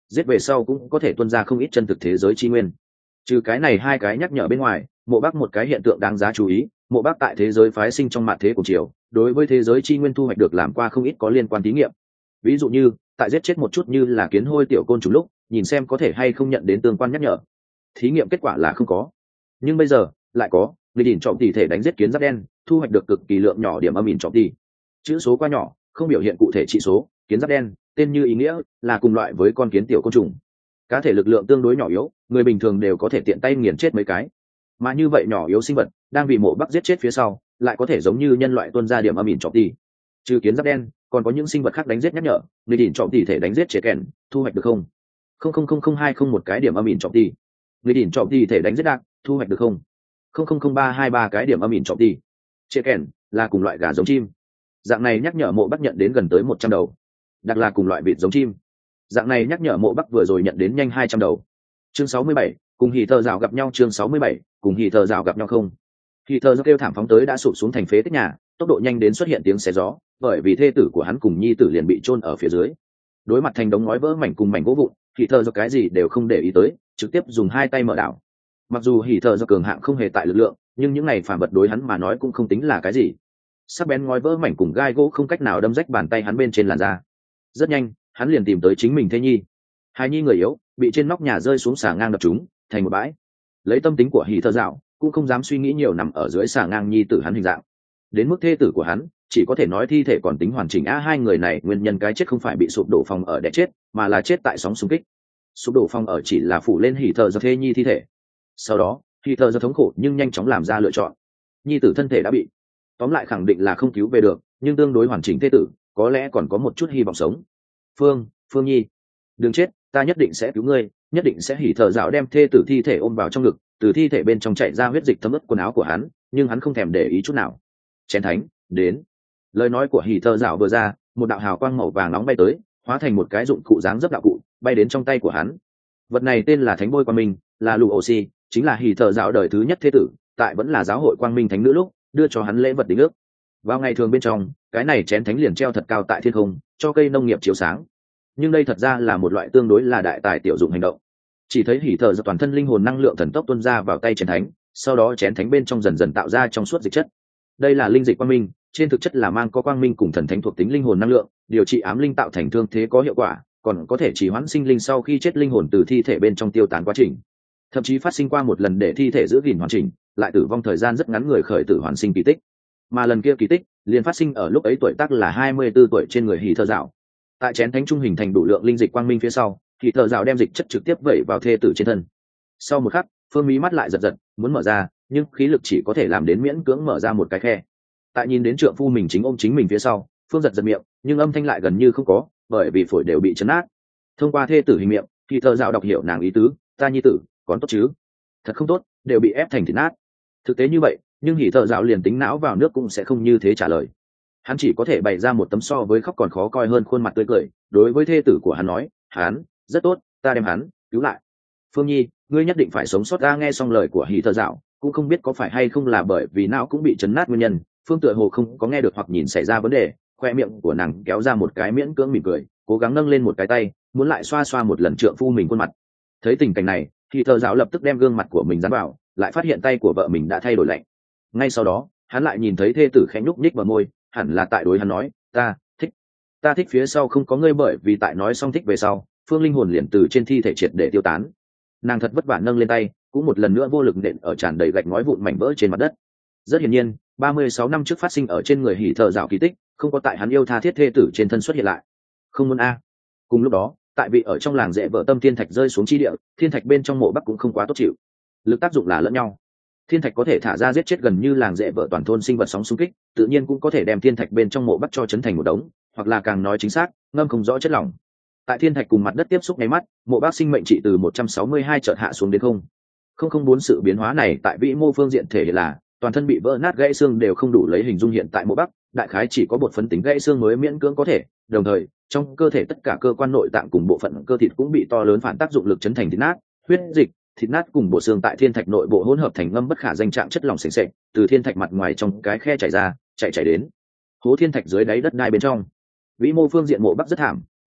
giết về sau cũng có thể tuân ra không ít chân thực thế giới chi nguyên. Trừ cái này hai cái nhắc nhở bên ngoài, mộ bắc một cái hiện tượng đáng giá chú ý, mộ bắc tại thế giới phái sinh trong mạn thế của triều, đối với thế giới chi nguyên thu hoạch được làm qua không ít có liên quan thí nghiệm. Ví dụ như tại giết chết một chút như là kiến hôi tiểu côn trùng lúc, nhìn xem có thể hay không nhận đến tương quan nhắc nhở. Thí nghiệm kết quả là không có, nhưng bây giờ lại có. Người đỉnh trọng tỷ thể đánh giết kiến giáp đen, thu hoạch được cực kỳ lượng nhỏ điểm âm ỉn trọng tỷ. Chữ số quá nhỏ, không biểu hiện cụ thể trị số. Kiến giáp đen tên như ý nghĩa là cùng loại với con kiến tiểu côn trùng, cá thể lực lượng tương đối nhỏ yếu, người bình thường đều có thể tiện tay nghiền chết mấy cái. Mà như vậy nhỏ yếu sinh vật đang bị mộ bắc giết chết phía sau, lại có thể giống như nhân loại tuân ra điểm âm ỉn trọng tỷ. Trừ kiến giáp đen, còn có những sinh vật khác đánh giết nhắc nhở. Người đỉnh trọng tỷ thể đánh giết trẻ kèn, thu hoạch được không không không không không hai không một cái điểm âm ỉn trọng tỷ. Người đỉnh trọng tỷ thể đánh giết đạc, thu hoạch được không không không không ba hai ba cái điểm âm ỉn trọng tỷ. Trẻ kèn là cùng loại gà giống chim, dạng này nhắc nhở mộ bắc nhận đến gần tới một trăm đầu. Đặc là cùng loại vịt giống chim, dạng này nhắc nhở mộ bắc vừa rồi nhận đến nhanh hai trăm đầu. Chương sáu mươi bảy, cùng hỉ thờ rào gặp nhau. Chương sáu mươi bảy, cùng hỉ thờ rào gặp nhau không. Hỉ thờ do kêu thảm phóng tới đã sụp xuống thành phế tích nhà, tốc độ nhanh đến xuất hiện tiếng xé gió, bởi vì thê tử của hắn cùng nhi tử liền bị chôn ở phía dưới. Đối mặt thành đống ngói vỡ mảnh cùng mảnh gỗ vụn, hỉ thờ do cái gì đều không để ý tới, trực tiếp dùng hai tay mở đảo. Mặc dù hỉ thờ do cường hạng không hề tại lực lượng, nhưng những này phản vật đối hắn mà nói cũng không tính là cái gì. Sắc bén ngói vỡ mảnh cùng gai gỗ không cách nào đâm rách bàn tay hắn bên trên làn da. Rất nhanh, hắn liền tìm tới chính mình thê nhi. Hai nhi người yếu, bị trên nóc nhà rơi xuống xà ngang đập chúng, thành một bãi. Lấy tâm tính của hỉ thờ dạo, cũng không dám suy nghĩ nhiều nằm ở dưới xà ngang nhi tử hắn hình dạng. Đến mức thê tử của hắn, chỉ có thể nói thi thể còn tính hoàn chỉnh. A hai người này nguyên nhân cái chết không phải bị sụp đổ phòng ở đè chết, mà là chết tại sóng xung kích. Sụp đổ phòng ở chỉ là phủ lên hỉ thờ do thê nhi thi thể. Sau đó, hỉ thờ do thống khổ nhưng nhanh chóng làm ra lựa chọn. Nhi tử thân thể đã bị, tóm lại khẳng định là không cứu về được, nhưng tương đối hoàn chỉnh thê tử, có lẽ còn có một chút hy vọng sống. Phương, Phương Nhi, đừng chết, ta nhất định sẽ cứu ngươi, nhất định sẽ. Hỉ thờ dạo đem thê tử thi thể ôm vào trong ngực, từ thi thể bên trong chạy ra huyết dịch thấm ướt quần áo của hắn, nhưng hắn không thèm để ý chút nào. Chén thánh đến. Lời nói của hỉ thờ dạo vừa ra, một đạo hào quang màu vàng nóng bay tới, hóa thành một cái dụng cụ dáng dấp đạo cụ, bay đến trong tay của hắn. Vật này tên là thánh bôi quang minh, là lù oxy, chính là hỉ thờ dạo đời thứ nhất thê tử, tại vẫn là giáo hội quang minh thánh nữ lúc đưa cho hắn lễ vật đính ước. Vào ngày thường bên trong, cái này chén thánh liền treo thật cao tại thiên không, cho cây nông nghiệp chiếu sáng. Nhưng đây thật ra là một loại tương đối là đại tài tiểu dụng hành động. Chỉ thấy hỉ thờ do toàn thân linh hồn năng lượng thần tốc tuôn ra vào tay chén thánh, sau đó chén thánh bên trong dần dần tạo ra trong suốt dịch chất. Đây là linh dịch quang minh, trên thực chất là mang có quang minh cùng thần thánh thuộc tính linh hồn năng lượng, điều trị ám linh tạo thành thương thế có hiệu quả, còn có thể trì hoãn sinh linh sau khi chết linh hồn từ thi thể bên trong tiêu tán quá trình. Thậm chí phát sinh qua một lần để thi thể giữ gìn hoàn chỉnh, lại tử vong thời gian rất ngắn người khởi tử hoàn sinh kỳ tích. Mà lần kia kỳ tích liền phát sinh ở lúc ấy tuổi tác là hai mươi tư tuổi trên người hỉ thờ dạo. Tại chén thánh trung hình thành đủ lượng linh dịch quang minh phía sau, hỉ thờ dạo đem dịch chất trực tiếp vẩy vào thê tử trên thân. Sau một khắc, Phương mí mắt lại giật giật, muốn mở ra, nhưng khí lực chỉ có thể làm đến miễn cưỡng mở ra một cái khe. Tại nhìn đến trượng phu mình chính ôm chính mình phía sau, Phương giật giật miệng, nhưng âm thanh lại gần như không có, bởi vì phổi đều bị chấn át. Thông qua thê tử hình miệng, hỉ thờ dạo đọc hiểu nàng ý tứ, ta nhi tử, còn tốt chứ? Thật không tốt, đều bị ép thành thịt nát. Thực tế như vậy, nhưng hỉ thợ dạo liền tính não vào nước cũng sẽ không như thế trả lời. Hắn chỉ có thể bày ra một tấm so với khóc còn khó coi hơn khuôn mặt tươi cười, đối với thê tử của hắn nói, hắn rất tốt, ta đem hắn cứu lại. Phương Nhi, ngươi nhất định phải sống sót. Ta nghe xong lời của hỉ thợ dạo, cũng không biết có phải hay không là bởi vì não cũng bị chấn nát nguyên nhân, Phương tựa hồ không có nghe được hoặc nhìn xảy ra vấn đề, khoe miệng của nàng kéo ra một cái miễn cưỡng mỉm cười, cố gắng nâng lên một cái tay, muốn lại xoa xoa một lần trượng phu mình khuôn mặt. Thấy tình cảnh này, hỉ thợ dạo lập tức đem gương mặt của mình dán vào, lại phát hiện tay của vợ mình đã thay đổi lạnh. Ngay sau đó, hắn lại nhìn thấy thê tử khẽ nhúc nhích vào môi, hẳn là tại đối hắn nói, ta thích, ta thích. Phía sau không có ngươi, bởi vì tại nói xong thích về sau, Phương linh hồn liền từ trên thi thể triệt để tiêu tán. Nàng thật vất vả nâng lên tay, cũng một lần nữa vô lực nện ở tràn đầy gạch ngói vụn mảnh vỡ trên mặt đất. Rất hiển nhiên, ba mươi sáu năm trước phát sinh ở trên người hỉ thợ dạo kỳ tích, không có tại hắn yêu tha thiết thê tử trên thân xuất hiện lại. Không muốn a. Cùng lúc đó, tại vị ở trong làng dễ vợ tâm thiên thạch rơi xuống chi địa, thiên thạch bên trong mộ bắc cũng không quá tốt chịu. Lực tác dụng là lẫn nhau. Thiên thạch có thể thả ra giết chết gần như làng dễ vợ toàn thôn sinh vật sóng xung kích, tự nhiên cũng có thể đem thiên thạch bên trong mộ bắc cho chấn thành một đống, hoặc là càng nói chính xác, ngâm không rõ chất lỏng. Tại thiên thạch cùng mặt đất tiếp xúc nháy mắt, mộ bắc sinh mệnh trị từ một trăm sáu mươi hai chợt hạ xuống đến không. Không không bốn sự biến hóa này tại vĩ mô phương diện thể hiện là toàn thân bị vỡ nát gãy xương đều không đủ lấy hình dung hiện tại mộ bắc, đại khái chỉ có bột phấn tính gãy xương mới miễn cưỡng có thể, đồng thời, trong cơ thể tất cả cơ quan nội tạng cùng bộ phận cơ thịt cũng bị to lớn phản tác dụng lực chấn thành thịt nát, huyết dịch, thịt nát cùng bộ xương tại thiên thạch nội bộ hỗn hợp thành ngâm bất khả danh trạng chất lỏng sền sệt, từ thiên thạch mặt ngoài trong cái khe chảy ra, chạy chảy đến hố thiên thạch dưới đáy đất đai bên trong. Vĩ mô phương diện mộ bắc rất thảm,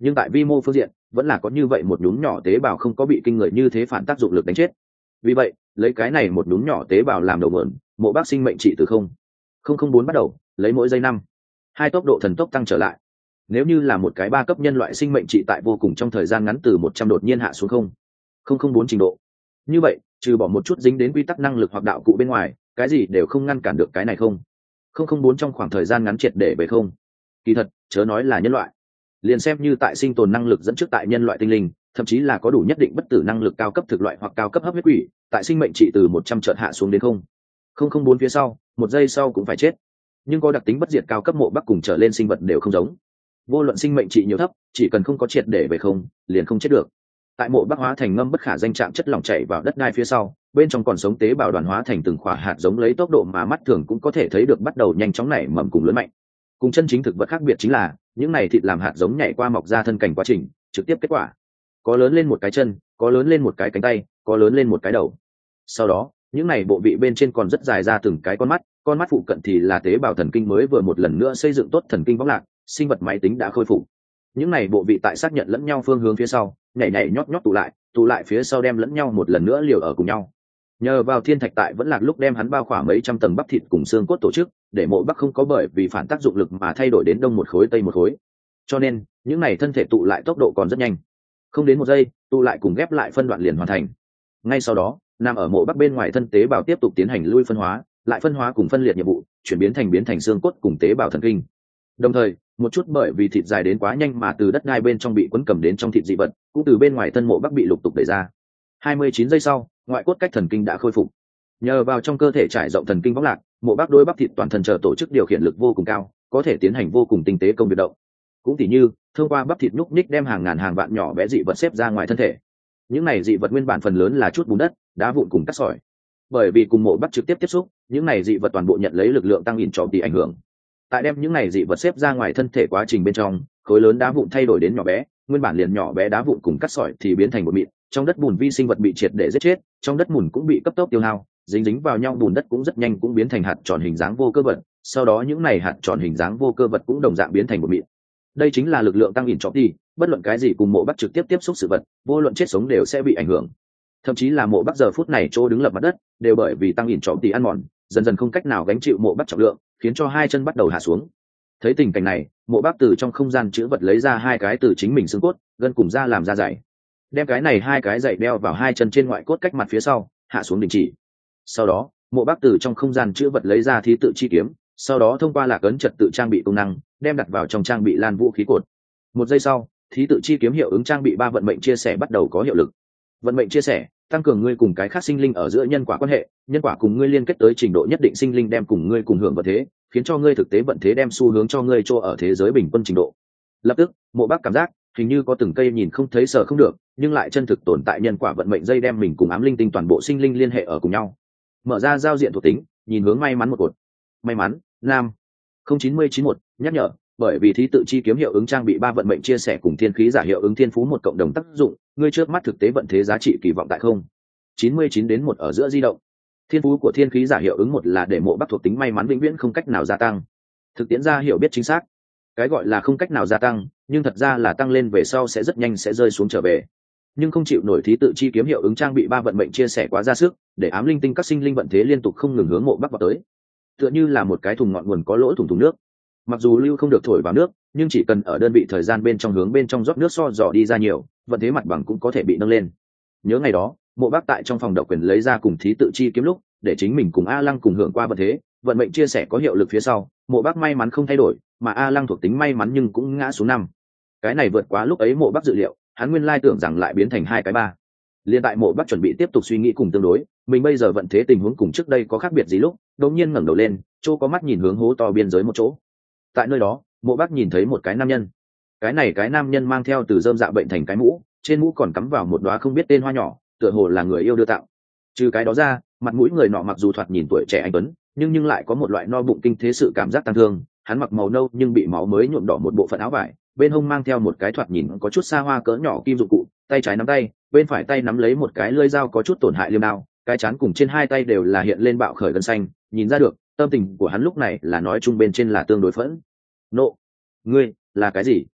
nhưng tại vi mô phương diện vẫn là có như vậy một nhúm nhỏ tế bào không có bị kinh người như thế phản tác dụng lực đánh chết. Vì vậy lấy cái này một nhúm nhỏ tế bào làm đầu mượn, mộ bác sinh mệnh trị từ không không không bốn bắt đầu lấy mỗi giây năm hai tốc độ thần tốc tăng trở lại. Nếu như là một cái ba cấp nhân loại sinh mệnh trị tại vô cùng trong thời gian ngắn từ một trăm đột nhiên hạ xuống không không không bốn trình độ, như vậy trừ bỏ một chút dính đến quy tắc năng lực hoặc đạo cụ bên ngoài, cái gì đều không ngăn cản được cái này không không không bốn trong khoảng thời gian ngắn triệt để về không. Kỳ thật chớ nói là nhân loại, liền xem như tại sinh tồn năng lực dẫn trước tại nhân loại tinh linh, thậm chí là có đủ nhất định bất tử năng lực cao cấp thực loại hoặc cao cấp hấp huyết quỷ, tại sinh mệnh trị từ một trăm chợt hạ xuống đến không không không bốn phía sau một giây sau cũng phải chết. Nhưng có đặc tính bất diệt cao cấp mộ bắc cùng trở lên sinh vật đều không giống, vô luận sinh mệnh trị nhiều thấp, chỉ cần không có triệt để về không liền không chết được. Tại mộ bắc hóa thành ngâm bất khả danh trạng chất lỏng chảy vào đất đai phía sau, bên trong còn sống tế bào đoàn hóa thành từng khỏa hạt giống lấy tốc độ mà mắt thường cũng có thể thấy được bắt đầu nhanh chóng nảy mầm cùng lớn mạnh. Cùng chân chính thực vật khác biệt chính là những này thịt làm hạt giống nhảy qua mọc ra thân cảnh quá trình trực tiếp kết quả, có lớn lên một cái chân, có lớn lên một cái cánh tay, có lớn lên một cái đầu. Sau đó những này bộ vị bên trên còn rất dài ra từng cái con mắt, con mắt phụ cận thì là tế bào thần kinh mới vừa một lần nữa xây dựng tốt thần kinh võng lạc, sinh vật máy tính đã khôi phục. Những này bộ vị tại xác nhận lẫn nhau phương hướng phía sau nhảy nhảy nhót nhót tụ lại tụ lại phía sau đem lẫn nhau một lần nữa liều ở cùng nhau. Nhờ vào thiên thạch tại vẫn lạc lúc đem hắn bao khỏa mấy trăm tầng bắp thịt cùng xương cốt tổ chức, để mộ bắc không có bởi vì phản tác dụng lực mà thay đổi đến đông một khối tây một khối, cho nên những này thân thể tụ lại tốc độ còn rất nhanh, không đến một giây tụ lại cùng ghép lại phân đoạn liền hoàn thành. Ngay sau đó nằm ở mộ bắc bên ngoài thân tế bào tiếp tục tiến hành lui phân hóa, lại phân hóa cùng phân liệt nhiệm vụ, chuyển biến thành biến thành xương cốt cùng tế bào thần kinh. Đồng thời một chút bởi vì thịt dài đến quá nhanh mà từ đất đai bên trong bị quấn cầm đến trong thịt dị vật cũng từ bên ngoài thân mộ bắc bị lục tục đẩy ra. hai mươi chín giây sau ngoại cốt cách thần kinh đã khôi phục. Nhờ vào trong cơ thể trải rộng thần kinh võng lạc, mộ bắc đôi bắp thịt toàn thân chờ tổ chức điều khiển lực vô cùng cao, có thể tiến hành vô cùng tinh tế công việc động. Cũng tỉ như thông qua bắp thịt nhúc nhích đem hàng ngàn hàng vạn nhỏ bé dị vật xếp ra ngoài thân thể. Những này dị vật nguyên bản phần lớn là chút bùn đất, đá vụn cùng cát sỏi. Bởi vì cùng mộ bắc trực tiếp tiếp xúc, những này dị vật toàn bộ nhận lấy lực lượng tăng ỉn trọ tỷ ảnh hưởng. Tại đem những này dị vật xếp ra ngoài thân thể quá trình bên trong, khối lớn đá vụn thay đổi đến nhỏ bé, nguyên bản liền nhỏ bé đá vụn cùng cát sỏi thì biến thành một mịn, trong đất bùn vi sinh vật bị triệt để giết chết, trong đất bùn cũng bị cấp tốc tiêu hao, dính dính vào nhau bùn đất cũng rất nhanh cũng biến thành hạt tròn hình dáng vô cơ vật, sau đó những này hạt tròn hình dáng vô cơ vật cũng đồng dạng biến thành một mịn. Đây chính là lực lượng tăng ỉn trọng tỷ, bất luận cái gì cùng mộ bắc trực tiếp tiếp xúc sự vật, vô luận chết sống đều sẽ bị ảnh hưởng. Thậm chí là mộ bắc giờ phút này chỗ đứng lập mặt đất, đều bởi vì tăng ỉn trọng tỷ ăn mòn, dần dần không cách nào gánh chịu mộ bắc trọng lượng, khiến cho hai chân bắt đầu hạ xuống. Thấy tình cảnh này, mộ bắc từ trong không gian chứa vật lấy ra hai cái từ chính mình xương cốt gân cùng da làm da dày, đem cái này hai cái dày đeo vào hai chân trên ngoại cốt cách mặt phía sau hạ xuống đình chỉ. Sau đó mộ bắc từ trong không gian chứa vật lấy ra thí tự chi kiếm, sau đó thông qua lạc ấn trật tự trang bị công năng đem đặt vào trong trang bị lan vũ khí cột. Một giây sau thí tự chi kiếm hiệu ứng trang bị ba vận mệnh chia sẻ bắt đầu có hiệu lực. Vận mệnh chia sẻ tăng cường ngươi cùng cái khác sinh linh ở giữa nhân quả quan hệ, nhân quả cùng ngươi liên kết tới trình độ nhất định sinh linh đem cùng ngươi cùng hưởng vận thế, khiến cho ngươi thực tế vận thế đem xu hướng cho ngươi cho ở thế giới bình quân trình độ. Lập tức mộ bắc cảm giác hình như có từng cây nhìn không thấy sợ không được, nhưng lại chân thực tồn tại nhân quả vận mệnh dây đem mình cùng ám linh tinh toàn bộ sinh linh liên hệ ở cùng nhau. Mở ra giao diện thuộc tính, nhìn hướng may mắn một cột. May mắn nam không chín mươi chín một nhắc nhở, bởi vì thí tự chi kiếm hiệu ứng trang bị ba vận mệnh chia sẻ cùng thiên khí giả hiệu ứng thiên phú một cộng đồng tác dụng, ngươi trước mắt thực tế vận thế giá trị kỳ vọng tại không chín mươi chín đến một ở giữa di động. Thiên phú của thiên khí giả hiệu ứng một là để mộ bắc thuộc tính may mắn vĩnh viễn không cách nào gia tăng. Thực tiễn ra hiểu biết chính xác, cái gọi là không cách nào gia tăng nhưng thật ra là tăng lên về sau sẽ rất nhanh sẽ rơi xuống trở về. Nhưng không chịu nổi thí tự chi kiếm hiệu ứng trang bị ba vận mệnh chia sẻ quá ra sức, để ám linh tinh các sinh linh vận thế liên tục không ngừng hướng mộ bắc vào tới, tựa như là một cái thùng ngọn nguồn có lỗ thủng thùng nước. Mặc dù lưu không được thổi vào nước, nhưng chỉ cần ở đơn vị thời gian bên trong hướng bên trong rót nước so dò đi ra nhiều, vận thế mặt bằng cũng có thể bị nâng lên. Nhớ ngày đó mộ bắc tại trong phòng độc quyền lấy ra cùng thí tự chi kiếm lúc, để chính mình cùng a lăng cùng hưởng qua vận thế, vận mệnh chia sẻ có hiệu lực phía sau, mộ bắc may mắn không thay đổi, mà a lăng thuộc tính may mắn nhưng cũng ngã xuống năm. Cái này vượt quá lúc ấy mộ bắc dự liệu, hắn nguyên lai tưởng rằng lại biến thành hai cái ba. Liên tại mộ bắc chuẩn bị tiếp tục suy nghĩ cùng tương đối, mình bây giờ vận thế tình huống cùng trước đây có khác biệt gì lúc, đột nhiên ngẩng đầu lên, chỗ có mắt nhìn hướng hố to biên giới một chỗ. Tại nơi đó mộ bắc nhìn thấy một cái nam nhân. Cái này cái nam nhân mang theo từ dơm dạ bệnh thành cái mũ, trên mũ còn cắm vào một đóa không biết tên hoa nhỏ, tựa hồ là người yêu đưa tặng. Trừ cái đó ra, mặt mũi người nọ mặc dù thoạt nhìn tuổi trẻ anh tuấn, nhưng nhưng lại có một loại no bụng kinh thế sự cảm giác tăng thương. Hắn mặc màu nâu nhưng bị máu mới nhuộm đỏ một bộ phận áo vải, bên hông mang theo một cái thoạt nhìn có chút xa hoa cỡ nhỏ kim dụng cụ, tay trái nắm tay, bên phải tay nắm lấy một cái lưỡi dao có chút tổn hại liêm đao, cái chán cùng trên hai tay đều là hiện lên bạo khởi gân xanh, nhìn ra được tâm tình của hắn lúc này là nói chung bên trên là tương đối phẫn nộ. Ngươi là cái gì?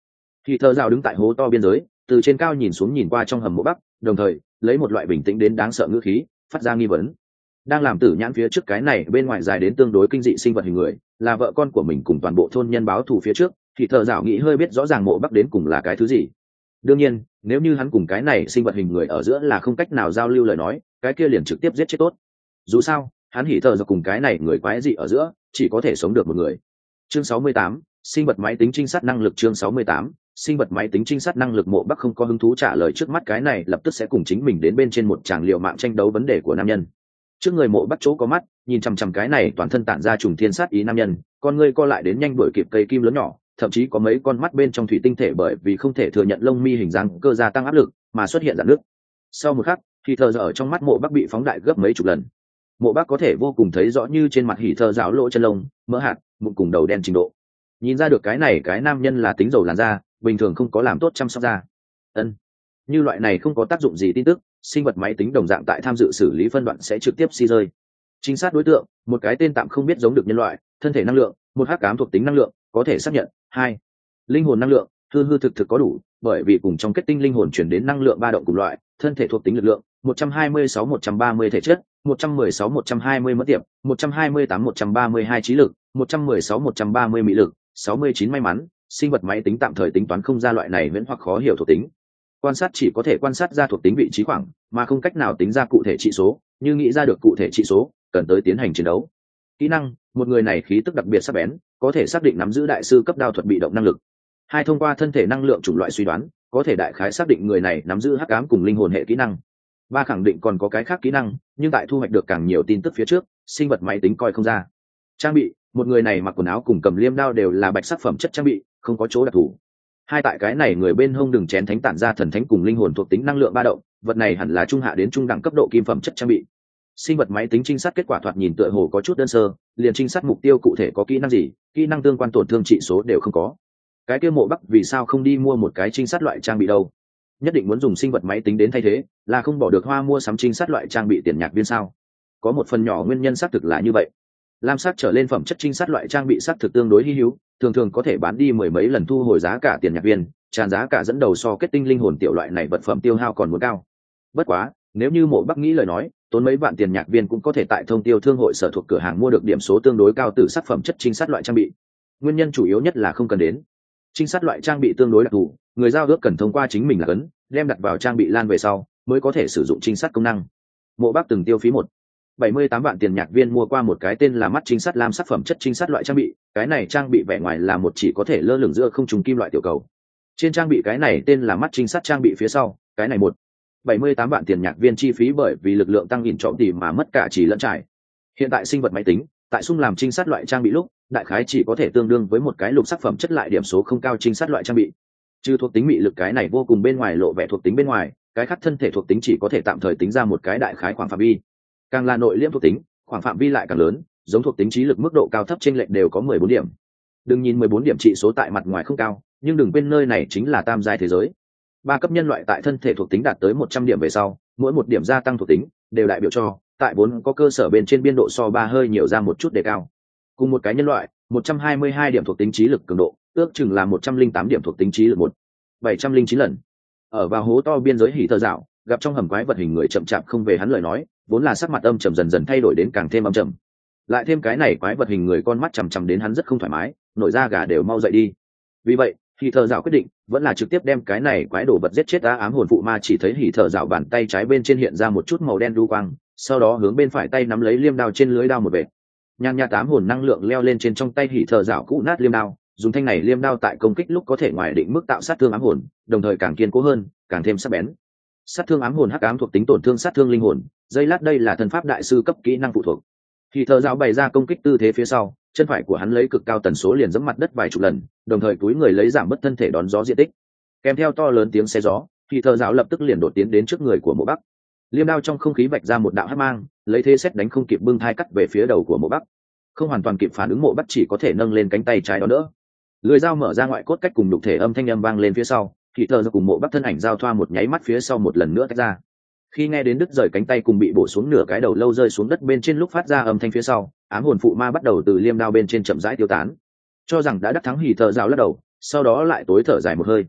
Thì thợ rào đứng tại hố to biên giới, từ trên cao nhìn xuống nhìn qua trong hầm mộ bắc, đồng thời lấy một loại bình tĩnh đến đáng sợ ngữ khí phát ra nghi vấn. Đang làm tử nhãn phía trước cái này bên ngoài dài đến tương đối kinh dị sinh vật hình người, là vợ con của mình cùng toàn bộ thôn nhân báo thù phía trước, thì thợ rào nghĩ hơi biết rõ ràng mộ bắc đến cùng là cái thứ gì. Đương nhiên, nếu như hắn cùng cái này sinh vật hình người ở giữa là không cách nào giao lưu lời nói, cái kia liền trực tiếp giết chết tốt. Dù sao, hắn hỉ thợ ra cùng cái này người quái dị ở giữa, chỉ có thể sống được một người. Chương sáu mươi tám, sinh vật máy tính trinh sát năng lực. Chương sáu mươi tám, sinh vật máy tính trinh sát năng lực. Mộ Bắc không có hứng thú trả lời trước mắt cái này lập tức sẽ cùng chính mình đến bên trên một tràng liều mạng tranh đấu vấn đề của nam nhân. Trước người Mộ Bắc chỗ có mắt, nhìn chằm chằm cái này toàn thân tản ra trùng thiên sát ý nam nhân, con ngươi co lại đến nhanh đuổi kịp cây kim lớn nhỏ, thậm chí có mấy con mắt bên trong thủy tinh thể bởi vì không thể thừa nhận lông mi hình dáng cơ gia tăng áp lực mà xuất hiện rạn nước. Sau một khắc, thì thờ ở trong mắt Mộ Bắc bị phóng đại gấp mấy chục lần. Mộ Bắc có thể vô cùng thấy rõ như trên mặt hỉ thờ ráo lỗ chân lông, mỡ hạt, bụng cùng đầu đen trình độ. Nhìn ra được cái này cái nam nhân là tính dầu làn da, bình thường không có làm tốt chăm sóc da. Ân, như loại này không có tác dụng gì tin tức, sinh vật máy tính đồng dạng tại tham dự xử lý phân đoạn sẽ trực tiếp si rơi. Chính xác đối tượng, một cái tên tạm không biết giống được nhân loại, thân thể năng lượng, một hắc ám thuộc tính năng lượng, có thể xác nhận. Hai, linh hồn năng lượng, hư hư thực thực có đủ, bởi vì cùng trong kết tinh linh hồn chuyển đến năng lượng ba động cùng loại, thân thể thuộc tính lực lượng, một trăm hai mươi sáu một trăm ba mươi thể chất, một trăm mười sáu một trăm hai mươi mất tiệp, một trăm hai mươi tám một trăm ba mươi hai trí lực, một trăm mười sáu một trăm ba mươi mỹ lực, sáu mươi chín may mắn. Sinh vật máy tính tạm thời tính toán không ra loại này viễn hoặc khó hiểu thuộc tính. Quan sát chỉ có thể quan sát ra thuộc tính vị trí khoảng, mà không cách nào tính ra cụ thể trị số, như nghĩ ra được cụ thể trị số, cần tới tiến hành chiến đấu. Kỹ năng, một người này khí tức đặc biệt sắc bén, có thể xác định nắm giữ đại sư cấp đao thuật bị động năng lực. Hai, thông qua thân thể năng lượng chủng loại suy đoán, có thể đại khái xác định người này nắm giữ hắc ám cùng linh hồn hệ kỹ năng. Ba, khẳng định còn có cái khác kỹ năng, nhưng tại thu hoạch được càng nhiều tin tức phía trước, sinh vật máy tính coi không ra. Trang bị, một người này mặc quần áo cùng cầm liêm đao đều là bạch sắc phẩm chất trang bị, không có chỗ đặc thù. Hai, tại cái này người bên hông đừng chén thánh tản ra thần thánh cùng linh hồn thuộc tính năng lượng ba động, vật này hẳn là trung hạ đến trung đẳng cấp độ kim phẩm chất trang bị. Sinh vật máy tính trinh sát kết quả thoạt nhìn tựa hồ có chút đơn sơ, liền trinh sát mục tiêu cụ thể có kỹ năng gì, kỹ năng tương quan tổn thương trị số đều không có. Cái kia Mộ Bắc vì sao không đi mua một cái trinh sát loại trang bị đâu? Nhất định muốn dùng sinh vật máy tính đến thay thế, là không bỏ được hoa mua sắm trinh sát loại trang bị tiền nhạc viên sao? Có một phần nhỏ nguyên nhân xác thực là như vậy. Lam sắc trở lên phẩm chất trinh sát loại trang bị xác thực tương đối hi hữu, thường thường có thể bán đi mười mấy lần thu hồi giá cả tiền nhạc viên, tràn giá cả dẫn đầu so kết tinh linh hồn tiểu loại này vật phẩm tiêu hao còn muốn cao. Bất quá, nếu như Mộ Bắc nghĩ lời nói, tốn mấy vạn tiền nhạc viên cũng có thể tại thông tiêu thương hội sở thuộc cửa hàng mua được điểm số tương đối cao từ sát phẩm chất trinh sát loại trang bị. Nguyên nhân chủ yếu nhất là không cần đến. Trinh sát loại trang bị tương đối đặc thù, người giao ước cần thông qua chính mình là cấn, đem đặt vào trang bị lan về sau, mới có thể sử dụng trinh sát công năng. Mộ Bắc từng tiêu phí một bảy mươi tám vạn tiền nhạc viên mua qua một cái tên là mắt trinh sát lam sắc phẩm chất trinh sát loại trang bị, cái này trang bị vẻ ngoài là một chỉ có thể lơ lửng giữa không trùng kim loại tiểu cầu. Trên trang bị cái này tên là mắt trinh sát trang bị phía sau, cái này một bảy mươi tám vạn tiền nhạc viên chi phí bởi vì lực lượng tăng ỉn trộm tìm mà mất cả chỉ lẫn trải. Hiện tại sinh vật máy tính, tại sung làm trinh sát loại trang bị lúc, đại khái chỉ có thể tương đương với một cái lục sắc phẩm chất lại điểm số không cao trinh sát loại trang bị. Trừ thuộc tính mị lực cái này vô cùng bên ngoài lộ vẻ thuộc tính bên ngoài, cái khác thân thể thuộc tính chỉ có thể tạm thời tính ra một cái đại khái khoảng phạm vi. Càng là nội liễm thuộc tính, khoảng phạm vi lại càng lớn, giống thuộc tính trí lực mức độ cao thấp chênh lệch đều có mười bốn điểm. Đừng nhìn mười bốn điểm trị số tại mặt ngoài không cao, nhưng đừng quên nơi này chính là tam giai thế giới. Ba cấp nhân loại tại thân thể thuộc tính đạt tới một trăm điểm về sau, mỗi một điểm gia tăng thuộc tính đều đại biểu cho tại vốn có cơ sở bên trên biên độ so ba hơi nhiều ra một chút đề cao. Cùng một cái nhân loại, một trăm hai mươi hai điểm thuộc tính trí lực cường độ, ước chừng là một trăm linh tám điểm thuộc tính trí lực một bảy trăm linh chín lần. Ở vào hố to biên giới hỉ thơ dạo, gặp trong hầm quái vật hình người chậm chạp không về hắn lời nói, vốn là sắc mặt âm trầm dần dần thay đổi đến càng thêm âm trầm. Lại thêm cái này quái vật hình người con mắt chằm chằm đến hắn rất không thoải mái, nổi da gà đều mau dậy đi. Vì vậy, hỉ thơ dạo quyết định vẫn là trực tiếp đem cái này quái đồ vật giết chết. Á ám hồn phụ ma chỉ thấy hỉ thơ dạo bàn tay trái bên trên hiện ra một chút màu đen đu quang, sau đó hướng bên phải tay nắm lấy liêm đao trên lưới đao một vệt. Nhàn nhạt tám hồn năng lượng leo lên trên trong tay hỉ thơ dạo cũ nát liêm đao, dùng thanh này liêm đao tại công kích lúc có thể ngoài định mức tạo sát thương ám hồn, đồng thời càng kiên cố hơn, càng thêm sắc bén. Sát thương ám hồn hắc ám thuộc tính tổn thương sát thương linh hồn, dây lát đây là thân pháp đại sư cấp kỹ năng phụ thuộc. Thì thợ giáo bày ra công kích tư thế phía sau, chân phải của hắn lấy cực cao tần số liền giẫm mặt đất vài chục lần, đồng thời túi người lấy giảm bớt thân thể đón gió diện tích. Kèm theo to lớn tiếng xe gió, thì thợ giáo lập tức liền đột tiến đến trước người của Mộ Bắc. Liêm đao trong không khí vạch ra một đạo hắc mang, lấy thế xét đánh không kịp bưng thai cắt về phía đầu của Mộ Bắc. Không hoàn toàn kịp phản ứng, Mộ Bắc chỉ có thể nâng lên cánh tay trái đó đỡ. Lưỡi dao mở ra ngoại cốt cách cùng đục thể âm thanh âm vang lên phía sau, thì thợ giáo cùng Mộ Bắc thân ảnh giao thoa một nháy mắt phía sau một lần nữa tách ra. Khi nghe đến đứt rời cánh tay cùng bị bổ xuống nửa cái đầu lâu rơi xuống đất bên trên lúc phát ra âm thanh phía sau, ám hồn phụ ma bắt đầu từ liêm đao bên trên chậm rãi tiêu tán. Cho rằng đã đắc thắng hỉ thợ rào lắc đầu, sau đó lại tối thở dài một hơi,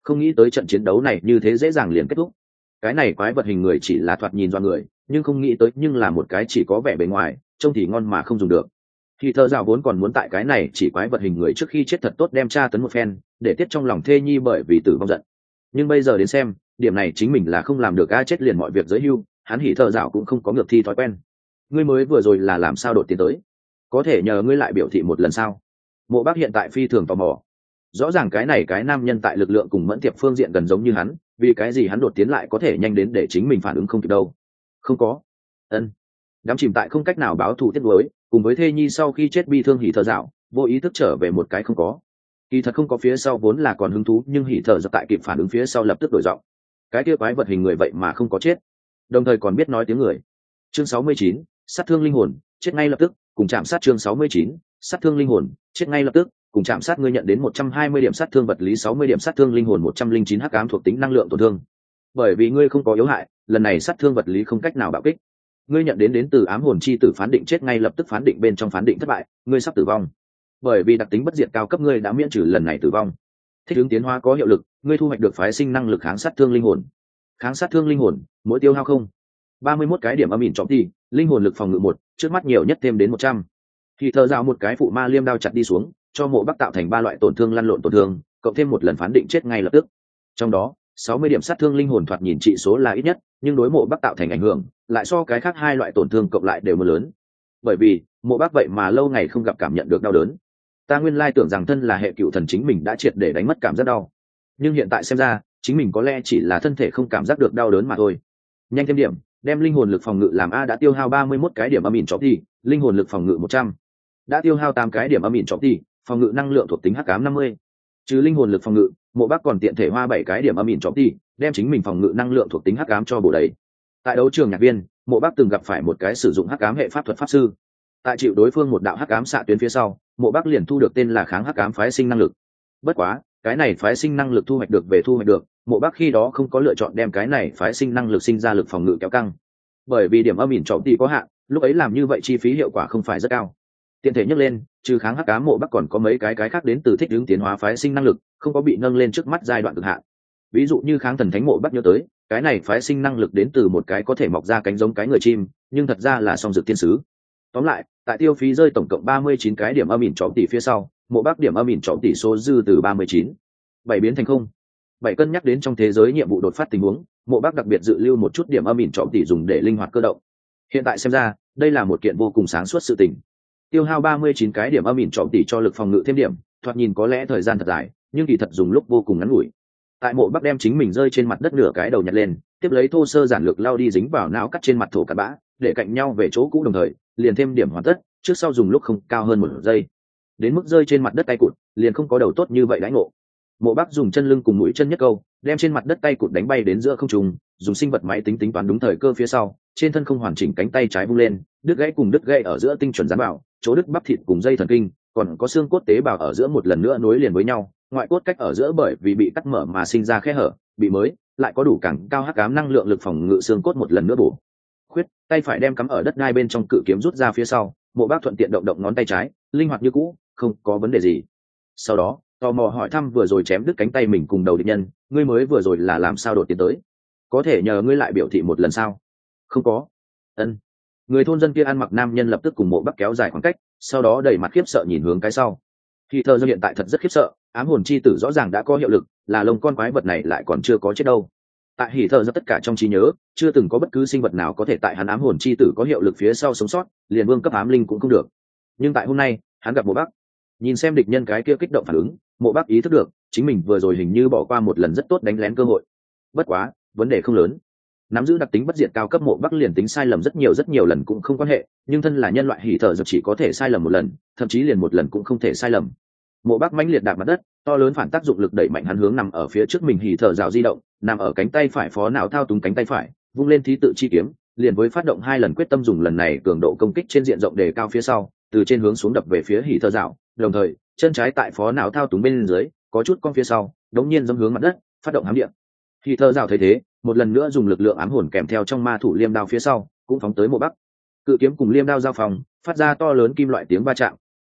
Không nghĩ tới trận chiến đấu này như thế dễ dàng liền kết thúc. Cái này quái vật hình người chỉ là thoạt nhìn do người, nhưng không nghĩ tới nhưng là một cái chỉ có vẻ bề ngoài trông thì ngon mà không dùng được. Thì thợ dạo vốn còn muốn tại cái này chỉ quái vật hình người trước khi chết thật tốt đem tra tấn một phen để tiết trong lòng thê nhi bởi vì tử vong giận, nhưng bây giờ đến xem điểm này chính mình là không làm được. A chết liền mọi việc giới hưu, hắn hỉ thợ dạo cũng không có ngược thi thói quen. Ngươi mới vừa rồi là làm sao đột tiến tới, có thể nhờ ngươi lại biểu thị một lần sao? Mộ bác hiện tại phi thường tò mò. Rõ ràng cái này cái nam nhân tại lực lượng cùng mẫn tiệp phương diện gần giống như hắn, vì cái gì hắn đột tiến lại có thể nhanh đến để chính mình phản ứng không kịp đâu? Không có. Ân. Đám chìm tại không cách nào báo thù tiết đối, cùng với thê nhi sau khi chết bi thương hỉ thợ dạo vô ý thức trở về một cái không có. Kỳ thật không có phía sau vốn là còn hứng thú, nhưng hỉ thợ dạo tại kịp phản ứng phía sau lập tức đổi giọng. Cái kia quái vật hình người vậy mà không có chết, đồng thời còn biết nói tiếng người. Chương sáu mươi chín, sát thương linh hồn, chết ngay lập tức, cùng chạm sát. Chương sáu mươi chín, sát thương linh hồn, chết ngay lập tức, cùng chạm sát. Ngươi nhận đến một trăm hai mươi điểm sát thương vật lý, sáu mươi điểm sát thương linh hồn, một trăm linh chín hắc ám thuộc tính năng lượng tổn thương. Bởi vì ngươi không có yếu hại, lần này sát thương vật lý không cách nào bạo kích. Ngươi nhận đến đến từ ám hồn chi tử phán định, chết ngay lập tức phán định bên trong phán định thất bại, ngươi sắp tử vong. Bởi vì đặc tính bất diệt cao cấp, ngươi đã miễn trừ lần này tử vong. Thích ứng tiến hóa có hiệu lực, ngươi thu hoạch được phái sinh năng lực kháng sát thương linh hồn. Kháng sát thương linh hồn, mỗi tiêu hao không ba mươi mốt cái điểm âm ỉn trọng ti, linh hồn lực phòng ngự một, trước mắt nhiều nhất thêm đến một trăm. Thì thợ dạo một cái phụ ma liêm đao chặt đi xuống, cho Mộ Bắc tạo thành ba loại tổn thương lăn lộn tổn thương, cộng thêm một lần phán định chết ngay lập tức. Trong đó sáu mươi điểm sát thương linh hồn thoạt nhìn trị số là ít nhất, nhưng đối Mộ Bắc tạo thành ảnh hưởng lại so cái khác hai loại tổn thương cộng lại đều mưa lớn. Bởi vì Mộ Bắc vậy mà lâu ngày không gặp cảm nhận được đau đớn. Ta nguyên lai tưởng rằng thân là hệ cựu thần chính mình đã triệt để đánh mất cảm giác đau, nhưng hiện tại xem ra chính mình có lẽ chỉ là thân thể không cảm giác được đau đớn mà thôi. Nhanh thêm điểm, đem linh hồn lực phòng ngự làm A. Đã tiêu hao ba mươi mốt cái điểm âm ỉn chóp đi, linh hồn lực phòng ngự một trăm. Đã tiêu hao tám cái điểm âm ỉn chóp đi, phòng ngự năng lượng thuộc tính hắc ám năm mươi. Trừ linh hồn lực phòng ngự, Mộ Bắc còn tiện thể hoa bảy cái điểm âm ỉn chóp đi, đem chính mình phòng ngự năng lượng thuộc tính hắc ám cho bổ đầy. Tại đấu trường nhạc viên, Mộ Bắc từng gặp phải một cái sử dụng hắc ám hệ pháp thuật pháp sư. Tại chịu đối phương một đạo hắc ám xạ tuyến phía sau, Mộ Bắc liền thu được tên là kháng hắc ám phái sinh năng lực. Bất quá, cái này phái sinh năng lực thu hoạch được về thu hoạch được, Mộ Bắc khi đó không có lựa chọn đem cái này phái sinh năng lực sinh ra lực phòng ngự kéo căng, bởi vì điểm âm ỉn trọng tỷ có hạn, lúc ấy làm như vậy chi phí hiệu quả không phải rất cao. Tiện thể nhắc lên, trừ kháng hắc ám, Mộ Bắc còn có mấy cái cái khác đến từ thích ứng tiến hóa phái sinh năng lực, không có bị nâng lên trước mắt giai đoạn cực hạn. Ví dụ như kháng thần thánh, Mộ Bắc nhớ tới, cái này phái sinh năng lực đến từ một cái có thể mọc ra cánh giống cái người chim, nhưng thật ra là song dược tiên sứ. Tóm lại, tại tiêu phí rơi tổng cộng ba mươi chín cái điểm âm ỉn trọng tỷ phía sau, Mộ Bắc điểm âm ỉn trọng tỷ số dư từ ba mươi chín bảy biến thành không bảy. Cân nhắc đến trong thế giới nhiệm vụ đột phát tình huống, Mộ Bắc đặc biệt dự lưu một chút điểm âm ỉn trọng tỷ dùng để linh hoạt cơ động. Hiện tại xem ra, đây là một kiện vô cùng sáng suốt sự tình. Tiêu hao ba mươi chín cái điểm âm ỉn trọng tỷ cho lực phòng ngự thêm điểm, thoạt nhìn có lẽ thời gian thật dài, nhưng kỳ thật dùng lúc vô cùng ngắn ngủi. Tại Mộ Bắc đem chính mình rơi trên mặt đất nửa cái đầu nhặt lên, tiếp lấy thô sơ giản lược lao đi dính vào não cắt trên mặt thổ cặn bã, để cạnh nhau về chỗ cũ, đồng thời liền thêm điểm hoàn tất, trước sau dùng lúc không cao hơn một giây. Đến mức rơi trên mặt đất tay cụt, liền không có đầu tốt như vậy đãi ngộ. Mộ Bắc dùng chân lưng cùng mũi chân nhất câu, đem trên mặt đất tay cụt đánh bay đến giữa không trung, dùng sinh vật máy tính tính toán đúng thời cơ phía sau, trên thân không hoàn chỉnh cánh tay trái vung lên, đứt gãy cùng đứt gãy ở giữa tinh chuẩn dán vào, chỗ đứt bắp thịt cùng dây thần kinh, còn có xương cốt tế bào ở giữa một lần nữa nối liền với nhau, ngoại cốt cách ở giữa bởi vì bị cắt mở mà sinh ra khe hở, bị mới, lại có đủ càng cao hắc ám năng lượng lực phòng ngự xương cốt một lần nữa bổ. Khuyết, tay phải đem cắm ở đất ngay bên trong cự kiếm rút ra phía sau, Mộ Bắc thuận tiện động động ngón tay trái, linh hoạt như cũ, không có vấn đề gì. Sau đó, tò mò hỏi thăm vừa rồi chém đứt cánh tay mình cùng đầu địch nhân, ngươi mới vừa rồi là làm sao đột tiến tới? Có thể nhờ ngươi lại biểu thị một lần sao? Không có. Ân. Người thôn dân kia ăn mặc nam nhân lập tức cùng Mộ Bắc kéo dài khoảng cách, sau đó đầy mặt khiếp sợ nhìn hướng cái sau. Khi thơ do hiện tại thật rất khiếp sợ, ám hồn chi tử rõ ràng đã có hiệu lực, là lông con quái vật này lại còn chưa có chết đâu. Tại hỉ thơ do tất cả trong trí nhớ, chưa từng có bất cứ sinh vật nào có thể tại hắn ám hồn chi tử có hiệu lực phía sau sống sót, liền vương cấp ám linh cũng không được. Nhưng tại hôm nay, hắn gặp Mộ Bắc, nhìn xem địch nhân cái kia kích động phản ứng, Mộ Bắc ý thức được chính mình vừa rồi hình như bỏ qua một lần rất tốt đánh lén cơ hội. Bất quá, vấn đề không lớn. Nắm giữ đặc tính bất diệt cao cấp, Mộ Bắc liền tính sai lầm rất nhiều rất nhiều lần cũng không quan hệ, nhưng thân là nhân loại hỉ thở giật chỉ có thể sai lầm một lần, thậm chí liền một lần cũng không thể sai lầm. Mộ Bắc mãnh liệt đạp mặt đất, to lớn phản tác dụng lực đẩy mạnh hắn hướng nằm ở phía trước mình hỉ thở rào di động, nằm ở cánh tay phải phó não thao túng cánh tay phải, vung lên thí tự chi kiếm, liền với phát động hai lần quyết tâm dùng lần này cường độ công kích trên diện rộng đề cao phía sau, từ trên hướng xuống đập về phía hỉ thở rào, đồng thời chân trái tại phó não thao túng bên dưới có chút con phía sau, đống nhiên giống hướng mặt đất, phát động hám điện. Hỉ thở rào thấy thế, một lần nữa dùng lực lượng ám hồn kèm theo trong ma thủ liêm đao phía sau, cũng phóng tới Mộ Bắc. Cự kiếm cùng liêm đao giao phòng, phát ra to lớn kim loại tiếng va chạm.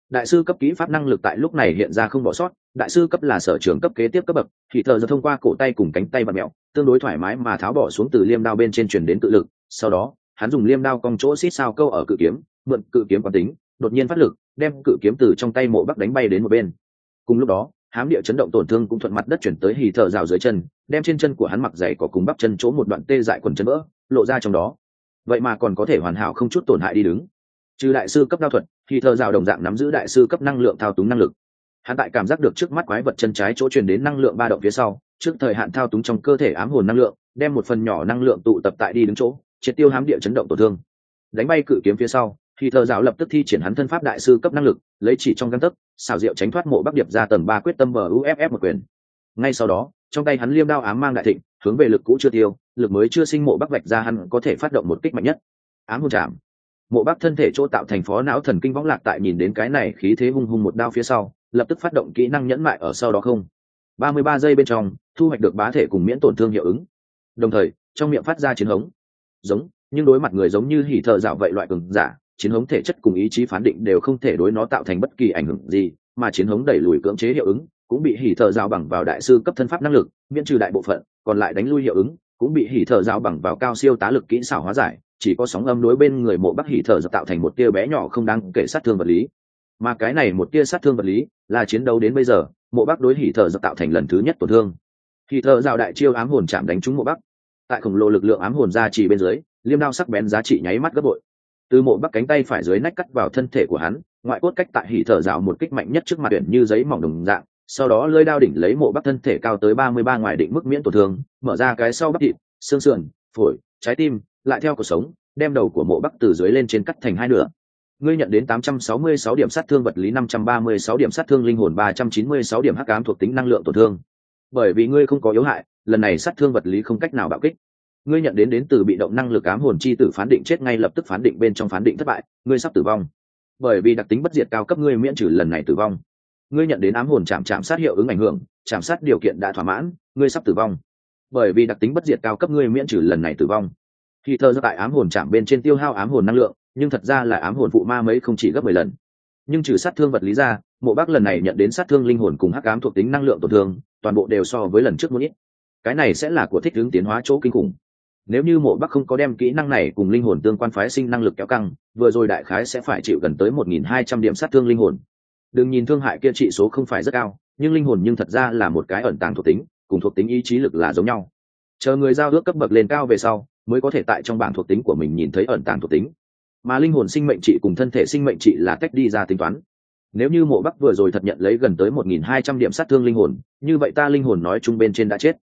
Đại sư cấp kỹ pháp năng lực tại lúc này hiện ra không bỏ sót. Đại sư cấp là sở trường cấp kế tiếp cấp bậc, thì thờ giờ thông qua cổ tay cùng cánh tay vặn mẹo tương đối thoải mái mà tháo bỏ xuống từ liêm đao bên trên truyền đến tự lực. Sau đó hắn dùng liêm đao cong chỗ xít sao câu ở cự kiếm, mượn cự kiếm quán tính đột nhiên phát lực, đem cự kiếm từ trong tay Mộ Bắc đánh bay đến một bên. Cùng lúc đó hám địa chấn động tổn thương cũng thuận mặt đất chuyển tới hì thợ rào dưới chân, đem trên chân của hắn mặc giày có cùng bắp chân chỗ một đoạn tê dại quần chân vỡ lộ ra trong đó, vậy mà còn có thể hoàn hảo không chút tổn hại đi đứng. Trừ đại sư cấp đao thuật, hì thợ rào đồng dạng nắm giữ đại sư cấp năng lượng thao túng năng lực. Hắn tại cảm giác được trước mắt quái vật chân trái chỗ truyền đến năng lượng ba động phía sau, trước thời hạn thao túng trong cơ thể ám hồn năng lượng, đem một phần nhỏ năng lượng tụ tập tại đi đứng chỗ, triệt tiêu hám địa chấn động tổn thương. Đánh bay cự kiếm phía sau, thì thợ rào lập tức thi triển hắn thân pháp đại sư cấp năng lực, lấy chỉ trong gang tấc xảo diệu tránh thoát Mộ Bắc điệp ra tầng ba quyết tâm bờ uff một quyền. Ngay sau đó trong tay hắn liêm đao ám mang đại thịnh, hướng về lực cũ chưa tiêu, lực mới chưa sinh Mộ Bắc vạch ra, hắn có thể phát động một kích mạnh nhất, ám hồn chạm. Mộ Bắc thân thể chỗ tạo thành phó não thần kinh võng lạc tại nhìn đến cái này khí thế hung hung một đao phía sau, lập tức phát động kỹ năng nhẫn mại ở sau đó không ba mươi ba giây bên trong thu hoạch được bá thể cùng miễn tổn thương hiệu ứng, đồng thời trong miệng phát ra chiến hống giống, nhưng đối mặt người giống như hỉ thợ dạo vậy loại cường giả, chiến hống thể chất cùng ý chí phán định đều không thể đối nó tạo thành bất kỳ ảnh hưởng gì, mà chiến hống đẩy lùi cưỡng chế hiệu ứng cũng bị hỉ thợ dạo bằng vào đại sư cấp thân pháp năng lực miễn trừ đại bộ phận, còn lại đánh lui hiệu ứng cũng bị hỉ thợ dạo bằng vào cao siêu tá lực kỹ xảo hóa giải, chỉ có sóng âm đối bên người Mộ Bắc hỉ thợ dạo tạo thành một tia bé nhỏ không đáng kể sát thương vật lý, mà cái này một tia sát thương vật lý là chiến đấu đến bây giờ Mộ Bắc đối hỉ thợ dạo tạo thành lần thứ nhất tổn thương. Hỉ thợ dạo đại chiêu ám hồn chạm đánh trúng Mộ Bắc, tại khổng lồ lực lượng ám hồn gia trì bên dưới, liêm đao sắc bén giá trị nháy mắt gấp bội, từ Mộ Bắc cánh tay phải dưới nách cắt vào thân thể của hắn, ngoại cốt cách tại hỉ thở rào một kích mạnh nhất trước mặt tuyển như giấy mỏng đồng dạng, sau đó lưỡi đao đỉnh lấy Mộ Bắc thân thể cao tới ba mươi ba ngoài định mức miễn tổn thương, mở ra cái sau bắp thịt, xương sườn, phổi, trái tim, lại theo cuộc sống, đem đầu của Mộ Bắc từ dưới lên trên cắt thành hai nửa. Ngươi nhận đến tám trăm sáu mươi sáu điểm sát thương vật lý, năm trăm ba mươi sáu điểm sát thương linh hồn, ba trăm chín mươi sáu điểm hắc ám thuộc tính năng lượng tổn thương. Bởi vì ngươi không có yếu hại, lần này sát thương vật lý không cách nào bạo kích. Ngươi nhận đến đến từ bị động năng lực ám hồn chi tử phán định chết ngay lập tức phán định bên trong phán định thất bại, ngươi sắp tử vong. Bởi vì đặc tính bất diệt cao cấp, ngươi miễn trừ lần này tử vong. Ngươi nhận đến ám hồn chạm chạm sát hiệu ứng ảnh hưởng, chạm sát điều kiện đã thỏa mãn, ngươi sắp tử vong. Bởi vì đặc tính bất diệt cao cấp, ngươi miễn trừ lần này tử vong. Khi thơ ra tại ám hồn chạm bên trên tiêu hao ám hồn năng lượng, nhưng thật ra là ám hồn phụ ma mấy không chỉ gấp mười lần. Nhưng trừ sát thương vật lý ra, Mộ Bắc lần này nhận đến sát thương linh hồn cùng hắc ám thuộc tính năng lượng tổn thương, toàn bộ đều so với lần trước muốn ít. Cái này sẽ là của thích ứng tiến hóa chỗ kinh khủng. Nếu như Mộ Bắc không có đem kỹ năng này cùng linh hồn tương quan phái sinh năng lực kéo căng, vừa rồi đại khái sẽ phải chịu gần tới một nghìn hai trăm điểm sát thương linh hồn. Đừng nhìn thương hại kia trị số không phải rất cao, nhưng linh hồn nhưng thật ra là một cái ẩn tàng thuộc tính, cùng thuộc tính ý chí lực là giống nhau. Chờ người giao ước cấp bậc lên cao về sau, mới có thể tại trong bảng thuộc tính của mình nhìn thấy ẩn tàng thuộc tính. Mà linh hồn sinh mệnh trị cùng thân thể sinh mệnh trị là tách đi ra tính toán. Nếu như Mộ Bắc vừa rồi thật nhận lấy gần tới một nghìn hai trăm điểm sát thương linh hồn, như vậy ta linh hồn nói chung bên trên đã chết.